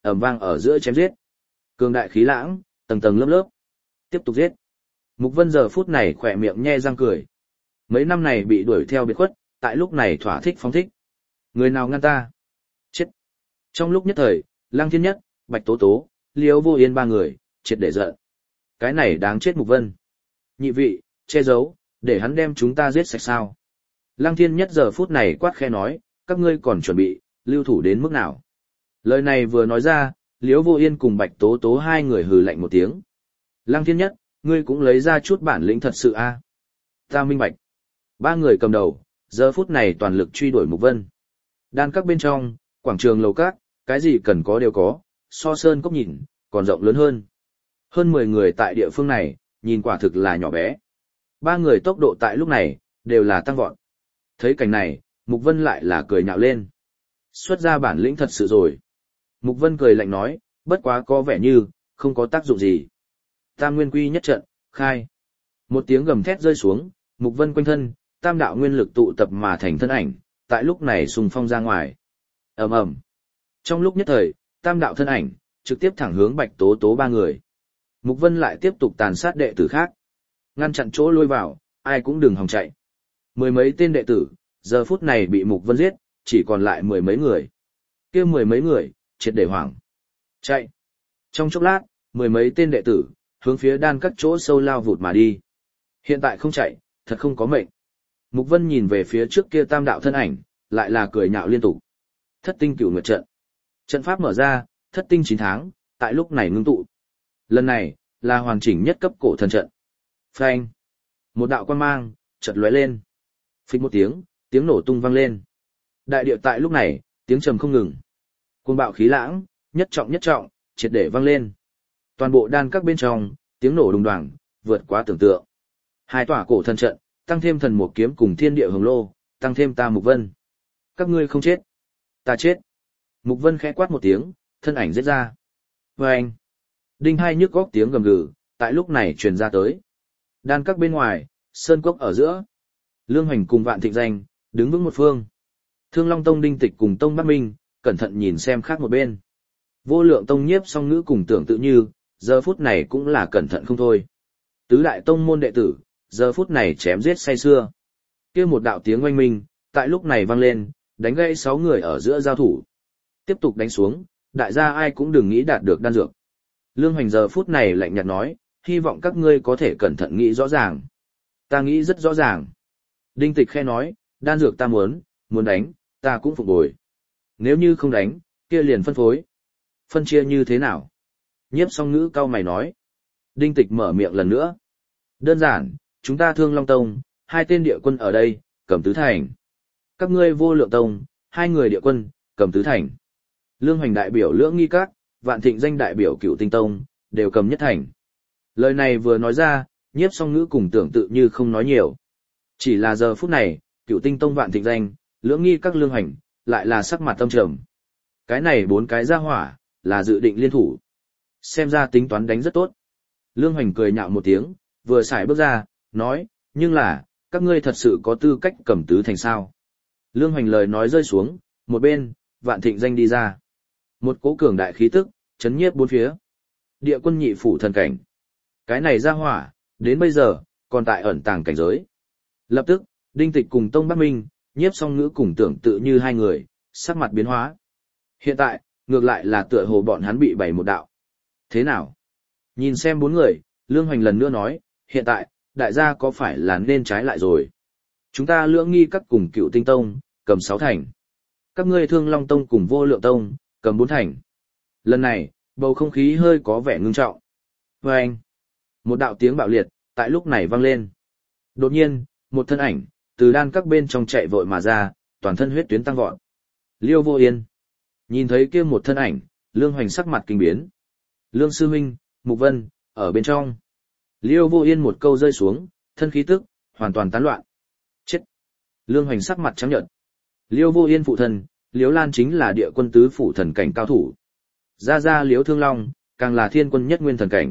ầm vang ở giữa chém giết. Cường đại khí lãng, tầng tầng lớp lớp. Tiếp tục giết. Mục Vân giờ phút này khỏe miệng nhe răng cười. Mấy năm này bị đuổi theo biệt khuất, tại lúc này thỏa thích phóng thích. Người nào ngăn ta? Chết. Trong lúc nhất thời, Lăng Thiên Nhất, Bạch Tố Tố, Liễu Vô Yên ba người, triệt để giận. Cái này đáng chết Mục Vân. Nhị vị, che giấu, để hắn đem chúng ta giết sạch sao. Lăng Thiên Nhất giờ phút này quát khẽ nói, các ngươi còn chuẩn bị, lưu thủ đến mức nào. Lời này vừa nói ra, Liễu Vô Yên cùng Bạch Tố Tố hai người hừ lạnh một tiếng. Lăng Thiên Nhất, ngươi cũng lấy ra chút bản lĩnh thật sự a. Ta minh bạch. Ba người cầm đầu, giờ phút này toàn lực truy đuổi Mục Vân. Đan các bên trong, quảng trường lầu các, cái gì cần có đều có, so sơn cốc nhìn, còn rộng lớn hơn. Hơn 10 người tại địa phương này, nhìn quả thực là nhỏ bé. Ba người tốc độ tại lúc này, đều là tăng vọt. Thấy cảnh này, Mục Vân lại là cười nhạo lên. Xuất ra bản lĩnh thật sự rồi. Mục Vân cười lạnh nói, bất quá có vẻ như, không có tác dụng gì. Tam nguyên quy nhất trận, khai. Một tiếng gầm thét rơi xuống, Mục Vân quanh thân, tam đạo nguyên lực tụ tập mà thành thân ảnh, tại lúc này xung phong ra ngoài. Ầm ầm. Trong lúc nhất thời, tam đạo thân ảnh, trực tiếp thẳng hướng Bạch Tố Tố ba người. Mục Vân lại tiếp tục tàn sát đệ tử khác. Ngăn chặn chỗ lôi vào, ai cũng đừng hòng chạy. Mười mấy tên đệ tử, giờ phút này bị Mục Vân giết, chỉ còn lại mười mấy người. Kia mười mấy người, triệt để hoảng. Chạy. Trong chốc lát, mười mấy tên đệ tử, hướng phía đan các chỗ sâu lao vụt mà đi. Hiện tại không chạy, thật không có mệnh. Mục Vân nhìn về phía trước kia tam đạo thân ảnh, lại là cười nhạo liên tục. Thất tinh cửu nguyệt trận. Trận pháp mở ra, thất tinh 9 tháng, tại lúc này ngưng tụ. Lần này, là hoàn chỉnh nhất cấp cổ thần trận. Phanh. Một đạo quang mang, chợt lóe lên. Phích một tiếng, tiếng nổ tung vang lên. Đại địa tại lúc này, tiếng trầm không ngừng. Cuồng bạo khí lãng, nhất trọng, triệt để vang lên. Toàn bộ đan các bên trong, tiếng nổ đùng đoàng, vượt quá tưởng tượng. Hai tòa cổ thần trận, tăng thêm thần một kiếm cùng thiên địa hồng lô, tăng thêm ta Mục Vân. Các ngươi không chết, ta chết. Mục Vân khẽ quát một tiếng, thân ảnh giết ra. Vâng! Đinh hai nhức góc tiếng gầm gừ, tại lúc này truyền ra tới. Đan các bên ngoài, sơn cốc ở giữa. Lương Hoành cùng Vạn Thịnh Danh, đứng vững một phương. Thương Long Tông Đinh Tịch cùng Tông Bắc Minh, cẩn thận nhìn xem khác một bên. Vô Lượng Tông Nhiếp Song Ngữ cùng Tưởng Tự Như, giờ phút này cũng là cẩn thận không thôi. Tứ đại tông môn đệ tử, giờ phút này chém giết say xưa. Kia một đạo tiếng oanh minh, tại lúc này vang lên, đánh gãy 6 người ở giữa giao thủ. Tiếp tục đánh xuống, đại gia ai cũng đừng nghĩ đạt được đan dược. Lương Hoành giờ phút này lạnh nhạt nói, hy vọng các ngươi có thể cẩn thận nghĩ rõ ràng. Ta nghĩ rất rõ ràng. Đinh Tịch khe nói, đan dược ta muốn đánh, ta cũng phục bồi. Nếu như không đánh, kia liền phân phối. Phân chia như thế nào? Nhiếp Song Ngữ cau mày nói. Đinh Tịch mở miệng lần nữa. Đơn giản, chúng ta Thương Long Tông, 2 tên địa quân ở đây, cầm tứ thành. Các ngươi Vô Lượng Tông, 2 người địa quân, cầm tứ thành. Lương Hoành đại biểu Lưỡng Nghi Các, Vạn Thịnh Danh đại biểu Cửu Tinh Tông, đều cầm nhất thành. Lời này vừa nói ra, Nhiếp Song Ngữ cùng Tưởng Tự Như không nói nhiều. Chỉ là giờ phút này, Cửu Tinh Tông Vạn Thịnh Danh, Lưỡng Nghi Các Lương Hoành, lại là sắc mặt tâm trầm. Cái này 4 cái ra hỏa, là dự định liên thủ. Xem ra tính toán đánh rất tốt. Lương Hoành cười nhạo một tiếng, vừa xài bước ra, nói, nhưng là, các ngươi thật sự có tư cách cầm tứ thành sao. Lương Hoành lời nói rơi xuống, một bên, Vạn Thịnh Danh đi ra. Một cỗ cường đại khí tức, chấn nhiếp bốn phía. Địa quân nhị phủ thần cảnh. Cái này ra hỏa, đến bây giờ, còn tại ẩn tàng cảnh giới. Lập tức, Đinh Tịch cùng Tông Bắc Minh, Nhiếp Song Ngữ cùng Tưởng Tự Như 2 người, sắc mặt biến hóa. Hiện tại, ngược lại là tựa hồ bọn hắn bị bày một đạo. Thế nào? Nhìn xem 4 người, Lương Hoành lần nữa nói, hiện tại, đại gia có phải là nên trái lại rồi? Chúng ta Lưỡng Nghi Các cùng Cửu Tinh Tông, cầm 6 thành. Các ngươi Thương Long Tông cùng Vô Lượng Tông, cầm 4 thành. Lần này, bầu không khí hơi có vẻ ngưng trọng. Vâng! Một đạo tiếng bạo liệt, tại lúc này vang lên. Đột nhiên, một thân ảnh, từ đan các bên trong chạy vội mà ra, toàn thân huyết tuyến tăng vọt. Liêu Vô Yên. Nhìn thấy kia một thân ảnh, Lương Hoành sắc mặt kinh biến. Lương Sư Minh, Mục Vân, ở bên trong. Liêu Vô Yên một câu rơi xuống, thân khí tức, hoàn toàn tán loạn. Chết! Lương Hoành sắc mặt trắng nhợt. Liêu Vô Yên phụ thần, Liễu Lan chính là địa quân tứ phủ thần cảnh cao thủ. Gia Gia Liễu Thương Long, càng là thiên quân nhất nguyên thần cảnh.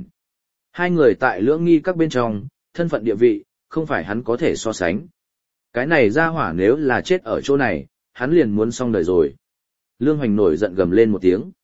2 người tại Lưỡng Nghi Các bên trong, thân phận địa vị, không phải hắn có thể so sánh. Cái này ra hỏa nếu là chết ở chỗ này, hắn liền muốn xong đời rồi. Lương Hoành nổi giận gầm lên một tiếng.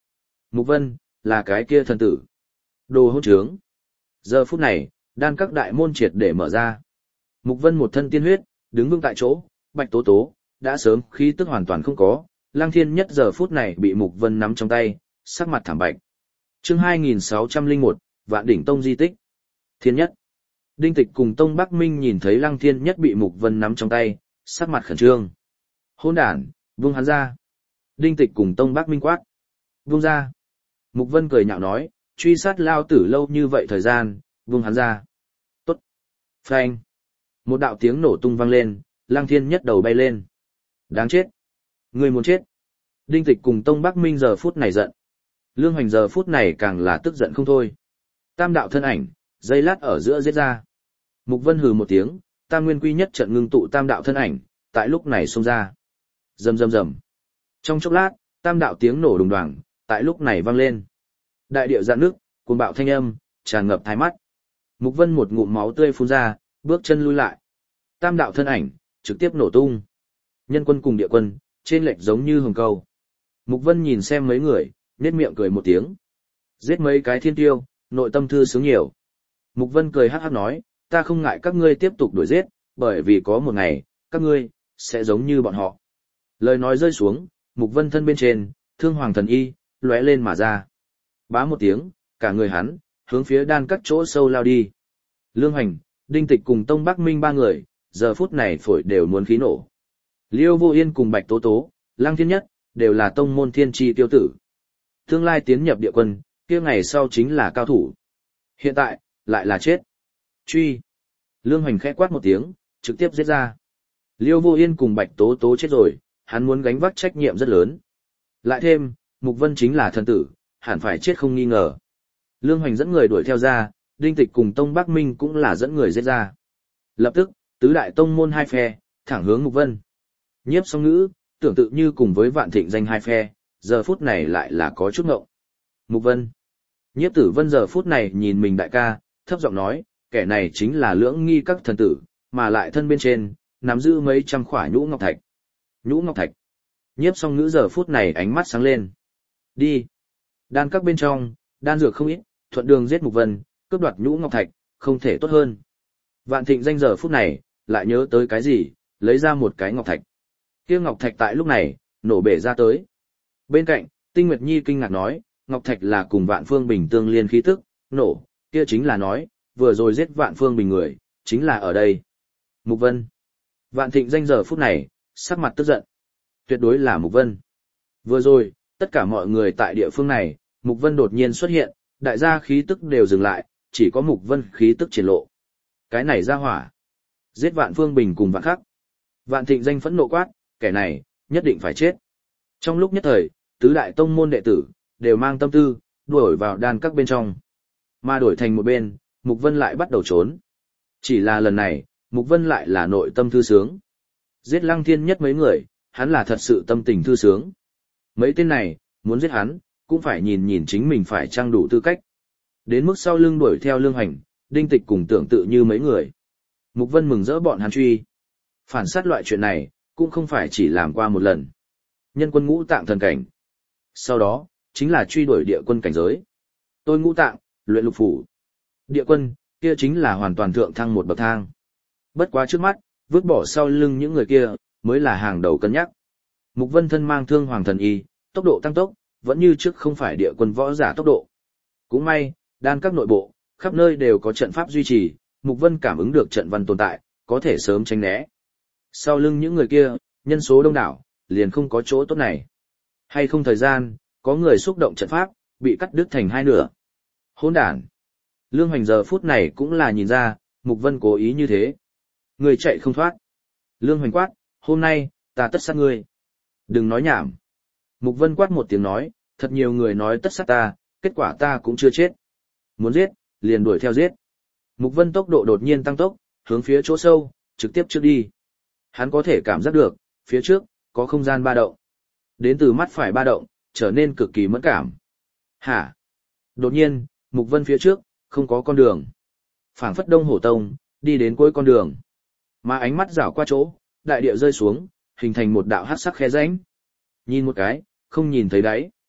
Mục Vân, là cái kia thần tử. Đồ hỗn trướng. Giờ phút này, đan các đại môn triệt để mở ra. Mục Vân một thân tiên huyết, đứng vững tại chỗ, Bạch Tố Tố, đã sớm khí tức hoàn toàn không có, Lăng Thiên Nhất giờ phút này bị Mục Vân nắm trong tay, sắc mặt thảm bạch. Chương 2601, Vạn Đỉnh Tông di tích. Thiên Nhất. Đinh Tịch cùng Tông Bắc Minh nhìn thấy Lăng Thiên Nhất bị Mục Vân nắm trong tay, sắc mặt khẩn trương. Hỗn đản, buông hắn ra. Đinh Tịch cùng Tông Bắc Minh quát. Buông ra. Mục Vân cười nhạo nói, truy sát lao tử lâu như vậy thời gian, buông hắn ra. Tốt. Phanh. Một đạo tiếng nổ tung vang lên, Lăng Thiên Nhất đầu bay lên. Đáng chết. Người muốn chết. Đinh Tịch cùng Tông Bắc Minh giờ phút này giận. Lương Hoành giờ phút này càng là tức giận không thôi. Tam đạo thân ảnh, giây lát ở giữa giết ra. Mục Vân hừ một tiếng, Tam Nguyên Quy Nhất trận ngưng tụ tam đạo thân ảnh, tại lúc này xông ra. Rầm rầm rầm. Trong chốc lát, tam đạo tiếng nổ đùng đoàng, tại lúc này vang lên. Đại địa dạn nước, cuồng bạo thanh âm, tràn ngập thái mắt. Mục Vân một ngụm máu tươi phun ra, bước chân lui lại. Tam đạo thân ảnh, trực tiếp nổ tung. Nhân quân cùng địa quân, trên lệch giống như hồng câu. Mục Vân nhìn xem mấy người, nhếch miệng cười một tiếng. Giết mấy cái thiên tiêu, nội tâm thư sướng nhiều. Mục Vân cười hắc hắc nói, ta không ngại các ngươi tiếp tục đuổi giết, bởi vì có một ngày, các ngươi, sẽ giống như bọn họ. Lời nói rơi xuống, Mục Vân thân bên trên, thương hoàng thần y, lóe lên mà ra. Bá một tiếng, cả người hắn, hướng phía đan các chỗ sâu lao đi. Lương Hoành, Đinh Tịch cùng Tông Bắc Minh ba người, giờ phút này phổi đều muốn khí nổ. Liêu Vô Yên cùng Bạch Tố Tố, Lăng Thiên Nhất, đều là tông môn thiên tri tiêu tử. Tương lai tiến nhập địa quân, kia ngày sau chính là cao thủ. Hiện tại, lại là chết. Truy. Lương Hoành khẽ quát một tiếng, trực tiếp giết ra. Liêu Vô Yên cùng Bạch Tố Tố chết rồi, hắn muốn gánh vác trách nhiệm rất lớn. Lại thêm, Mục Vân chính là thần tử, hẳn phải chết không nghi ngờ. Lương Hoành dẫn người đuổi theo ra, Đinh Tịch cùng Tông Bắc Minh cũng là dẫn người giết ra. Lập tức, tứ đại tông môn hai phe, thẳng hướng Mục Vân. Nhiếp Song Ngữ, tưởng tự như cùng với Vạn Thịnh Danh hai phe, giờ phút này lại là có chút ngộng. Mục Vân. Nhiếp Tử Vân giờ phút này nhìn mình đại ca, thấp giọng nói, kẻ này chính là lưỡng nghi các thần tử, mà lại thân bên trên, nắm giữ mấy trăm khỏa nhũ ngọc thạch. Nhũ ngọc thạch. Nhiếp Song Ngữ giờ phút này ánh mắt sáng lên. Đi. Đan các bên trong, đan dược không ít, thuận đường giết Mục Vân, cướp đoạt nhũ ngọc thạch, không thể tốt hơn. Vạn Thịnh Danh giờ phút này, lại nhớ tới cái gì, lấy ra một cái ngọc thạch. Kia ngọc thạch tại lúc này, nổ bể ra tới. Bên cạnh, Tinh Nguyệt Nhi kinh ngạc nói, ngọc thạch là cùng Vạn Phương Bình tương liên khí tức, nổ, kia chính là nói, vừa rồi giết Vạn Phương Bình người, chính là ở đây. Mục Vân. Vạn Thịnh Danh giờ phút này, sắc mặt tức giận. Tuyệt đối là Mục Vân. Vừa rồi, tất cả mọi người tại địa phương này, Mục Vân đột nhiên xuất hiện, đại gia khí tức đều dừng lại, chỉ có Mục Vân khí tức triển lộ. Cái này ra hỏa. Giết Vạn Phương Bình cùng Vạn Khắc. Vạn Thịnh Danh phẫn nộ quát, kẻ này, nhất định phải chết. Trong lúc nhất thời, tứ đại tông môn đệ tử, đều mang tâm tư, đuổi vào đan các bên trong. Mà đổi thành một bên, Mục Vân lại bắt đầu trốn. Chỉ là lần này, Mục Vân lại là nội tâm thư sướng. Giết Lăng Thiên Nhất mấy người, hắn là thật sự tâm tình thư sướng. Mấy tên này, muốn giết hắn, cũng phải nhìn nhìn chính mình phải trang đủ tư cách. Đến mức sau lưng đuổi theo Lương Hoành, Đinh Tịch cùng tưởng tự như mấy người. Mục Vân mừng rỡ bọn hắn truy. Phản sát loại chuyện này, cũng không phải chỉ làm qua một lần. Nhân quân ngũ tạng thần cảnh. Sau đó, chính là truy đuổi địa quân cảnh giới. Tôi ngũ tạng, luyện lục phủ. Địa quân, kia chính là hoàn toàn thượng thăng một bậc thang. Bất quá trước mắt, vứt bỏ sau lưng những người kia, mới là hàng đầu cân nhắc. Mục Vân thân mang thương hoàng thần y, tốc độ tăng tốc, vẫn như trước không phải địa quân võ giả tốc độ. Cũng may, đan các nội bộ, khắp nơi đều có trận pháp duy trì, Mục Vân cảm ứng được trận văn tồn tại, có thể sớm tránh né. Sau lưng những người kia, nhân số đông đảo, liền không có chỗ tốt này. Hay không thời gian, có người xúc động trận pháp, bị cắt đứt thành hai nửa. Hỗn đản. Lương Hoành giờ phút này cũng là nhìn ra, Mục Vân cố ý như thế. Người chạy không thoát. Lương Hoành quát, hôm nay, ta tất sát ngươi. Đừng nói nhảm. Mục Vân quát một tiếng nói, thật nhiều người nói tất sát ta, kết quả ta cũng chưa chết. Muốn giết, liền đuổi theo giết. Mục Vân tốc độ đột nhiên tăng tốc, hướng phía chỗ sâu, trực tiếp trước đi. Hắn có thể cảm giác được, phía trước, có không gian ba động. Đến từ mắt phải ba động, trở nên cực kỳ mẫn cảm. Hả? Đột nhiên, Mục Vân phía trước, không có con đường. Phảng phất Đông Hổ Tông, đi đến cuối con đường. Mà ánh mắt rảo qua chỗ, đại địa rơi xuống, hình thành một đạo hắc sắc khe rãnh. Nhìn một cái, không nhìn thấy đáy.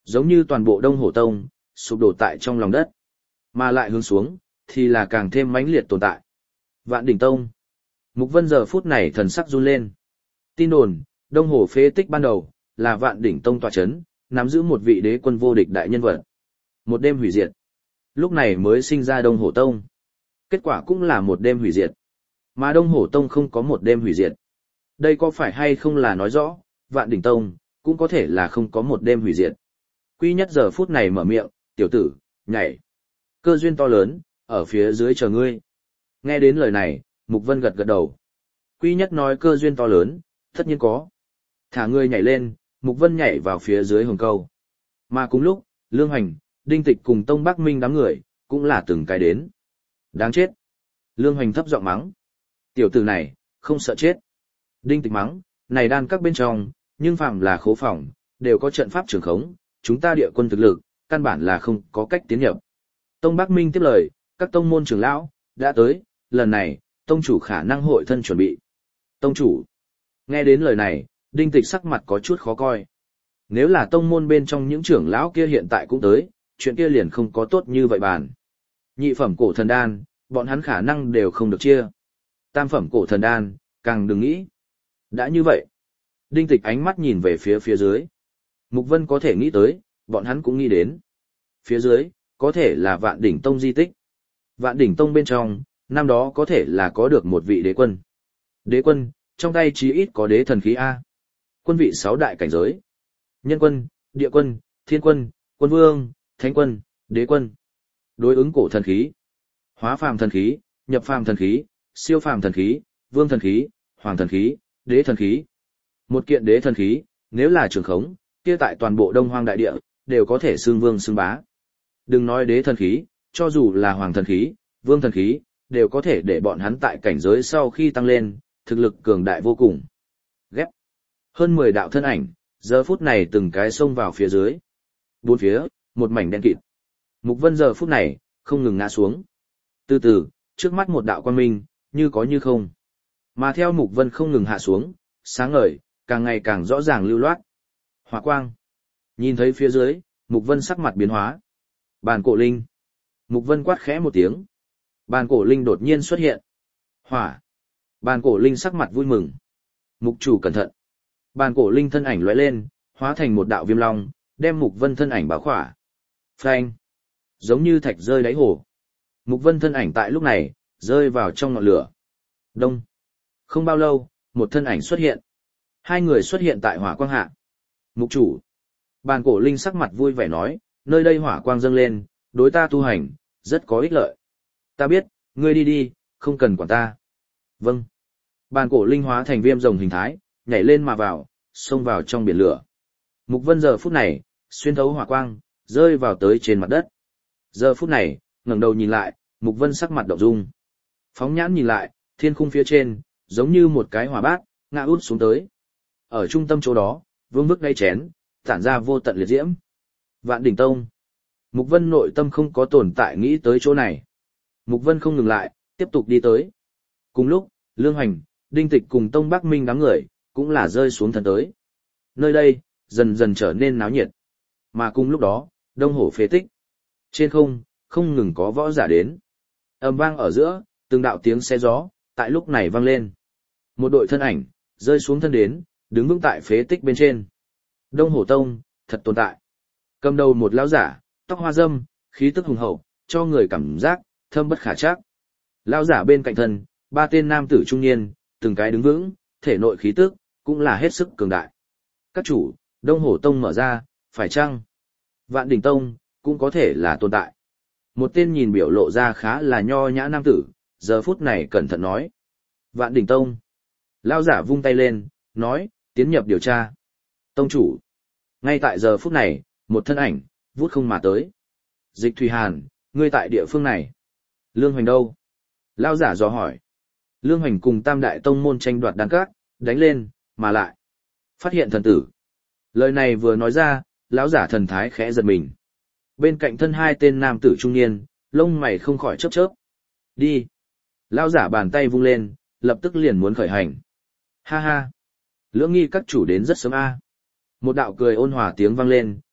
Giống như toàn bộ Đông Hổ Tông, sụp đổ tại trong lòng đất. Mà lại hướng xuống, thì là càng thêm mãnh liệt tồn tại. Vạn Đỉnh Tông. Mục Vân giờ phút này thần sắc run lên. Tin đồn, Đông Hổ phế tích ban đầu, là Vạn Đỉnh Tông tọa chấn, nắm giữ một vị đế quân vô địch đại nhân vật. Một đêm hủy diệt. Lúc này mới sinh ra Đông Hổ Tông. Kết quả cũng là một đêm hủy diệt. Mà Đông Hổ Tông không có một đêm hủy diệt. Đây có phải hay không là nói rõ, Vạn Đỉnh Tông, cũng có thể là không có một đêm hủy diệt. Quy Nhất giờ phút này mở miệng, tiểu tử, nhảy. Cơ duyên to lớn, ở phía dưới chờ ngươi. Nghe đến lời này, Mục Vân gật gật đầu. Quy Nhất nói cơ duyên to lớn, tất nhiên có. Thả ngươi nhảy lên, Mục Vân nhảy vào phía dưới hồng câu. Mà cùng lúc, Lương Hoành, Đinh Tịch cùng Tông Bắc Minh đám người, cũng là từng cái đến. Đáng chết. Lương Hoành thấp giọng mắng. Tiểu tử này, không sợ chết. Đinh Tịch mắng, này đan các bên trong, nhưng phạm là khố phòng, đều có trận pháp trường khống, chúng ta địa quân thực lực, căn bản là không có cách tiến nhập. Tông Bắc Minh tiếp lời, các tông môn trưởng lão, đã tới, lần này, tông chủ khả năng hội thân chuẩn bị. Tông chủ. Nghe đến lời này, Đinh Tịch sắc mặt có chút khó coi. Nếu là tông môn bên trong những trưởng lão kia hiện tại cũng tới, chuyện kia liền không có tốt như vậy bàn. Nhị phẩm cổ thần đan, bọn hắn khả năng đều không được chia. Tam phẩm cổ thần đan, càng đừng nghĩ. Đã như vậy, Đinh Tịch ánh mắt nhìn về phía dưới. Mục Vân có thể nghĩ tới, bọn hắn cũng nghĩ đến. Phía dưới, có thể là Vạn Đỉnh Tông di tích. Vạn Đỉnh Tông bên trong, năm đó có thể là có được một vị đế quân. Đế quân, trong tay chí ít có đế thần khí A. Quân vị 6 đại cảnh giới. Nhân quân, địa quân, thiên quân, quân vương, thánh quân, đế quân. Đối ứng cổ thần khí. Hóa phàm thần khí, nhập phàm thần khí, siêu phàm thần khí, vương thần khí, hoàng thần khí, đế thần khí. Một kiện đế thần khí, nếu là trường khống, kia tại toàn bộ Đông Hoang đại địa, đều có thể xưng vương xưng bá. Đừng nói đế thần khí, cho dù là hoàng thần khí, vương thần khí, đều có thể để bọn hắn tại cảnh giới sau khi tăng lên, thực lực cường đại vô cùng. Ghép. Hơn 10 đạo thân ảnh, giờ phút này từng cái xông vào phía dưới. Bốn phía, một mảnh đen kịt. Mục Vân giờ phút này, không ngừng ngã xuống. Từ từ, trước mắt một đạo quang minh, như có như không. Mà theo Mục Vân không ngừng hạ xuống, sáng ngời, càng ngày càng rõ ràng lưu loát. Hỏa quang. Nhìn thấy phía dưới, Mục Vân sắc mặt biến hóa. Bàn cổ linh. Mục Vân quát khẽ một tiếng. Bàn cổ linh đột nhiên xuất hiện. Hỏa. Bàn cổ linh sắc mặt vui mừng. Mục chủ cẩn thận. Bàn cổ linh thân ảnh lóe lên, hóa thành một đạo viêm long, đem Mục Vân thân ảnh bảo khỏa. Phanh. Giống như thạch rơi đáy hồ. Mục Vân thân ảnh tại lúc này, rơi vào trong ngọn lửa. Đông. Không bao lâu, một thân ảnh xuất hiện. Hai người xuất hiện tại hỏa quang hạ. Mục chủ. Bàn cổ linh sắc mặt vui vẻ nói, nơi đây hỏa quang dâng lên, đối ta tu hành, rất có ích lợi. Ta biết, ngươi đi đi, không cần quản ta. Vâng. Bàn cổ linh hóa thành viêm rồng hình thái, nhảy lên mà vào, xông vào trong biển lửa. Mục Vân giờ phút này, xuyên thấu hỏa quang, rơi vào tới trên mặt đất. Giờ phút này, ngẩng đầu nhìn lại, Mục Vân sắc mặt động dung. Phóng nhãn nhìn lại, thiên khung phía trên, giống như một cái hỏa bát, ngã út xuống tới. Ở trung tâm chỗ đó, vương bức đáy chén, tản ra vô tận liệt diễm. Vạn Đỉnh Tông. Mục Vân nội tâm không có tồn tại nghĩ tới chỗ này. Mục Vân không ngừng lại, tiếp tục đi tới. Cùng lúc, Lương Hoành, Đinh Tịch cùng Tông Bắc Minh đám người, cũng là rơi xuống thần tới. Nơi đây, dần dần trở nên náo nhiệt. Mà cùng lúc đó, Đông Hổ phế tích. Trên không, không ngừng có võ giả đến. Ầm vang ở giữa, từng đạo tiếng xe gió, tại lúc này vang lên. Một đội thân ảnh, rơi xuống thân đến, đứng vững tại phế tích bên trên. Đông Hổ Tông, thật tồn tại. Cầm đầu một lão giả, tóc hoa râm, khí tức hùng hậu, cho người cảm giác, thâm bất khả trắc. Lão giả bên cạnh thân, 3 tên nam tử trung niên, từng cái đứng vững, thể nội khí tức, cũng là hết sức cường đại. Các chủ, Đông Hổ Tông mở ra, phải chăng? Vạn Đỉnh Tông, cũng có thể là tồn tại. Một tên nhìn biểu lộ ra khá là nho nhã nam tử, giờ phút này cẩn thận nói. Vạn Đỉnh Tông. Lão giả vung tay lên, nói, tiến nhập điều tra. Tông chủ. Ngay tại giờ phút này, một thân ảnh, vút không mà tới. Dịch Thủy Hàn, ngươi tại địa phương này. Lương Hoành đâu? Lão giả dò hỏi. Lương Hoành cùng Tam Đại Tông môn tranh đoạt đan các, đánh lên, mà lại. Phát hiện thần tử. Lời này vừa nói ra, lão giả thần thái khẽ giật mình. Bên cạnh thân 2 tên nam tử trung niên, lông mày không khỏi chớp chớp. Đi. Lão giả bàn tay vung lên, lập tức liền muốn khởi hành. Ha ha. Lưỡng nghi các chủ đến rất sớm a. Một đạo cười ôn hòa tiếng vang lên,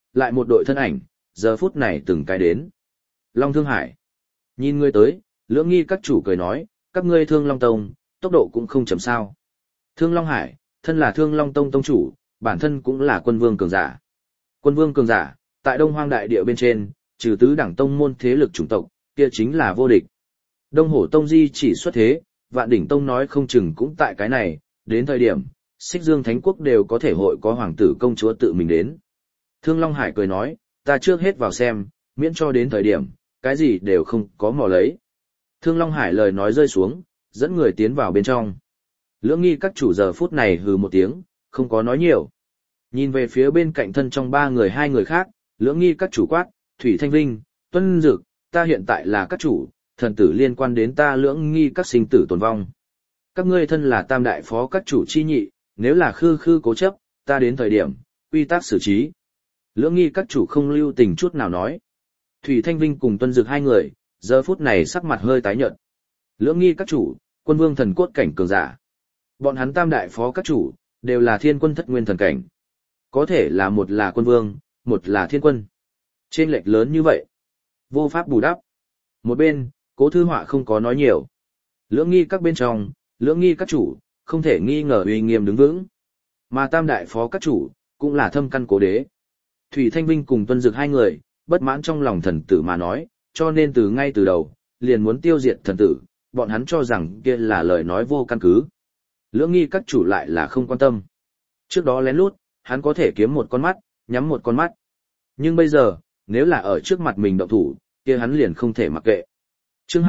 lại một đội thân ảnh, giờ phút này từng cái đến. Long Thương Hải. Nhìn ngươi tới, Lưỡng Nghi các chủ cười nói, các ngươi Thương Long Tông, tốc độ cũng không chậm sao. Thương Long Hải, thân là Thương Long Tông tông chủ, bản thân cũng là quân vương cường giả. Quân vương cường giả, tại Đông Hoang đại địa bên trên, trừ tứ đẳng tông môn thế lực chủng tộc, kia chính là vô địch. Đông Hổ Tông di chỉ xuất thế, Vạn Đỉnh Tông nói không chừng cũng tại cái này, đến thời điểm, Xích Dương Thánh Quốc đều có thể hội có hoàng tử công chúa tự mình đến. Thương Long Hải cười nói, ta trước hết vào xem, miễn cho đến thời điểm, cái gì đều không có mò lấy. Thương Long Hải lời nói rơi xuống, dẫn người tiến vào bên trong. Lưỡng Nghi các chủ giờ phút này hừ một tiếng, không có nói nhiều. Nhìn về phía bên cạnh thân trong ba người hai người khác, Lưỡng Nghi các chủ quát, Thủy Thanh Vinh, Tuân Dực, ta hiện tại là các chủ, thần tử liên quan đến ta Lưỡng Nghi các sinh tử tồn vong. Các ngươi thân là tam đại phó các chủ chi nhị, nếu là khư khư cố chấp, ta đến thời điểm, quy tắc xử trí. Lưỡng Nghi các chủ không lưu tình chút nào nói. Thủy Thanh Vinh cùng Tuân Dực hai người, giờ phút này sắc mặt hơi tái nhợt. Lưỡng Nghi các chủ, quân vương thần cốt cảnh cường giả. Bọn hắn tam đại phó các chủ, đều là thiên quân thất nguyên thần cảnh. Có thể là một là quân vương, một là thiên quân. Chênh lệch lớn như vậy. Vô pháp bù đắp. Một bên, Cố Thư Họa không có nói nhiều. Lưỡng Nghi các bên trong, Lưỡng Nghi các chủ, không thể nghi ngờ uy nghiêm đứng vững. Mà tam đại phó các chủ, cũng là thâm căn cố đế. Thủy Thanh Vinh cùng Tuân Dực hai người, bất mãn trong lòng thần tử mà nói, cho nên từ ngay từ đầu, liền muốn tiêu diệt thần tử, bọn hắn cho rằng kia là lời nói vô căn cứ. Lưỡng Nghi các chủ lại là không quan tâm. Trước đó lén lút, hắn có thể kiếm một con mắt, nhắm một con mắt. Nhưng bây giờ, nếu là ở trước mặt mình động thủ, kia hắn liền không thể mặc kệ. Chương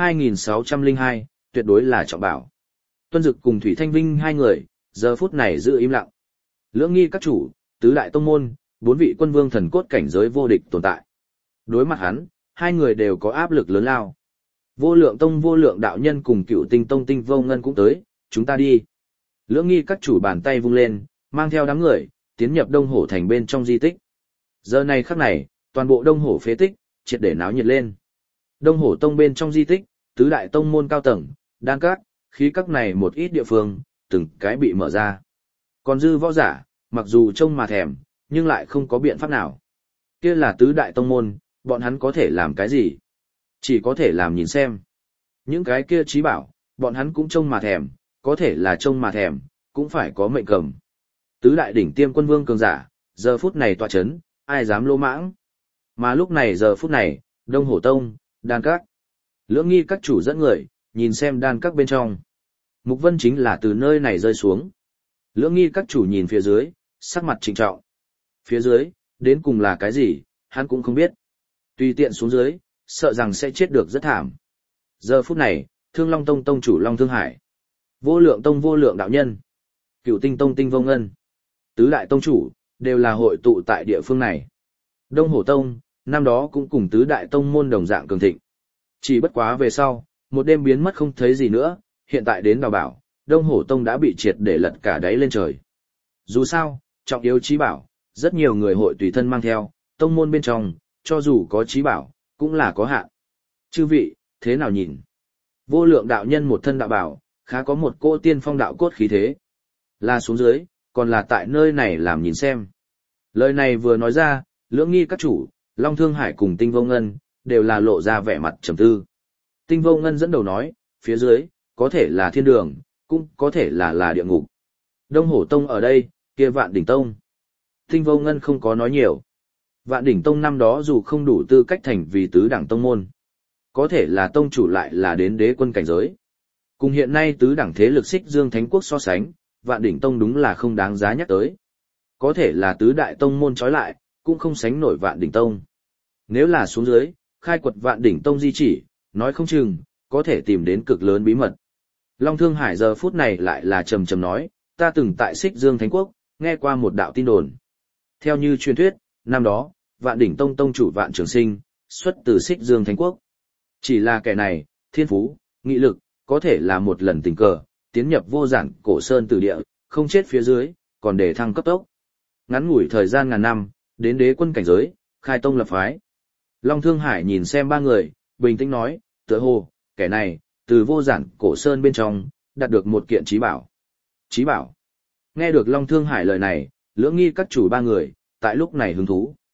2602, tuyệt đối là trọng bảo. Tuân Dực cùng Thủy Thanh Vinh hai người, giờ phút này giữ im lặng. Lưỡng Nghi các chủ, tứ đại tông môn, 4 vị quân vương thần cốt cảnh giới vô địch tồn tại. Đối mặt hắn, hai người đều có áp lực lớn lao. Vô Lượng Tông Vô Lượng đạo nhân cùng Cựu Tinh Tông Tinh Vô Ngân cũng tới, chúng ta đi. Lưỡng Nghi các chủ bàn tay vung lên, mang theo đám người, tiến nhập Đông Hổ thành bên trong di tích. Giờ này khắc này, toàn bộ Đông Hổ phế tích, triệt để náo nhiệt lên. Đông Hổ Tông bên trong di tích, tứ đại tông môn cao tầng, đan các, khí các này một ít địa phương, từng cái bị mở ra. Còn dư võ giả, mặc dù trông mà thèm, nhưng lại không có biện pháp nào. Kia là tứ đại tông môn, bọn hắn có thể làm cái gì? Chỉ có thể làm nhìn xem. Những cái kia trí bảo, bọn hắn cũng trông mà thèm, có thể là trông mà thèm, cũng phải có mệnh cầm. Tứ đại đỉnh tiêm quân vương cường giả, giờ phút này tọa chấn, ai dám lô mãng. Mà lúc này giờ phút này, Đông Hổ Tông, đan các. Lưỡng Nghi các chủ dẫn người, nhìn xem đan các bên trong. Mục Vân chính là từ nơi này rơi xuống. Lưỡng Nghi các chủ nhìn phía dưới, sắc mặt trịnh trọng. Phía dưới, đến cùng là cái gì, hắn cũng không biết. Tùy tiện xuống dưới, sợ rằng sẽ chết được rất thảm. Giờ phút này, Thương Long Tông tông chủ Long Thương Hải, Vô Lượng Tông Vô Lượng đạo nhân, Cựu Tinh Tông Tinh Vô Ngân, tứ đại tông chủ, đều là hội tụ tại địa phương này. Đông Hổ Tông, năm đó cũng cùng tứ đại tông môn đồng dạng cường thịnh. Chỉ bất quá về sau, một đêm biến mất không thấy gì nữa, hiện tại đến đào bảo, Đông Hổ Tông đã bị triệt để lật cả đáy lên trời. Dù sao, trọng yếu trí bảo, rất nhiều người hội tùy thân mang theo, tông môn bên trong, cho dù có trí bảo, cũng là có hạn. Chư vị, thế nào nhìn? Vô Lượng đạo nhân một thân đạo bảo, khá có một cô tiên phong đạo cốt khí thế. Là xuống dưới, còn là tại nơi này làm nhìn xem. Lời này vừa nói ra, Lưỡng Nghi các chủ, Long Thương Hải cùng Tinh Vô Ngân, đều là lộ ra vẻ mặt trầm tư. Tinh Vô Ngân dẫn đầu nói, phía dưới, có thể là thiên đường, cũng có thể là địa ngục. Đông Hổ Tông ở đây, kia Vạn Đỉnh Tông. Tinh Vô Ngân không có nói nhiều. Vạn Đỉnh Tông năm đó dù không đủ tư cách thành vì tứ đẳng tông môn, có thể là tông chủ lại là đến đế quân cảnh giới. Cùng hiện nay tứ đẳng thế lực Xích Dương Thánh Quốc so sánh, Vạn Đỉnh Tông đúng là không đáng giá nhắc tới. Có thể là tứ đại tông môn trói lại, cũng không sánh nổi Vạn Đỉnh Tông. Nếu là xuống dưới, khai quật Vạn Đỉnh Tông di chỉ, nói không chừng, có thể tìm đến cực lớn bí mật. Long Thương Hải giờ phút này lại là trầm trầm nói, ta từng tại Xích Dương Thánh Quốc, nghe qua một đạo tin đồn. Theo như truyền thuyết, năm đó, Vạn Đỉnh Tông tông chủ Vạn Trường Sinh, xuất từ Xích Dương Thánh Quốc. Chỉ là kẻ này, thiên phú, nghị lực, có thể là một lần tình cờ, tiến nhập vô giản cổ sơn từ địa, không chết phía dưới, còn để thăng cấp tốc. Ngắn ngủi thời gian ngàn năm, đến đế quân cảnh giới, khai tông lập phái. Long Thương Hải nhìn xem ba người, bình tĩnh nói, tựa hồ, kẻ này, từ vô giản cổ sơn bên trong, đạt được một kiện trí bảo. Trí bảo. Nghe được Long Thương Hải lời này, Lưỡng Nghi các chủ ba người, tại lúc này hứng thú.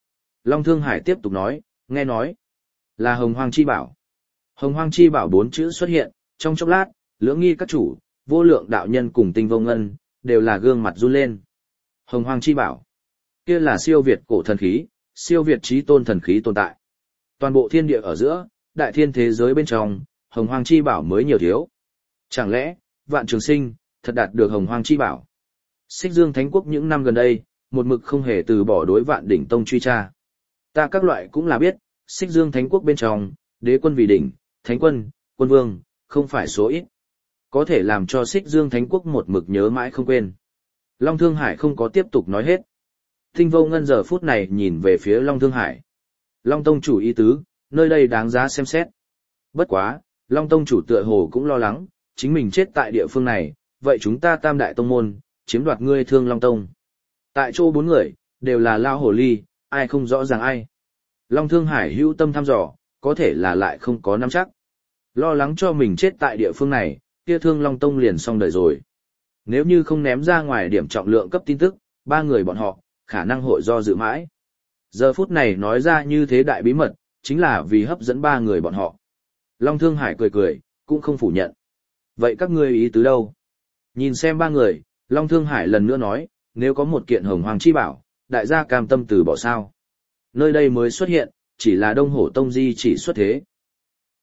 Long Thương Hải tiếp tục nói, nghe nói, là Hồng Hoang Chi Bảo. Hồng Hoang Chi Bảo 4 chữ xuất hiện, trong chốc lát, Lưỡng Nghi các chủ, Vô Lượng đạo nhân cùng Tinh Vô Ngân, đều là gương mặt run lên. Hồng Hoang Chi Bảo, kia là siêu việt cổ thần khí, siêu việt chí tôn thần khí tồn tại. Toàn bộ thiên địa ở giữa, đại thiên thế giới bên trong, Hồng Hoang Chi Bảo mới nhiều thiếu. Chẳng lẽ, Vạn Trường Sinh, thật đạt được Hồng Hoang Chi Bảo? Xích Dương Thánh Quốc những năm gần đây, một mực không hề từ bỏ đối Vạn Đỉnh Tông truy tra. Ta các loại cũng là biết, Xích Dương Thánh Quốc bên trong, đế quân vì đỉnh, thánh quân, quân vương, không phải số ít. Có thể làm cho Xích Dương Thánh Quốc một mực nhớ mãi không quên. Long Thương Hải không có tiếp tục nói hết. Tinh Vô Ngân giờ phút này nhìn về phía Long Thương Hải. Long Tông chủ ý tứ, nơi đây đáng giá xem xét. Bất quá, Long Tông chủ tựa hồ cũng lo lắng, chính mình chết tại địa phương này, vậy chúng ta Tam Đại Tông môn, chiếm đoạt ngươi Thương Long Tông. Tại chỗ 4 người, đều là lao hồ ly, ai không rõ ràng ai. Long Thương Hải hữu tâm thăm dò, có thể là lại không có nắm chắc. Lo lắng cho mình chết tại địa phương này, kia Thương Long Tông liền xong đời rồi. Nếu như không ném ra ngoài điểm trọng lượng cấp tin tức, 3 người bọn họ, khả năng hội do dự mãi. Giờ phút này nói ra như thế đại bí mật, chính là vì hấp dẫn 3 người bọn họ. Long Thương Hải cười cười, cũng không phủ nhận. Vậy các ngươi ý tứ đâu? Nhìn xem 3 người, Long Thương Hải lần nữa nói, nếu có một kiện Hồng Hoang Chi Bảo, đại gia cam tâm từ bỏ sao. Nơi đây mới xuất hiện, chỉ là Đông Hổ Tông di chỉ xuất thế.